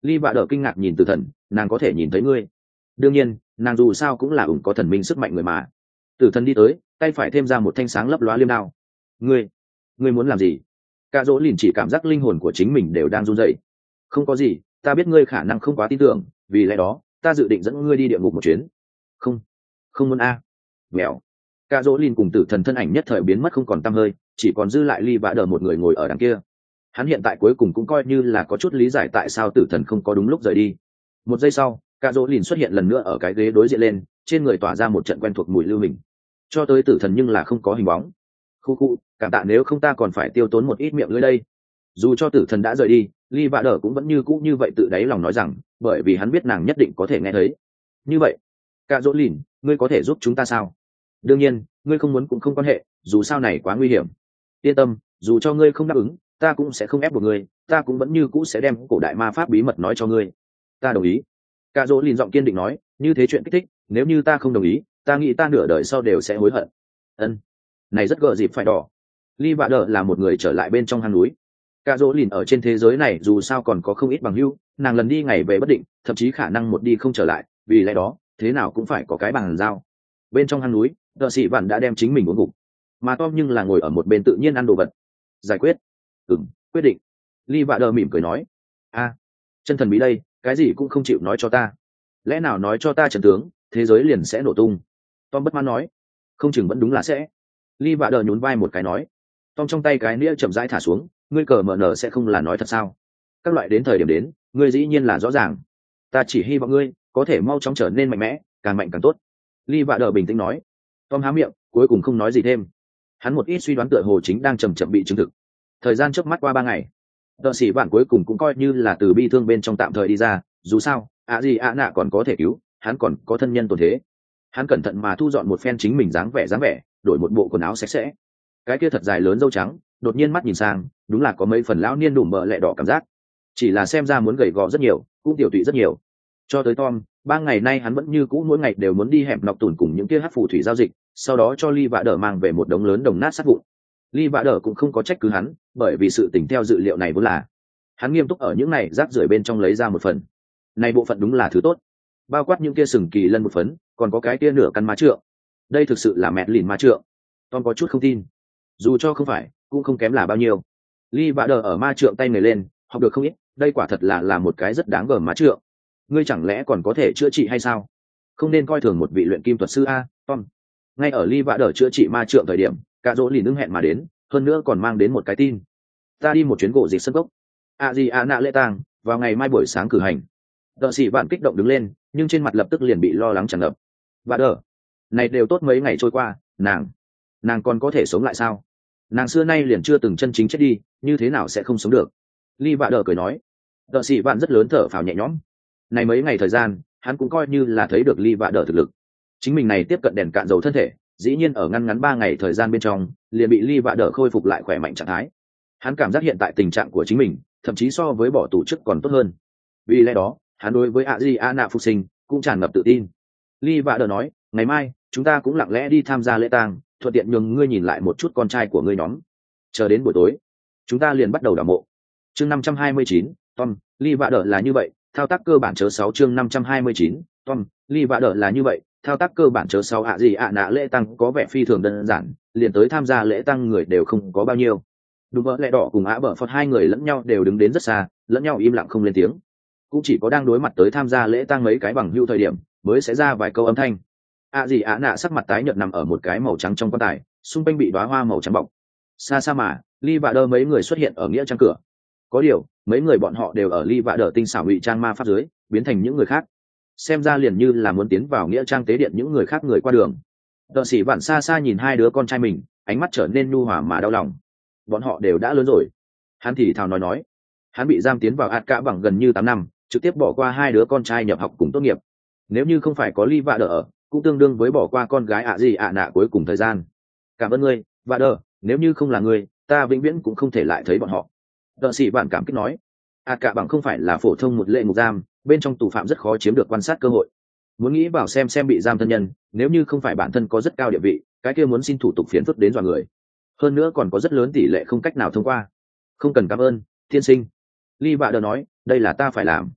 Ly Vạ Đờ kinh ngạc nhìn Tử Thần, nàng có thể nhìn thấy ngươi. Đương nhiên, nàng dù sao cũng là ủng có thần minh sức mạnh người mà. Tử Thần đi tới, tay phải thêm ra một thanh sáng lấp lóa liêm đao. Ngươi, ngươi muốn làm gì? Cả Dỗ Lìn chỉ cảm giác linh hồn của chính mình đều đang run rẩy. Không có gì, ta biết ngươi khả năng không quá tin tưởng, vì lẽ đó, ta dự định dẫn ngươi đi địa ngục một chuyến. Không, không muốn a. À. Mèo. Cả Dỗ Lìn cùng Tử Thần thân ảnh nhất thời biến mất không còn tăm hơi, chỉ còn dư lại Ly Vạ Đờ một người ngồi ở đằng kia. Hắn hiện tại cuối cùng cũng coi như là có chút lý giải tại sao Tử Thần không có đúng lúc rời đi. Một giây sau, Cả Dỗ Lìn xuất hiện lần nữa ở cái ghế đối diện lên, trên người tỏa ra một trận quen thuộc mùi lưu hình. Cho tới Tử Thần nhưng là không có hình bóng. Khu khu, cảm tạ nếu không ta còn phải tiêu tốn một ít miệng lưỡi đây. Dù cho Tử Thần đã rời đi, Ly Vạ Đờ cũng vẫn như cũ như vậy tự đáy lòng nói rằng, bởi vì hắn biết nàng nhất định có thể nghe thấy. Như vậy, Cả Dỗ Lìn, ngươi có thể giúp chúng ta sao? Đương nhiên, ngươi không muốn cũng không quan hệ, dù sao này quá nguy hiểm. Yên tâm, dù cho ngươi không đáp ứng, ta cũng sẽ không ép buộc ngươi, ta cũng vẫn như cũ sẽ đem cổ đại ma pháp bí mật nói cho ngươi. Ta đồng ý. Cả Dỗ Lìn giọng kiên định nói, như thế chuyện kích thích, nếu như ta không đồng ý, ta nghĩ ta nửa đời sau đều sẽ hối hận. Ân, này rất gợ dịp phải đỏ. Ly Vạ Đờ là một người trở lại bên trong hang núi. Cả Dỗ Lìn ở trên thế giới này dù sao còn có không ít bằng hữu, nàng lần đi ngày về bất định, thậm chí khả năng một đi không trở lại, vì lẽ đó, thế nào cũng phải có cái bằng giao. Bên trong hang núi, Đợ Sĩ Vạn đã đem chính mình uống gục, mà Tom nhưng là ngồi ở một bên tự nhiên ăn đồ vật. Giải quyết. Ừm, quyết định. Ly Vạ Đờ mỉm cười nói, a, chân thần bí đây, cái gì cũng không chịu nói cho ta. Lẽ nào nói cho ta trận tướng, thế giới liền sẽ nổ tung? Tom bất mãn nói, không chừng vẫn đúng là sẽ. Ly Vạ Đờ nhún vai một cái nói, Tom trong tay cái nĩa chậm rãi thả xuống, ngươi cờ mở nở sẽ không là nói thật sao? Các loại đến thời điểm đến, ngươi dĩ nhiên là rõ ràng. Ta chỉ hy vọng ngươi có thể mau chóng trở nên mạnh mẽ, càng mạnh càng tốt. Ly Vạ Đờ bình tĩnh nói. Tom há miệng, cuối cùng không nói gì thêm. Hắn một ít suy đoán tựa hồ chính đang chậm chậm bị chứng thực. Thời gian chớp mắt qua ba ngày, Đợ Sĩ Vạn cuối cùng cũng coi như là từ bi thương bên trong tạm thời đi ra. Dù sao, ạ gì ạ nạ còn có thể cứu, hắn còn có thân nhân tồn thế. Hắn cẩn thận mà thu dọn một phen chính mình dáng vẻ dáng vẻ, đổi một bộ quần áo sạch sẽ. Cái kia thật dài lớn râu trắng, đột nhiên mắt nhìn sang, đúng là có mấy phần lão niên đùm bợ lẹ đỏ cảm giác. Chỉ là xem ra muốn gầy gò rất nhiều, cũng tiểu tụy rất nhiều. Cho tới Tom, ba ngày nay hắn vẫn như cũ mỗi ngày đều muốn đi hẻm nọc tủn cùng những kia hát phù thủy giao dịch, sau đó cho Ly Vạ Đờ mang về một đống lớn đồng nát sát vụn. Ly Vạ Đờ cũng không có trách cứ hắn, bởi vì sự tình theo dự liệu này vốn là hắn nghiêm túc ở những này rác rưởi bên trong lấy ra một phần. Này bộ phận đúng là thứ tốt, bao quát những kia sừng kỳ lân một phấn, còn có cái kia nửa căn ma trượng. Đây thực sự là mẹ lìn ma trượng. Tom có chút không tin, dù cho không phải, cũng không kém là bao nhiêu. Ly Vạ Đờ ở ma trượng tay người lên, học được không ít, đây quả thật là là một cái rất đáng gờm ma trượng. Ngươi chẳng lẽ còn có thể chữa trị hay sao? Không nên coi thường một vị luyện kim thuật sư a, Tom. Ngay ở Ly Vạ Đờ chữa trị ma trượng thời điểm, Cả Dỗ Lìn ưng hẹn mà đến, hơn nữa còn mang đến một cái tin. Ta đi một chuyến gỗ dịch sân gốc. A gì a nạ lễ tang, vào ngày mai buổi sáng cử hành. Đợ Sĩ Vạn kích động đứng lên, nhưng trên mặt lập tức liền bị lo lắng tràn ngập. Vạ Đờ, này đều tốt mấy ngày trôi qua, nàng, nàng còn có thể sống lại sao? Nàng xưa nay liền chưa từng chân chính chết đi, như thế nào sẽ không sống được? Ly Vạ Đờ cười nói. Đợ Sĩ Vạn rất lớn thở phào nhẹ nhõm. Này mấy ngày thời gian, hắn cũng coi như là thấy được Ly Vạ Đờ thực lực. Chính mình này tiếp cận đèn cạn dầu thân thể, dĩ nhiên ở ngăn ngắn ba ngày thời gian bên trong, liền bị Ly Vạ Đờ khôi phục lại khỏe mạnh trạng thái. Hắn cảm giác hiện tại tình trạng của chính mình, thậm chí so với bỏ tù chức còn tốt hơn. Vì lẽ đó, hắn đối với ạ gì a nạ phục sinh cũng tràn ngập tự tin. Ly Vạ Đờ nói, ngày mai chúng ta cũng lặng lẽ đi tham gia lễ tang, thuận tiện nhường ngươi nhìn lại một chút con trai của ngươi nhóm. Chờ đến buổi tối, chúng ta liền bắt đầu đào mộ. Chương năm trăm hai mươi chín, Tom, Ly Vạ Đờ là như vậy, thao tác cơ bản chớ sáu chương năm trăm hai mươi chín, Tom, Ly Vạ Đờ là như vậy, thao tác cơ bản chớ sáu ạ gì ạ nạ lễ tang có vẻ phi thường đơn giản, liền tới tham gia lễ tang người đều không có bao nhiêu. Đúng vợ lẽ đỏ cùng Á Bờ Phật hai người lẫn nhau đều đứng đến rất xa, lẫn nhau im lặng không lên tiếng. Cũng chỉ có đang đối mặt tới tham gia lễ tang mấy cái bằng hữu thời điểm, mới sẽ ra vài câu âm thanh. ạ gì ạ nạ sắc mặt tái nhợt nằm ở một cái màu trắng trong quan tài, xung quanh bị đóa hoa màu trắng bọc. Xa xa mà, Ly Vạ Đờ mấy người xuất hiện ở nghĩa trang cửa. Có điều, mấy người bọn họ đều ở Ly Vạ Đờ tinh xảo ngụy trang ma pháp dưới, biến thành những người khác. Xem ra liền như là muốn tiến vào nghĩa trang tế điện những người khác người qua đường. Đợ Sĩ Vạn xa xa nhìn hai đứa con trai mình, ánh mắt trở nên nhu hòa mà đau lòng. Bọn họ đều đã lớn rồi. Hắn thì thào nói nói, hắn bị giam tiến vào ạt cả bằng gần như tám năm, trực tiếp bỏ qua hai đứa con trai nhập học cùng tốt nghiệp. Nếu như không phải có Ly Vạ Đờ ở, cũng tương đương với bỏ qua con gái ạ gì ạ nạ cuối cùng thời gian. Cảm ơn ngươi, Vạ Đờ, nếu như không là ngươi, ta vĩnh viễn cũng không thể lại thấy bọn họ. Đợ Sĩ Vạn cảm kích nói, ạt cả bằng không phải là phổ thông một lệ ngục giam, bên trong tù phạm rất khó chiếm được quan sát cơ hội. Muốn nghĩ vào xem xem bị giam thân nhân, nếu như không phải bản thân có rất cao địa vị, cái kia muốn xin thủ tục phiền phức đến dọa người. Hơn nữa còn có rất lớn tỷ lệ không cách nào thông qua. Không cần cảm ơn, tiên sinh. Ly Vạ Đờ nói, đây là ta phải làm.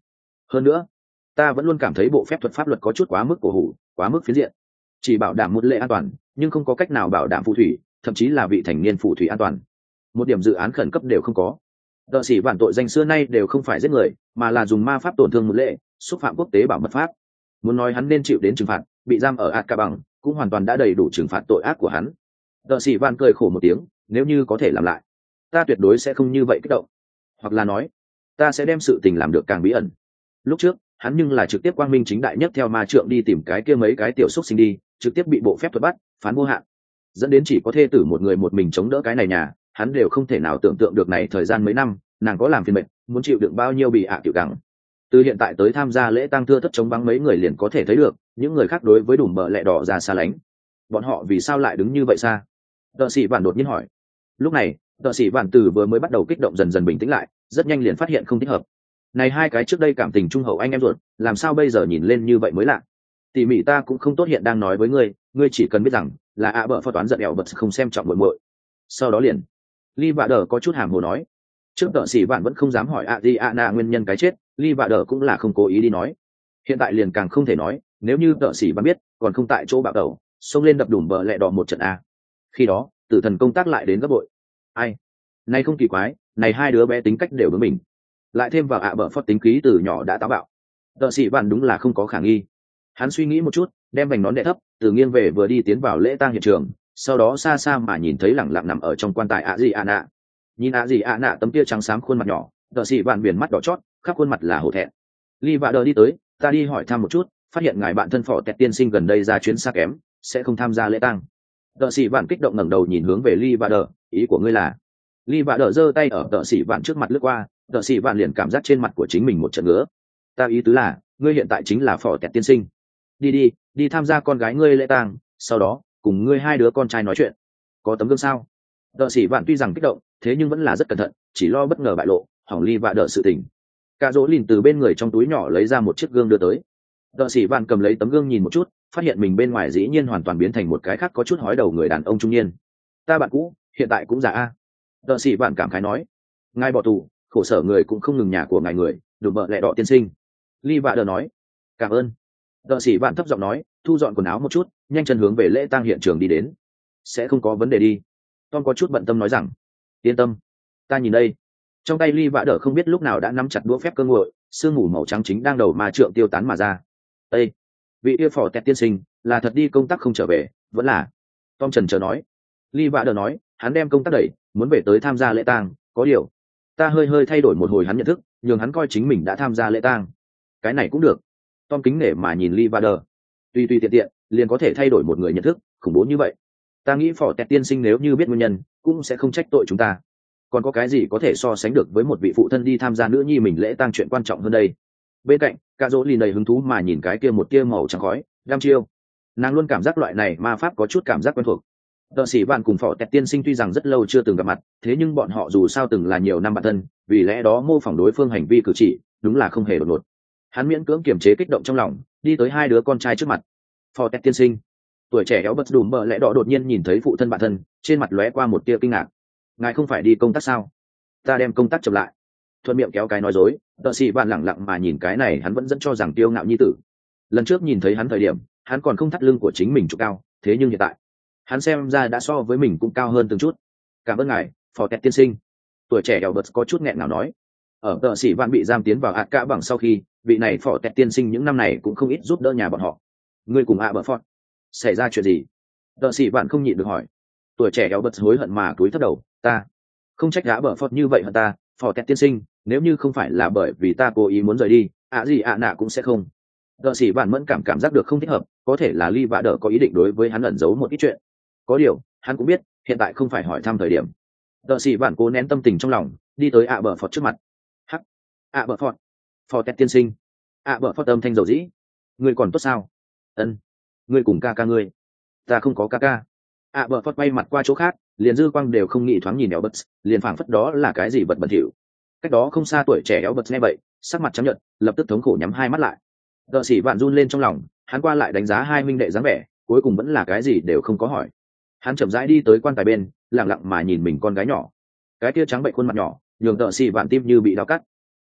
hơn nữa ta vẫn luôn cảm thấy bộ phép thuật pháp luật có chút quá mức cổ hủ, quá mức phiến diện, chỉ bảo đảm một lệ an toàn nhưng không có cách nào bảo đảm phù thủy, thậm chí là vị thành niên phù thủy an toàn, một điểm dự án khẩn cấp đều không có. Đợ sĩ vạn tội danh xưa nay đều không phải giết người, mà là dùng ma pháp tổn thương một lệ, xúc phạm quốc tế bảo mật pháp. Muốn nói hắn nên chịu đến trừng phạt, bị giam ở Azkaban cũng hoàn toàn đã đầy đủ trừng phạt tội ác của hắn. Đợ sĩ vạn cười khổ một tiếng, nếu như có thể làm lại, ta tuyệt đối sẽ không như vậy kích động, hoặc là nói ta sẽ đem sự tình làm được càng bí ẩn. Lúc trước hắn nhưng là trực tiếp quang minh chính đại nhất theo ma trượng đi tìm cái kia mấy cái tiểu xúc sinh đi, trực tiếp bị bộ phép thuật bắt, phán vô hạn, dẫn đến chỉ có thê tử một người một mình chống đỡ cái này nhà. Hắn đều không thể nào tưởng tượng được này thời gian mấy năm nàng có làm phiền mệnh, muốn chịu đựng bao nhiêu bị ạ chịu đắng. Từ hiện tại tới tham gia lễ tang thưa thất chống vắng mấy người liền có thể thấy được những người khác đối với đủ bợ lẹ đỏ ra xa lánh. Bọn họ vì sao lại đứng như vậy xa? Đợ sĩ vạn đột nhiên hỏi. Lúc này đợ sĩ vạn từ vừa mới bắt đầu kích động dần dần bình tĩnh lại, rất nhanh liền phát hiện không thích hợp. Này hai cái trước đây cảm tình trung hậu anh em ruột, làm sao bây giờ nhìn lên như vậy mới lạ? Tỉ mỉ ta cũng không tốt hiện đang nói với ngươi, ngươi chỉ cần biết rằng là ạ bợ phó toán giận ẻo bật không xem trọng muội muội. Sau đó liền Ly Vạ Đờ có chút hàm hồ nói. Trước đợ sĩ vạn vẫn không dám hỏi Adriana nguyên nhân cái chết, Ly Vạ Đờ cũng là không cố ý đi nói. Hiện tại liền càng không thể nói, nếu như đợ sĩ vạn biết, còn không tại chỗ bạo đầu, xông lên đập đùm bờ lẹ đỏ một trận a. Khi đó, tử thần công tác lại đến gấp bội. Ai? Này không kỳ quái, này hai đứa bé tính cách đều với mình. Lại thêm vào ạ bợ phót tính khí từ nhỏ đã táo bạo. Đợ sĩ vạn đúng là không có khả nghi. Hắn suy nghĩ một chút, đem vành nón đè thấp, từ nghiêng về vừa đi tiến vào lễ tang hiện trường, sau đó xa xa mà nhìn thấy lẳng lặng nằm ở trong quan tài ạ gì ạ nạ. Nhìn ạ gì ạ nạ tấm kia trắng xám khuôn mặt nhỏ, đợ sĩ vạn viền mắt đỏ chót, khắp khuôn mặt là hổ thẹn. Ly Vạ Đờ đi tới, ta đi hỏi thăm một chút, phát hiện ngài bạn thân phỏ tẹt tiên sinh gần đây ra chuyến xa kém, sẽ không tham gia lễ tang. Đợ sĩ vạn kích động ngẩng đầu nhìn hướng về Ly Vạ Đờ, ý của ngươi là? Ly Vạ Đờ giơ tay ở đợ sĩ vạn trước mặt lướt qua, đợ sĩ vạn liền cảm giác trên mặt của chính mình một trận ngứa. Ta ý tứ là, ngươi hiện tại chính là phỏ tẹt tiên sinh. Đi đi, đi tham gia con gái ngươi lễ tang, sau đó cùng ngươi hai đứa con trai nói chuyện. Có tấm gương sao? Đợ sĩ vạn tuy rằng kích động, thế nhưng vẫn là rất cẩn thận, chỉ lo bất ngờ bại lộ, hỏng Ly Vạ Đờ sự tình. Cả dỗ lìn từ bên người trong túi nhỏ lấy ra một chiếc gương đưa tới. Đợ sĩ vạn cầm lấy tấm gương nhìn một chút, phát hiện mình bên ngoài dĩ nhiên hoàn toàn biến thành một cái khác có chút hói đầu người đàn ông trung niên. Ta bạn cũ, hiện tại cũng già a. Đợ sĩ vạn cảm khái nói. Ngài bỏ tù, khổ sở người cũng không ngừng nhà của ngài người, đùm bợ lẹ đỏ tiên sinh. Ly Vạ Đờ nói. Cảm ơn. Đợ sĩ vạn thấp giọng nói, thu dọn quần áo một chút, nhanh chân hướng về lễ tang hiện trường đi đến. Sẽ không có vấn đề đi. Tom có chút bận tâm nói rằng. Yên tâm, ta nhìn đây. Trong tay Ly Vạ Đờ không biết lúc nào đã nắm chặt đũa phép cơ nguội, sương mù màu trắng chính đang đầu mà trượng tiêu tán mà ra. Ê, vị yêu phò tẹt tiên sinh, là thật đi công tác không trở về, vẫn là? Tom trần chờ nói. Ly Vạ Đờ nói, hắn đem công tác đẩy, muốn về tới tham gia lễ tang, có điều, ta hơi hơi thay đổi một hồi hắn nhận thức, nhường hắn coi chính mình đã tham gia lễ tang. Cái này cũng được. Tom kính nể mà nhìn Ly Vạ Đờ. Tuy tuy tiện tiện, liền có thể thay đổi một người nhận thức, khủng bố như vậy. Ta nghĩ phò tẹt tiên sinh nếu như biết nguyên nhân, cũng sẽ không trách tội chúng ta. Còn có cái gì có thể so sánh được với một vị phụ thân đi tham gia nữ nhi mình lễ tang chuyện quan trọng hơn đây? Bên cạnh, cả dỗ lìn đầy hứng thú mà nhìn cái kia một tia màu trắng khói, đăm chiêu. Nàng luôn cảm giác loại này ma pháp có chút cảm giác quen thuộc. Đợ sĩ bạn cùng phò tẹt tiên sinh tuy rằng rất lâu chưa từng gặp mặt, thế nhưng bọn họ dù sao từng là nhiều năm bạn thân, vì lẽ đó mô phỏng đối phương hành vi cử chỉ, đúng là không hề đột ngột. Hắn miễn cưỡng kiềm chế kích động trong lòng, đi tới hai đứa con trai trước mặt. Phò tẹt tiên sinh, tuổi trẻ éo bật đùm bợ lẽ đỏ đột nhiên nhìn thấy phụ thân bạn thân, trên mặt lóe qua một tia kinh ngạc. Ngài không phải đi công tác sao? Ta đem công tác chậm lại. Thuận miệng kéo cái nói dối, đợ sĩ bạn lẳng lặng mà nhìn cái này, hắn vẫn dẫn cho rằng tiêu ngạo nhi tử. Lần trước nhìn thấy hắn thời điểm, hắn còn không thắt lưng của chính mình trụ cao, thế nhưng hiện tại, hắn xem ra đã so với mình cũng cao hơn từng chút. Cảm ơn ngài, phò tẹt tiên sinh. Tuổi trẻ éo bật có chút nghẹn ngào nói. Ở đợ sĩ bạn bị giam tiến vào ạt cả bằng sau khi, vị này phò tẹt tiên sinh những năm này cũng không ít giúp đỡ nhà bọn họ. Ngươi cùng ạ bợ phọt, xảy ra chuyện gì? Đợ sĩ bạn không nhịn được hỏi. Tuổi trẻ éo bật hối hận mà cúi thấp đầu. Ta không trách gã bợ phọt như vậy hận ta, phò tẹt tiên sinh, nếu như không phải là bởi vì ta cố ý muốn rời đi, ạ gì ạ nạ cũng sẽ không. Đợ sĩ bạn mẫn cảm cảm giác được không thích hợp, có thể là Ly Vạ Đờ có ý định đối với hắn ẩn giấu một ít chuyện. Có điều, hắn cũng biết, hiện tại không phải hỏi thăm thời điểm. Đợ sĩ bạn cố nén tâm tình trong lòng, đi tới ạ bợ phọt trước mặt. Hắc, ạ bợ phọt, phò tẹt tiên sinh. ạ bợ phọt âm thanh dầu dĩ. Ngươi còn tốt sao? Ân, ngươi cùng ca ca ngươi. Ta không có ca ca. ạ bợ phọt bay mặt qua chỗ khác, liền dư quang đều không nghĩ thoáng nhìn éo bật, liền phảng phất đó là cái gì bật bẩn thỉu. Cách đó không xa tuổi trẻ éo bật nghe vậy, sắc mặt trắng nhợt, lập tức thống khổ nhắm hai mắt lại. Đợ sĩ vạn run lên trong lòng, hắn qua lại đánh giá hai huynh đệ dáng vẻ, cuối cùng vẫn là cái gì đều không có hỏi. Hắn chậm rãi đi tới quan tài bên, lặng lặng mà nhìn mình con gái nhỏ. Cái kia trắng bệnh khuôn mặt nhỏ, nhường Đợ sĩ vạn tim như bị đau cắt.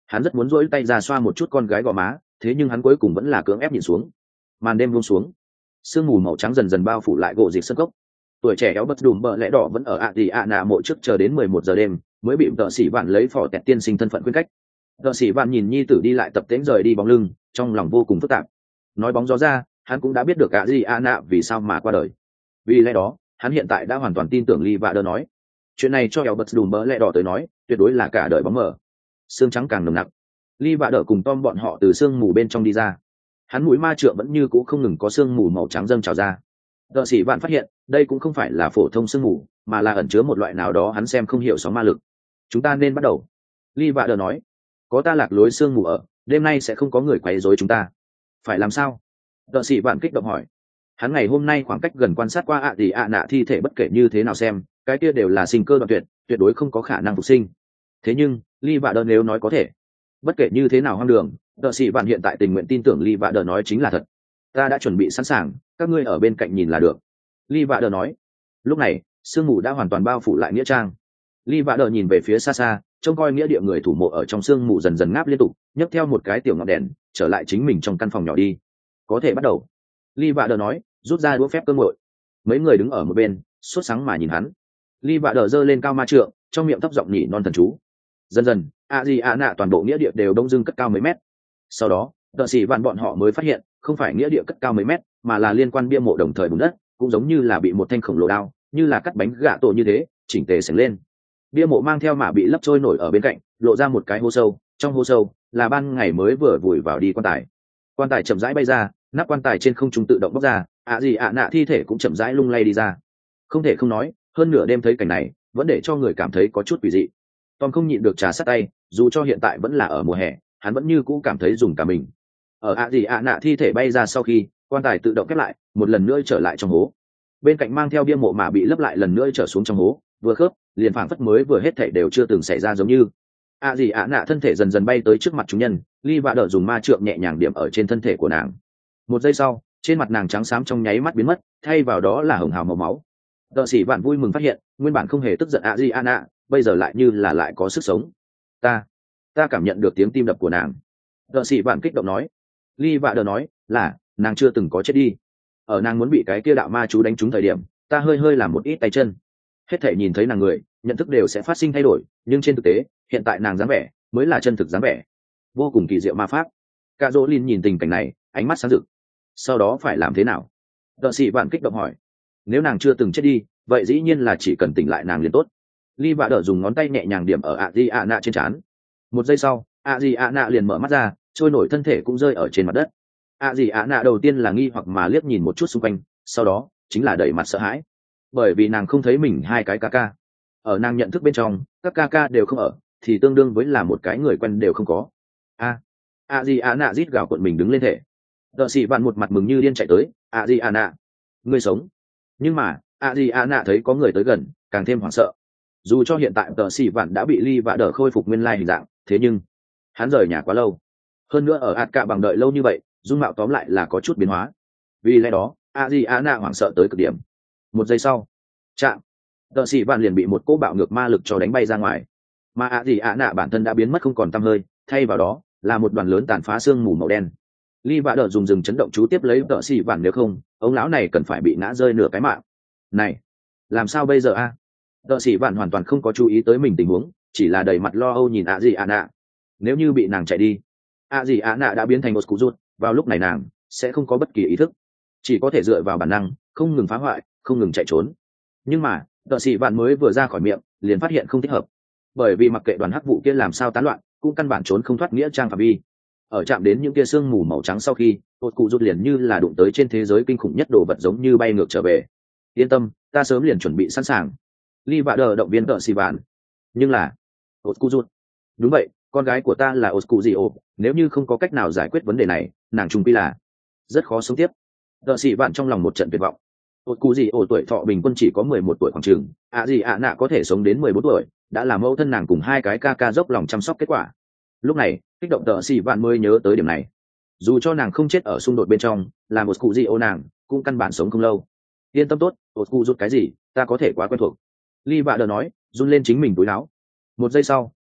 Hắn rất muốn dỗi tay ra xoa một chút con gái gò má, thế nhưng hắn cuối cùng vẫn là cưỡng ép nhìn xuống. Màn đêm buông xuống, sương mù màu trắng dần dần bao phủ lại gỗ dịch sân cốc. Tuổi trẻ éo bất đùm bợ lẽ đỏ vẫn ở ạ gì ạ nạ mộ trước chờ đến mười một giờ đêm mới bị tợ sĩ vạn lấy phỏ tẹt tiên sinh thân phận khuyên cách. Tợ sĩ vạn nhìn nhi tử đi lại tập tễnh rời đi bóng lưng, trong lòng vô cùng phức tạp. Nói bóng gió ra, hắn cũng đã biết được ạ gì ạ nạ vì sao mà qua đời. Vì lẽ đó, hắn hiện tại đã hoàn toàn tin tưởng Lee và Đơ nói. Chuyện này cho éo bất đùm bợ lẽ đỏ tới nói, tuyệt đối là cả đời bóng mờ. Sương trắng càng nồng nặc. Lee và Đơ cùng Tom bọn họ từ sương mù bên trong đi ra. Hắn mũi ma trượng vẫn như cũ không ngừng có sương mù màu trắng dâng trào ra. Tợ sĩ vạn phát hiện, đây cũng không phải là phổ thông sương mù, mà là ẩn chứa một loại nào đó hắn xem không hiểu sóng ma lực. Chúng ta nên bắt đầu. Lee và Đờ nói, có ta lạc lối sương mù ở, đêm nay sẽ không có người quấy rối chúng ta. Phải làm sao? Tợ sĩ vạn kích động hỏi. Hắn ngày hôm nay khoảng cách gần quan sát qua ạ gì ạ nạ thi thể bất kể như thế nào xem, cái kia đều là sinh cơ đoạn tuyệt, tuyệt đối không có khả năng phục sinh. Thế nhưng, Lee và Đờ nếu nói có thể, bất kể như thế nào hoang đường, Tợ sĩ vạn hiện tại tình nguyện tin tưởng Lee và Đờ nói chính là thật. Ta đã chuẩn bị sẵn sàng, các ngươi ở bên cạnh nhìn là được. Lee và Đờ nói. Lúc này, sương mù đã hoàn toàn bao phủ lại nghĩa trang. Lee và Đờ nhìn về phía xa xa, trông coi nghĩa địa người thủ mộ ở trong sương mù dần dần ngáp liên tục, nhấc theo một cái tiểu ngọn đèn, trở lại chính mình trong căn phòng nhỏ đi. Có thể bắt đầu. Lee và Đờ nói, rút ra đũa phép cơ ngội. Mấy người đứng ở một bên, sốt sáng mà nhìn hắn. Lee và Đờ giơ lên cao ma trượng, trong miệng thấp giọng nhỉ non thần chú. Dần dần, a di a nạ toàn bộ nghĩa địa đều đông dưng cất cao mấy mét. Sau đó, Tợ sĩ vạn bọn họ mới phát hiện, không phải nghĩa địa cất cao mấy mét, mà là liên quan bia mộ đồng thời bùn đất, cũng giống như là bị một thanh khổng lồ đao, như là cắt bánh gạ tổ như thế, chỉnh tề sánh lên. Bia mộ mang theo mả bị lấp trôi nổi ở bên cạnh, lộ ra một cái hố sâu, trong hố sâu là ban ngày mới vừa vùi vào đi quan tài. Quan tài chậm rãi bay ra, nắp quan tài trên không trung tự động bốc ra, ạ gì ạ nạ thi thể cũng chậm rãi lung lay đi ra. Không thể không nói, hơn nửa đêm thấy cảnh này, vẫn để cho người cảm thấy có chút quỷ dị. Tom không nhịn được trà sát tay, dù cho hiện tại vẫn là ở mùa hè, hắn vẫn như cũ cảm thấy dùng cả mình. Ở ạ gì ạ nạ thi thể bay ra sau khi, quan tài tự động khép lại, một lần nữa trở lại trong hố. Bên cạnh mang theo bia mộ mà bị lấp lại lần nữa trở xuống trong hố, vừa khớp, liền phảng phất mới vừa hết thảy đều chưa từng xảy ra giống như. ạ gì ạ nạ thân thể dần dần bay tới trước mặt chúng nhân, Lee và Đờ dùng ma trượng nhẹ nhàng điểm ở trên thân thể của nàng. Một giây sau, trên mặt nàng trắng xám trong nháy mắt biến mất, thay vào đó là hồng hào màu máu. Tợ sĩ vạn vui mừng phát hiện, nguyên bản không hề tức giận ạ gì ạ nạ, bây giờ lại như là lại có sức sống. Ta, ta cảm nhận được tiếng tim đập của nàng. Tợ sĩ vạn kích động nói. Lee và Đờ nói, là, nàng chưa từng có chết đi. Ở nàng muốn bị cái kia đạo ma chú đánh trúng thời điểm, ta hơi hơi làm một ít tay chân. Hết thể nhìn thấy nàng người, nhận thức đều sẽ phát sinh thay đổi, nhưng trên thực tế, hiện tại nàng dáng vẻ, mới là chân thực dáng vẻ. Vô cùng kỳ diệu ma pháp. Cả Dỗ Lin nhìn tình cảnh này, ánh mắt sáng rực. Sau đó phải làm thế nào? Tợ sĩ vạn kích động hỏi. Nếu nàng chưa từng chết đi, vậy dĩ nhiên là chỉ cần tỉnh lại nàng liền tốt. Lee và Đờ dùng ngón tay nhẹ nhàng điểm ở ạ di ạ nạ trên trán. Một giây sau, ạ di ạ nạ liền mở mắt ra, trôi nổi thân thể cũng rơi ở trên mặt đất. ạ di ạ nạ đầu tiên là nghi hoặc mà liếc nhìn một chút xung quanh, sau đó chính là đẩy mặt sợ hãi, bởi vì nàng không thấy mình hai cái ca ca. Ở nàng nhận thức bên trong, các ca ca đều không ở, thì tương đương với là một cái người quen đều không có. a ạ di ạ nạ rít gào cuộn mình đứng lên thể. Tợ sĩ vạn một mặt mừng như điên chạy tới. ạ di ạ nạ, ngươi sống. Nhưng mà ạ di ạ nạ thấy có người tới gần, càng thêm hoảng sợ. Dù cho hiện tại tợ sĩ vạn đã bị Ly và Đờ khôi phục nguyên lai hình dạng, thế nhưng hắn rời nhà quá lâu, hơn nữa ở ạt cạ bằng đợi lâu như vậy, dung mạo tóm lại là có chút biến hóa. Vì lẽ đó a di a na hoảng sợ tới cực điểm. Một giây sau, chạm, tợ sĩ vạn liền bị một cỗ bạo ngược ma lực cho đánh bay ra ngoài, mà a di a na bản thân đã biến mất không còn tăm hơi, thay vào đó là một đoàn lớn tàn phá xương mù màu đen. Ly và Đờ dùng rừng chấn động chú tiếp lấy tợ sĩ vạn, nếu không ông lão này cần phải bị ngã rơi nửa cái mạng. Này, làm sao bây giờ a? Tợ sĩ vạn hoàn toàn không có chú ý tới mình tình huống, chỉ là đầy mặt lo âu nhìn a di a na. Nếu như bị nàng chạy đi, a di a nạ đã biến thành một cụ rút, vào lúc này nàng sẽ không có bất kỳ ý thức, chỉ có thể dựa vào bản năng không ngừng phá hoại, không ngừng chạy trốn. Nhưng mà tợ sĩ vạn mới vừa ra khỏi miệng liền phát hiện không thích hợp, bởi vì mặc kệ đoàn hắc vụ kia làm sao tán loạn, cũng căn bản trốn không thoát nghĩa trang phạm vi. Ở chạm đến những kia sương mù màu trắng sau khi, một cụ rút liền như là đụng tới trên thế giới kinh khủng nhất đồ vật, giống như bay ngược trở về. Yên tâm, ta sớm liền chuẩn bị sẵn sàng. Ly và Đờ động viên tợ sĩ vạn. Nhưng là một cụ rút, đúng vậy, con gái của ta là Oscuzio, nếu như không có cách nào giải quyết vấn đề này, nàng trung quy là rất khó sống tiếp. Tợ sĩ vạn trong lòng một trận tuyệt vọng. Oscuzio tuổi thọ bình quân chỉ có mười một tuổi khoảng chừng, ạ gì ạ nạ có thể sống đến mười bốn tuổi, đã là mẫu thân nàng cùng hai cái ca ca dốc lòng chăm sóc kết quả. Lúc này, kích động tợ sĩ vạn mới nhớ tới điểm này. Dù cho nàng không chết ở xung đột bên trong, là Oscuzio nàng cũng căn bản sống không lâu. Yên tâm tốt, Oscu rút cái gì, ta có thể quá quen thuộc. Ly vạ đờ nói, run lên chính mình túi áo. Một giây sau,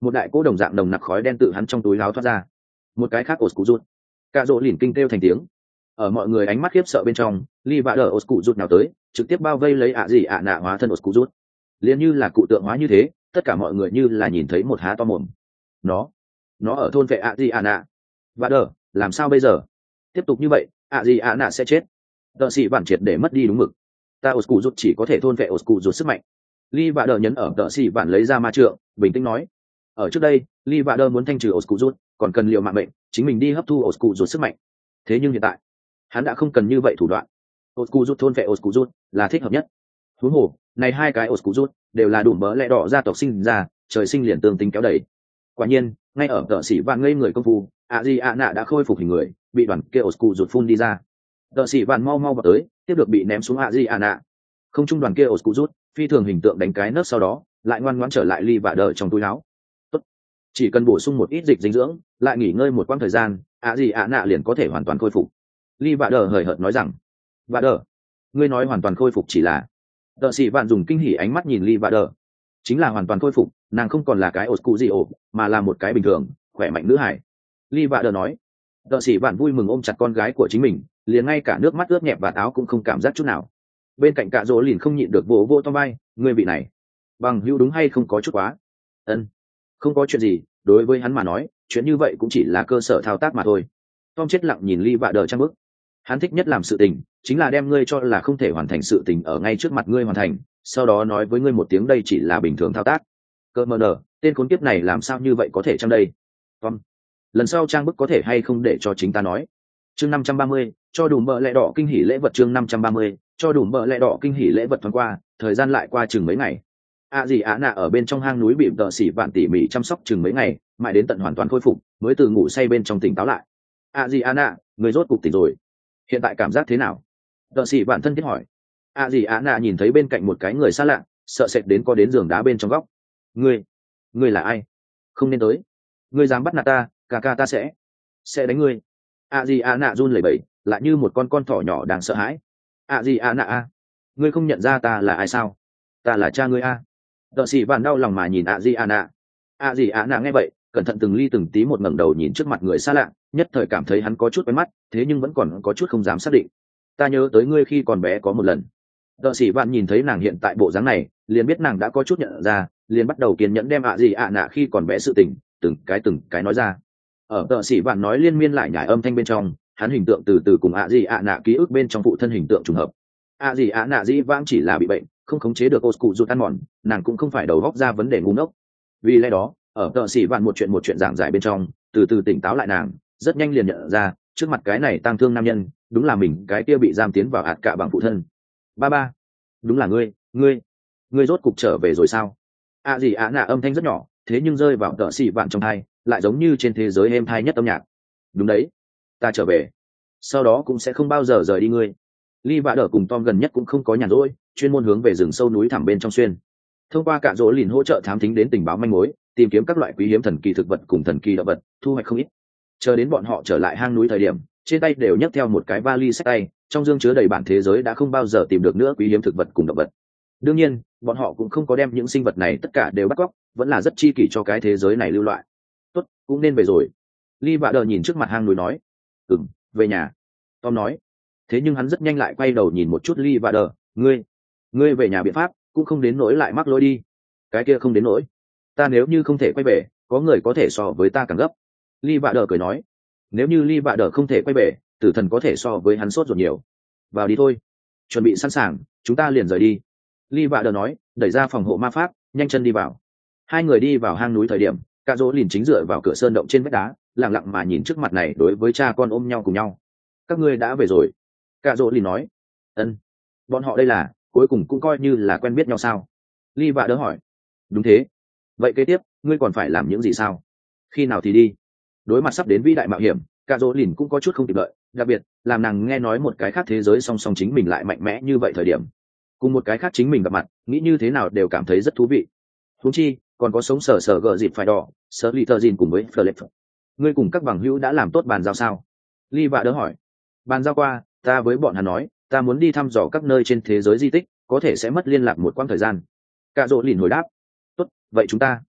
một đại cỗ đồng dạng đồng nặc khói đen tự hắn trong túi láo thoát ra. Một cái khác ột cụ rút, cạ rỗ lìn kinh kêu thành tiếng. Ở mọi người ánh mắt khiếp sợ bên trong, Ly Vạ Đờ ột cụ rút nào tới, trực tiếp bao vây lấy ạ gì ạ nạ hóa thân ột cụ rút. Liền như là cụ tượng hóa như thế, tất cả mọi người như là nhìn thấy một há to mồm. Nó, nó ở thôn vệ ạ gì ạ nạ. Vạ Đờ, làm sao bây giờ? Tiếp tục như vậy, ạ gì ạ nạ sẽ chết. Tợ sĩ bản triệt để mất đi đúng mực. Ta ột cụ rút chỉ có thể thôn vệ ột cụ rút sức mạnh. Ly Vạ Đờ nhấn ở tợ sĩ bản lấy ra ma trượng, bình tĩnh nói. Ở trước đây, Ly Vạ Đờ muốn thanh trừ ột cụ rút, còn cần liều mạng bệnh, chính mình đi hấp thu ột cụ rút sức mạnh. Thế nhưng hiện tại, hắn đã không cần như vậy thủ đoạn. ột cụ rút thôn vệ ột cụ rút là thích hợp nhất. Huống hồ, này hai cái ột cụ rút đều là đủ mỡ lẽ đỏ gia tộc sinh ra, trời sinh liền tương tính kéo đẩy. Quả nhiên, ngay ở tợ sĩ vạn ngây người công phu, ạ gì ạ nạ đã khôi phục hình người, bị đoàn kia ột cụ rút phun đi ra. Tợ sĩ vạn mau mau vào tới, tiếp được bị ném xuống ạ gì ạ nạ. Không trung đoàn kia ột cụ rút phi thường hình tượng đánh cái nấc, sau đó lại ngoan ngoãn trở lại Ly Vạ Đờ trong túi áo. Tốt, chỉ cần bổ sung một ít dịch dinh dưỡng, lại nghỉ ngơi một quãng thời gian, ạ gì ạ nạ liền có thể hoàn toàn khôi phục. Ly Vạ Đờ hời hợt nói rằng. Vạ Đờ, ngươi nói hoàn toàn khôi phục chỉ là? Tợ sĩ vạn dùng kinh hỉ ánh mắt nhìn Ly Vạ Đờ. Chính là hoàn toàn khôi phục, nàng không còn là cái ột cụ gì ổ, mà là một cái bình thường khỏe mạnh nữ hải. Ly Vạ Đờ nói. Tợ sĩ vạn vui mừng ôm chặt con gái của chính mình, liền ngay cả nước mắt ướt nhẹp vạt áo cũng không cảm giác chút nào. Bên cạnh cạ rỗ lìn không nhịn được vỗ vỗ to vai, ngươi vị này bằng hữu đúng hay không có chút quá. Ân, không có chuyện gì, đối với hắn mà nói chuyện như vậy cũng chỉ là cơ sở thao tác mà thôi. Tom chết lặng nhìn Ly Vạ Đờ trang bức. Hắn thích nhất làm sự tình chính là đem ngươi cho là không thể hoàn thành sự tình ở ngay trước mặt ngươi hoàn thành, sau đó nói với ngươi một tiếng đây chỉ là bình thường thao tác. Cơ mờ nở, tên khốn kiếp này làm sao như vậy có thể trong đây. Tom, lần sau trang bức có thể hay không để cho chính ta nói. Chương năm trăm ba mươi, cho đủ bợ lẹ đỏ kinh hỉ lễ vật. Chương năm trăm ba mươi, cho đủ bợ lẹ đỏ kinh hỉ lễ vật. Thoáng qua, thời gian lại qua chừng mấy ngày. ạ gì ạ nạ ở bên trong hang núi bị tợ sĩ vạn tỉ mỉ chăm sóc chừng mấy ngày, mãi đến tận hoàn toàn khôi phục mới từ ngủ say bên trong tỉnh táo lại. ạ gì ạ nạ, người rốt cục tỉnh rồi, hiện tại cảm giác thế nào? Tợ sĩ vạn thân thiết hỏi. ạ gì ạ nạ nhìn thấy bên cạnh một cái người xa lạ, sợ sệt đến có đến giường đá bên trong góc. Ngươi, ngươi là ai? Không nên tới. Ngươi dám bắt nạt ta, ca ca ta sẽ sẽ đánh ngươi. ạ gì ạ nạ run lẩy bẩy, lại như một con con thỏ nhỏ đang sợ hãi. ạ gì ạ nạ a, ngươi không nhận ra ta là ai sao? Ta là cha ngươi a. Tợ sĩ vạn đau lòng mà nhìn ạ gì ạ nạ. ạ gì ạ nạ nghe vậy, cẩn thận từng ly từng tí một ngẩng đầu nhìn trước mặt người xa lạ, nhất thời cảm thấy hắn có chút quen mắt, thế nhưng vẫn còn có chút không dám xác định. Ta nhớ tới ngươi khi còn bé có một lần. Tợ sĩ vạn nhìn thấy nàng hiện tại bộ dáng này, liền biết nàng đã có chút nhận ra, liền bắt đầu kiên nhẫn đem ạ gì ạ nạ khi còn bé sự tình từng cái từng cái nói ra. Ở tợ sĩ vạn nói liên miên lại nhải âm thanh bên trong, hắn hình tượng từ từ cùng ạ gì ạ nạ ký ức bên trong phụ thân hình tượng trùng hợp. ạ gì ạ nạ dĩ vãng chỉ là bị bệnh, không khống chế được ô cụ rụt ăn mòn, nàng cũng không phải đầu góc ra vấn đề ngu ngốc. Vì lẽ đó, ở tợ sĩ vạn một chuyện một chuyện giảng giải bên trong, từ từ tỉnh táo lại nàng, rất nhanh liền nhận ra trước mặt cái này tang thương nam nhân đúng là mình cái kia bị giam tiến vào ạt cạ bằng phụ thân. Ba ba, đúng là ngươi, ngươi, ngươi rốt cục trở về rồi sao? ạ gì ạ nạ âm thanh rất nhỏ, thế nhưng rơi vào tợ sĩ vạn trong tai, lại giống như trên thế giới êm tai nhất âm nhạc. Đúng đấy, ta trở về, sau đó cũng sẽ không bao giờ rời đi ngươi. Ly Vạ Đờ cùng Tom gần nhất cũng không có nhàn rỗi, chuyên môn hướng về rừng sâu núi thẳm bên trong xuyên. Thông qua cả rỗ lìn hỗ trợ thám thính đến tình báo manh mối, tìm kiếm các loại quý hiếm thần kỳ thực vật cùng thần kỳ động vật, thu hoạch không ít. Chờ đến bọn họ trở lại hang núi thời điểm, trên tay đều nhấc theo một cái vali xách tay, trong dương chứa đầy bản thế giới đã không bao giờ tìm được nữa quý hiếm thực vật cùng động vật. Đương nhiên, bọn họ cũng không có đem những sinh vật này tất cả đều bắt cóc, vẫn là rất chi kỷ cho cái thế giới này lưu loại. Tốt, cũng nên về rồi. Ly Vạ Đờ nhìn trước mặt hang núi nói. Ừm, về nhà. Tom nói. Thế nhưng hắn rất nhanh lại quay đầu nhìn một chút Ly Vạ Đờ, ngươi, ngươi về nhà biện pháp cũng không đến nỗi lại mắc lỗi đi. Cái kia không đến nỗi. Ta nếu như không thể quay về, có người có thể so với ta càng gấp. Ly Vạ Đờ cười nói. Nếu như Ly Vạ Đờ không thể quay về, tử thần có thể so với hắn sốt ruột nhiều. Vào đi thôi. Chuẩn bị sẵn sàng, chúng ta liền rời đi. Ly Vạ Đờ nói, đẩy ra phòng hộ ma pháp, nhanh chân đi vào. Hai người đi vào hang núi thời điểm, Cạ Dỗ Lìn chính dựa vào cửa sơn động trên vách đá, lặng lặng mà nhìn trước mặt này đối với cha con ôm nhau cùng nhau. Các ngươi đã về rồi. Cạ Dỗ Lìn nói. Ân. Bọn họ đây là, cuối cùng cũng coi như là quen biết nhau sao? Ly Vạ Đờ hỏi. Đúng thế. Vậy kế tiếp, ngươi còn phải làm những gì sao? Khi nào thì đi? Đối mặt sắp đến vĩ đại mạo hiểm, Cạ Dỗ Lìn cũng có chút không kịp đợi, đặc biệt làm nàng nghe nói một cái khác thế giới song song chính mình lại mạnh mẽ như vậy thời điểm, cùng một cái khác chính mình gặp mặt, nghĩ như thế nào đều cảm thấy rất thú vị. Huống chi còn có sống sờ sờ gờ dịp phải đỏ, sờ lì tờ dìn cùng với Philip. Ngươi cùng các bằng hữu đã làm tốt bàn giao sao? Ly Vạ Đờ hỏi. Bàn giao qua, ta với bọn hắn nói, ta muốn đi thăm dò các nơi trên thế giới di tích, có thể sẽ mất liên lạc một quãng thời gian. Cạ Dỗ Lìn hồi đáp. Tốt, vậy chúng ta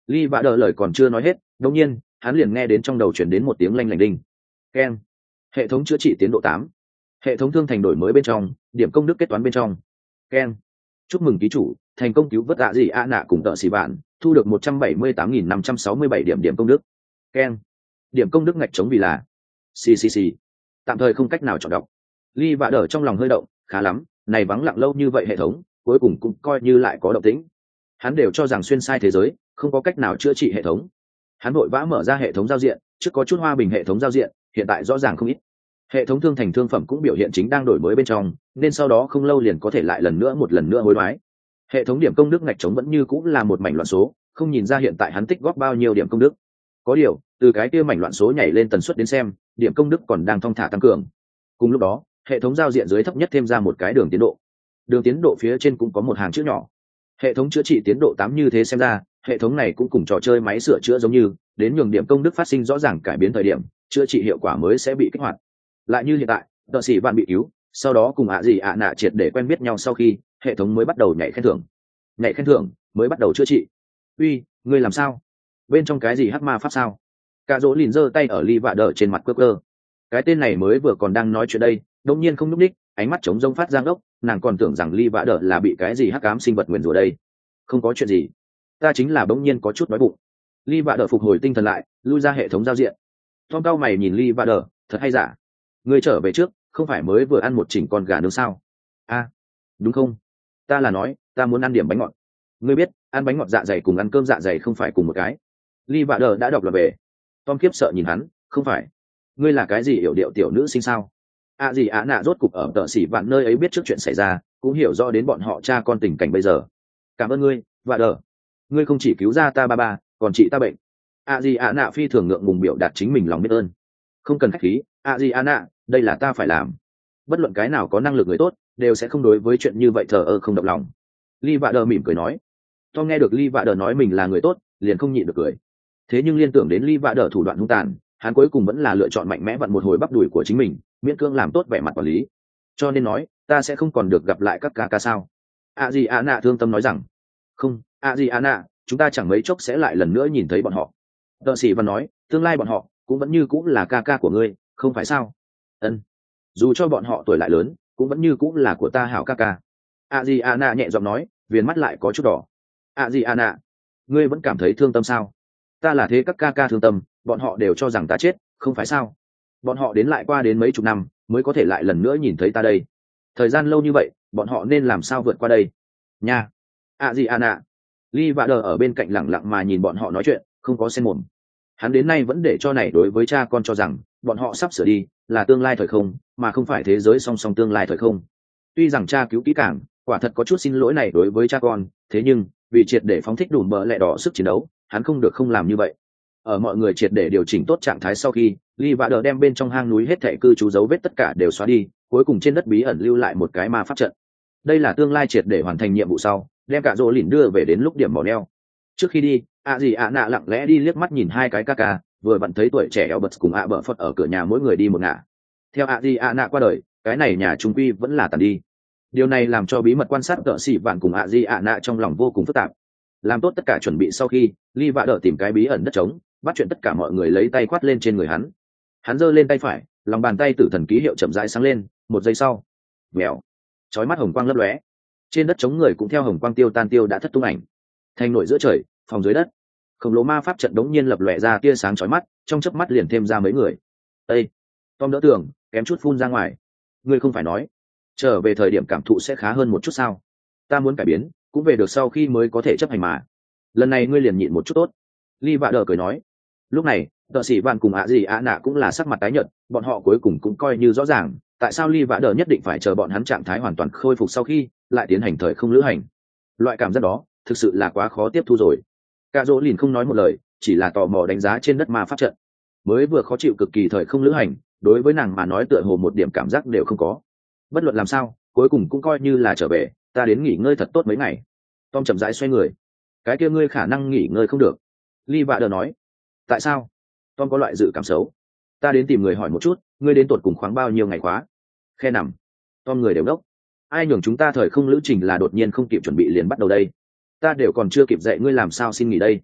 Ly vạ đờ lời còn chưa nói hết, đột nhiên hắn liền nghe đến trong đầu chuyển đến một tiếng lanh lảnh đinh. Keng. Hệ thống chữa trị tiến độ tám. Hệ thống thương thành đổi mới bên trong, điểm công đức kết toán bên trong. Keng. Chúc mừng ký chủ thành công cứu vớt ạ gì ạ nạ cùng tợ xì bạn, thu được một trăm bảy mươi tám nghìn năm trăm sáu mươi bảy điểm điểm công đức. Keng. Điểm công đức ngạch chống vì là ccc, tạm thời không cách nào chọn đọc. Ly vạ đờ trong lòng hơi động, khá lắm, này vắng lặng lâu như vậy hệ thống cuối cùng cũng coi như lại có động tĩnh. Hắn đều cho rằng xuyên sai thế giới không có cách nào chữa trị hệ thống. Hắn vội vã mở ra hệ thống giao diện, trước có chút hoa bình hệ thống giao diện hiện tại rõ ràng không ít. Hệ thống thương thành thương phẩm cũng biểu hiện chính đang đổi mới bên trong, nên sau đó không lâu liền có thể lại lần nữa một lần nữa hối đoái. Hệ thống điểm công đức ngạch trống vẫn như cũng là một mảnh loạn số, không nhìn ra hiện tại hắn tích góp bao nhiêu điểm công đức. Có điều từ cái kia mảnh loạn số nhảy lên tần suất đến xem, điểm công đức còn đang thong thả tăng cường. Cùng lúc đó hệ thống giao diện dưới thấp nhất thêm ra một cái đường tiến độ, đường tiến độ phía trên cũng có một hàng chữ nhỏ. Hệ thống chữa trị tiến độ tám. Như thế xem ra hệ thống này cũng cùng trò chơi máy sửa chữa giống như, đến nhường điểm công đức phát sinh rõ ràng cải biến thời điểm chữa trị hiệu quả mới sẽ bị kích hoạt. Lại như hiện tại tợ sĩ bạn bị cứu, sau đó cùng ạ gì ạ nạ triệt để quen biết nhau, sau khi hệ thống mới bắt đầu nhảy khen thưởng, nhảy khen thưởng mới bắt đầu chữa trị. Uy, ngươi làm sao? Bên trong cái gì hắc ma pháp sao? Cả dỗ lìn giơ tay ở Ly vạ đờ trên mặt quơ quơ. Cái tên này mới vừa còn đang nói chuyện đây, đột nhiên không nhúc ních, ánh mắt trống rông phát giang đốc, nàng còn tưởng rằng Ly vạ đờ là bị cái gì hắc ám sinh vật nguyền rủa đây. Không có chuyện gì, ta chính là bỗng nhiên có chút đói bụng. Ly vạ đờ phục hồi tinh thần lại, lui ra hệ thống giao diện. Tom cao mày nhìn Ly vạ đờ, thật hay giả? Ngươi trở về trước, không phải mới vừa ăn một chỉnh con gà nướng sao? A, à, đúng không? Ta là nói, ta muốn ăn điểm bánh ngọt. Ngươi biết, ăn bánh ngọt dạ dày cùng ăn cơm dạ dày không phải cùng một cái. Ly vạ đờ đã đọc là về. Tom kiếp sợ nhìn hắn, không phải. Ngươi là cái gì hiểu điệu tiểu nữ sinh sao? À gì á nạ rốt cục ở tợ xỉ vạn nơi ấy biết trước chuyện xảy ra, cũng hiểu rõ đến bọn họ cha con tình cảnh bây giờ. Cảm ơn ngươi, vạ đờ. Ngươi không chỉ cứu ra ta ba ba, còn trị ta bệnh. À gì á nạ phi thường ngượng ngùng biểu đạt chính mình lòng biết ơn. Không cần khách khí, à gì á nạ, đây là ta phải làm. Bất luận cái nào có năng lực người tốt đều sẽ không đối với chuyện như vậy thờ ơ không động lòng. Ly vạ đờ mỉm cười nói. Tom nghe được Ly vạ đờ nói mình là người tốt liền không nhịn được cười. Thế nhưng liên tưởng đến Ly vạ đờ thủ đoạn hung tàn, hắn cuối cùng vẫn là lựa chọn mạnh mẽ vặn một hồi bắp đùi của chính mình, miễn cưỡng làm tốt vẻ mặt quản lý. Cho nên nói, ta sẽ không còn được gặp lại các ca ca sao? À gì à nạ thương tâm nói rằng, không, à gì à nạ, chúng ta chẳng mấy chốc sẽ lại lần nữa nhìn thấy bọn họ. Tợ sĩ văn nói, tương lai bọn họ cũng vẫn như cũng là ca ca của ngươi, không phải sao? Ân, dù cho bọn họ tuổi lại lớn, cũng vẫn như cũng là của ta hảo ca ca. À gì à nạ nhẹ giọng nói, viền mắt lại có chút đỏ. À gì à nạ, ngươi vẫn cảm thấy thương tâm sao? Ta là thế các ca ca thương tâm, bọn họ đều cho rằng ta chết, không phải sao? Bọn họ đến lại qua đến mấy chục năm mới có thể lại lần nữa nhìn thấy ta đây. Thời gian lâu như vậy, bọn họ nên làm sao vượt qua đây? Nha. À gì à nạ. Ly vạ đờ ở bên cạnh lặng lặng mà nhìn bọn họ nói chuyện, không có xen mồm. Hắn đến nay vẫn để cho này đối với cha con cho rằng bọn họ sắp sửa đi là tương lai thời không, mà không phải thế giới song song tương lai thời không. Tuy rằng cha cứu kỹ càng, quả thật có chút xin lỗi này đối với cha con, thế nhưng vì triệt để phóng thích đùm bờ lẹ đỏ sức chiến đấu, hắn không được không làm như vậy. Ở mọi người triệt để điều chỉnh tốt trạng thái sau khi, Ly vạ đờ đem bên trong hang núi hết thảy cư trú dấu vết tất cả đều xóa đi, cuối cùng trên đất bí ẩn lưu lại một cái ma pháp trận. Đây là tương lai triệt để hoàn thành nhiệm vụ sau, đem cả rỗ lìn đưa về đến lúc điểm mỏ neo. Trước khi đi, ạ gì ạ nạ lặng lẽ đi liếc mắt nhìn hai cái ca ca, vừa vặn thấy tuổi trẻ Albert cùng ạ bợ phật ở cửa nhà mỗi người đi một ngả. Theo ạ gì ạ nạ qua đời, cái này nhà trung quy vẫn là tàn đi. Điều này làm cho bí mật quan sát tợ sĩ vạn cùng ạ gì ạ nạ trong lòng vô cùng phức tạp. Làm tốt tất cả chuẩn bị sau khi, Ly vạ đỡ tìm cái bí ẩn đất trống, bắt chuyện tất cả mọi người lấy tay khoát lên trên người hắn. Hắn giơ lên tay phải, lòng bàn tay tử thần ký hiệu chậm rãi sáng lên, một giây sau, mèo, chói mắt hồng quang lấp lóe. Trên đất trống người cũng theo hồng quang tiêu tan tiêu đã thất tung ảnh. Thành nội giữa trời, phòng dưới đất, khổng lồ ma pháp trận đống nhiên lập lòe ra tia sáng chói mắt, trong chớp mắt liền thêm ra mấy người. Ê, Tom đỡ tường, kém chút phun ra ngoài. Ngươi không phải nói trở về thời điểm cảm thụ sẽ khá hơn một chút sao? Ta muốn cải biến, cũng về được sau khi mới có thể chấp hành mà. Lần này ngươi liền nhịn một chút tốt. Ly vạ đờ cười nói. Lúc này tợ sĩ vạn cùng ạ gì ạ nạ cũng là sắc mặt tái nhợt, bọn họ cuối cùng cũng coi như rõ ràng tại sao Ly vạ đờ nhất định phải chờ bọn hắn trạng thái hoàn toàn khôi phục sau khi lại tiến hành thời không lữ hành. Loại cảm giác đó thực sự là quá khó tiếp thu rồi. Cả dỗ lìn không nói một lời, chỉ là tò mò đánh giá trên đất ma pháp trận. Mới vừa khó chịu cực kỳ thời không lữ hành, đối với nàng mà nói tựa hồ một điểm cảm giác đều không có. Bất luận làm sao, cuối cùng cũng coi như là trở về, ta đến nghỉ ngơi thật tốt mấy ngày. Tom chậm rãi xoay người. Cái kia ngươi khả năng nghỉ ngơi không được. Ly vạ đờ nói. Tại sao? Tom có loại dự cảm xấu. Ta đến tìm người hỏi một chút, ngươi đến tuột cùng khoáng bao nhiêu ngày khóa? Khe nằm. Tom người đều đốc. Ai nhường chúng ta thời không lữ trình là đột nhiên không kịp chuẩn bị liền bắt đầu đây. Ta đều còn chưa kịp dạy ngươi làm sao xin nghỉ đây.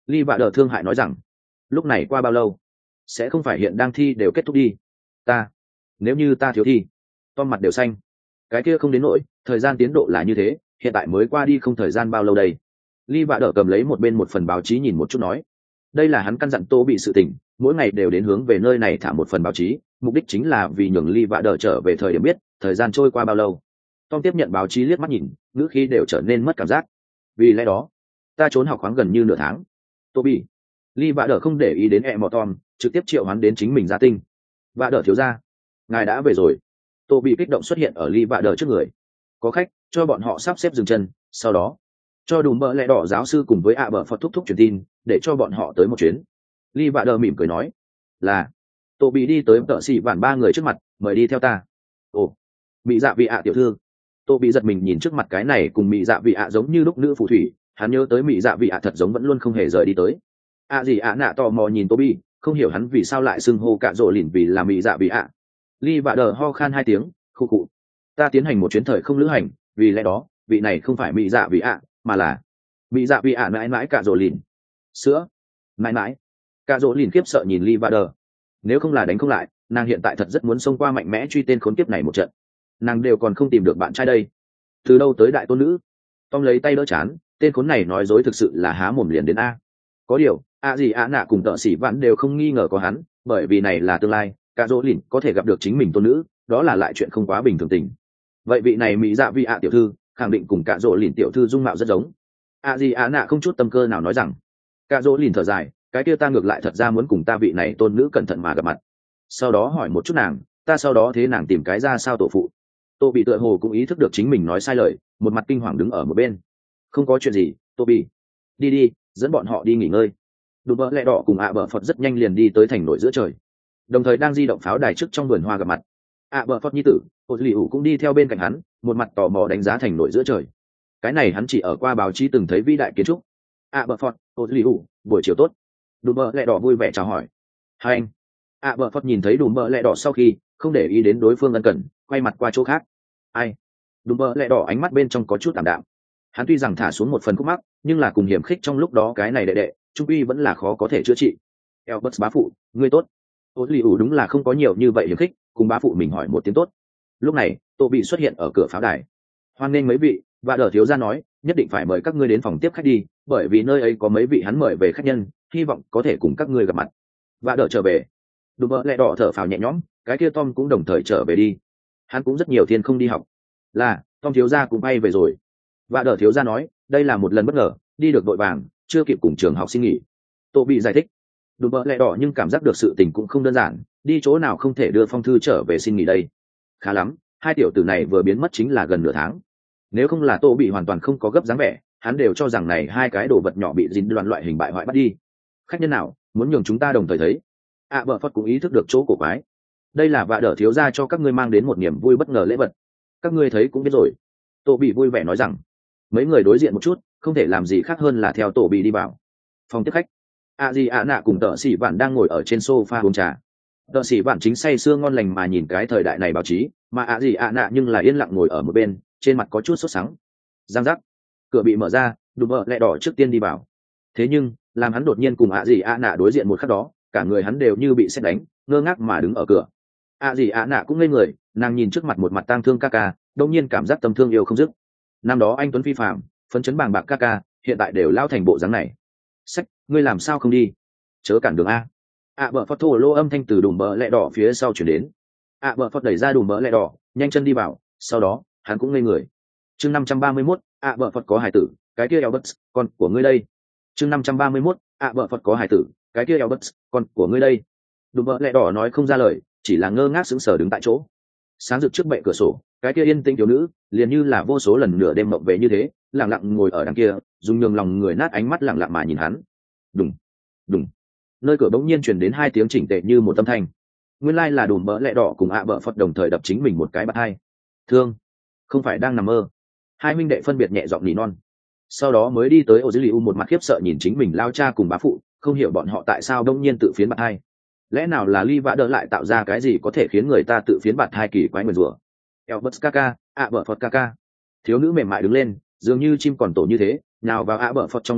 Ly Vạ Đờ thương hại nói rằng, lúc này qua bao lâu? Sẽ không phải hiện đang thi đều kết thúc đi. Ta, nếu như ta thiếu thi. Tom mặt đều xanh. Cái kia không đến nỗi, thời gian tiến độ là như thế, hiện tại mới qua đi không thời gian bao lâu đây. Ly Vạ Đờ cầm lấy một bên một phần báo chí nhìn một chút nói, đây là hắn căn dặn Tô bị sự tình, mỗi ngày đều đến hướng về nơi này thả một phần báo chí, mục đích chính là vì nhường Ly Vạ Đờ trở về thời điểm biết thời gian trôi qua bao lâu. Tom tiếp nhận báo chí liếc mắt nhìn, ngữ khí đều trở nên mất cảm giác. Vì lẽ đó, ta trốn học khoáng gần như nửa tháng. Tô bị. Ly Vạ Đờ không để ý đến e mò Tom, trực tiếp triệu hắn đến chính mình gia tinh. Vạ Đờ thiếu gia, ngài đã về rồi. Tô bị kích động xuất hiện ở Ly Vạ Đờ trước người. Có khách, cho bọn họ sắp xếp dừng chân, sau đó cho Đùm Bợ Lẹ Đỏ giáo sư cùng với ạ bờ Phật thúc thúc truyền tin, để cho bọn họ tới một chuyến. Ly Vạ Đờ mỉm cười nói, là. Tô bị đi tới tợ xỉ vạn ba người trước mặt, mời đi theo ta. Ồ, Mị Dạ Vị ạ tiểu thư. Tô bị giật mình nhìn trước mặt cái này cùng Mị Dạ Vị ạ giống như lúc nữ phù thủy, hắn nhớ tới Mị Dạ Vị ạ thật giống vẫn luôn không hề rời đi tới. À gì ạ nạ tò mò nhìn Tô bị, không hiểu hắn vì sao lại xưng hô cả rộ lìn vì là Mị Dạ Vị ạ. Ly Vạ Đờ ho khan hai tiếng, khụ khụ. Ta tiến hành một chuyến thời không lữ hành, vì lẽ đó, vị này không phải Mị Dạ Vị ạ, mà là Mị Dạ Vị ạ mãi mãi cả rộ lìn. Sữa. Mãi mãi. Cả rộ lìn khiếp sợ nhìn Ly Vạ Đờ. Nếu không là đánh không lại, nàng hiện tại thật rất muốn xông qua mạnh mẽ truy tên khốn kiếp này một trận. Nàng đều còn không tìm được bạn trai đây. Từ đâu tới đại tôn nữ? Tom lấy tay đỡ chán, tên khốn này nói dối thực sự là há mồm liền đến a. Có điều, a gì ạ nạ cùng tợ sĩ vạn đều không nghi ngờ có hắn, bởi vì này là tương lai, cả dỗ lìn có thể gặp được chính mình tôn nữ, đó là lại chuyện không quá bình thường tình. Vậy vị này Mỹ Dạ Vị ạ tiểu thư, khẳng định cùng cả dỗ lìn tiểu thư dung mạo rất giống. A gì ạ nạ không chút tâm cơ nào nói rằng, cả dỗ lìn thở dài, cái kia ta ngược lại thật ra muốn cùng ta vị này tôn nữ cẩn thận mà gặp mặt. Sau đó hỏi một chút nàng, ta sau đó thế nàng tìm cái ra sao tổ phụ. Tô bị tựa hồ cũng ý thức được chính mình nói sai lời, một mặt kinh hoàng đứng ở một bên. Không có chuyện gì, Tô bị. Đi đi, dẫn bọn họ đi nghỉ ngơi. Đùm Bợ Lẹ Đỏ cùng ạ bờ Phật rất nhanh liền đi tới thành nội giữa trời, đồng thời đang di động pháo đài trước trong vườn hoa gặp mặt. ạ bờ Phật nhi tử, Ô Lì ủ cũng đi theo bên cạnh hắn, một mặt tò mò đánh giá thành nội giữa trời. Cái này hắn chỉ ở qua báo chí từng thấy vĩ đại kiến trúc. ạ bờ Phật, Ô Lì ủ, buổi chiều tốt. Đùm Bợ Lẹ Đỏ vui vẻ chào hỏi. Hai anh. ạ bờ Phật nhìn thấy Đùm Bợ Lẹ Đỏ sau khi không để ý đến đối phương ân cần, quay mặt qua chỗ khác. Ai? Đùm Bợ Lẹ Đỏ ánh mắt bên trong có chút tạm đạm. Hắn tuy rằng thả xuống một phần khúc mắc, nhưng là cùng hiểm khích trong lúc đó cái này đệ đệ trung uy vẫn là khó có thể chữa trị. Elbert bá phụ, ngươi tốt. Ô Lì ủ đúng là không có nhiều như vậy hiểm khích, cùng bá phụ mình hỏi một tiếng tốt. Lúc này Tô bị xuất hiện ở cửa pháo đài. Hoan nghênh mấy vị, và đờ thiếu gia nói nhất định phải mời các ngươi đến phòng tiếp khách đi, bởi vì nơi ấy có mấy vị hắn mời về khách nhân, hy vọng có thể cùng các ngươi gặp mặt. Và đờ trở về. Đùm Bợ Lẹ Đỏ thở phào nhẹ nhõm, cái kia Tom cũng đồng thời trở về đi. Hắn cũng rất nhiều thiên không đi học. Là, Tom thiếu gia cũng bay về rồi. Và đờ thiếu gia nói đây là một lần bất ngờ, đi được vội vàng, chưa kịp cùng trường học xin nghỉ. Tô bị giải thích. Đùm Bợ Lẹ Đỏ nhưng cảm giác được sự tình cũng không đơn giản, đi chỗ nào không thể đưa phong thư trở về xin nghỉ đây. Khá lắm, hai tiểu tử này vừa biến mất chính là gần nửa tháng. Nếu không là Tô bị hoàn toàn không có gấp dáng vẻ, hắn đều cho rằng này hai cái đồ vật nhỏ bị dính đoàn loại hình bại hoại bắt đi. Khách nhân nào muốn nhường chúng ta đồng thời thấy? À bờ Phật cũng ý thức được chỗ cổ quái. Đây là vạ đỡ thiếu gia cho các ngươi mang đến một niềm vui bất ngờ lễ vật. Các ngươi thấy cũng biết rồi. Tô bị vui vẻ nói rằng. Mấy người đối diện một chút, không thể làm gì khác hơn là theo Tô bị đi vào phòng tiếp khách. A Di ạ nạ cùng tợ sĩ vạn đang ngồi ở trên sofa uống trà. Tợ sĩ vạn chính say sưa ngon lành mà nhìn cái thời đại này báo chí, mà A Di ạ nạ nhưng là yên lặng ngồi ở một bên, trên mặt có chút sốt sắng. Giang giác, cửa bị mở ra, Đùm Bợ Lẹ Đỏ trước tiên đi vào. Thế nhưng làm hắn đột nhiên cùng A Di ạ nạ đối diện một khắc đó, cả người hắn đều như bị sét đánh, ngơ ngác mà đứng ở cửa. A Di ạ nạ cũng ngây người, nàng nhìn trước mặt một mặt tang thương ca ca, đột nhiên cảm giác tâm thương yêu không dứt. Năm đó anh tuấn phi phạm, phấn chấn bàng bạc ca ca, hiện tại đều lao thành bộ dáng này. Sách, ngươi làm sao không đi? Chớ cản đường a. ạ bờ Phật thô lô âm thanh từ Đùm Bợ Lẹ Đỏ phía sau chuyển đến. ạ bờ Phật đẩy ra Đùm Bợ Lẹ Đỏ, nhanh chân đi vào, sau đó hắn cũng ngây người. Chương năm trăm ba mươi mốt, ạ bờ Phật có hài tử, cái kia Albert, con của ngươi đây. Chương năm trăm ba mươi mốt, ạ bờ Phật có hài tử, cái kia Albert, con của ngươi đây. Đùm Bợ Lẹ Đỏ nói không ra lời, chỉ là ngơ ngác sững sờ đứng tại chỗ. Sáng rực trước bệ cửa sổ, cái kia yên tĩnh thiếu nữ, liền như là vô số lần nửa đêm mộng về như thế, lặng lặng ngồi ở đằng kia, dùng nhường lòng người nát ánh mắt lặng lặng mà nhìn hắn. Đùng, đùng. Nơi cửa bỗng nhiên truyền đến hai tiếng chỉnh tề như một âm thanh. Nguyên lai là Đùm Bợ Lẹ Đỏ cùng ạ bợ Phật đồng thời đập chính mình một cái bạt hai. Thương, không phải đang nằm mơ. Hai minh đệ phân biệt nhẹ giọng nỉ non. Sau đó mới đi tới ô dưới lì u một mặt khiếp sợ nhìn chính mình lao cha cùng bá phụ, không hiểu bọn họ tại sao đông nhiên tự phiến bạt hai. Lẽ nào là Ly Vạ Đỡ lại tạo ra cái gì có thể khiến người ta tự phiến bạt hai kỳ quái nguyền rủa? Albert Kaka, ạ bợ Phật Kaka. Thiếu nữ mềm mại đứng lên, dường như chim còn tổ như thế, nào vào ạ bợ Phật trong lồng ngực,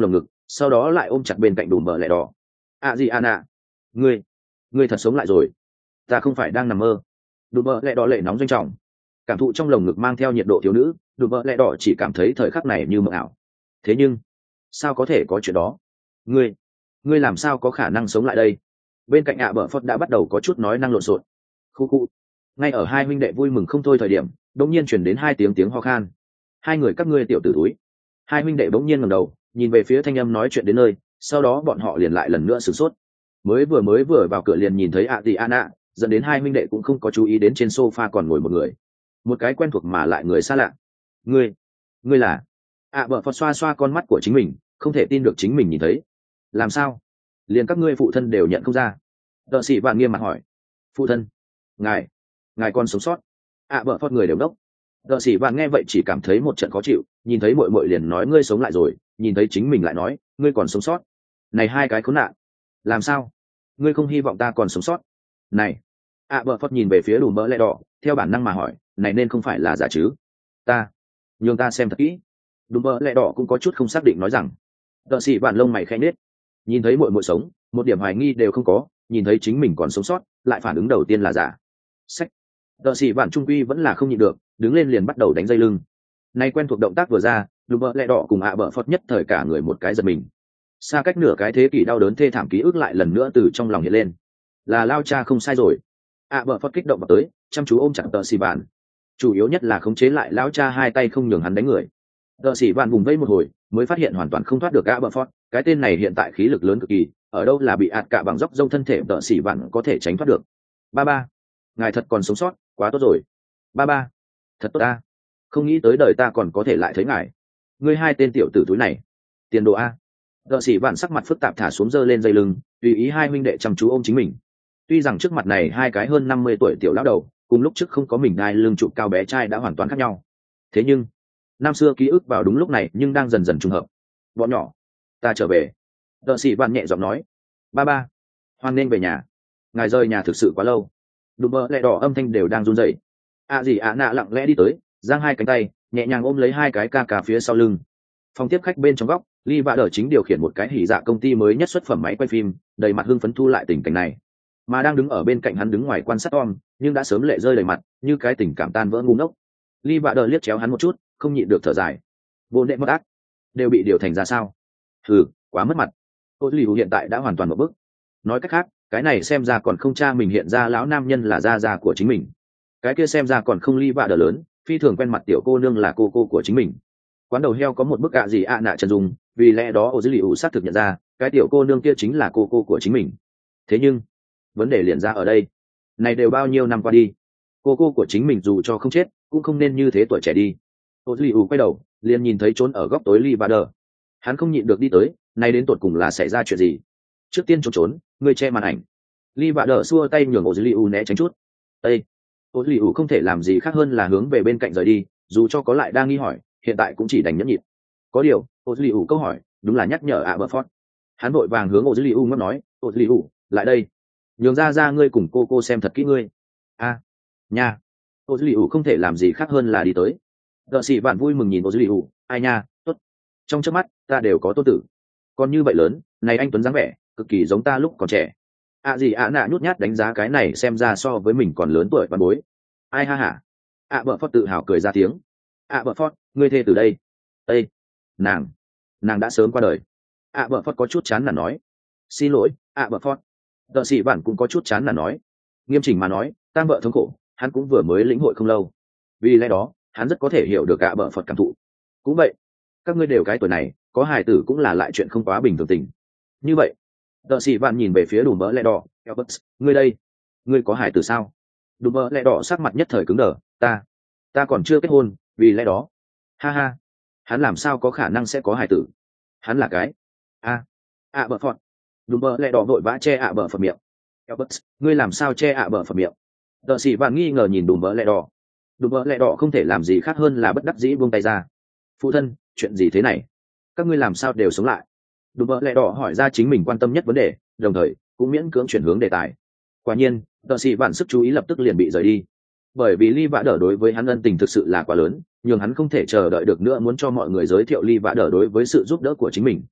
sau đó lại ôm chặt bên cạnh đùm bờ lẹ đỏ. À gì an ạ, ngươi ngươi thật sống lại rồi, ta không phải đang nằm mơ. Đùm bờ lẹ đỏ lệ nóng doanh trọng, cảm thụ trong lồng ngực mang theo nhiệt độ thiếu nữ, đùm bờ lẹ đỏ chỉ cảm thấy thời khắc này như mộng ảo. Thế nhưng sao có thể có chuyện đó? Ngươi ngươi làm sao có khả năng sống lại đây? Bên cạnh ạ bờ phật đã bắt đầu có chút nói năng lộn xộn. Khu khu. Ngay ở hai huynh đệ vui mừng không thôi thời điểm, đột nhiên truyền đến hai tiếng tiếng ho khan. Hai người các ngươi tiểu tử túi. Hai huynh đệ bỗng nhiên ngẩng đầu, nhìn về phía thanh âm nói chuyện đến nơi, sau đó bọn họ liền lại lần nữa sửng sốt. Mới vừa mới vừa vào cửa liền nhìn thấy ạ gì Anna, dẫn đến hai huynh đệ cũng không có chú ý đến trên sofa còn ngồi một người, một cái quen thuộc mà lại người xa lạ. Ngươi, ngươi là? ạ bờ phật xoa xoa con mắt của chính mình, không thể tin được chính mình nhìn thấy. Làm sao? Liền các ngươi phụ thân đều nhận không ra? Đợ sĩ vạn nghiêm mặt hỏi. Phụ thân? Ngài, ngài còn sống sót? ạ bờ phật người đều đốc. Đợ sĩ vạn nghe vậy chỉ cảm thấy một trận khó chịu, nhìn thấy muội muội liền nói ngươi sống lại rồi, nhìn thấy chính mình lại nói ngươi còn sống sót. Này hai cái khốn nạn, làm sao? Ngươi không hy vọng ta còn sống sót? Này, ạ bờ phật nhìn về phía đùm bỡ lẹ đỏ, theo bản năng mà hỏi, này nên không phải là giả chứ? Ta, nhường ta xem thật kỹ. Đùm bỡ lẹ đỏ cũng có chút không xác định nói rằng. Đợ sĩ vạn lông mày khẽ nhếch, nhìn thấy muội muội sống, một điểm hoài nghi đều không có, nhìn thấy chính mình còn sống sót, lại phản ứng đầu tiên là giả. Sách. Đợ sĩ vạn trung quy vẫn là không nhịn được, đứng lên liền bắt đầu đánh dây lưng. Nay quen thuộc động tác vừa ra, đùm bỡ lẹ đỏ cùng ạ bờ phật nhất thời cả người một cái giật mình. Xa cách nửa cái thế kỷ đau đớn thê thảm ký ức lại lần nữa từ trong lòng hiện lên. Là lao cha không sai rồi. ạ bờ phật kích động vào tới, chăm chú ôm chặt Đợ sĩ vạn. Chủ yếu nhất là khống chế lại lão cha hai tay không nhường hắn đánh người. Đợ sĩ vạn vùng vây một hồi, mới phát hiện hoàn toàn không thoát được ạ bờ phật. Cái tên này hiện tại khí lực lớn cực kỳ, ở đâu là bị ạt cả bằng dốc rông thân thể Đợ sĩ vạn có thể tránh thoát được. Ba ba, ngài thật còn sống sót, quá tốt rồi. Ba ba, thật tốt ta, không nghĩ tới đời ta còn có thể lại thấy ngài. Ngươi hai tên tiểu tử túi này, tiền đồ a. Đợ sĩ vạn sắc mặt phức tạp thả xuống giơ lên dây lưng, tùy ý hai huynh đệ chăm chú ôm chính mình. Tuy rằng trước mặt này hai cái hơn năm mươi tuổi tiểu lão đầu, cùng lúc trước không có mình đai lưng trụ cao bé trai đã hoàn toàn khác nhau. Thế nhưng năm xưa ký ức vào đúng lúc này nhưng đang dần dần trùng hợp. Bọn nhỏ, ta trở về. Đợ sĩ vạn nhẹ giọng nói. Ba ba, hoan nên về nhà. Ngài rời nhà thực sự quá lâu. Đùm bơ lẹ đỏ âm thanh đều đang run rẩy. À gì ạ nạ lặng lẽ đi tới, giang hai cánh tay, nhẹ nhàng ôm lấy hai cái ca cà phía sau lưng. Phòng tiếp khách bên trong góc, Lee Vạ Đờ chính điều khiển một cái hỉ dạ công ty mới nhất xuất phẩm máy quay phim, đầy mặt hưng phấn thu lại tình cảnh này. Mà đang đứng ở bên cạnh hắn đứng ngoài quan sát Tom, nhưng đã sớm lệ rơi đầy mặt, như cái tình cảm tan vỡ ngu ngốc. Lee Vạ Đờ liếc chéo hắn một chút, không nhịn được thở dài. Vô nệ mất ác, đều bị điều thành ra sao? Hừ, quá mất mặt. Ô Liu hiện tại đã hoàn toàn một bước. Nói cách khác, cái này xem ra còn không cha mình hiện ra lão nam nhân là gia gia của chính mình. Cái kia xem ra còn không Lee Vạ Đờ lớn, phi thường quen mặt tiểu cô nương là cô cô của chính mình. Quán đầu heo có một bức ạ gì ạ nạ chân dung, vì lẽ đó ô Liu xác thực nhận ra, cái tiểu cô nương kia chính là cô cô của chính mình. Thế nhưng vấn đề liền ra ở đây, này đều bao nhiêu năm qua đi, cô cô của chính mình dù cho không chết cũng không nên như thế tuổi trẻ đi. Ô Liu quay đầu liền nhìn thấy trốn ở góc tối Lee Vạ Đờ. Hắn không nhịn được đi tới, nay đến tột cùng là xảy ra chuyện gì? Trước tiên trốn trốn, người che màn ảnh. Lee Vạ Đờ xua tay nhường ô Liu né tránh chút. Ê, ô Liu không thể làm gì khác hơn là hướng về bên cạnh rời đi, dù cho có lại đang nghi hỏi, hiện tại cũng chỉ đành nhẫn nhịn. Có điều ô Liu câu hỏi đúng là nhắc nhở ạ bờ phót. Hắn vội vàng hướng ô Liu ngấp nói, ô Liu lại đây, nhường ra ra ngươi cùng cô cô xem thật kỹ ngươi. A, à, nha. Ô Liu không thể làm gì khác hơn là đi tới. Đợ sĩ bạn vui mừng nhìn ô Liu, ai nha, tốt. Trong chớp mắt ta đều có tôn tử, còn như vậy lớn, này anh tuấn dáng vẻ cực kỳ giống ta lúc còn trẻ. À gì ạ nạ nhút nhát đánh giá cái này xem ra so với mình còn lớn tuổi văn bối. Ai ha hả. ạ bờ phót tự hào cười ra tiếng. ạ bờ phót, ngươi thê từ đây. Ê, nàng nàng đã sớm qua đời. ạ bờ phót có chút chán nản nói. Xin lỗi ạ bờ phót. Đợ sĩ bản cũng có chút chán nản nói. Nghiêm chỉnh mà nói, tang vợ thống khổ hắn cũng vừa mới lĩnh hội không lâu, vì lẽ đó hắn rất có thể hiểu được ạ bờ phật cảm thụ. Cũng vậy, các ngươi đều cái tuổi này, có hài tử cũng là lại chuyện không quá bình thường tình. Như vậy đợ sĩ bạn nhìn về phía đùm bỡ lẹ đỏ. Albert, ngươi đây, ngươi có hài tử sao? Đùm bỡ lẹ đỏ sắc mặt nhất thời cứng đờ. Ta ta còn chưa kết hôn, vì lẽ đó. Ha ha, hắn làm sao có khả năng sẽ có hài tử? Hắn là cái a ạ bờ phật. Đùm bỡ lẹ đỏ vội vã che ạ bờ phật miệng. Albert, ngươi làm sao che ạ bờ phật miệng? Đợ sĩ bạn nghi ngờ nhìn đùm bỡ lẹ đỏ. Đùm bỡ lẹ đỏ không thể làm gì khác hơn là bất đắc dĩ buông tay ra. Phụ thân, chuyện gì thế này? Các ngươi làm sao đều sống lại? Đùm bỡ lẹ đỏ hỏi ra chính mình quan tâm nhất vấn đề, đồng thời cũng miễn cưỡng chuyển hướng đề tài. Quả nhiên đợ sĩ bạn sức chú ý lập tức liền bị rời đi, bởi vì Lee Vạ Đờ đối với hắn ân tình thực sự là quá lớn, nhưng hắn không thể chờ đợi được nữa muốn cho mọi người giới thiệu Lee Vạ Đờ đối với sự giúp đỡ của chính mình.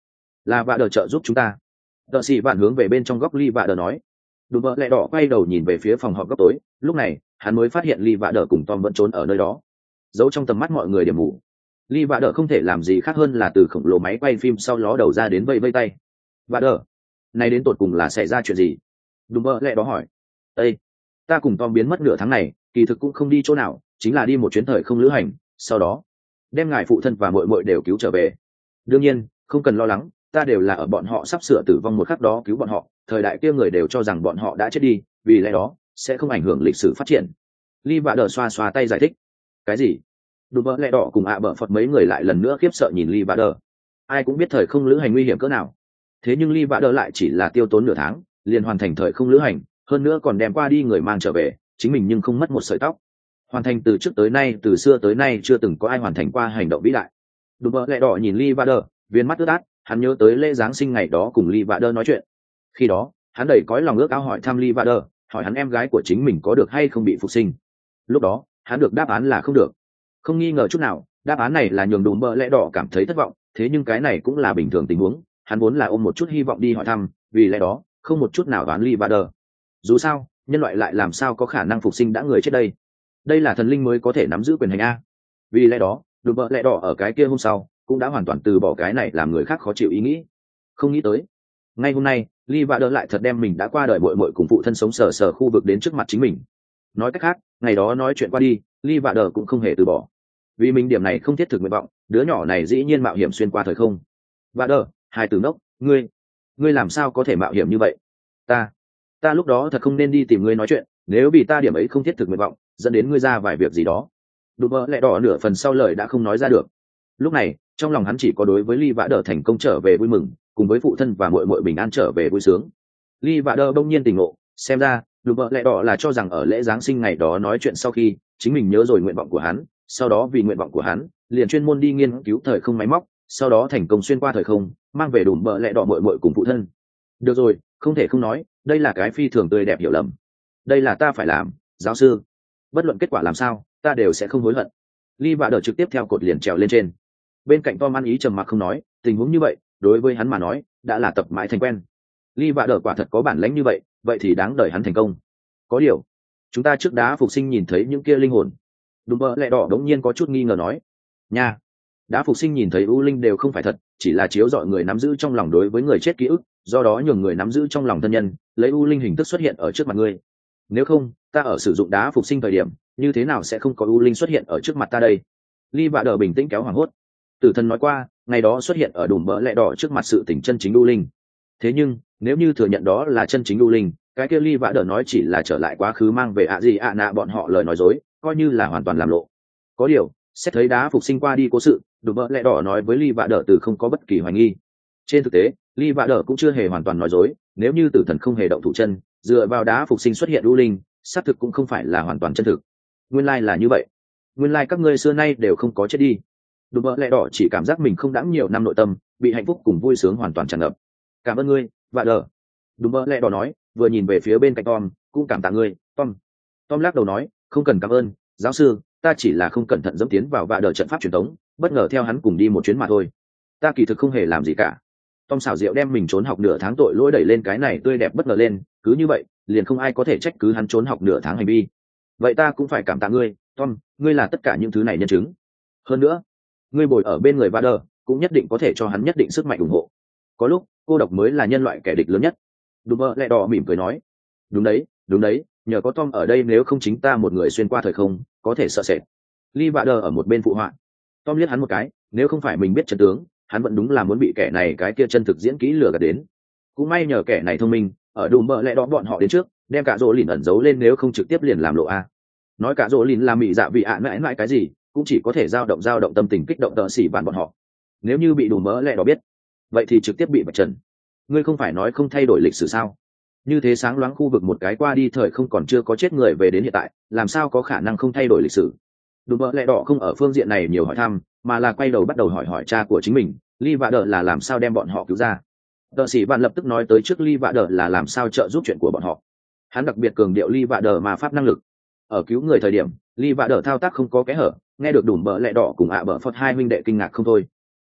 là vạ đờ trợ giúp chúng ta. Tợ sĩ vạn hướng về bên trong góc ly vạ đờ nói. Đùm bợ lẹ đỏ quay đầu nhìn về phía phòng họp góc tối, lúc này hắn mới phát hiện ly vạ đờ cùng Tom vẫn trốn ở nơi đó, giấu trong tầm mắt mọi người điểm mù. Ly vạ đờ không thể làm gì khác hơn là từ khổng lồ máy quay phim sau ló đầu ra đến vây vây tay. Vạ đờ, này đến tột cùng là xảy ra chuyện gì? Đùm bợ lẹ đỏ hỏi. Ê, ta cùng Tom biến mất nửa tháng này, kỳ thực cũng không đi chỗ nào, chính là đi một chuyến thời không lữ hành, sau đó đem ngài phụ thân và muội muội đều cứu trở về. Đương nhiên không cần lo lắng, ta đều là ở bọn họ sắp sửa tử vong một khắc đó cứu bọn họ, thời đại kia người đều cho rằng bọn họ đã chết đi, vì lẽ đó sẽ không ảnh hưởng lịch sử phát triển. Ly vạ đờ xoa xoa tay giải thích. Cái gì? Đùm bợ lẹ đỏ cùng ạ bợ phật mấy người lại lần nữa khiếp sợ nhìn Ly vạ đờ. Ai cũng biết thời không lữ hành nguy hiểm cỡ nào, thế nhưng Ly vạ đờ lại chỉ là tiêu tốn nửa tháng liền hoàn thành thời không lữ hành, hơn nữa còn đem qua đi người mang trở về, chính mình nhưng không mất một sợi tóc. Hoàn thành từ trước tới nay, từ xưa tới nay chưa từng có ai hoàn thành qua hành động vĩ đại. Đùm bợ lẹ đỏ nhìn Ly vạ đờ, viên mắt ướt át, hắn nhớ tới lễ giáng sinh ngày đó cùng Ly vạ đờ nói chuyện. Khi đó hắn đầy cõi lòng ước ao hỏi thăm Ly vạ đờ, hỏi hắn em gái của chính mình có được hay không bị phục sinh. Lúc đó hắn được đáp án là không được. Không nghi ngờ chút nào, đáp án này là nhường Đùm bợ lẹ đỏ cảm thấy thất vọng, thế nhưng cái này cũng là bình thường tình huống, hắn vốn là ôm một chút hy vọng đi hỏi thăm, vì lẽ đó không một chút nào đoán Ly vạ đờ. Dù sao nhân loại lại làm sao có khả năng phục sinh đã người chết đây, đây là thần linh mới có thể nắm giữ quyền hành a. Vì lẽ đó Đùm bợ lẹ đỏ ở cái kia hôm sau cũng đã hoàn toàn từ bỏ cái này làm người khác khó chịu ý nghĩ. Không nghĩ tới ngay hôm nay Ly vạ đờ lại thật đem mình đã qua đời muội muội cùng phụ thân sống sờ sờ khu vực đến trước mặt chính mình. Nói cách khác, ngày đó nói chuyện qua đi, Ly vạ đờ cũng không hề từ bỏ. Vì mình điểm này không thiết thực nguyện vọng, đứa nhỏ này dĩ nhiên mạo hiểm xuyên qua thời không. Vạ đờ, hai từ nốc, ngươi, ngươi làm sao có thể mạo hiểm như vậy? Ta, ta lúc đó thật không nên đi tìm ngươi nói chuyện, nếu vì ta điểm ấy không thiết thực nguyện vọng, dẫn đến ngươi ra vài việc gì đó. Đùm bợ lẹ đỏ nửa phần sau lời đã không nói ra được. Lúc này trong lòng hắn chỉ có đối với Ly vạ đờ thành công trở về vui mừng, cùng với phụ thân và muội muội bình an trở về vui sướng. Ly vạ đờ bỗng nhiên tỉnh ngộ, xem ra Đùm bợ lẹ đỏ là cho rằng ở lễ giáng sinh ngày đó nói chuyện sau khi chính mình nhớ rồi nguyện vọng của hắn, sau đó vì nguyện vọng của hắn liền chuyên môn đi nghiên cứu thời không máy móc, sau đó thành công xuyên qua thời không, mang về Đùm bợ lẹ đỏ muội muội cùng phụ thân. Được rồi, không thể không nói, đây là cái phi thường tươi đẹp hiểu lầm. Đây là ta phải làm, giáo sư. Bất luận kết quả làm sao, ta đều sẽ không hối hận. Ly vạ đờ trực tiếp theo cột liền trèo lên trên. Bên cạnh Tom ăn ý trầm mặc không nói, tình huống như vậy đối với hắn mà nói đã là tập mãi thành quen. Ly vạ đờ quả thật có bản lĩnh như vậy, vậy thì đáng đợi hắn thành công. Có điều chúng ta trước đá phục sinh nhìn thấy những kia linh hồn. Đùm bợ lẹ đỏ đống nhiên có chút nghi ngờ nói. Nha, đá phục sinh nhìn thấy u linh đều không phải thật, chỉ là chiếu rọi người nắm giữ trong lòng đối với người chết ký ức, do đó nhường người nắm giữ trong lòng thân nhân lấy u linh hình thức xuất hiện ở trước mặt ngươi. Nếu không, ta ở sử dụng đá phục sinh thời điểm như thế nào sẽ không có u linh xuất hiện ở trước mặt ta đây? Ly vạ đờ bình tĩnh kéo hoảng hốt. Tử thần nói qua, ngày đó xuất hiện ở Đùm bợ lẹ đỏ trước mặt sự tỉnh chân chính u linh. Thế nhưng nếu như thừa nhận đó là chân chính u linh, cái kia Ly vạ đờ nói chỉ là trở lại quá khứ mang về ạ gì ạ nạ bọn họ lời nói dối, coi như là hoàn toàn làm lộ. Có điều xét thấy đá phục sinh qua đi cố sự, Đùm bợ lẹ đỏ nói với Ly vạ đờ từ không có bất kỳ hoài nghi. Trên thực tế Ly vạ đờ cũng chưa hề hoàn toàn nói dối, nếu như tử thần không hề động thủ chân, dựa vào đá phục sinh xuất hiện u linh, xác thực cũng không phải là hoàn toàn chân thực. Nguyên lai là như vậy, nguyên lai các ngươi xưa nay đều không có chết đi. Đùm bợ lẹ đỏ chỉ cảm giác mình không đáng nhiều năm nội tâm bị hạnh phúc cùng vui sướng hoàn toàn tràn ngập. Cảm ơn ngươi, vạ đờ. Đùm bợ lẹ đỏ nói, vừa nhìn về phía bên cạnh Tom, cũng cảm tạ ngươi, Tom. Tom lắc đầu nói, không cần cảm ơn, giáo sư, ta chỉ là không cẩn thận dẫm tiến vào vạ đờ trận pháp truyền thống, bất ngờ theo hắn cùng đi một chuyến mà thôi. Ta kỳ thực không hề làm gì cả. Tom xảo diệu đem mình trốn học nửa tháng tội lỗi đẩy lên cái này tươi đẹp bất ngờ lên, cứ như vậy liền không ai có thể trách cứ hắn trốn học nửa tháng hành vi. Vậy ta cũng phải cảm tạ ngươi, Tom, ngươi là tất cả những thứ này nhân chứng. Hơn nữa ngươi bồi ở bên người Vader cũng nhất định có thể cho hắn nhất định sức mạnh ủng hộ. Có lúc cô độc mới là nhân loại kẻ địch lớn nhất. Đùm bợ lẹ đỏ mỉm cười nói, đúng đấy, đúng đấy, nhờ có Tom ở đây nếu không chính ta một người xuyên qua thời không có thể sợ sệt. Lee Vader ở một bên phụ họa. Tom liếc hắn một cái, nếu không phải mình biết chân tướng, hắn vẫn đúng là muốn bị kẻ này cái kia chân thực diễn kỹ lừa gạt đến. Cũng may nhờ kẻ này thông minh, ở đùm bợ lẹ đỏ bọn họ đến trước, đem cả rỗ lìn ẩn giấu lên, nếu không trực tiếp liền làm lộ a. Nói cả rỗ lìn là mị dạ vị ạ mãi mãi cái gì, cũng chỉ có thể dao động dao động tâm tình kích động tợ xỉ bàn bọn họ. Nếu như bị đùm bợ lẹ đỏ biết, vậy thì trực tiếp bị vạch trần. Ngươi không phải nói không thay đổi lịch sử sao? Như thế sáng loáng khu vực một cái qua đi thời không còn chưa có chết người về đến hiện tại, làm sao có khả năng không thay đổi lịch sử? Đùm bợ lẹ đỏ không ở phương diện này nhiều hỏi thăm, mà là quay đầu bắt đầu hỏi hỏi cha của chính mình, Lee Vạ Đờ là làm sao đem bọn họ cứu ra. Tợ sĩ bạn lập tức nói tới trước Lee Vạ Đờ là làm sao trợ giúp chuyện của bọn họ. Hắn đặc biệt cường điệu Lee Vạ Đờ mà pháp năng lực. Ở cứu người thời điểm, Lee Vạ Đờ thao tác không có kẽ hở, nghe được đùm bợ lẹ đỏ cùng ạ bợ phật hai huynh đệ kinh ngạc không thôi.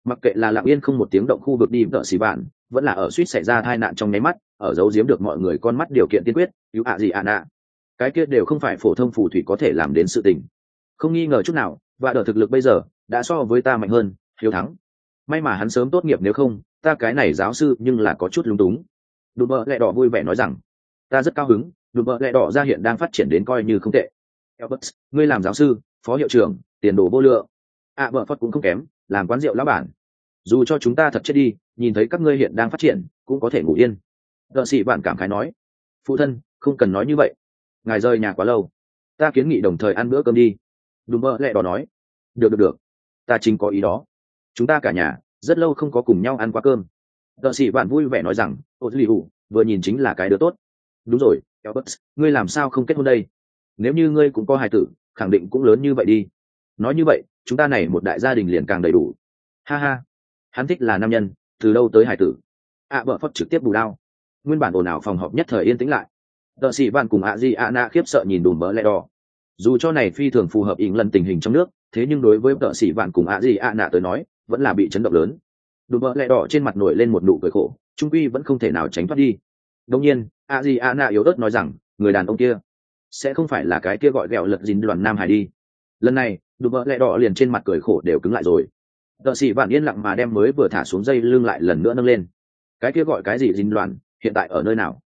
Mặc kệ là lặng yên không một tiếng động khu vực đi đỡ xì bạn, vẫn là ở suýt xảy ra tai nạn trong nháy mắt, ở giấu giếm được mọi người con mắt điều kiện tiên quyết, cứu ạ gì ạ nạ, cái kia đều không phải phổ thông phù thủy có thể làm đến sự tình. Không nghi ngờ chút nào, và đỡ thực lực bây giờ đã so với ta mạnh hơn, hiếu thắng. May mà hắn sớm tốt nghiệp, nếu không ta cái này giáo sư nhưng là có chút lúng túng. Đùm bợ lẹ đỏ vui vẻ nói rằng, ta rất cao hứng, đùm bợ lẹ đỏ ra hiện đang phát triển đến coi như không tệ. Albert, ngươi làm giáo sư, phó hiệu trưởng, tiền đồ vô lượng. À bợ phật cũng không kém, làm quán rượu lão bản. Dù cho chúng ta thật chết đi, nhìn thấy các ngươi hiện đang phát triển cũng có thể ngủ yên. Đợ sĩ bạn cảm khái nói, phụ thân không cần nói như vậy, ngài rời nhà quá lâu, ta kiến nghị đồng thời ăn bữa cơm đi. Đùm bợ lẹ đỏ nói, được được được, ta chính có ý đó, chúng ta cả nhà rất lâu không có cùng nhau ăn qua cơm. Đợ sĩ bạn vui vẻ nói rằng, ô lì hủ vừa nhìn chính là cái đứa tốt. Đúng rồi, Albert, ngươi làm sao không kết hôn đây? Nếu như ngươi cũng có hài tử, khẳng định cũng lớn như vậy đi. Nói như vậy chúng ta này một đại gia đình liền càng đầy đủ. Ha ha, hắn thích là nam nhân, từ đâu tới hài tử. ạ bợ phất trực tiếp bù đao. Nguyên bản ồn ào phòng họp nhất thời yên tĩnh lại. Đợ sĩ bạn cùng ạ di ạ na khiếp sợ nhìn đùm bỡ lẹ đỏ. Dù cho này phi thường phù hợp ý lần tình hình trong nước, thế nhưng đối với đợ sĩ bạn cùng ạ di ạ na tới nói vẫn là bị chấn động lớn. Đùm bỡ lẹ đỏ trên mặt nổi lên một nụ cười khổ, trung quy vẫn không thể nào tránh thoát đi. Đương nhiên ạ di ạ na yếu ớt nói rằng, người đàn ông kia sẽ không phải là cái kia gọi ghẹo lật dính đoàn nam hải đi. Lần này đùm bỡ lẹ đỏ liền trên mặt cười khổ đều cứng lại rồi. Đợ sĩ bạn yên lặng mà đem mới vừa thả xuống dây lưng lại lần nữa nâng lên. Cái kia gọi cái gì dính đoàn hiện tại ở nơi nào?